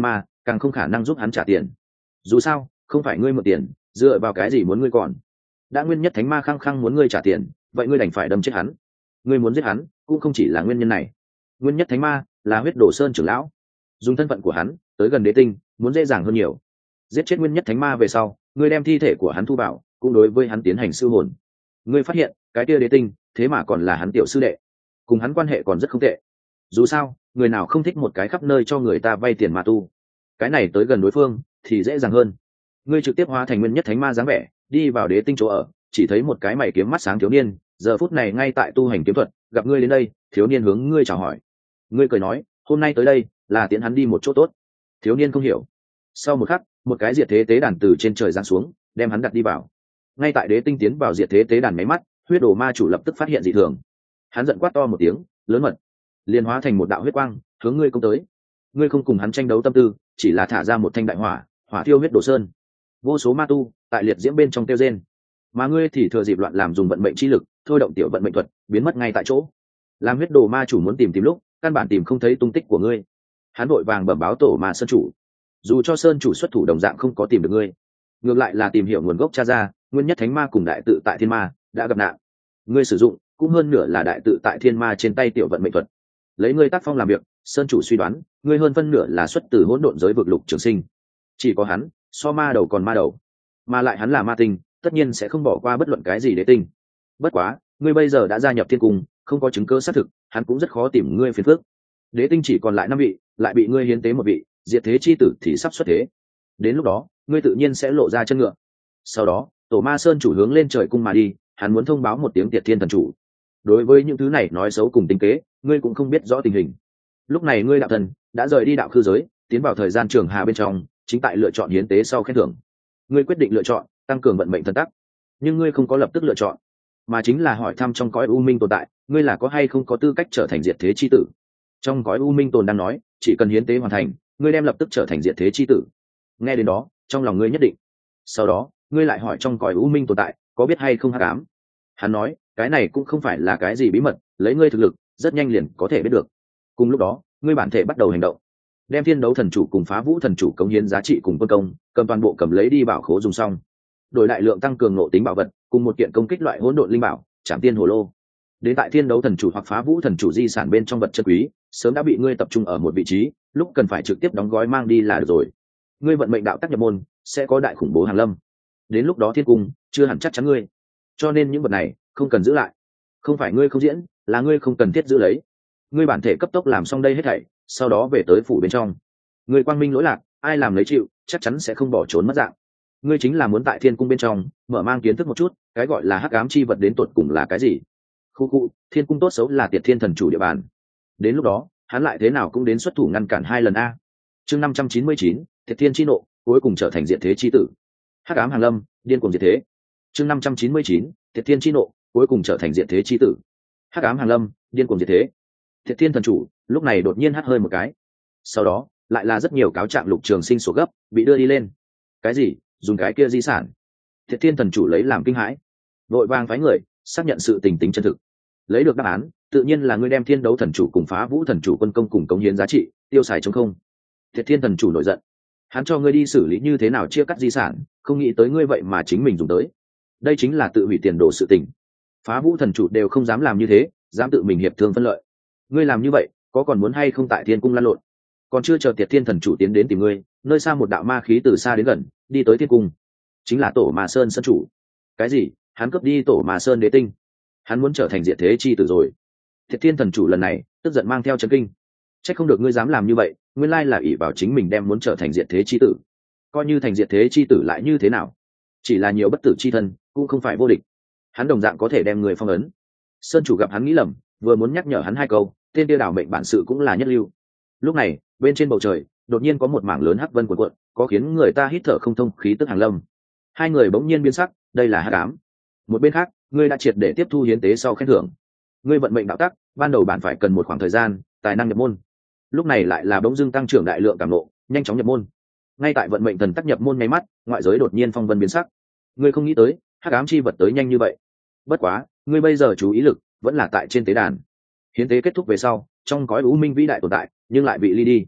càng không khả năng giúp hắn trả tiền. Dù sao không phải ngươi mượn tiền, dựa vào cái gì muốn ngươi còn? Đã nguyên nhất thánh ma khăng khăng muốn ngươi trả tiền, vậy ngươi đành phải đâm chết hắn. Ngươi muốn giết hắn cũng không chỉ là nguyên nhân này. Nguyên nhất thánh ma là huyết đồ sơn trưởng lão, dùng thân phận của hắn tới gần đế tinh muốn dễ dàng hơn nhiều. Giết chết nguyên nhất thánh ma về sau, ngươi đem thi thể của hắn thu vào, cũng đối với hắn tiến hành sư hồn. Ngươi phát hiện cái kia đế tinh thế mà còn là hắn tiểu sư đệ, cùng hắn quan hệ còn rất không tệ. Dù sao người nào không thích một cái khắp nơi cho người ta vay tiền ma tu, cái này tới gần đối phương thì dễ dàng hơn. Ngươi trực tiếp hóa thành nguyên nhất thánh ma dáng vẻ đi vào đế tinh chỗ ở, chỉ thấy một cái mày kiếm mắt sáng thiếu niên giờ phút này ngay tại tu hành kiếm thuật. Gặp ngươi đến đây, thiếu niên hướng ngươi chào hỏi. Ngươi cười nói hôm nay tới đây là tiễn hắn đi một chỗ tốt. Thiếu niên không hiểu. Sau một khắc, một cái diệt thế tế đàn từ trên trời giáng xuống, đem hắn đặt đi vào. Ngay tại đế tinh tiến vào diệt thế tế đàn máy mắt, huyết đồ ma chủ lập tức phát hiện dị thường. Hắn giận quát to một tiếng lớn mật, liền hóa thành một đạo huyết quang hướng ngươi công tới. Ngươi không cùng hắn tranh đấu tâm tư, chỉ là thả ra một thanh đại hỏa, hỏa thiêu huyết đồ sơn. Vô số ma tu tại liệt diễm bên trong tiêu rên, mà ngươi thì thừa dịp loạn làm dùng vận mệnh chi lực thôi động tiểu vận mệnh thuật, biến mất ngay tại chỗ. Làm huyết đồ ma chủ muốn tìm tìm lúc, căn bản tìm không thấy tung tích của ngươi. Hắn vội vàng bẩm báo tổ ma sơn chủ, dù cho sơn chủ xuất thủ đồng dạng không có tìm được ngươi, ngược lại là tìm hiểu nguồn gốc cha ra. Nguyên nhất thánh ma cùng đại tự tại thiên ma đã gặp nạn, ngươi sử dụng cũng hơn nửa là đại tự tại thiên ma trên tay tiểu vận mệnh thuật. Lấy ngươi tác phong làm việc, sơn chủ suy đoán ngươi hơn phân nửa là xuất từ hỗn độn giới vực lục trường sinh. Chỉ có hắn so ma đầu còn ma đầu, mà lại hắn là ma tinh, tất nhiên sẽ không bỏ qua bất luận cái gì đế tinh. Bất quá ngươi bây giờ đã gia nhập thiên cung, không có chứng cứ xác thực, hắn cũng rất khó tìm ngươi phiền phức. Đế tinh chỉ còn lại năm vị, lại bị ngươi hiến tế một vị, diệt thế chi tử thì sắp xuất thế. Đến lúc đó ngươi tự nhiên sẽ lộ ra chân ngựa. Sau đó tổ ma sơn chủ hướng lên trời cung mà đi, hắn muốn thông báo một tiếng tiệt thiên thần chủ. Đối với những thứ này nói xấu cùng tính kế, ngươi cũng không biết rõ tình hình. Lúc này ngươi đạo thần đã rời đi đạo khư giới, tiến vào thời gian trường hà bên trong, chính tại lựa chọn hiến tế sau khen thưởng. Ngươi quyết định lựa chọn tăng cường vận mệnh thần tắc, nhưng ngươi không có lập tức lựa chọn, mà chính là hỏi thăm trong cõi u minh tồn tại, ngươi là có hay không có tư cách trở thành diệt thế chi tử. Trong cõi u minh tồn đang nói, chỉ cần hiến tế hoàn thành, ngươi đem lập tức trở thành diệt thế chi tử. Nghe đến đó, trong lòng ngươi nhất định. Sau đó ngươi lại hỏi trong cõi u minh tồn tại có biết hay không hắc ám. Hắn nói cái này cũng không phải là cái gì bí mật, lấy ngươi thực lực rất nhanh liền có thể biết được. Cùng lúc đó ngươi bản thể bắt đầu hành động, đem thiên đấu thần chủ cùng phá vũ thần chủ cống hiến giá trị cùng quân công cầm toàn bộ cầm lấy đi bảo khố dùng xong, đổi đại lượng tăng cường nộ tính bảo vật cùng một kiện công kích loại hỗn độn linh bảo trảm tiên hồ lô. Đến tại thiên đấu thần chủ hoặc phá vũ thần chủ di sản bên trong vật chất quý sớm đã bị ngươi tập trung ở một vị trí, lúc cần phải trực tiếp đóng gói mang đi là được rồi. Ngươi vận mệnh đạo tác nhập môn sẽ có đại khủng bố hàng lâm, đến lúc đó thiên cung chưa hẳn chắc chắn ngươi, cho nên những vật này không cần giữ lại. Không phải ngươi không diễn, là ngươi không cần thiết giữ lấy. Ngươi bản thể cấp tốc làm xong đây hết thảy, sau đó về tới phủ bên trong. Ngươi quang minh lỗi lạc, ai làm lấy chịu, chắc chắn sẽ không bỏ trốn mất dạng. Ngươi chính là muốn tại thiên cung bên trong mở mang kiến thức một chút cái gọi là hắc ám chi vật đến tột cùng là cái gì. Khu khu, thiên cung tốt xấu là tiệt thiên thần chủ địa bàn, đến lúc đó hắn lại thế nào cũng đến xuất thủ ngăn cản hai lần a. Chương năm trăm chín mươi chín, tiệt thiên chi nộ cuối cùng trở thành diệt thế chi tử. Hắc ám hàng lâm, điên cuồng diệt thế. Chương năm trăm chín mươi chín, tiệt thiên chi nộ cuối cùng trở thành diệt thế chi tử. Hắc ám hàng lâm, điên cuồng diệt thế. Tiệt thiên thần chủ lúc này đột nhiên hắt hơi một cái, sau đó lại là rất nhiều cáo trạng lục trường sinh sổ gấp bị đưa đi lên. Cái gì? Dùng cái kia di sản? Tiệt thiên thần chủ lấy làm kinh hãi, vội vàng phái người xác nhận sự tình tính chân thực. Lấy được đáp án tự nhiên là ngươi đem thiên đấu thần chủ cùng phá vũ thần chủ quân công cùng cống hiến giá trị tiêu xài chống không. Tiệt thiên thần chủ nổi giận, hắn cho ngươi đi xử lý như thế nào chia cắt di sản, không nghĩ tới ngươi vậy mà chính mình dùng tới. Đây chính là tự hủy tiền đồ sự tình. Phá vũ thần chủ đều không dám làm như thế, dám tự mình hiệp thương phân lợi. Ngươi làm như vậy có còn muốn hay không tại thiên cung lăn lộn? Còn chưa chờ tiệt thiên thần chủ tiến đến tìm ngươi, nơi xa một đạo ma khí từ xa đến gần đi tới thiên cung, chính là tổ ma sơn sơn chủ. Cái gì? Hắn cướp đi tổ ma sơn đế tinh, hắn muốn trở thành diệt thế chi tử rồi. Tiệt thiên thần chủ lần này tức giận mang theo chấn kinh. Trách không được ngươi dám làm như vậy, nguyên lai là ỷ vào chính mình đem muốn trở thành diệt thế chi tử. Coi như thành diệt thế chi tử lại như thế nào, chỉ là nhiều bất tử chi thân cũng không phải vô địch. Hắn đồng dạng có thể đem người phong ấn. Sơn chủ gặp hắn nghĩ lầm, vừa muốn nhắc nhở hắn hai câu, tên tiêu đảo mệnh bản sự cũng là nhất lưu. Lúc này bên trên bầu trời đột nhiên có một mảng lớn hắc vân cuộn cuộn, có khiến người ta hít thở không thông khí tức hàng lâm. Hai người bỗng nhiên biến sắc, đây là hắc ám. Một bên khác ngươi đã triệt để tiếp thu hiến tế sau khen thưởng. Ngươi vận mệnh đạo tắc ban đầu bản phải cần một khoảng thời gian tài năng nhập môn, lúc này lại là bỗng dưng tăng trưởng đại lượng cảm nộ, nhanh chóng nhập môn. Ngay tại vận mệnh thần tắc nhập môn ngay mắt, ngoại giới đột nhiên phong vân biến sắc. Ngươi không nghĩ tới hắc ám chi vật tới nhanh như vậy. Bất quá ngươi bây giờ chú ý lực vẫn là tại trên tế đàn. Hiến tế kết thúc về sau, trong cõi u minh vĩ đại tồn tại nhưng lại bị ly đi.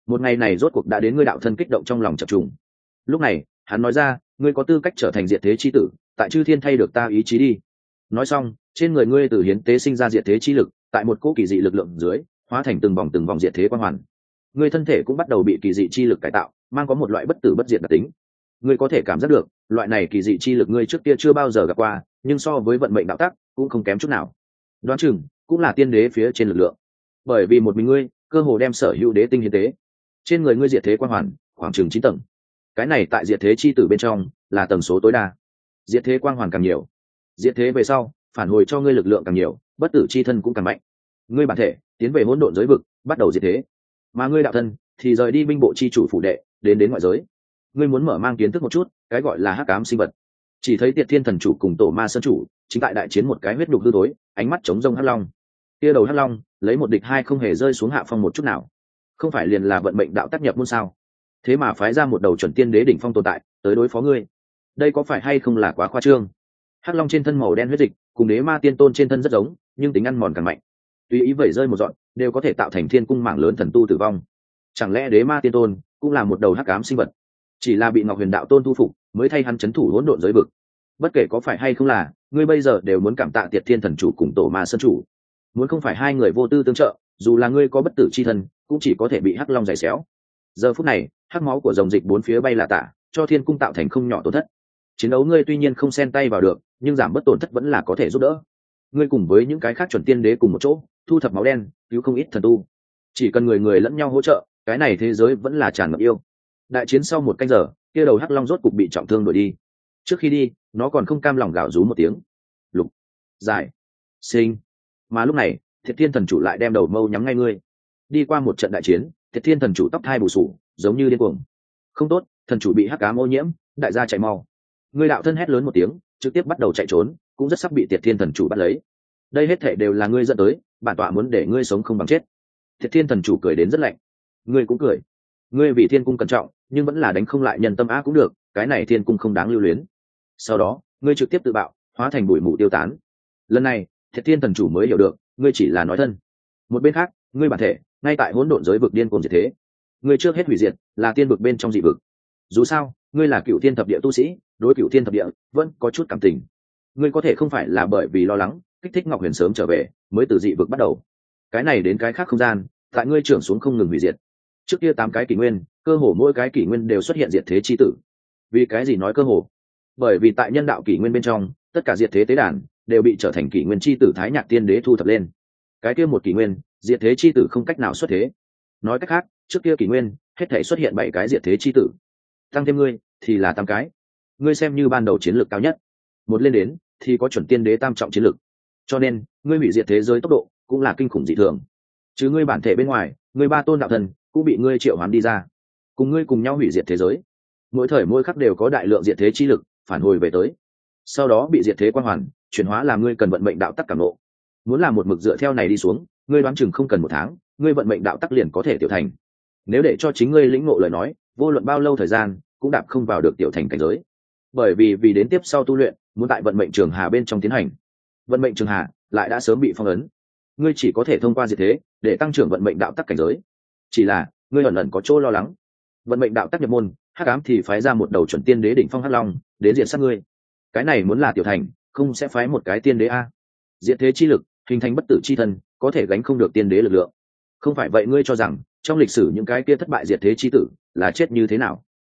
một ngày này rốt cuộc đã đến, ngươi đạo thân kích động trong lòng chập trùng. Lúc này hắn nói ra, ngươi có tư cách trở thành diệt thế chi tử, tại chư thiên thay được ta ý chí đi. Nói xong, trên người ngươi từ hiến tế sinh ra diệt thế chi lực, tại một cỗ kỳ dị lực lượng dưới hóa thành từng vòng từng vòng diệt thế quang hoàn. Ngươi thân thể cũng bắt đầu bị kỳ dị chi lực cải tạo, mang có một loại bất tử bất diệt đặc tính. Ngươi có thể cảm giác được loại này kỳ dị chi lực ngươi trước kia chưa bao giờ gặp qua, nhưng so với vận mệnh đạo tắc cũng không kém chút nào. Đoán chừng cũng là tiên đế phía trên lực lượng, bởi vì một mình ngươi cơ hồ đem sở hữu đế tinh hiến tế. Trên người ngươi diệt thế quang hoàn khoảng chừng chín tầng, cái này tại diệt thế chi tử bên trong là tầng số tối đa. Diệt thế quang hoàn càng nhiều, diệt thế về sau phản hồi cho ngươi lực lượng càng nhiều, bất tử chi thân cũng càng mạnh. Ngươi bản thể tiến về hỗn độn giới vực, bắt đầu diệt thế, mà ngươi đạo thân thì rời đi binh bộ chi chủ phủ đệ, đến đến ngoại giới. Ngươi muốn mở mang kiến thức một chút cái gọi là hắc ám sinh vật. Chỉ thấy Tiệt Thiên thần chủ cùng Tổ Ma Sơn chủ chính tại đại chiến một cái huyết nhục hư tối, ánh mắt chống rông hắc long. Kia đầu hắc long lấy một địch hai không hề rơi xuống hạ phong một chút nào. Không phải liền là vận mệnh đạo tác nhập môn sao? Thế mà phái ra một đầu chuẩn tiên đế đỉnh phong tồn tại tới đối phó ngươi, đây có phải hay không là quá khoa trương? Hắc long trên thân màu đen huyết dịch cùng đế ma tiên tôn trên thân rất giống, nhưng tính ăn mòn càng mạnh. Tùy ý vẩy rơi một dọn đều có thể tạo thành thiên cung mảng lớn thần tu tử vong. Chẳng lẽ đế ma tiên tôn cũng là một đầu hắc ám sinh vật, chỉ là bị Ngọc Huyền đạo tôn thu phục mới thay hắn chấn thủ hỗn độn giới vực? Bất kể có phải hay không là, ngươi bây giờ đều muốn cảm tạ Tiệt Thiên thần chủ cùng Tổ Ma Sơn chủ. Muốn không phải hai người vô tư tương trợ, dù là ngươi có bất tử chi thân cũng chỉ có thể bị hắc long giày xéo. Giờ phút này hắc máu của dòng dịch bốn phía bay là tả, cho thiên cung tạo thành không nhỏ tổn thất. Chiến đấu ngươi tuy nhiên không xen tay vào được, nhưng giảm bớt tổn thất vẫn là có thể giúp đỡ. Ngươi cùng với những cái khác chuẩn tiên đế cùng một chỗ thu thập máu đen, cứu không ít thần tu. Chỉ cần người người lẫn nhau hỗ trợ, cái này thế giới vẫn là tràn ngập yêu. Đại chiến sau một canh giờ, kia đầu hắc long rốt cục bị trọng thương đuổi đi. Trước khi đi, nó còn không cam lòng gào rú một tiếng. Lục, giải, sinh. Mà lúc này Thiệt Thiên thần chủ lại đem đầu mâu nhắm ngay ngươi. Đi qua một trận đại chiến, Thiệt Thiên thần chủ tóc thai bù sù, giống như điên cuồng. Không tốt, thần chủ bị hắc ám ô nhiễm, đại gia chạy mau. Ngươi đạo thân hét lớn một tiếng, trực tiếp bắt đầu chạy trốn, cũng rất sắp bị Tiệt Thiên thần chủ bắt lấy. Đây hết thảy đều là ngươi dẫn tới, bản tọa muốn để ngươi sống không bằng chết. Thiệt Thiên thần chủ cười đến rất lạnh. Ngươi cũng cười. Ngươi vì thiên cung cẩn trọng, nhưng vẫn là đánh không lại nhân tâm á cũng được, cái này thiên cung không đáng lưu luyến. Sau đó, ngươi trực tiếp tự bạo, hóa thành bụi mù tiêu tán. Lần này, Thiệt Thiên thần chủ mới hiểu được, ngươi chỉ là nói thân. Một bên khác, ngươi bản thể ngay tại hỗn độn giới vực điên cuồng diệt thế. Ngươi trước hết hủy diệt là tiên vực bên trong dị vực. Dù sao, ngươi là cựu thiên thập địa tu sĩ, đối cựu thiên thập địa vẫn có chút cảm tình. Ngươi có thể không phải là bởi vì lo lắng kích thích Ngọc Huyền sớm trở về mới từ dị vực bắt đầu. Cái này đến cái khác không gian, tại ngươi trưởng xuống không ngừng hủy diệt. Trước kia tám cái kỷ nguyên, cơ hồ mỗi cái kỷ nguyên đều xuất hiện diệt thế chi tử. Vì cái gì nói cơ hồ? Bởi vì tại nhân đạo kỷ nguyên bên trong, tất cả diệt thế tế đàn đều bị trở thành kỷ nguyên chi tử Thái Nhạc tiên đế thu thập lên. Cái kia một kỷ nguyên, diệt thế chi tử không cách nào xuất thế. Nói cách khác, trước kia kỷ nguyên hết thể xuất hiện bảy cái diệt thế chi tử, tăng thêm ngươi thì là tám cái. Ngươi xem như ban đầu chiến lược cao nhất, một lên đến thì có chuẩn tiên đế tam trọng chiến lược, cho nên ngươi hủy diệt thế giới tốc độ cũng là kinh khủng dị thường. Chứ ngươi bản thể bên ngoài, ngươi ba tôn đạo thần cũng bị ngươi triệu hoán đi ra, cùng ngươi cùng nhau hủy diệt thế giới. Mỗi thời mỗi khắc đều có đại lượng diệt thế chi lực phản hồi về tới, sau đó bị diệt thế quang hoàn chuyển hóa làm ngươi cần vận mệnh đạo tắc cảm nộ. Muốn làm một mực dựa theo này đi xuống, ngươi đoán chừng không cần một tháng, ngươi vận mệnh đạo tắc liền có thể tiểu thành. Nếu để cho chính ngươi lĩnh ngộ lời nói, vô luận bao lâu thời gian cũng đạp không vào được tiểu thành cảnh giới. Bởi vì vì đến tiếp sau tu luyện muốn tại vận mệnh trường hà bên trong tiến hành, vận mệnh trường hà lại đã sớm bị phong ấn, ngươi chỉ có thể thông qua diệt thế để tăng trưởng vận mệnh đạo tắc cảnh giới. Chỉ là ngươi ẩn ẩn có chỗ lo lắng, vận mệnh đạo tắc nhập môn, hắc ám thì phái ra một đầu chuẩn tiên đế đỉnh phong hắc long đến diệt sát ngươi. Cái này muốn là tiểu thành, không sẽ phái một cái tiên đế a? Diệt thế chi lực hình thành bất tử chi thân, có thể gánh không được tiên đế lực lượng. Không phải vậy ngươi cho rằng trong lịch sử những cái kia thất bại diệt thế chi tử là chết như thế nào?